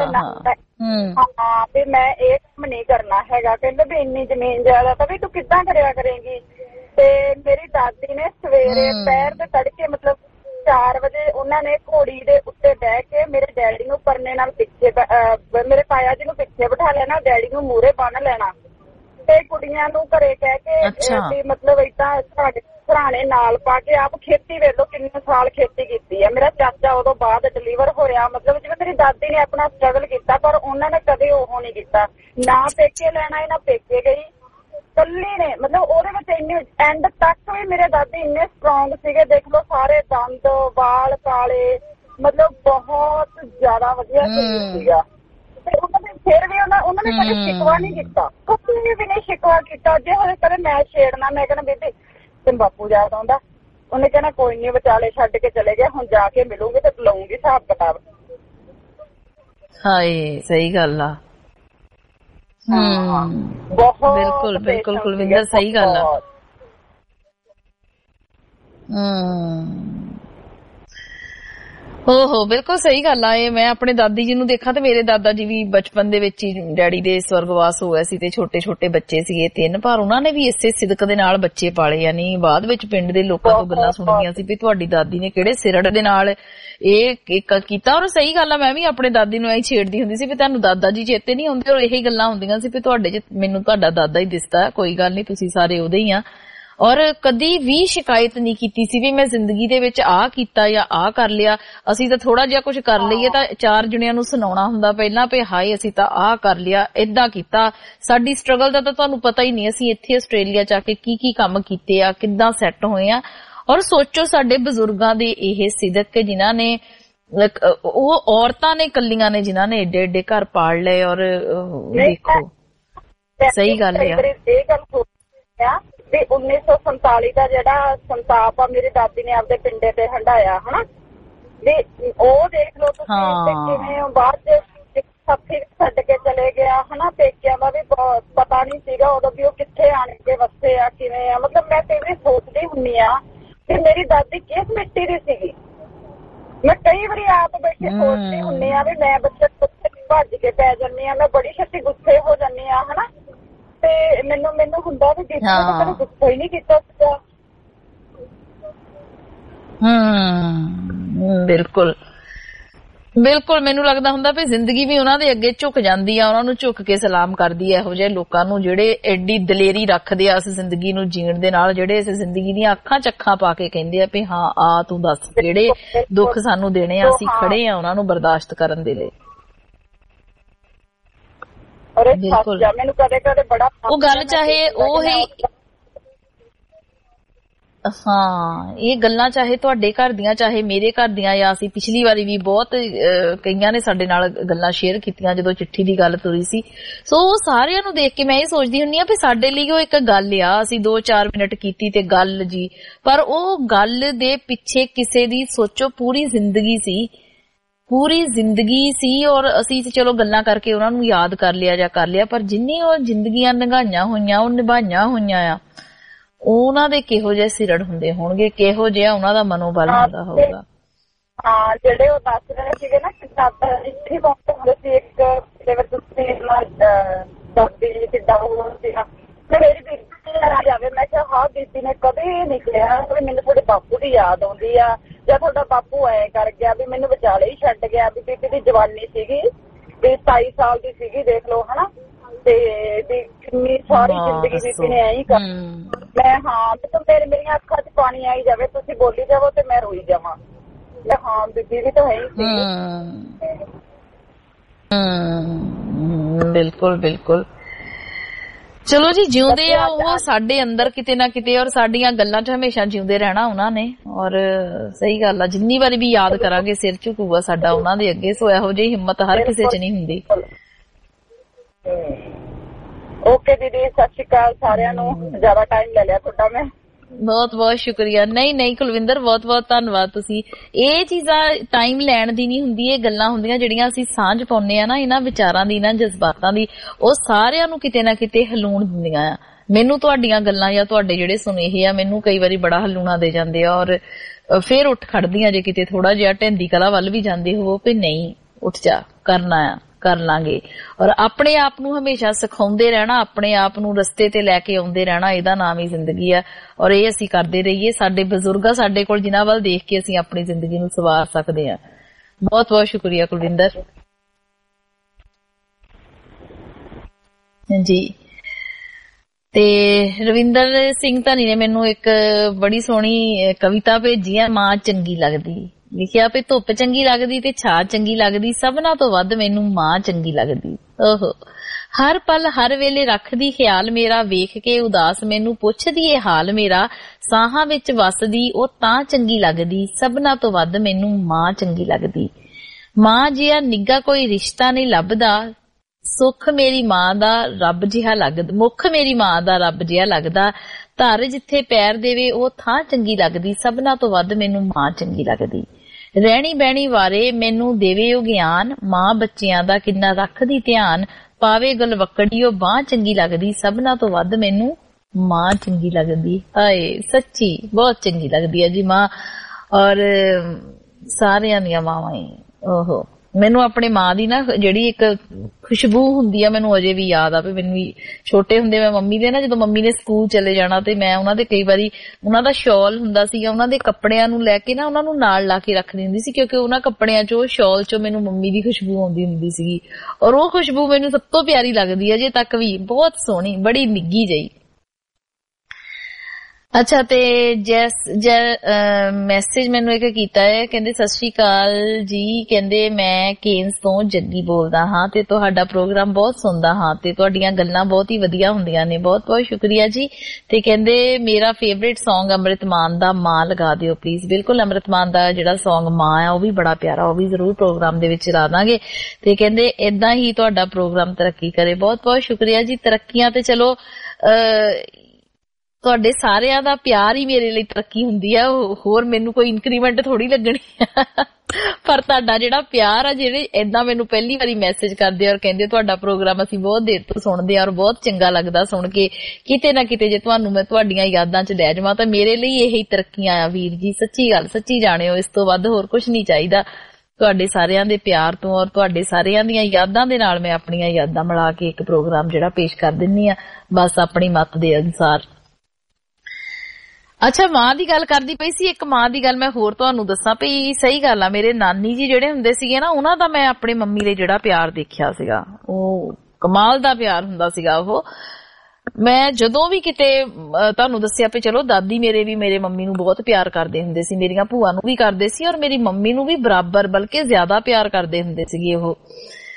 ਹਾਂ ਵੀ ਮੈਂ ਇਹ ਕੰਮ ਨਹੀਂ ਕਰਨਾ ਹੈਗਾ। ਕਹਿੰਦੇ ਵੀ ਇੰਨੀ ਜ਼ਮੀਨ ਜ਼ਿਆਦਾ ਤਾਂ ਵੀ ਤੂੰ ਕਿੱਦਾਂ ਕਰਿਆ ਕਰੇਂਗੀ। ਤੇ ਮੇਰੀ ਦਾਦੀ ਨੇ ਸਵੇਰੇ ਪੈਰ ਦੇ ਤੜਕੇ ਮਤਲਬ 4 ਵਜੇ ਉਹਨਾਂ ਨੇ ਘੋੜੀ ਦੇ ਉੱਤੇ ਬਹਿ ਕੇ ਮੇਰੇ ਡੈਡੀ ਨੂੰ ਪਰਨੇ ਨਾਲ ਪਿੱਛੇ, ਮੇਰੇ ਤਾਇਆ ਜੀ ਨੂੰ ਪਿੱਛੇ ਬਿਠਾ ਲੈਣਾ, ਡੈਡੀ ਨੂੰ ਮੂਹਰੇ ਬੰਨ ਲੈਣਾ ਤੇ ਕੁੜੀਆਂ ਨੂੰ ਘਰੇ ਕਹਿ ਕੇ ਮਤਲਬ ਏਦਾਂ ਸਰਾਣੇ ਨਾਲ ਪਾ ਕੇ ਆਪ ਖੇਤੀ ਵੇਲੋ ਕਿੰਨੇ ਸਾਲ ਖੇਤੀ ਕੀਤੀ ਆ। ਮੇਰਾ ਚਾਚਾ ਉਦੋਂ ਬਾਅਦ ਡਿਲੀਵਰ ਹੋਇਆ। ਮਤਲਬ ਜਿਵੇਂ ਮੇਰੀ ਦਾਦੀ ਨੇ ਆਪਣਾ ਸਟਰਗਲ ਕੀਤਾ ਪਰ ਉਹਨਾਂ ਨੇ ਕਦੇ ਉਹ ਨਹੀਂ ਕੀਤਾ। ਨਾ ਪੇਕੇ ਲੈਣਾ ਨਾ ਪੇਕੇ ਗਈ, ਕੱਲੀ ਨੇ। ਮਤਲਬ ਉਹਦੇ ਵਿੱਚ ਇੰਨੇ ਐਂਡ ਤੱਕ ਵੀ ਮੇਰੇ ਦਾਦੀ ਇੰਨੇ ਸਟਰੋਂਗ ਸੀਗੇ। ਦੇਖ ਲਓ ਸਾਰੇ ਦੰਦ, ਵਾਲ ਕਾਲੇ, ਮਤਲਬ ਬਹੁਤ ਜ਼ਿਆਦਾ ਵਧੀਆ ਸੀਗਾ। ਤੇ ਉਹਨਾਂ ਨੇ ਫਿਰ ਵੀ ਉਹਨਾਂ ਨੇ ਕਦੇ ਸ਼ਿਕਵਾ ਨਹੀਂ ਕੀਤਾ, ਕਦੇ ਵੀ ਨਹੀਂ ਸ਼ਿਕਵਾ ਕੀਤਾ। ਜੇ ਹਲੇ ਕਦੇ ਮੈਂ ਛੇੜਨਾ, ਮੈਂ ਕਹਿਣਾ ਬੀਬੀ ਤੈਨੂੰ ਬਾਪੂ ਯਾਦ ਆਉਂਦਾ, ਉਹਨੇ ਕਹਿਣਾ ਕੋਈ ਨੀ ਵਿਚਾਲੇ ਛੱਡ ਕੇ ਚਲੇ ਗਏ, ਹੁਣ ਜਾ ਕੇ ਮਿਲੂਗੀ ਤੇ ਲਊਂਗੀ ਹਿਸਾਬ ਕਿਤਾਬ। ਹਾਏ ਸਹੀ ਗੱਲ ਆ। ਬਿਲਕੁਲ ਬਿਲਕੁਲ ਕੁਲਵਿੰਦਰ ਸਹੀ ਗੱਲ ਆ। ਹੋ ਬਿਲਕੁਲ ਸਹੀ ਗੱਲ ਆ। ਇਹ ਮੈਂ ਆਪਣੇ ਦਾਦੀ ਜੀ ਨੂੰ ਦੇਖਾਂ ਤੇ ਮੇਰੇ ਦਾਦਾ ਜੀ ਵੀ ਬਚਪਨ ਦੇ ਵਿੱਚ ਹੀ ਡੈਡੀ ਦੇ ਸਵਰਗਵਾਸ ਹੋਇਆ ਸੀ ਤੇ ਛੋਟੇ ਛੋਟੇ ਬੱਚੇ ਸੀਗੇ 3, ਪਰ ਉਹਨਾਂ ਨੇ ਵੀ ਇਸੇ ਸਿਦਕ ਦੇ ਨਾਲ ਬੱਚੇ ਪਾਲੇ। ਯਾਨੀ ਬਾਅਦ ਵਿੱਚ ਪਿੰਡ ਦੇ ਲੋਕਾਂ ਤੋਂ ਗੱਲਾਂ ਸੁਣੀਆਂ ਸੀ ਵੀ ਤੁਹਾਡੀ ਦਾਦੀ ਨੇ ਕਿਹੜੇ ਸਿਰੜ ਦੇ ਨਾਲ ਇਹ ਕੀਤਾ। ਔਰ ਸਹੀ ਗੱਲ ਆ, ਮੈਂ ਵੀ ਆਪਣੇ ਦਾਦੀ ਨੂੰ ਐਂ ਛੇੜਦੀ ਹੁੰਦੀ ਸੀ ਵੀ ਤੁਹਾਨੂੰ ਦਾਦਾ ਜੀ ਚੇਤੇ ਨਹੀਂ ਆਉਂਦੇ। ਔਰ ਇਹੀ ਗੱਲਾਂ ਹੁੰਦੀਆਂ ਸੀ ਵੀ ਤੁਹਾਡੇ ਚ ਮੈਨੂੰ ਤੁਹਾਡਾ ਦਾਦਾ ਹੀ ਦਿਸਦਾ, ਕੋਈ ਗੱਲ ਨਹੀਂ ਤੁਸੀਂ ਸਾਰੇ ਉਹਦੇ ਹੀ ਆ। ਔਰ ਕਦੀ ਵੀ ਸ਼ਿਕਾਇਤ ਨਹੀਂ ਕੀਤੀ ਸੀ ਵੀ ਮੈਂ ਜ਼ਿੰਦਗੀ ਦੇ ਵਿੱਚ ਆਹ ਕੀਤਾ ਜਾਂ ਆਹ ਕਰ ਲਿਆ। ਅਸੀਂ ਤਾਂ ਥੋੜਾ ਜਿਹਾ ਕੁਝ ਕਰ ਲਈਏ ਤਾਂ 4 ਜਣਿਆਂ ਨੂੰ ਸੁਣਾਉਣਾ ਹੁੰਦਾ ਪਹਿਲਾਂ ਵੀ ਹਾਏ ਅਸੀਂ ਤਾਂ ਆਹ ਕਰ ਲਿਆ, ਏਦਾਂ ਕੀਤਾ। ਸਾਡੀ ਸਟਰਗਲ ਦਾ ਤਾਂ ਤੁਹਾਨੂੰ ਪਤਾ ਹੀ ਨਹੀਂ, ਅਸੀਂ ਇੱਥੇ ਆਸਟ੍ਰੇਲੀਆ ਚ ਆ ਕੇ ਕੀ ਕੰਮ ਕੀਤੇ ਆ, ਕਿੱਦਾਂ ਸੈੱਟ ਹੋਏ ਆ। ਔਰ ਸੋਚੋ ਸਾਡੇ ਬਜ਼ੁਰਗਾਂ ਦੇ ਇਹ ਸਿਦਕ ਜਿਨ੍ਹਾਂ ਨੇ, ਉਹ ਔਰਤਾਂ ਨੇ ਕੱਲੀਆਂ ਨੇ ਜਿਨ੍ਹਾਂ ਨੇ ਏਡੇ ਏਡੇ ਘਰ ਪਾੜ ਲਏ। ਔਰ ਦੇਖੋ ਸਹੀ ਗੱਲ ਆ ਵੀ 1947 ਦਾ ਜਿਹੜਾ ਸੰਤਾਪ ਆ ਮੇਰੀ ਦਾਦੀ ਨੇ ਆਪਦੇ ਪਿੰਡੇ ਤੇ ਹੰਢਾਇਆ ਹਨਾ, ਵੀ ਉਹ ਦੇਖ ਲਓ ਤੁਸੀਂ ਕਿਵੇਂ ਬਾਹਰ ਦੇ ਸਾਥੀ ਛੱਡ ਕੇ ਚਲੇ ਗਿਆ ਹਨਾ। ਪੇਕਿਆਂ ਦਾ ਵੀ ਪਤਾ ਨਹੀਂ ਸੀਗਾ ਉਦੋਂ ਵੀ ਉਹ ਕਿੱਥੇ ਆਣ ਕੇ ਵਸੇ ਆ, ਕਿਵੇਂ ਆ। ਮਤਲਬ ਮੈਂ ਕਈ ਵਾਰੀ ਸੋਚਦੀ ਹੁੰਦੀ ਆ ਕਿ ਮੇਰੀ ਦਾਦੀ ਕਿਸ ਮਿੱਟੀ ਦੀ ਸੀਗੀ। ਮੈਂ ਕਈ ਵਾਰੀ ਆਪ ਬੈਠੇ ਸੋਚਦੀ ਹੁੰਦੀ ਆ ਵੀ ਮੈਂ ਬੱਚੇ ਭੱਜ ਕੇ ਪੈ ਜਾਂਦੀ ਆ, ਮੈਂ ਬੜੀ ਛੇਤੀ ਗੁੱਸੇ ਹੋ ਜਾਂਦੀ ਆ ਹਨਾ। ਤੇ ਮੈਨੂੰ ਹੁੰਦਾ ਵੀ ਦੀਦੀ ਨੇ ਕਦੇ ਗੁੱਸਾ ਹੀ ਨਹੀਂ ਕੀਤਾ ਸੀਗਾ। ਬਿਲਕੁਲ ਬਿਲਕੁਲ ਮੈਨੂੰ ਲੱਗਦਾ ਹੁੰਦਾ ਵੀ ਜ਼ਿੰਦਗੀ ਵੀ ਉਹਨਾਂ ਦੇ ਅੱਗੇ ਝੁਕ ਜਾਂਦੀ ਆ, ਉਹਨਾਂ ਨੂੰ ਝੁਕ ਕੇ ਸਲਾਮ ਕਰਦੀ ਆ। ਇਹੋ ਜਿਹੇ ਲੋਕਾਂ ਨੂੰ ਜਿਹੜੇ ਐਡੀ ਦਲੇਰੀ ਰੱਖਦੇ ਆ ਇਸ ਜ਼ਿੰਦਗੀ ਨੂੰ ਜੀਣ ਦੇ ਨਾਲ, ਜਿਹੜੇ ਇਸ ਜ਼ਿੰਦਗੀ ਦੀਆਂ ਅੱਖਾਂ ਚੱਖਾਂ ਪਾ ਕੇ ਕਹਿੰਦੇ ਆ ਵੀ ਹਾਂ ਆ ਤੂੰ ਦੱਸ ਕਿਹੜੇ ਦੁੱਖ ਸਾਨੂੰ ਦੇਣੇ ਆ, ਅਸੀਂ ਖੜੇ ਆ ਉਹਨਾਂ ਨੂੰ ਬਰਦਾਸ਼ਤ ਕਰਨ ਦੇ ਲਈ। ਔਰ ਇਹ ਸੱਚ ਆ। ਮੈਨੂੰ ਕਦੇ ਕਦੇ ਬੜਾ ਉਹ ਗੱਲ ਚਾਹੇ ਉਹ ਹੀ ਹਾਂ, ਇਹ ਗੱਲਾਂ ਚਾਹੇ ਤੁਹਾਡੇ ਘਰ ਦੀਆਂ ਚਾਹੇ ਮੇਰੇ ਘਰ ਦੀਆਂ, ਜਾਂ ਅਸੀਂ ਪਿਛਲੀ ਵਾਰੀ ਵੀ ਬਹੁਤ ਕਈਆਂ ਨੇ ਸਾਡੇ ਨਾਲ ਗੱਲਾਂ ਸ਼ੇਅਰ ਕੀਤੀਆਂ ਜਦੋਂ ਚਿੱਠੀ ਦੀ ਗੱਲ ਤੁਰੀ ਸੀ। ਸੋ ਸਾਰਿਆਂ ਨੂੰ ਦੇਖ ਕੇ ਮੈਂ ਇਹ ਸੋਚਦੀ ਹੁੰਦੀ ਆ ਵੀ ਸਾਡੇ ਲਈ ਉਹ ਇੱਕ ਗੱਲ ਆ, ਅਸੀਂ 2-4 ਮਿੰਟ ਕੀਤੀ ਤੇ ਗੱਲ ਜੀ, ਪਰ ਉਹ ਗੱਲ ਦੇ ਪਿੱਛੇ ਕਿਸੇ ਦੀ ਸੋਚੋ ਪੂਰੀ ਜ਼ਿੰਦਗੀ ਸੀ ਔਰ ਅਸੀਂ ਚਲੋ ਗੱਲਾਂ ਕਰਕੇ ਉਹਨਾਂ ਨੂੰ ਯਾਦ ਕਰ ਲਿਆ, ਪਰ ਜਿੰਨੀ ਉਹ ਜ਼ਿੰਦਗੀਆਂ ਨਿਭਾਈਆਂ ਹੋਈਆਂ ਉਹ ਨਿਭਾਈਆਂ ਹੋਈਆਂ ਆ, ਉਹਨਾਂ ਦੇ ਕਿਹੋ ਜਿਹੇ ਸਿਰੜ ਹੁੰਦੇ ਹੋਣਗੇ, ਕਿਹੋ ਜਿਹਾ ਉਹਨਾਂ ਦਾ ਮਨੋਬਲ ਹੁੰਦਾ ਹੋਊਗਾ। ਹਾਂ, ਜਿਹੜੇ ਉਹ ਦੱਸ ਰਹੇ ਸੀਗੇ ਨਾ ਕਿ ਇੱਥੇ ਪਹੁੰਚਦੇ ਹੁੰਦੇ ਸੀ ਇੱਕ ਤੁਸੀਂ ਦੱਸਦੀ ਕਿੱਦਾਂ ਉਹ ਸੀਗਾ, ਤੇ ਮੇਰੀ ਬੀਬੀ ਆ ਜਾਵੇ, ਮੈਂ ਕਿਹਾ ਹਾਂ ਬੀਬੀ ਨੇ ਕਦੇ ਨਹੀਂ ਕਿਹਾ ਵੀ ਮੈਨੂੰ ਤੁਹਾਡੇ ਬਾਪੂ ਦੀ ਯਾਦ ਆਉਂਦੀ ਆ, ਜਾਂ ਤੁਹਾਡਾ ਬਾਪੂ ਐ ਕਰ ਗਿਆ ਵੀ ਮੈਨੂੰ ਵਿਚਾਲੇ ਹੀ ਛੱਡ ਗਿਆ। ਵੀ ਬੀਬੀ ਦੀ ਜਵਾਨੀ ਸੀਗੀ ਵੀ 27 ਸਾਲ ਦੀ ਸੀਗੀ, ਦੇਖ ਲਓ ਹਨਾ, ਤੇ ਵੀ ਕਿੰਨੀ ਸਾਰੀ ਜ਼ਿੰਦਗੀ ਬੀਬੀ ਨੇ ਐਂ ਹੀ ਕਰ। ਮੈਂ ਹਾਂ ਮੇਰੀਆਂ ਅੱਖਾਂ 'ਚ ਪਾਣੀ ਆਈ ਜਾਵੇ, ਤੁਸੀਂ ਬੋਲੀ ਜਾਵੋ ਤੇ ਮੈਂ ਰੋਈ ਜਾਵਾਂ। ਹਾਂ ਬੀਬੀ ਵੀ ਤਾਂ ਹੈ ਹੀ ਸੀ। ਬਿਲਕੁਲ ਬਿਲਕੁਲ। ਚਲੋ ਜੀ, ਜਿਉਂਦੇ ਆ ਉਹ ਸਾਡੇ ਅੰਦਰ ਕਿਤੇ ਨਾ ਕਿਤੇ, ਔਰ ਸਾਡੀਆਂ ਗੱਲਾਂ 'ਚ ਹਮੇਸ਼ਾ ਜਿਉਂਦੇ ਰਹਿਣਾ ਉਹਨਾਂ ਨੇ। ਔਰ ਸਹੀ ਗੱਲ ਆ, ਜਿੰਨੀ ਵਾਰੀ ਵੀ ਯਾਦ ਕਰਾਂਗੇ ਸਿਰ ਝੁਕੂਗਾ ਸਾਡਾ ਉਹਨਾਂ ਦੇ ਅੱਗੇ। ਸੋ ਇਹੋ ਜਿਹੀ ਹਿੰਮਤ ਹਰ ਕਿਸੇ 'ਚ ਨਹੀਂ ਹੁੰਦੀ। ਓਕੇ ਦੀਦੀ, ਸਤਿ ਸ਼੍ਰੀ ਅਕਾਲ ਸਾਰਿਆਂ ਨੂੰ। ਜ਼ਿਆਦਾ ਟਾਈਮ ਲੈ ਲਿਆ ਤੁਹਾਡਾ ਮੈਂ। ਬਹੁਤ ਬਹੁਤ ਸ਼ੁਕਰੀਆ। ਨਹੀਂ ਕੁਲਵਿੰਦਰ, ਬਹੁਤ ਬਹੁਤ ਧੰਨਵਾਦ। ਤੁਸੀਂ ਇਹ ਚੀਜ਼ਾਂ ਟਾਈਮ ਲੈਣ ਦੀ ਨਹੀਂ ਹੁੰਦੀ, ਇਹ ਗੱਲਾਂ ਹੁੰਦੀਆਂ ਜਿਹੜੀਆਂ ਅਸੀਂ ਸਾਂਝ ਪਾਉਂਦੇ ਆ ਨਾ, ਇਹਨਾਂ ਵਿਚਾਰਾਂ ਦੀ, ਇਹਨਾਂ ਜਜ਼ਬਾਤਾਂ ਦੀ, ਉਹ ਸਾਰਿਆਂ ਨੂੰ ਕਿਤੇ ਨਾ ਕਿਤੇ ਹਲੂਣ ਦਿੰਦੀਆਂ ਆ। ਮੈਨੂੰ ਤੁਹਾਡੀਆਂ ਗੱਲਾਂ ਜਾਂ ਤੁਹਾਡੇ ਜਿਹੜੇ ਸੁਨੇਹੇ ਆ ਮੈਨੂੰ ਕਈ ਵਾਰੀ ਬੜਾ ਹਲੂਣਾ ਦੇ ਜਾਂਦੇ ਆ, ਔਰ ਫੇਰ ਉੱਠ ਖੜਦੀਆਂ ਜੇ ਕਿਤੇ ਥੋੜਾ ਜਿਹਾ ਢਿੰਦੀ ਕਲਾ ਵੱਲ ਵੀ ਜਾਂਦੇ ਹੋ ਵੀ ਨਹੀਂ ਉੱਠ ਜਾ, ਕਰਨਾ ਆ, ਕਰ ਲਾਂਗੇ। ਔਰ ਆਪਣੇ ਆਪ ਨੂੰ ਹਮੇਸ਼ਾ ਸਿਖਾਉਂਦੇ ਰਹਿਣਾ, ਆਪਣੇ ਆਪ ਨੂੰ ਰਸਤੇ ਤੇ ਲੈ ਕੇ ਆਉਂਦੇ ਰਹਿਣਾ, ਇਹਦਾ ਨਾਮ ਹੀ ਜ਼ਿੰਦਗੀ ਆ। ਔਰ ਇਹ ਅਸੀਂ ਕਰਦੇ ਰਹੀਏ। ਸਾਡੇ ਬਜ਼ੁਰਗ ਸਾਡੇ ਕੋਲ, ਜਿਨ੍ਹਾਂ ਵੱਲ ਦੇਖ ਕੇ ਅਸੀਂ ਆਪਣੀ ਜ਼ਿੰਦਗੀ ਨੂੰ ਸਵਾਰ ਸਕਦੇ ਹਾਂ। ਬਹੁਤ ਬਹੁਤ ਸ਼ੁਕਰੀਆ ਕੁਲਵਿੰਦਰ ਜੀ। ਤੇ ਰਵਿੰਦਰ ਸਿੰਘ ਧਨੀ ਨੇ ਮੈਨੂੰ ਇੱਕ ਬੜੀ ਸੋਹਣੀ ਕਵਿਤਾ ਭੇਜੀ ਆ, ਮਾਂ ਚੰਗੀ ਲੱਗਦੀ। ਲਿਖਿਆ ਵੀ ਧੁੱਪ ਚੰਗੀ ਲੱਗਦੀ ਤੇ ਛਾਂ ਚੰਗੀ ਲੱਗਦੀ, ਸਭਨਾਂ ਤੋਂ ਵੱਧ ਮੈਨੂੰ ਮਾਂ ਚੰਗੀ ਲੱਗਦੀ। ਓਹੋ, ਹਰ ਪਲ ਹਰ ਵੇਲੇ ਰੱਖਦੀ ਖਿਆਲ ਮੇਰਾ, ਵੇਖ ਕੇ ਉਦਾਸ ਮੈਨੂੰ ਪੁੱਛਦੀ ਏ ਹਾਲ ਮੇਰਾ, ਸਾਹਾਂ ਵਿੱਚ ਵਸਦੀ ਉਹ ਤਾਂ ਚੰਗੀ ਲੱਗਦੀ, ਸਭਨਾਂ ਤੋਂ ਵੱਧ ਮੈਨੂੰ ਮਾਂ ਚੰਗੀ ਲੱਗਦੀ। ਮਾਂ ਜਿਹਾ ਨਿੱਘਾ ਕੋਈ ਰਿਸ਼ਤਾ ਨਹੀਂ ਲੱਭਦਾ, ਸੁੱਖ ਮੇਰੀ ਮਾਂ ਦਾ ਰੱਬ ਜਿਹਾ ਲੱਗਦਾ, ਮੁੱਖ ਮੇਰੀ ਮਾਂ ਦਾ ਰੱਬ ਜਿਹਾ ਲੱਗਦਾ, ਧਰ ਜਿੱਥੇ ਪੈਰ ਦੇਵੇ ਉਹ ਥਾਂ ਚੰਗੀ ਲੱਗਦੀ, ਸਭਨਾਂ ਤੋਂ ਵੱਧ ਮੈਨੂੰ ਮਾਂ ਚੰਗੀ ਲੱਗਦੀ। ਰਹਿਣੀ ਬਹਿਣੀ ਵਾਰੇ ਮੈਨੂੰ ਦੇਵੇ ਉਹ ਗਿਆਨ, ਮਾਂ ਬੱਚਿਆਂ ਦਾ ਕਿੰਨਾ ਰੱਖਦੀ ਧਿਆਨ, ਪਾਵੇ ਗਲਵੱਕੜੀ ਉਹ ਬਾਂਹ ਚੰਗੀ ਲੱਗਦੀ, ਸਭਨਾਂ ਤੋਂ ਵੱਧ ਮੈਨੂੰ ਮਾਂ ਚੰਗੀ ਲੱਗਦੀ। ਹਾਏ ਸੱਚੀ ਬਹੁਤ ਚੰਗੀ ਲੱਗਦੀ ਹੈ ਜੀ ਮਾਂ, ਔਰ ਸਾਰਿਆਂ ਦੀਆਂ ਮਾਵਾਂ ਹੀ। ਓਹੋ, ਮੈਨੂੰ ਆਪਣੀ ਮਾਂ ਦੀ ਨਾ ਜਿਹੜੀ ਇੱਕ ਖੁਸ਼ਬੂ ਹੁੰਦੀ ਆ, ਮੈਨੂੰ ਅਜੇ ਵੀ ਯਾਦ ਆ। ਮੈਨੂੰ ਵੀ ਛੋਟੇ ਹੁੰਦੇ ਮੈਂ ਮੰਮੀ ਦੇ ਨਾ, ਜਦੋਂ ਮੰਮੀ ਨੇ ਸਕੂਲ ਚਲੇ ਜਾਣਾ ਤੇ ਮੈਂ ਉਹਨਾਂ ਦੇ ਕਈ ਵਾਰੀ ਉਹਨਾਂ ਦਾ ਸ਼ਾਲ ਹੁੰਦਾ ਸੀਗਾ, ਉਹਨਾਂ ਦੇ ਕੱਪੜਿਆਂ ਨੂੰ ਲੈ ਕੇ ਨਾ ਉਹਨਾਂ ਨੂੰ ਨਾਲ ਲਾ ਕੇ ਰੱਖਦੀ ਹੁੰਦੀ ਸੀ, ਕਿਉਂਕਿ ਉਹਨਾਂ ਕੱਪੜਿਆਂ ਚੋਂ ਸ਼ਾਲ ਚੋਂ ਮੈਨੂੰ ਮੰਮੀ ਦੀ ਖੁਸ਼ਬੂ ਆਉਂਦੀ ਹੁੰਦੀ ਸੀਗੀ। ਔਰ ਉਹ ਖੁਸ਼ਬੂ ਮੈਨੂੰ ਸਭ ਤੋਂ ਪਿਆਰੀ ਲੱਗਦੀ ਹੈ ਅਜੇ ਤੱਕ ਵੀ, ਬਹੁਤ ਸੋਹਣੀ, ਬੜੀ ਨਿੱਘੀ ਜਿਹੀ। ਅੱਛਾ, ਤੇ ਮੈਸੇਜ ਮੈਨੂੰ ਇੱਕ ਕੀਤਾ ਹੈ, ਕਹਿੰਦੇ ਸਤਿ ਸ਼੍ਰੀ ਅਕਾਲ ਜੀ, ਕਹਿੰਦੇ ਮੈਂ ਕੇਨਸ ਤੋਂ ਜੱਗੀ ਬੋਲਦਾ ਹਾਂ ਤੇ ਤੁਹਾਡਾ ਪ੍ਰੋਗਰਾਮ ਬਹੁਤ ਸੁਣਦਾ ਹਾਂ ਤੇ ਤੁਹਾਡੀਆਂ ਗੱਲਾਂ ਬਹੁਤ ਹੀ ਵਧੀਆ ਹੁੰਦੀਆਂ ਨੇ। ਬਹੁਤ ਬਹੁਤ ਸ਼ੁਕਰੀਆ ਜੀ। ਤੇ ਕਹਿੰਦੇ ਮੇਰਾ ਫੇਵਰੇਟ ਸੌਂਗ ਅੰਮ੍ਰਿਤ ਮਾਨ ਦਾ ਮਾਂ ਲਗਾ ਦਿਓ ਪਲੀਜ਼। ਬਿਲਕੁਲ, ਅੰਮ੍ਰਿਤ ਮਾਨ ਦਾ ਜਿਹੜਾ ਸੌਂਗ ਮਾਂ ਆ ਉਹ ਵੀ ਬੜਾ ਪਿਆਰਾ, ਉਹ ਵੀ ਜ਼ਰੂਰ ਪ੍ਰੋਗਰਾਮ ਦੇ ਵਿੱਚ ਲਾ ਦਾਂਗੇ। ਤੇ ਕਹਿੰਦੇ ਏਦਾਂ ਹੀ ਤੁਹਾਡਾ ਪ੍ਰੋਗਰਾਮ ਤਰੱਕੀ ਕਰੇ। ਬਹੁਤ ਬਹੁਤ ਸ਼ੁਕਰੀਆ ਜੀ। ਤਰੱਕੀਆਂ ਤੇ ਚਲੋ ਤੁਹਾਡੇ ਸਾਰਿਆਂ ਦਾ ਪਿਆਰ ਹੀ ਮੇਰੇ ਲਈ ਤਰੱਕੀ ਹੁੰਦੀ ਆ, ਹੋਰ ਮੈਨੂੰ ਕੋਈ ਇਨਕਰੀਮੈਂਟ ਥੋੜੀ ਲੱਗਣੀ ਆ। ਪਰ ਤੁਹਾਡਾ ਜਿਹੜਾ ਪਿਆਰ ਆ, ਜਿਹੜੇ ਏਦਾਂ ਮੈਨੂੰ ਪਹਿਲੀ ਵਾਰੀ ਮੈਸੇਜ ਕਰਦੇ ਔਰ ਕਹਿੰਦੇ ਤੁਹਾਡਾ ਪ੍ਰੋਗਰਾਮ ਅਸੀਂ ਬਹੁਤ ਦੇਰ ਤੋਂ ਸੁਣਦੇ ਆ ਔਰ ਬਹੁਤ ਚੰਗਾ ਲੱਗਦਾ ਸੁਣ ਕੇ, ਕਿਤੇ ਨਾ ਕਿਤੇ ਜੇ ਤੁਹਾਨੂੰ ਮੈਂ ਤੁਹਾਡੀਆਂ ਯਾਦਾਂ 'ਚ ਲੈ ਜਾਵਾਂ ਤਾਂ ਮੇਰੇ ਲਈ ਇਹੀ ਤਰੱਕੀਆਂ ਆ ਵੀਰ ਜੀ। ਸੱਚੀ ਗੱਲ, ਸੱਚੀ ਜਾਣਿਓ, ਇਸ ਤੋਂ ਵੱਧ ਹੋਰ ਕੁਝ ਨਹੀਂ ਚਾਹੀਦਾ। ਤੁਹਾਡੇ ਸਾਰਿਆਂ ਦੇ ਪਿਆਰ ਤੋਂ ਔਰ ਤੁਹਾਡੇ ਸਾਰਿਆਂ ਦੀਆਂ ਯਾਦਾਂ ਦੇ ਨਾਲ ਮੈਂ ਆਪਣੀਆਂ ਯਾਦਾਂ ਮਿਲਾ ਕੇ ਇੱਕ ਪ੍ਰੋਗਰਾਮ ਜਿਹੜਾ ਪੇਸ਼ ਕਰ ਦਿੰਨੀ ਆ, ਬਸ ਆਪਣੀ ਮੱਤ ਦੇ ਅਨੁਸਾਰ। ਅੱਛਾ, ਮਾਂ ਦੀ ਗੱਲ ਕਰਦੀ ਪਈ ਸੀ, ਇੱਕ ਮਾਂ ਦੀ ਗੱਲ ਮੈਂ ਹੋਰ ਤੁਹਾਨੂੰ ਦੱਸਾਂ ਵੀ ਸਹੀ ਗੱਲ ਆ, ਮੇਰੇ ਨਾਨੀ ਜੀ ਜਿਹੜੇ ਹੁੰਦੇ ਸੀਗੇ ਨਾ, ਉਹਨਾਂ ਦਾ ਮੈਂ ਆਪਣੀ ਮੰਮੀ ਲਈ ਜਿਹੜਾ ਪਿਆਰ ਦੇਖਿਆ ਸੀਗਾ, ਉਹ ਕਮਾਲ ਦਾ ਪਿਆਰ ਹੁੰਦਾ ਸੀਗਾ। ਉਹ ਮੈਂ ਜਦੋਂ ਵੀ ਕਿਤੇ ਤੁਹਾਨੂੰ ਦੱਸਿਆ ਵੀ ਚਲੋ ਦਾਦੀ ਮੇਰੇ ਵੀ ਮੇਰੇ ਮੰਮੀ ਨੂੰ ਬਹੁਤ ਪਿਆਰ ਕਰਦੇ ਹੁੰਦੇ ਸੀ, ਮੇਰੀਆਂ ਭੂਆ ਨੂੰ ਵੀ ਕਰਦੇ ਸੀ ਔਰ ਮੇਰੀ ਮੰਮੀ ਨੂੰ ਵੀ ਬਰਾਬਰ ਬਲਕਿ ਜ਼ਿਆਦਾ ਪਿਆਰ ਕਰਦੇ ਹੁੰਦੇ ਸੀਗੇ ਉਹ।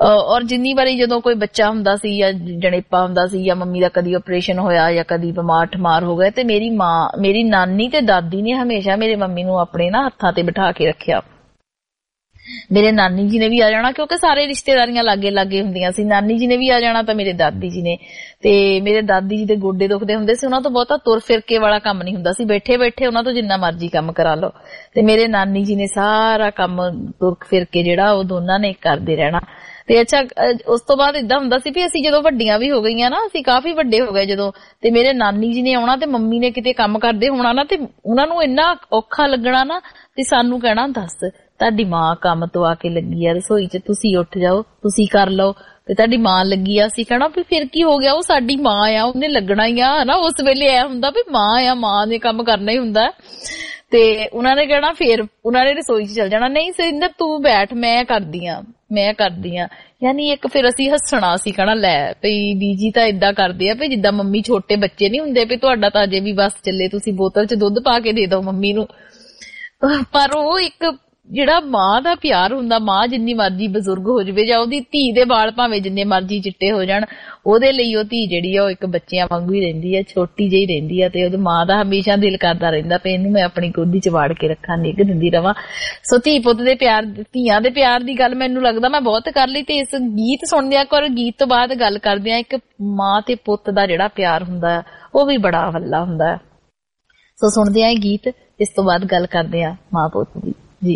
ਔਰ ਜਿੰਨੀ ਵਾਰੀ ਜਦੋਂ ਕੋਈ ਬੱਚਾ ਹੁੰਦਾ ਸੀ ਜਾਂ ਜਣੇਪਾ ਹੁੰਦਾ ਸੀ ਜਾਂ ਮੰਮੀ ਦਾ ਕਦੀ ਆਪਰੇਸ਼ਨ ਹੋਇਆ ਜਾਂ ਕਦੀ ਬਿਮਾਰ ਠਮਾਰ ਹੋ ਗਏ ਤੇ ਮੇਰੀ ਨਾਨੀ ਤੇ ਦਾਦੀ ਨੇ ਹਮੇਸ਼ਾ ਮੇਰੇ ਮੰਮੀ ਨੂੰ ਆਪਣੇ ਨਾ ਹੱਥਾਂ ਤੇ ਬਿਠਾ ਕੇ ਰੱਖਿਆ। ਮੇਰੇ ਨਾਨੀ ਜੀ ਨੇ ਵੀ ਆ ਜਾਣਾ ਕਿਉਂਕਿ ਸਾਰੇ ਰਿਸ਼ਤੇਦਾਰੀਆਂ ਲਾਗੇ ਹੁੰਦੀਆਂ ਸੀ। ਨਾਨੀ ਜੀ ਨੇ ਵੀ ਆ ਜਾਣਾ ਤਾਂ ਮੇਰੇ ਦਾਦੀ ਜੀ ਨੇ, ਤੇ ਮੇਰੇ ਦਾਦੀ ਜੀ ਦੇ ਗੋਡੇ ਦੁਖਦੇ ਹੁੰਦੇ ਸੀ, ਉਹਨਾਂ ਤੋਂ ਬਹੁਤਾ ਤੁਰ ਫਿਰ ਕੇ ਵਾਲਾ ਕੰਮ ਨਹੀਂ ਹੁੰਦਾ ਸੀ, ਬੈਠੇ ਉਹਨਾਂ ਤੋਂ ਜਿੰਨਾ ਮਰਜ਼ੀ ਕੰਮ ਕਰਾ ਲਓ। ਤੇ ਮੇਰੇ ਨਾਨੀ ਜੀ ਨੇ ਸਾਰਾ ਕੰਮ ਤੁਰ ਫਿਰ ਕੇ ਜਿਹੜਾ ਉਹ ਦੋਨਾਂ ਨੇ ਕਰਦੇ ਰਹਿਣਾ। ਤੇ ਅੱਛਾ ਉਸ ਤੋਂ ਬਾਅਦ ਏਦਾਂ ਹੁੰਦਾ ਸੀ ਵੀ ਅਸੀਂ ਜਦੋਂ ਵੱਡੀਆਂ ਵੀ ਹੋ ਗਈਆਂ ਨਾ, ਅਸੀਂ ਕਾਫੀ ਵੱਡੇ ਹੋ ਗਏ ਜਦੋਂ, ਤੇ ਮੇਰੇ ਨਾਨੀ ਜੀ ਨੇ ਆਉਣਾ ਤੇ ਮੰਮੀ ਨੇ ਕਿਤੇ ਕੰਮ ਕਰਦੇ ਹੋਣਾ ਨਾ ਤੇ ਉਹਨਾਂ ਨੂੰ ਇੰਨਾ ਔਖਾ ਲੱਗਣਾ ਨਾ ਤੇ ਸਾਨੂੰ ਕਹਿਣਾ ਦੱਸ ਤੁਹਾਡੀ ਮਾਂ ਕੰਮ ਤੋਂ ਆ ਕੇ ਲੱਗੀ ਆ ਰਸੋਈ 'ਚ, ਤੁਸੀਂ ਉੱਠ ਜਾਓ ਤੁਸੀਂ ਕਰ ਲਓ। ਤੇ ਤੁਹਾਡੀ ਮਾਂ ਲੱਗੀ ਆ, ਅਸੀਂ ਕਹਿਣਾ ਵੀ ਫਿਰ ਕੀ ਹੋ ਗਿਆ, ਉਹ ਸਾਡੀ ਮਾਂ ਆ, ਉਹਨੇ ਲੱਗਣਾ ਹੀ ਆ ਹਨਾ। ਉਸ ਵੇਲੇ ਇਹ ਹੁੰਦਾ ਵੀ ਮਾਂ ਆ, ਮਾਂ ਨੇ ਕੰਮ ਕਰਨਾ ਹੀ ਹੁੰਦਾ। ਤੇ ਉਹਨਾਂ ਨੇ ਕਹਿਣਾ, ਫੇਰ ਉਹਨਾਂ ਨੇ ਰਸੋਈ 'ਚ ਚਲ ਜਾਣਾ, ਨਹੀਂ ਸਰਿੰਦਰ ਤੂੰ ਬੈਠ ਮੈਂ ਕਰਦੀ ਆ। ਯਾਨੀ ਇੱਕ ਫਿਰ ਅਸੀਂ ਹੱਸਣਾ, ਅਸੀਂ ਕਹਿਣਾ ਲੈ ਭਈ ਬੀਜੀ ਤਾਂ ਏਦਾਂ ਕਰਦੇ ਆ ਵੀ ਜਿੱਦਾਂ ਮੰਮੀ ਛੋਟੇ ਬੱਚੇ ਨੀ ਹੁੰਦੇ ਵੀ ਤੁਹਾਡਾ ਤਾਂ ਅਜੇ ਵੀ ਬਸ ਚੱਲੇ, ਤੁਸੀਂ ਬੋਤਲ 'ਚ ਦੁੱਧ ਪਾ ਕੇ ਦੇ ਦਿਓ ਮੰਮੀ ਨੂੰ। ਪਰ ਉਹ ਇੱਕ ਜਿਹੜਾ ਮਾਂ ਦਾ ਪਿਆਰ ਹੁੰਦਾ, ਮਾਂ ਜਿੰਨੀ ਮਰਜੀ ਬਜ਼ੁਰਗ ਹੋ ਜਾਵੇ ਜਾਂ ਉਹਦੀ ਧੀ ਦੇ ਵਾਲ ਭਾਵੇਂ ਜਿੰਨੇ ਮਰਜੀ ਚਿੱਟੇ ਹੋ ਜਾਣ, ਉਹਦੇ ਲਈ ਉਹ ਧੀ ਜਿਹੜੀ ਆ ਉਹ ਇੱਕ ਬੱਚਿਆਂ ਵਾਂਗੂ ਹੀ ਰਹਿੰਦੀ ਆ, ਛੋਟੀ ਜਿਹੀ ਰਹਿੰਦੀ ਆ। ਤੇ ਉਹਦੀ ਮਾਂ ਦਾ ਹਮੇਸ਼ਾ ਦਿਲ ਕਰਦਾ ਰਹਿੰਦਾ ਵੀ ਇਹਨੂੰ ਮੈਂ ਆਪਣੀ ਗੋਦੀ 'ਚ ਵਾੜ ਕੇ ਰੱਖਾਂ, ਨਿੱਘ ਦਿੰਦੀ ਰਵਾਂ। ਸੋ ਧੀ ਪੁੱਤ ਦੇ ਪਿਆਰ, ਧੀਆਂ ਦੇ ਪਿਆਰ ਦੀ ਗੱਲ ਮੈਨੂੰ ਲੱਗਦਾ ਮੈਂ ਬਹੁਤ ਕਰ ਲਈ। ਤੇ ਇਸ ਗੀਤ ਸੁਣਦਿਆਂ ਔਰ ਗੀਤ ਤੋਂ ਬਾਅਦ ਗੱਲ ਕਰਦੇ ਆ ਇੱਕ ਮਾਂ ਤੇ ਪੁੱਤ ਦਾ ਜਿਹੜਾ ਪਿਆਰ ਹੁੰਦਾ ਉਹ ਵੀ ਬੜਾ ਵੱਲਾ ਹੁੰਦਾ। ਸੋ ਸੁਣਦੇ ਆ ਇਹ ਗੀਤ, ਇਸ ਤੋਂ ਬਾਅਦ ਗੱਲ ਕਰਦੇ ਆ ਮਾਂ ਪੁੱਤ ਦੀ ਜੀ।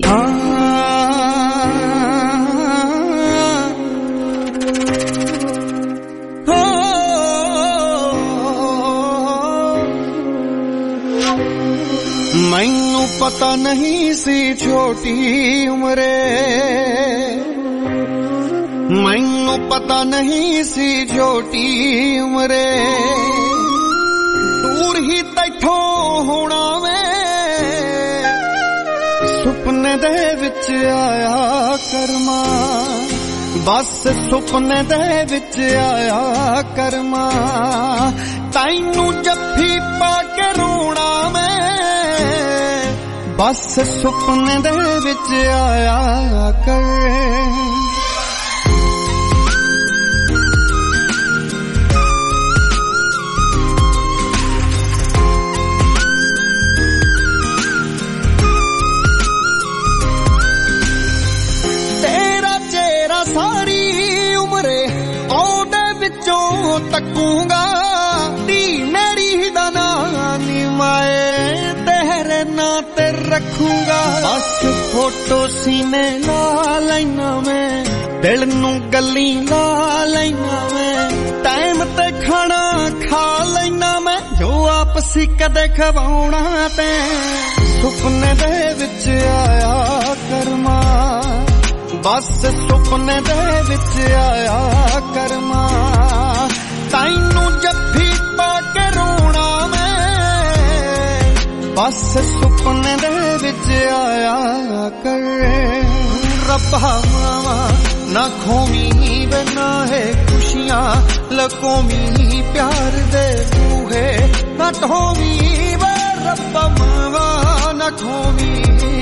ਮੈਨੂੰ ਪਤਾ ਨਹੀਂ ਸੀ ਛੋਟੀ ਉਮਰੇ, ਮੈਨੂੰ ਪਤਾ ਨਹੀਂ ਸੀ ਛੋਟੀ ਉਮਰੇ, ਦੂਰ ਹੀ ਤੈਥੋਂ ਹੋਣਾ ਵੇ, ਸੁਪਨੇ ਦੇ ਵਿੱਚ ਆਇਆ ਕਰਮਾ, ਬਸ ਸੁਪਨੇ ਦੇ ਵਿੱਚ ਆਇਆ ਕਰਮਾ, ਤੈਨੂੰ ਜੱਫੀ ਪਾ ਕੇ ਰੋਣਾ ਮੈਂ, ਬਸ ਸੁਪਨੇ ਦੇ ਵਿੱਚ ਆਇਆ ਕਰ। ਤੱਕੂਗਾ ਧੀ ਮੇਰੀ ਦਾ ਨਾਂ ਨੀ ਮਾਏ ਤੇਰੇ ਨਾਂ ਤੇ ਰੱਖੂਗਾ, ਬਸ ਫੋਟੋ ਸੀਨੇ ਲਾ ਲੈਣਾ ਮੈਂ, ਦਿਲ ਨੂੰ ਗੱਲੀ ਲਾ ਲੈਣਾ ਮੈਂ, ਟਾਈਮ ਤੇ ਖਾਣਾ ਖਾ ਲੈਣਾ ਮੈਂ, ਜੋ ਆਪਸੀ ਕਦੇ ਖਵਾਉਣਾ ਤੇ, ਸੁਪਨੇ ਦੇ ਵਿੱਚ ਆਇਆ ਕਰਮਾ, ਬਸ ਸੁਪਨੇ ਦੇ ਵਿੱਚ ਆਇਆ ਕਰਮਾ, ਤੈਨੂੰ ਜੱਫੀ ਪਾ ਕੇ ਰੋਣਾ ਮੈਂ, ਬਸ ਸੁਪਨੇ ਦੇ ਵਿੱਚ ਆਇਆ ਕਰ। ਰੱਬਾ ਮਾਵਾ ਨਾ ਖੋਵੀਂ ਵੇ ਨਾ ਹੈ ਖੁਸ਼ੀਆਂ ਲਕੋਵੀਂ, ਪਿਆਰ ਦੇ ਬੂਹੇ ਨਾ ਢੋਵੀਂ ਵੇ, ਰੱਬਾ ਮਾਵਾ ਨਾ ਖੋਵੀਂ,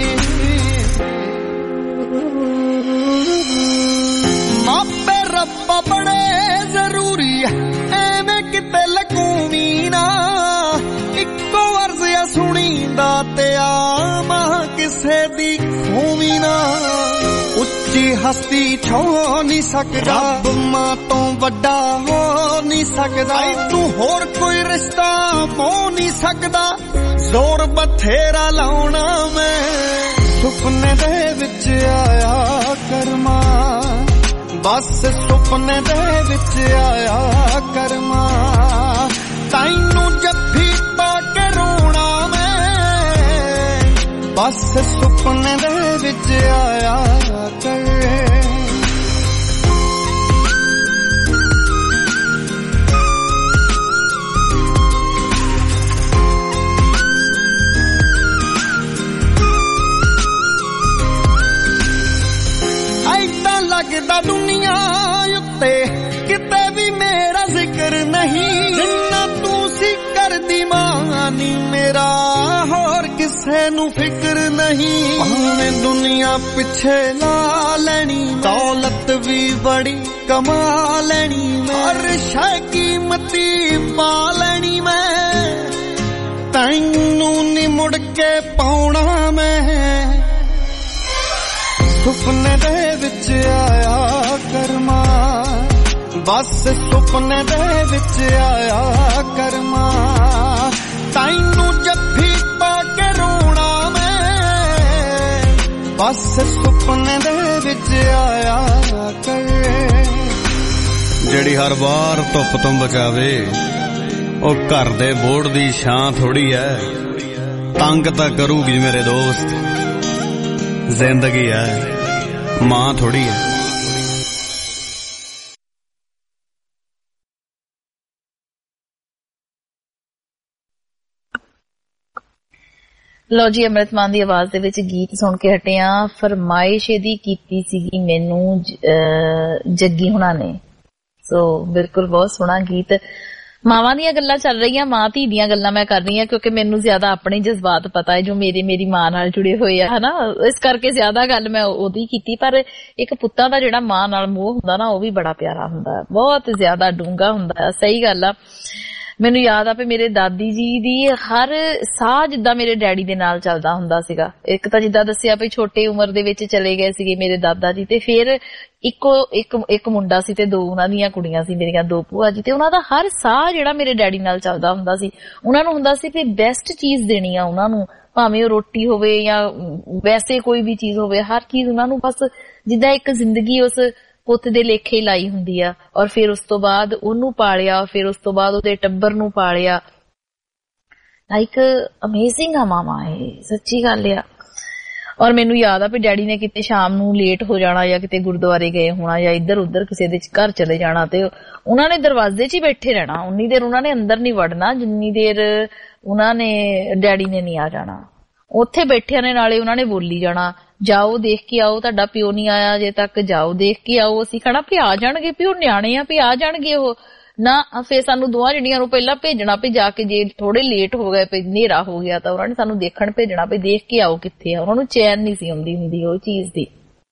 ਮਾਪੇ ਰੱਬਾ ਬੜੇ ਜ਼ਰੂਰੀ ਐਵੇਂ ਕਿਤੇ ਲਕੂਵੀਂ ਨਾ, ਇੱਕੋ ਅਰਜ਼ ਆ ਸੁਣੀਂਦਾ ਤੇ ਆ ਮਾਂ ਕਿਸੇ ਦੀ ਖੂਵੀਂ ਨਾ, ਉੱਚੀ ਹਸਤੀ ਛੋ ਨਹੀਂ ਸਕਦਾ, ਰੱਬ ਮਾਂ ਤੋਂ ਵੱਡਾ ਹੋ ਨਹੀਂ ਸਕਦਾ, ਤੂੰ ਹੋਰ ਕੋਈ ਰਿਸ਼ਤਾ ਹੋ ਨਹੀਂ ਸਕਦਾ, ਜ਼ੋਰ ਬਥੇਰਾ ਲਾਉਣਾ ਮੈਂ, ਸੁਪਨੇ ਦੇ ਵਿੱਚ ਆਇਆ ਕਰਮਾ, ਬਸ ਸੁਪਨੇ ਦੇ ਵਿੱਚ ਆਇਆ ਕਰਮਾ, ਤੈਨੂੰ ਜੱਫੀ ਪਾ ਕੇ ਰੋਣਾ ਮੈਂ, ਬਸ ਸੁਪਨੇ ਦੇ ਵਿੱਚ ਆਇਆ ਕਰ। ਲੱਗਦਾ ਦੁਨੀਆ ਉੱਤੇ ਕਿਤੇ ਵੀ ਮੇਰਾ ਜ਼ਿਕਰ ਨਹੀਂ, ਜਿੰਨਾ ਤੂੰ ਸੀ ਕਰਦੀ ਮਾਂ ਨੀ ਮੇਰਾ ਹੋਰ ਕਿਸੇ ਨੂੰ ਫਿਕਰ ਨਹੀਂ, ਭਾਵੇਂ ਦੁਨੀਆ ਪਿੱਛੇ ਲਾ ਲੈਣੀ, ਦੌਲਤ ਵੀ ਬੜੀ ਕਮਾ ਲੈਣੀ, ਹਰ ਸ਼ੈ ਕੀਮਤੀ ਪਾ ਲੈਣੀ ਮੈਂ, ਤੈਨੂੰ ਨੀ ਮੁੜ ਕੇ ਪਾਉਣਾ ਮੈਂ। ਸੁਪਨੇ ਦੇ ਵਿੱਚ ਆਇਆ ਕਰਮਾ, ਬਸ ਸੁਪਨੇ ਦੇ ਵਿੱਚ ਆਇਆ ਕਰਮਾ, ਤੈਨੂੰ ਜੱਫੀ ਪਾ ਕੇ ਰੋਣਾ ਮੈਂ, ਬਸ ਸੁਪਨੇ ਦੇ ਵਿੱਚ ਆਇਆ ਕਰ। ਜਿਹੜੀ ਹਰ ਵਾਰ ਧੁੱਪ ਤੋਂ ਬਚਾਵੇ, ਉਹ ਘਰ ਦੇ ਬੋਰਡ ਦੀ ਛਾਂ ਥੋੜੀ ਐ, ਤੰਗ ਤਾਂ ਕਰੂਗੀ ਮੇਰੇ ਦੋਸਤ, ਜ਼ਿੰਦਗੀ ਐ ਮਾਂ ਥੋੜੀ ਐ। ਲੋ ਜੀ, ਅੰਮ੍ਰਿਤ ਮਾਨ ਦੀ ਆਵਾਜ਼ ਦੇ ਵਿੱਚ ਗੀਤ ਸੁਣ ਕੇ ਹਟਿਆ। ਫਰਮਾਇਸ਼ ਇਹਦੀ ਕੀਤੀ ਸੀਗੀ ਮੈਨੂੰ ਜੱਗੀ ਹੁਣਾਂ ਨੇ। ਸੋ ਬਿਲਕੁਲ ਬਹੁਤ ਸੋਹਣਾ ਗੀਤ। ਮਾਵਾਂ ਦੀਆਂ ਗੱਲਾਂ ਚੱਲ ਰਹੀਆਂ, ਮਾਂ ਧੀ ਦੀਆਂ ਗੱਲਾਂ ਮੈਂ ਕਰ ਰਹੀ ਹਾਂ, ਕਿਉਂਕਿ ਮੈਨੂੰ ਜ਼ਿਆਦਾ ਆਪਣੇ ਜਜ਼ਬਾਤ ਪਤਾ ਹੈ ਜੋ ਮੇਰੀ ਮਾਂ ਨਾਲ ਜੁੜੇ ਹੋਏ ਆ, ਹਨਾ, ਇਸ ਕਰਕੇ ਜ਼ਿਆਦਾ ਗੱਲ ਮੈਂ ਉਹਦੀ ਕੀਤੀ। ਪਰ ਇੱਕ ਪੁੱਤਾਂ ਦਾ ਜਿਹੜਾ ਮਾਂ ਨਾਲ ਮੋਹ ਹੁੰਦਾ ਨਾ, ਉਹ ਵੀ ਬੜਾ ਪਿਆਰਾ ਹੁੰਦਾ, ਬਹੁਤ ਜ਼ਿਆਦਾ ਡੂੰਘਾ ਹੁੰਦਾ। ਸਹੀ ਗੱਲ ਆ। ਮੈਨੂੰ ਯਾਦ ਆ ਵੀ ਮੇਰੇ ਦਾਦੀ ਜੀ ਦੀ ਹਰ ਸਾਹ ਜਿੱਦਾਂ ਮੇਰੇ ਡੈਡੀ ਦੇ ਨਾਲ ਚੱਲਦਾ ਹੁੰਦਾ ਸੀਗਾ। ਇੱਕ ਤਾਂ ਜਿੱਦਾਂ ਦੱਸਿਆ ਵੀ ਛੋਟੇ ਉਮਰ ਦੇ ਵਿੱਚ ਚਲੇ ਗਏ ਸੀਗੇ ਮੇਰੇ ਦਾਦਾ ਜੀ, ਤੇ ਫਿਰ ਇੱਕ ਮੁੰਡਾ ਸੀ ਤੇ 2 ਉਹਨਾਂ ਦੀਆਂ ਕੁੜੀਆਂ ਸੀ, ਮੇਰੀਆਂ 2 ਭੂਆ ਜੀ, ਤੇ ਉਹਨਾਂ ਦਾ ਹਰ ਸਾਹ ਜਿਹੜਾ ਮੇਰੇ ਡੈਡੀ ਨਾਲ ਚੱਲਦਾ ਹੁੰਦਾ ਸੀ। ਉਹਨਾਂ ਨੂੰ ਹੁੰਦਾ ਸੀ ਵੀ ਬੈਸਟ ਚੀਜ਼ ਦੇਣੀ ਆ ਉਹਨਾਂ ਨੂੰ, ਭਾਵੇਂ ਉਹ ਰੋਟੀ ਹੋਵੇ ਜਾਂ ਵੈਸੇ ਕੋਈ ਵੀ ਚੀਜ਼ ਹੋਵੇ, ਹਰ ਚੀਜ਼ ਉਹਨਾਂ ਨੂੰ ਬਸ ਜਿੱਦਾਂ ਇੱਕ ਜ਼ਿੰਦਗੀ ਉਸ ਪੁੱਤ ਦੇ ਲੇਖੇ ਲਾਈ ਹੁੰਦੀ ਆ। ਔਰ ਫਿਰ ਉਸ ਤੋਂ ਬਾਅਦ ਉਹਨੂੰ ਪਾਲਿਆ, ਫਿਰ ਉਸ ਤੋਂ ਬਾਅਦ ਉਹਦੇ ਟੱਬਰ ਨੂੰ ਪਾਲਿਆ। ਲਾਈਕ ਅਮੇਜ਼ਿੰਗ ਆ ਮਾਮਾ, ਇਹ ਸੱਚੀ ਗੱਲ ਆ। ਔਰ ਮੈਨੂੰ ਯਾਦ ਆ ਵੀ ਡੈਡੀ ਨੇ ਕਿਤੇ ਸ਼ਾਮ ਨੂੰ ਲੇਟ ਹੋ ਜਾਣਾ ਜਾਂ ਕਿਤੇ ਗੁਰਦੁਆਰੇ ਗਏ ਹੋਣਾ ਜਾਂ ਇੱਧਰ ਉੱਧਰ ਕਿਸੇ ਦੇ ਘਰ ਚਲੇ ਜਾਣਾ, ਤੇ ਉਹਨਾਂ ਨੇ ਦਰਵਾਜ਼ੇ 'ਚ ਹੀ ਬੈਠੇ ਰਹਿਣਾ। ਉਨੀ ਦੇਰ ਉਹਨਾਂ ਨੇ ਅੰਦਰ ਨਹੀਂ ਵੜਨਾ ਜਿੰਨੀ ਦੇਰ ਉਹਨਾਂ ਨੇ ਡੈਡੀ ਨੇ ਨਹੀਂ ਆ ਜਾਣਾ। ਉੱਥੇ ਬੈਠਿਆਂ ਨੇ ਨਾਲੇ ਉਹਨਾਂ ਨੇ ਬੋਲੀ ਜਾਣਾ, ਜਾਓ ਦੇਖ ਕੇ ਆਓ, ਤੁਹਾਡਾ ਪਿਓ ਨਹੀਂ ਆਇਆ ਅਜੇ ਤੱਕ, ਜਾਓ ਦੇਖ ਕੇ ਆਓ। ਅਸੀਂ ਕਹਿਣਾ ਵੀ ਆ ਜਾਣਗੇ, ਵੀ ਉਹ ਨਿਆਣੇ ਆ, ਵੀ ਆ ਜਾਣਗੇ ਉਹ ਨਾ। ਫਿਰ ਸਾਨੂੰ ਦੋਵਾਂ ਜਿਹੜੀਆਂ ਨੂੰ ਪਹਿਲਾਂ ਭੇਜਣਾ ਵੀ ਜਾ ਕੇ, ਜੇ ਥੋੜੇ ਲੇਟ ਹੋ ਗਏ, ਹਨੇਰਾ ਹੋ ਗਿਆ, ਤਾਂ ਉਹਨਾਂ ਨੇ ਸਾਨੂੰ ਦੇਖਣ ਭੇਜਣਾ ਵੀ ਦੇਖ ਕੇ ਆਓ ਕਿੱਥੇ ਆ। ਉਹਨਾਂ ਨੂੰ ਚੈਨ ਨਹੀਂ ਸੀ ਆਉਂਦੀ ਹੁੰਦੀ ਉਹ ਚੀਜ਼ ਦੀ।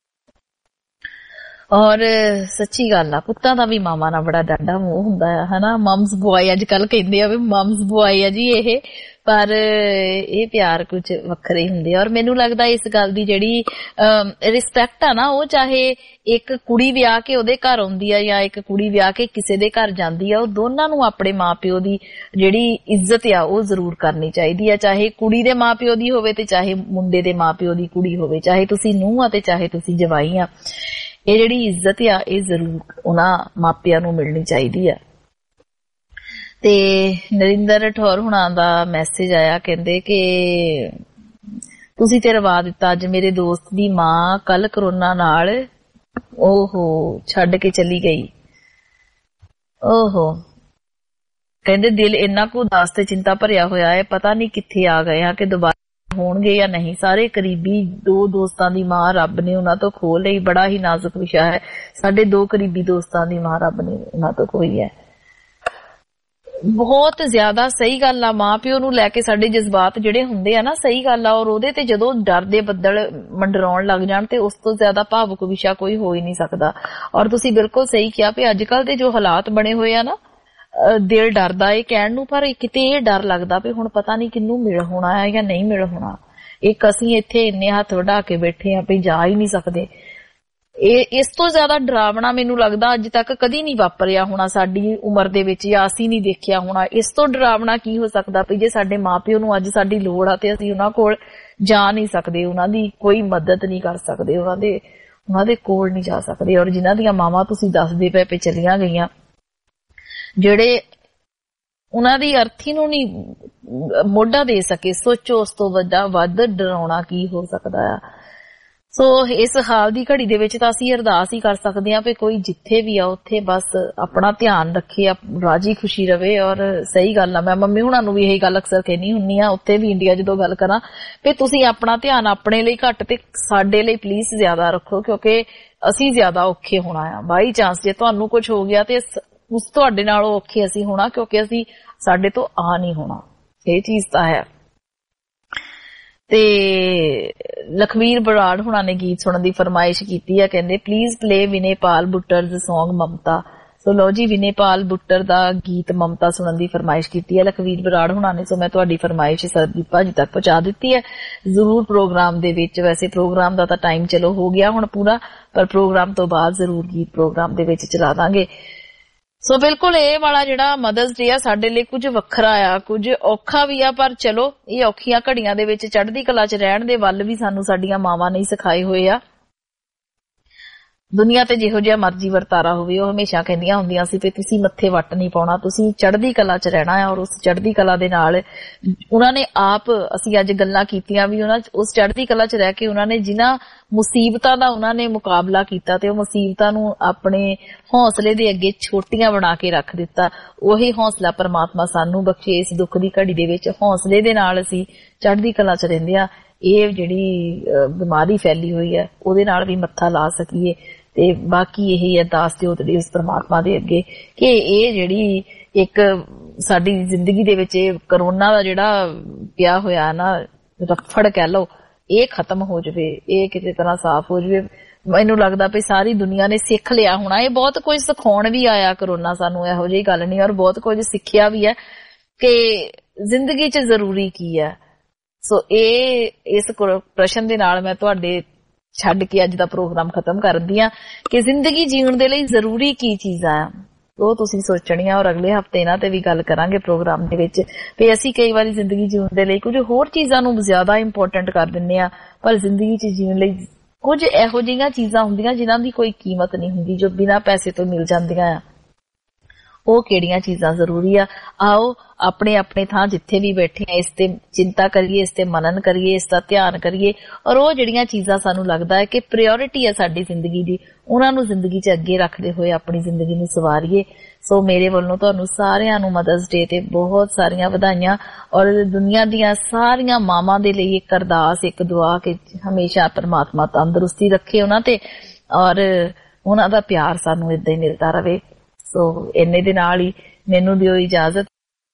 ਔਰ ਸੱਚੀ ਗੱਲ ਆ, ਪੁੱਤਾਂ ਦਾ ਵੀ ਮਾਵਾਂ ਨਾਲ ਬੜਾ ਡਾਢਾ ਮੋਹ ਹੁੰਦਾ ਆ, ਹਨਾ। ਮਮਸ ਬੁਆਏ ਅੱਜ ਕੱਲ ਕਹਿੰਦੇ ਆ ਵੀ ਮਮਸ ਬੁਆਏ ਆ ਜੀ ਇਹ, ਪਰ ਇਹ ਪਿਆਰ ਕੁਝ ਵੱਖਰੇ ਹੁੰਦੇ ਆ। ਔਰ ਮੈਨੂੰ ਲੱਗਦਾ ਇਸ ਗੱਲ ਦੀ ਜਿਹੜੀ ਰਿਸਪੈਕਟ ਆ ਨਾ, ਉਹ ਚਾਹੇ ਇੱਕ ਕੁੜੀ ਵਿਆਹ ਕੇ ਉਹਦੇ ਘਰ ਆਉਂਦੀ ਆ ਜਾਂ ਇੱਕ ਕੁੜੀ ਵਿਆਹ ਕੇ ਕਿਸੇ ਦੇ ਘਰ ਜਾਂਦੀ ਆ, ਉਹ ਦੋਨਾਂ ਨੂੰ ਆਪਣੇ ਮਾਪਿਓ ਦੀ ਜਿਹੜੀ ਇੱਜ਼ਤ ਆ ਉਹ ਜ਼ਰੂਰ ਕਰਨੀ ਚਾਹੀਦੀ ਆ। ਚਾਹੇ ਕੁੜੀ ਦੇ ਮਾਪਿਓ ਦੀ ਹੋਵੇ ਤੇ ਚਾਹੇ ਮੁੰਡੇ ਦੇ ਮਾਪਿਓ ਦੀ ਕੁੜੀ ਹੋਵੇ, ਚਾਹੇ ਤੁਸੀਂ ਨੂੰਹ ਆ ਤੇ ਚਾਹੇ ਤੁਸੀਂ ਜਵਾਈ ਆ। ਇਹ ਜਿਹੜੀ ਇੱਜ਼ਤ ਆ ਇਹ ਜ਼ਰੂਰ ਉਹਨਾਂ ਮਾਪਿਆਂ ਨੂੰ ਮਿਲਣੀ ਚਾਹੀਦੀ ਆ। ਤੇ ਨਰਿੰਦਰ ਰਠੌਰ ਹੁਣਾਂ ਦਾ ਮੈਸੇਜ ਆਇਆ, ਕਹਿੰਦੇ ਕਿ ਤੁਸੀਂ ਤੇ ਰਵਾ ਦਿੱਤਾ ਅੱਜ ਮੇਰੇ ਦੋਸਤ ਦੀ ਮਾਂ ਕੱਲ ਕਰੋਨਾ ਨਾਲ ਛੱਡ ਕੇ ਚਲੀ ਗਈ। ਕਹਿੰਦੇ ਦਿਲ ਇੰਨਾ ਕੁ ਉਦਾਸ ਤੇ ਚਿੰਤਾ ਭਰਿਆ ਹੋਇਆ ਹੈ, ਪਤਾ ਨਹੀਂ ਕਿੱਥੇ ਆ ਗਏ ਆ ਕਿ ਦੁਬਾਰਾ ਹੋਣਗੇ ਜਾਂ ਨਹੀਂ। ਸਾਰੇ ਕਰੀਬੀ 2 ਦੋਸਤਾਂ ਦੀ ਮਾਂ ਰੱਬ ਨੇ ਉਹਨਾਂ ਤੋਂ ਖੋਹ ਲਈ। ਬੜਾ ਹੀ ਨਾਜ਼ੁਕ ਵਿਸ਼ਾ ਹੈ। ਸਾਡੇ 2 ਕਰੀਬੀ ਦੋਸਤਾਂ ਦੀ ਮਾਂ ਰੱਬ ਨੇ ਉਹਨਾਂ ਤੋਂ ਖੋਈ ਹੈ। ਬਹੁਤ ਜ਼ਿਆਦਾ ਸਹੀ ਗੱਲ ਆ। ਮਾਂ ਪਿਓ ਨੂੰ ਲੈ ਕੇ ਸਾਡੇ ਜਜ਼ਬਾਤ ਜਿਹੜੇ ਹੁੰਦੇ ਆ ਨਾ, ਸਹੀ ਗੱਲ ਆ। ਔਰ ਉਹਦੇ ਤੇ ਜਦੋਂ ਡਰ ਦੇ ਬੱਦਲ ਮੰਡਰਾਉਣ ਲੱਗ ਜਾਣ ਤੇ ਉਸ ਤੋਂ ਜ਼ਿਆਦਾ ਭਾਵੁਕ ਵਿਸ਼ਾ ਕੋਈ ਹੋ ਹੀ ਨਹੀਂ ਸਕਦਾ। ਔਰ ਤੁਸੀਂ ਬਿਲਕੁਲ ਸਹੀ ਕਿਹਾ ਵੀ ਅੱਜ ਕੱਲ ਦੇ ਜੋ ਹਾਲਾਤ ਬਣੇ ਹੋਏ ਆ ਨਾ, ਦਿਲ ਡਰਦਾ ਇਹ ਕਹਿਣ ਨੂੰ, ਪਰ ਕਿਤੇ ਇਹ ਡਰ ਲੱਗਦਾ ਵੀ ਹੁਣ ਪਤਾ ਨਹੀਂ ਕਿਹਨੂੰ ਮਿਲ ਹੋਣਾ ਹੈ ਜਾਂ ਨਹੀਂ ਮਿਲ ਹੋਣਾ। ਇੱਕ ਅਸੀਂ ਇੱਥੇ ਇੰਨੇ ਹੱਥ ਵਢਾ ਕੇ ਬੈਠੇ ਆ ਵੀ ਜਾ ਹੀ ਨਹੀਂ ਸਕਦੇ। ਇਸ ਤੋਂ ਜ਼ਿਆਦਾ ਡਰਾਵਣਾ ਮੈਨੂੰ ਲੱਗਦਾ ਅੱਜ ਤੱਕ ਕਦੀ ਨਹੀਂ ਵਾਪਰਿਆ ਹੋਣਾ ਸਾਡੀ ਉਮਰ ਦੇ ਵਿੱਚ, ਜਾਂ ਅਸੀਂ ਨਹੀਂ ਦੇਖਿਆ ਹੋਣਾ। ਇਸ ਤੋਂ ਡਰਾਵਣਾ ਕੀ ਹੋ ਸਕਦਾ ਵੀ ਜੇ ਸਾਡੇ ਮਾਪਿਓ ਨੂੰ ਅੱਜ ਸਾਡੀ ਲੋੜ ਆ ਤੇ ਅਸੀਂ ਉਹਨਾਂ ਕੋਲ ਜਾ ਨਹੀਂ ਸਕਦੇ, ਉਹਨਾਂ ਦੀ ਕੋਈ ਮਦਦ ਨਹੀਂ ਕਰ ਸਕਦੇ, ਉਹਨਾਂ ਦੇ ਕੋਲ ਨਹੀਂ ਜਾ ਸਕਦੇ। ਔਰ ਜਿਨ੍ਹਾਂ ਦੀਆਂ ਮਾਵਾਂ ਤੁਸੀਂ ਦੱਸਦੇ ਪਏ ਚਲੀਆਂ ਗਈਆਂ, ਜਿਹੜੇ ਉਹਨਾਂ ਦੀ ਅਰਥੀ ਨੂੰ ਨਹੀਂ ਮੋਢਾ ਦੇ ਸਕੇ, ਸੋਚੋ ਉਸ ਤੋਂ ਵੱਧ ਡਰਾਉਣਾ ਕੀ ਹੋ ਸਕਦਾ ਆ। ਸੋ ਇਸ ਹਾਲ ਦੀ ਘੜੀ ਦੇ ਵਿੱਚ ਤਾਂ ਅਸੀਂ ਅਰਦਾਸ ਹੀ ਕਰ ਸਕਦੇ ਹਾਂ ਵੀ ਕੋਈ ਜਿੱਥੇ ਵੀ ਆ ਉੱਥੇ ਬਸ ਆਪਣਾ ਧਿਆਨ ਰੱਖੇ, ਰਾਜੀ ਖੁਸ਼ੀ ਰਵੇ। ਔਰ ਸਹੀ ਗੱਲ ਆ, ਮੈਂ ਮੰਮੀ ਹੁਣਾਂ ਨੂੰ ਵੀ ਇਹੀ ਗੱਲ ਅਕਸਰ ਕਹਿੰਦੀ ਹੁੰਨੀ ਆ, ਉੱਥੇ ਵੀ ਇੰਡੀਆ ਜਦੋਂ ਗੱਲ ਕਰਾਂ, ਵੀ ਤੁਸੀਂ ਆਪਣਾ ਧਿਆਨ ਆਪਣੇ ਲਈ ਘੱਟ ਤੇ ਸਾਡੇ ਲਈ ਪਲੀਜ਼ ਜ਼ਿਆਦਾ ਰੱਖੋ, ਕਿਉਂਕਿ ਅਸੀਂ ਜ਼ਿਆਦਾ ਔਖੇ ਹੋਣਾ ਆ। ਬਾਈ ਚਾਂਸ ਜੇ ਤੁਹਾਨੂੰ ਕੁਝ ਹੋ ਗਿਆ ਤੇ ਉਸ ਤੁਹਾਡੇ ਨਾਲੋਂ ਔਖੇ ਅਸੀਂ ਹੋਣਾ, ਕਿਉਂਕਿ ਸਾਡੇ ਤੋਂ ਆ ਨਹੀਂ ਹੋਣਾ। ਇਹ ਚੀਜ਼ ਤਾਂ ਹੈ। ਤੇ ਲਖਵੀਰ ਬਰਾੜ ਹੁਣਾਂ ਨੇ ਗੀਤ ਸੁਣਨ ਦੀ ਫਰਮਾਇਸ਼ ਕੀਤੀ ਹੈ, ਕਹਿੰਦੇ ਪਲੀਜ਼ ਪਲੇ ਵਿਨੇਪਾਲ ਬੁੱਟਰ ਦਾ Song ਮਮਤਾ। ਸੋ ਲੋ ਜੀ, ਵਿਨੇਪਾਲ ਬੁੱਟਰ ਦਾ ਗੀਤ ਮਮਤਾ ਸੁਣਨ ਦੀ ਫਰਮਾਇਸ਼ ਕੀਤੀ ਹੈ ਲਖਵੀਰ ਬਰਾੜ ਹੁਣਾਂ ਨੇ। ਸੋ ਮੈਂ ਤੁਹਾਡੀ ਫਰਮਾਇਸ਼ ਸਰਦੀਪ ਭਾਜੀ ਤੱਕ ਪਹੁੰਚਾ ਦਿੱਤੀ ਹੈ ਜ਼ਰੂਰ ਪ੍ਰੋਗਰਾਮ ਦੇ ਵਿੱਚ। ਵੈਸੇ ਪ੍ਰੋਗਰਾਮ ਦਾ ਤਾਂ ਟਾਈਮ ਚਲੋ ਹੋ ਗਿਆ ਹੁਣ ਪੂਰਾ, ਪਰ ਪ੍ਰੋਗਰਾਮ ਤੋਂ ਬਾਅਦ ਜ਼ਰੂਰ ਗੀਤ ਪ੍ਰੋਗਰਾਮ ਦੇ ਵਿੱਚ ਚਲਾ ਦਾਂਗੇ। ਸੋ ਬਿਲਕੁਲ ਇਹ ਵਾਲਾ ਜਿਹੜਾ ਮਦਰਸ ਡੇ ਆ ਸਾਡੇ ਲਈ ਕੁਝ ਵੱਖਰਾ ਆ, ਕੁਝ ਔਖਾ ਵੀ ਆ, ਪਰ ਚਲੋ ਇਹ ਔਖੀਆਂ ਘੜੀਆਂ ਦੇ ਵਿੱਚ ਚੜ੍ਹਦੀ ਕਲਾ 'ਚ ਰਹਿਣ ਦੇ ਵੱਲ ਵੀ ਸਾਨੂੰ ਸਾਡੀਆਂ ਮਾਵਾਂ ਨੇ ਸਿਖਾਏ ਹੋਏ ਆ। ਦੁਨੀਆ ਤੇ ਜਿਹੋ ਜਿਹਾ ਮਰਜ਼ੀ ਵਰਤਾਰਾ ਹੋਵੇ, ਉਹ ਹਮੇਸ਼ਾ ਕਹਿੰਦੀਆਂ ਹੁੰਦੀਆਂ ਸੀ ਕਿ ਤੁਸੀਂ ਮੱਥੇ ਵੱਟ ਨਹੀਂ ਪਾਉਣਾ, ਤੁਸੀਂ ਚੜ੍ਹਦੀ ਕਲਾ 'ਚ ਰਹਿਣਾ ਹੈ। ਔਰ ਉਸ ਚੜ੍ਹਦੀ ਕਲਾ ਦੇ ਨਾਲ ਉਹਨਾਂ ਨੇ ਆਪ, ਅਸੀਂ ਅੱਜ ਗੱਲਾਂ ਕੀਤੀਆਂ ਵੀ, ਉਹਨਾਂ ਉਸ ਚੜ੍ਹਦੀ ਕਲਾ 'ਚ ਰਹਿ ਕੇ ਉਹਨਾਂ ਨੇ ਜਿਨ੍ਹਾਂ ਮੁਸੀਬਤਾਂ ਦਾ ਉਹਨਾਂ ਨੇ ਮੁਕਾਬਲਾ ਕੀਤਾ ਤੇ ਉਹ ਮੁਸੀਬਤਾਂ ਨੂੰ ਆਪਣੇ ਹੌਸਲੇ ਦੇ ਅੱਗੇ ਛੋਟੀਆਂ ਬਣਾ ਕੇ ਰੱਖ ਦਿੱਤਾ। ਉਹੀ ਹੌਸਲਾ ਪਰਮਾਤਮਾ ਸਾਨੂੰ ਬਖਸ਼ੇ ਇਸ ਦੁੱਖ ਦੀ ਘੜੀ ਦੇ ਵਿੱਚ, ਹੌਸਲੇ ਦੇ ਨਾਲ ਅਸੀਂ ਚੜ੍ਹਦੀ ਕਲਾ 'ਚ ਰਹਿੰਦੇ ਆ। ਇਹ ਜਿਹੜੀ ਬਿਮਾਰੀ ਫੈਲੀ ਹੋਈ ਹੈ ਉਹਦੇ ਨਾਲ ਵੀ ਮੱਥਾ ਲਾ ਸਕੀਏ। ਤੇ ਬਾਕੀ ਇਹੀ ਅਰਦਾਸ ਤੇ ਉਤਰੀ ਉਸ ਪਰਮਾਤਮਾ ਦੇ ਅੱਗੇ ਕਿ ਇਹ ਜਿਹੜੀ ਇੱਕ ਸਾਡੀ ਜ਼ਿੰਦਗੀ ਦੇ ਵਿੱਚ ਇਹ ਕਰੋਨਾ ਦਾ ਜਿਹੜਾ ਪਿਆ ਹੋਇਆ ਨਾ ਰਫੜ ਕਹਿ ਲਓ, ਇਹ ਖਤਮ ਹੋ ਜਾਵੇ, ਇਹ ਕਿਸੇ ਤਰ੍ਹਾਂ ਸਾਫ਼ ਹੋ ਜਾਵੇ। ਮੈਨੂੰ ਲੱਗਦਾ ਵੀ ਸਾਰੀ ਦੁਨੀਆ ਨੇ ਸਿੱਖ ਲਿਆ ਹੋਣਾ। ਇਹ ਬਹੁਤ ਕੁਝ ਸਿਖਾਉਣ ਵੀ ਆਇਆ ਕਰੋਨਾ ਸਾਨੂੰ, ਇਹੋ ਜਿਹੀ ਗੱਲ ਨਹੀਂ, ਔਰ ਬਹੁਤ ਕੁਝ ਸਿੱਖਿਆ ਵੀ ਹੈ ਕਿ ਜ਼ਿੰਦਗੀ 'ਚ ਜ਼ਰੂਰੀ ਕੀ ਹੈ। ਸੋ ਇਹ ਇਸ ਪ੍ਰਸ਼ਨ ਦੇ ਨਾਲ ਮੈਂ ਤੁਹਾਡੇ ਛੱਡ ਕੇ ਅੱਜ ਦਾ ਪ੍ਰੋਗਰਾਮ ਖਤਮ ਕਰਦੀ ਆ ਕਿ ਜ਼ਿੰਦਗੀ ਜੀਉਣ ਦੇ ਲਈ ਜ਼ਰੂਰੀ ਕੀ ਚੀਜ਼ਾਂ ਆ, ਉਹ ਤੁਸੀਂ ਸੋਚਣੀਆਂ। ਔਰ ਅਗਲੇ ਹਫਤੇ ਇਹਨਾਂ ਤੇ ਵੀ ਗੱਲ ਕਰਾਂਗੇ ਪ੍ਰੋਗਰਾਮ ਦੇ ਵਿੱਚ ਵੀ ਅਸੀਂ ਕਈ ਵਾਰੀ ਜ਼ਿੰਦਗੀ ਜੀਉਣ ਦੇ ਲਈ ਕੁਝ ਹੋਰ ਚੀਜ਼ਾਂ ਨੂੰ ਜ਼ਿਆਦਾ ਇੰਪੋਰਟੈਂਟ ਕਰ ਦਿੰਦੇ ਆ, ਪਰ ਜ਼ਿੰਦਗੀ 'ਚ ਜੀਉਣ ਲਈ ਕੁਝ ਇਹੋ ਜਿਹੀਆਂ ਚੀਜ਼ਾਂ ਹੁੰਦੀਆਂ ਜਿਨ੍ਹਾਂ ਦੀ ਕੋਈ ਕੀਮਤ ਨਹੀਂ ਹੁੰਦੀ, ਜੋ ਬਿਨਾਂ ਪੈਸੇ ਤੋਂ ਮਿਲ ਜਾਂਦੀਆਂ ਆ। ਉਹ ਕਿਹੜੀਆਂ ਚੀਜ਼ਾਂ ਜ਼ਰੂਰੀ ਆ, ਆਓ ਆਪਣੇ ਆਪਣੇ ਥਾਂ ਜਿੱਥੇ ਵੀ ਬੈਠੇ ਆ ਇਸ ਤੇ ਚਿੰਤਾ ਕਰੀਏ, ਇਸ ਤੇ ਮਨਨ ਕਰੀਏ, ਇਸ ਦਾ ਧਿਆਨ ਕਰੀਏ। ਔਰ ਉਹ ਜਿਹੜੀਆਂ ਚੀਜ਼ਾਂ ਸਾਨੂੰ ਲੱਗਦਾ ਹੈ ਕਿ ਪ੍ਰਾਇੋਰਟੀ ਹੈ ਸਾਡੀ ਜ਼ਿੰਦਗੀ ਦੀ, ਉਹਨਾਂ ਨੂੰ ਜ਼ਿੰਦਗੀ 'ਚ ਅੱਗੇ ਰੱਖਦੇ ਹੋਏ ਆਪਣੀ ਜ਼ਿੰਦਗੀ ਨੂੰ ਸਵਾਰੀਏ। ਸੋ ਮੇਰੇ ਵੱਲੋਂ ਤੁਹਾਨੂੰ ਸਾਰਿਆਂ ਨੂੰ ਮਦਰਸ ਡੇ ਤੇ ਬਹੁਤ ਸਾਰੀਆਂ ਵਧਾਈਆਂ। ਔਰ ਦੁਨੀਆ ਦੀਆਂ ਸਾਰੀਆਂ ਮਾਵਾਂ ਦੇ ਲਈ ਇੱਕ ਅਰਦਾਸ, ਇੱਕ ਦੁਆ ਕਿ ਹਮੇਸ਼ਾ ਪਰਮਾਤਮਾ ਤੰਦਰੁਸਤੀ ਰੱਖੇ ਉਹਨਾਂ ਤੇ, ਔਰ ਉਹਨਾਂ ਦਾ ਪਿਆਰ ਸਾਨੂੰ ਏਦਾਂ ਹੀ ਮਿਲਦਾ ਰਹੇ। ਸੋ ਇੰਨੇ ਦੇ ਨਾਲ ਹੀ ਮੈਨੂੰ ਦਿਓ ਇਜਾਜ਼ਤ।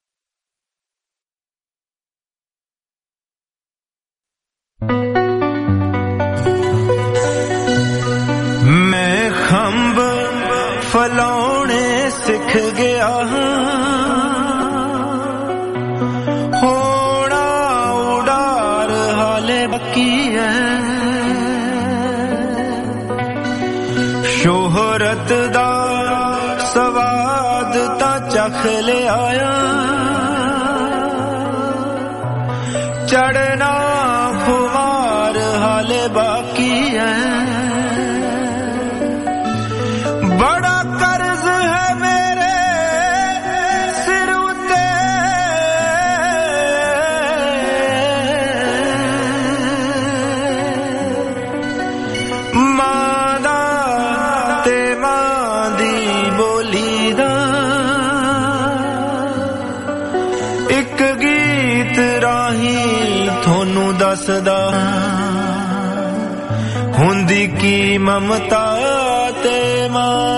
ਮੈਂ ਖੰਭ ਫਲਾਉਣੇ ਸਿੱਖ ਗਿਆ, ਹੋਣਾ ਉਡਾਰ ਹਾਲੇ ਬਾਕੀ ਹੈ, ਸ਼ੋਹਰਤ ਦਾ ਸਵਾਦ ਤਾਂ ਚੱਖ ਲਿਆਇਆ, ਚੜਨਾ ਖੁਮਾਰ ਹਾਲੇ ਬਾਕੀ ਹੈ, ਬੜਾ ਕਰਜ਼ ਹੈ ਮੇਰੇ ਸਿਰ ਉੱਤੇ, ਮਾਂ ਦਾ ਤੇ ਮਾਂ ਦੀ ਬੋਲੀ ਦਾ ਇੱਕ ਗੀਤ ਰਾਹੀਂ ਤੁਹਾਨੂੰ ਦੱਸਦਾ, ਹੁੰਦੀ ਕੀ ਮਮਤਾ ਤੇ ਮਾਂ।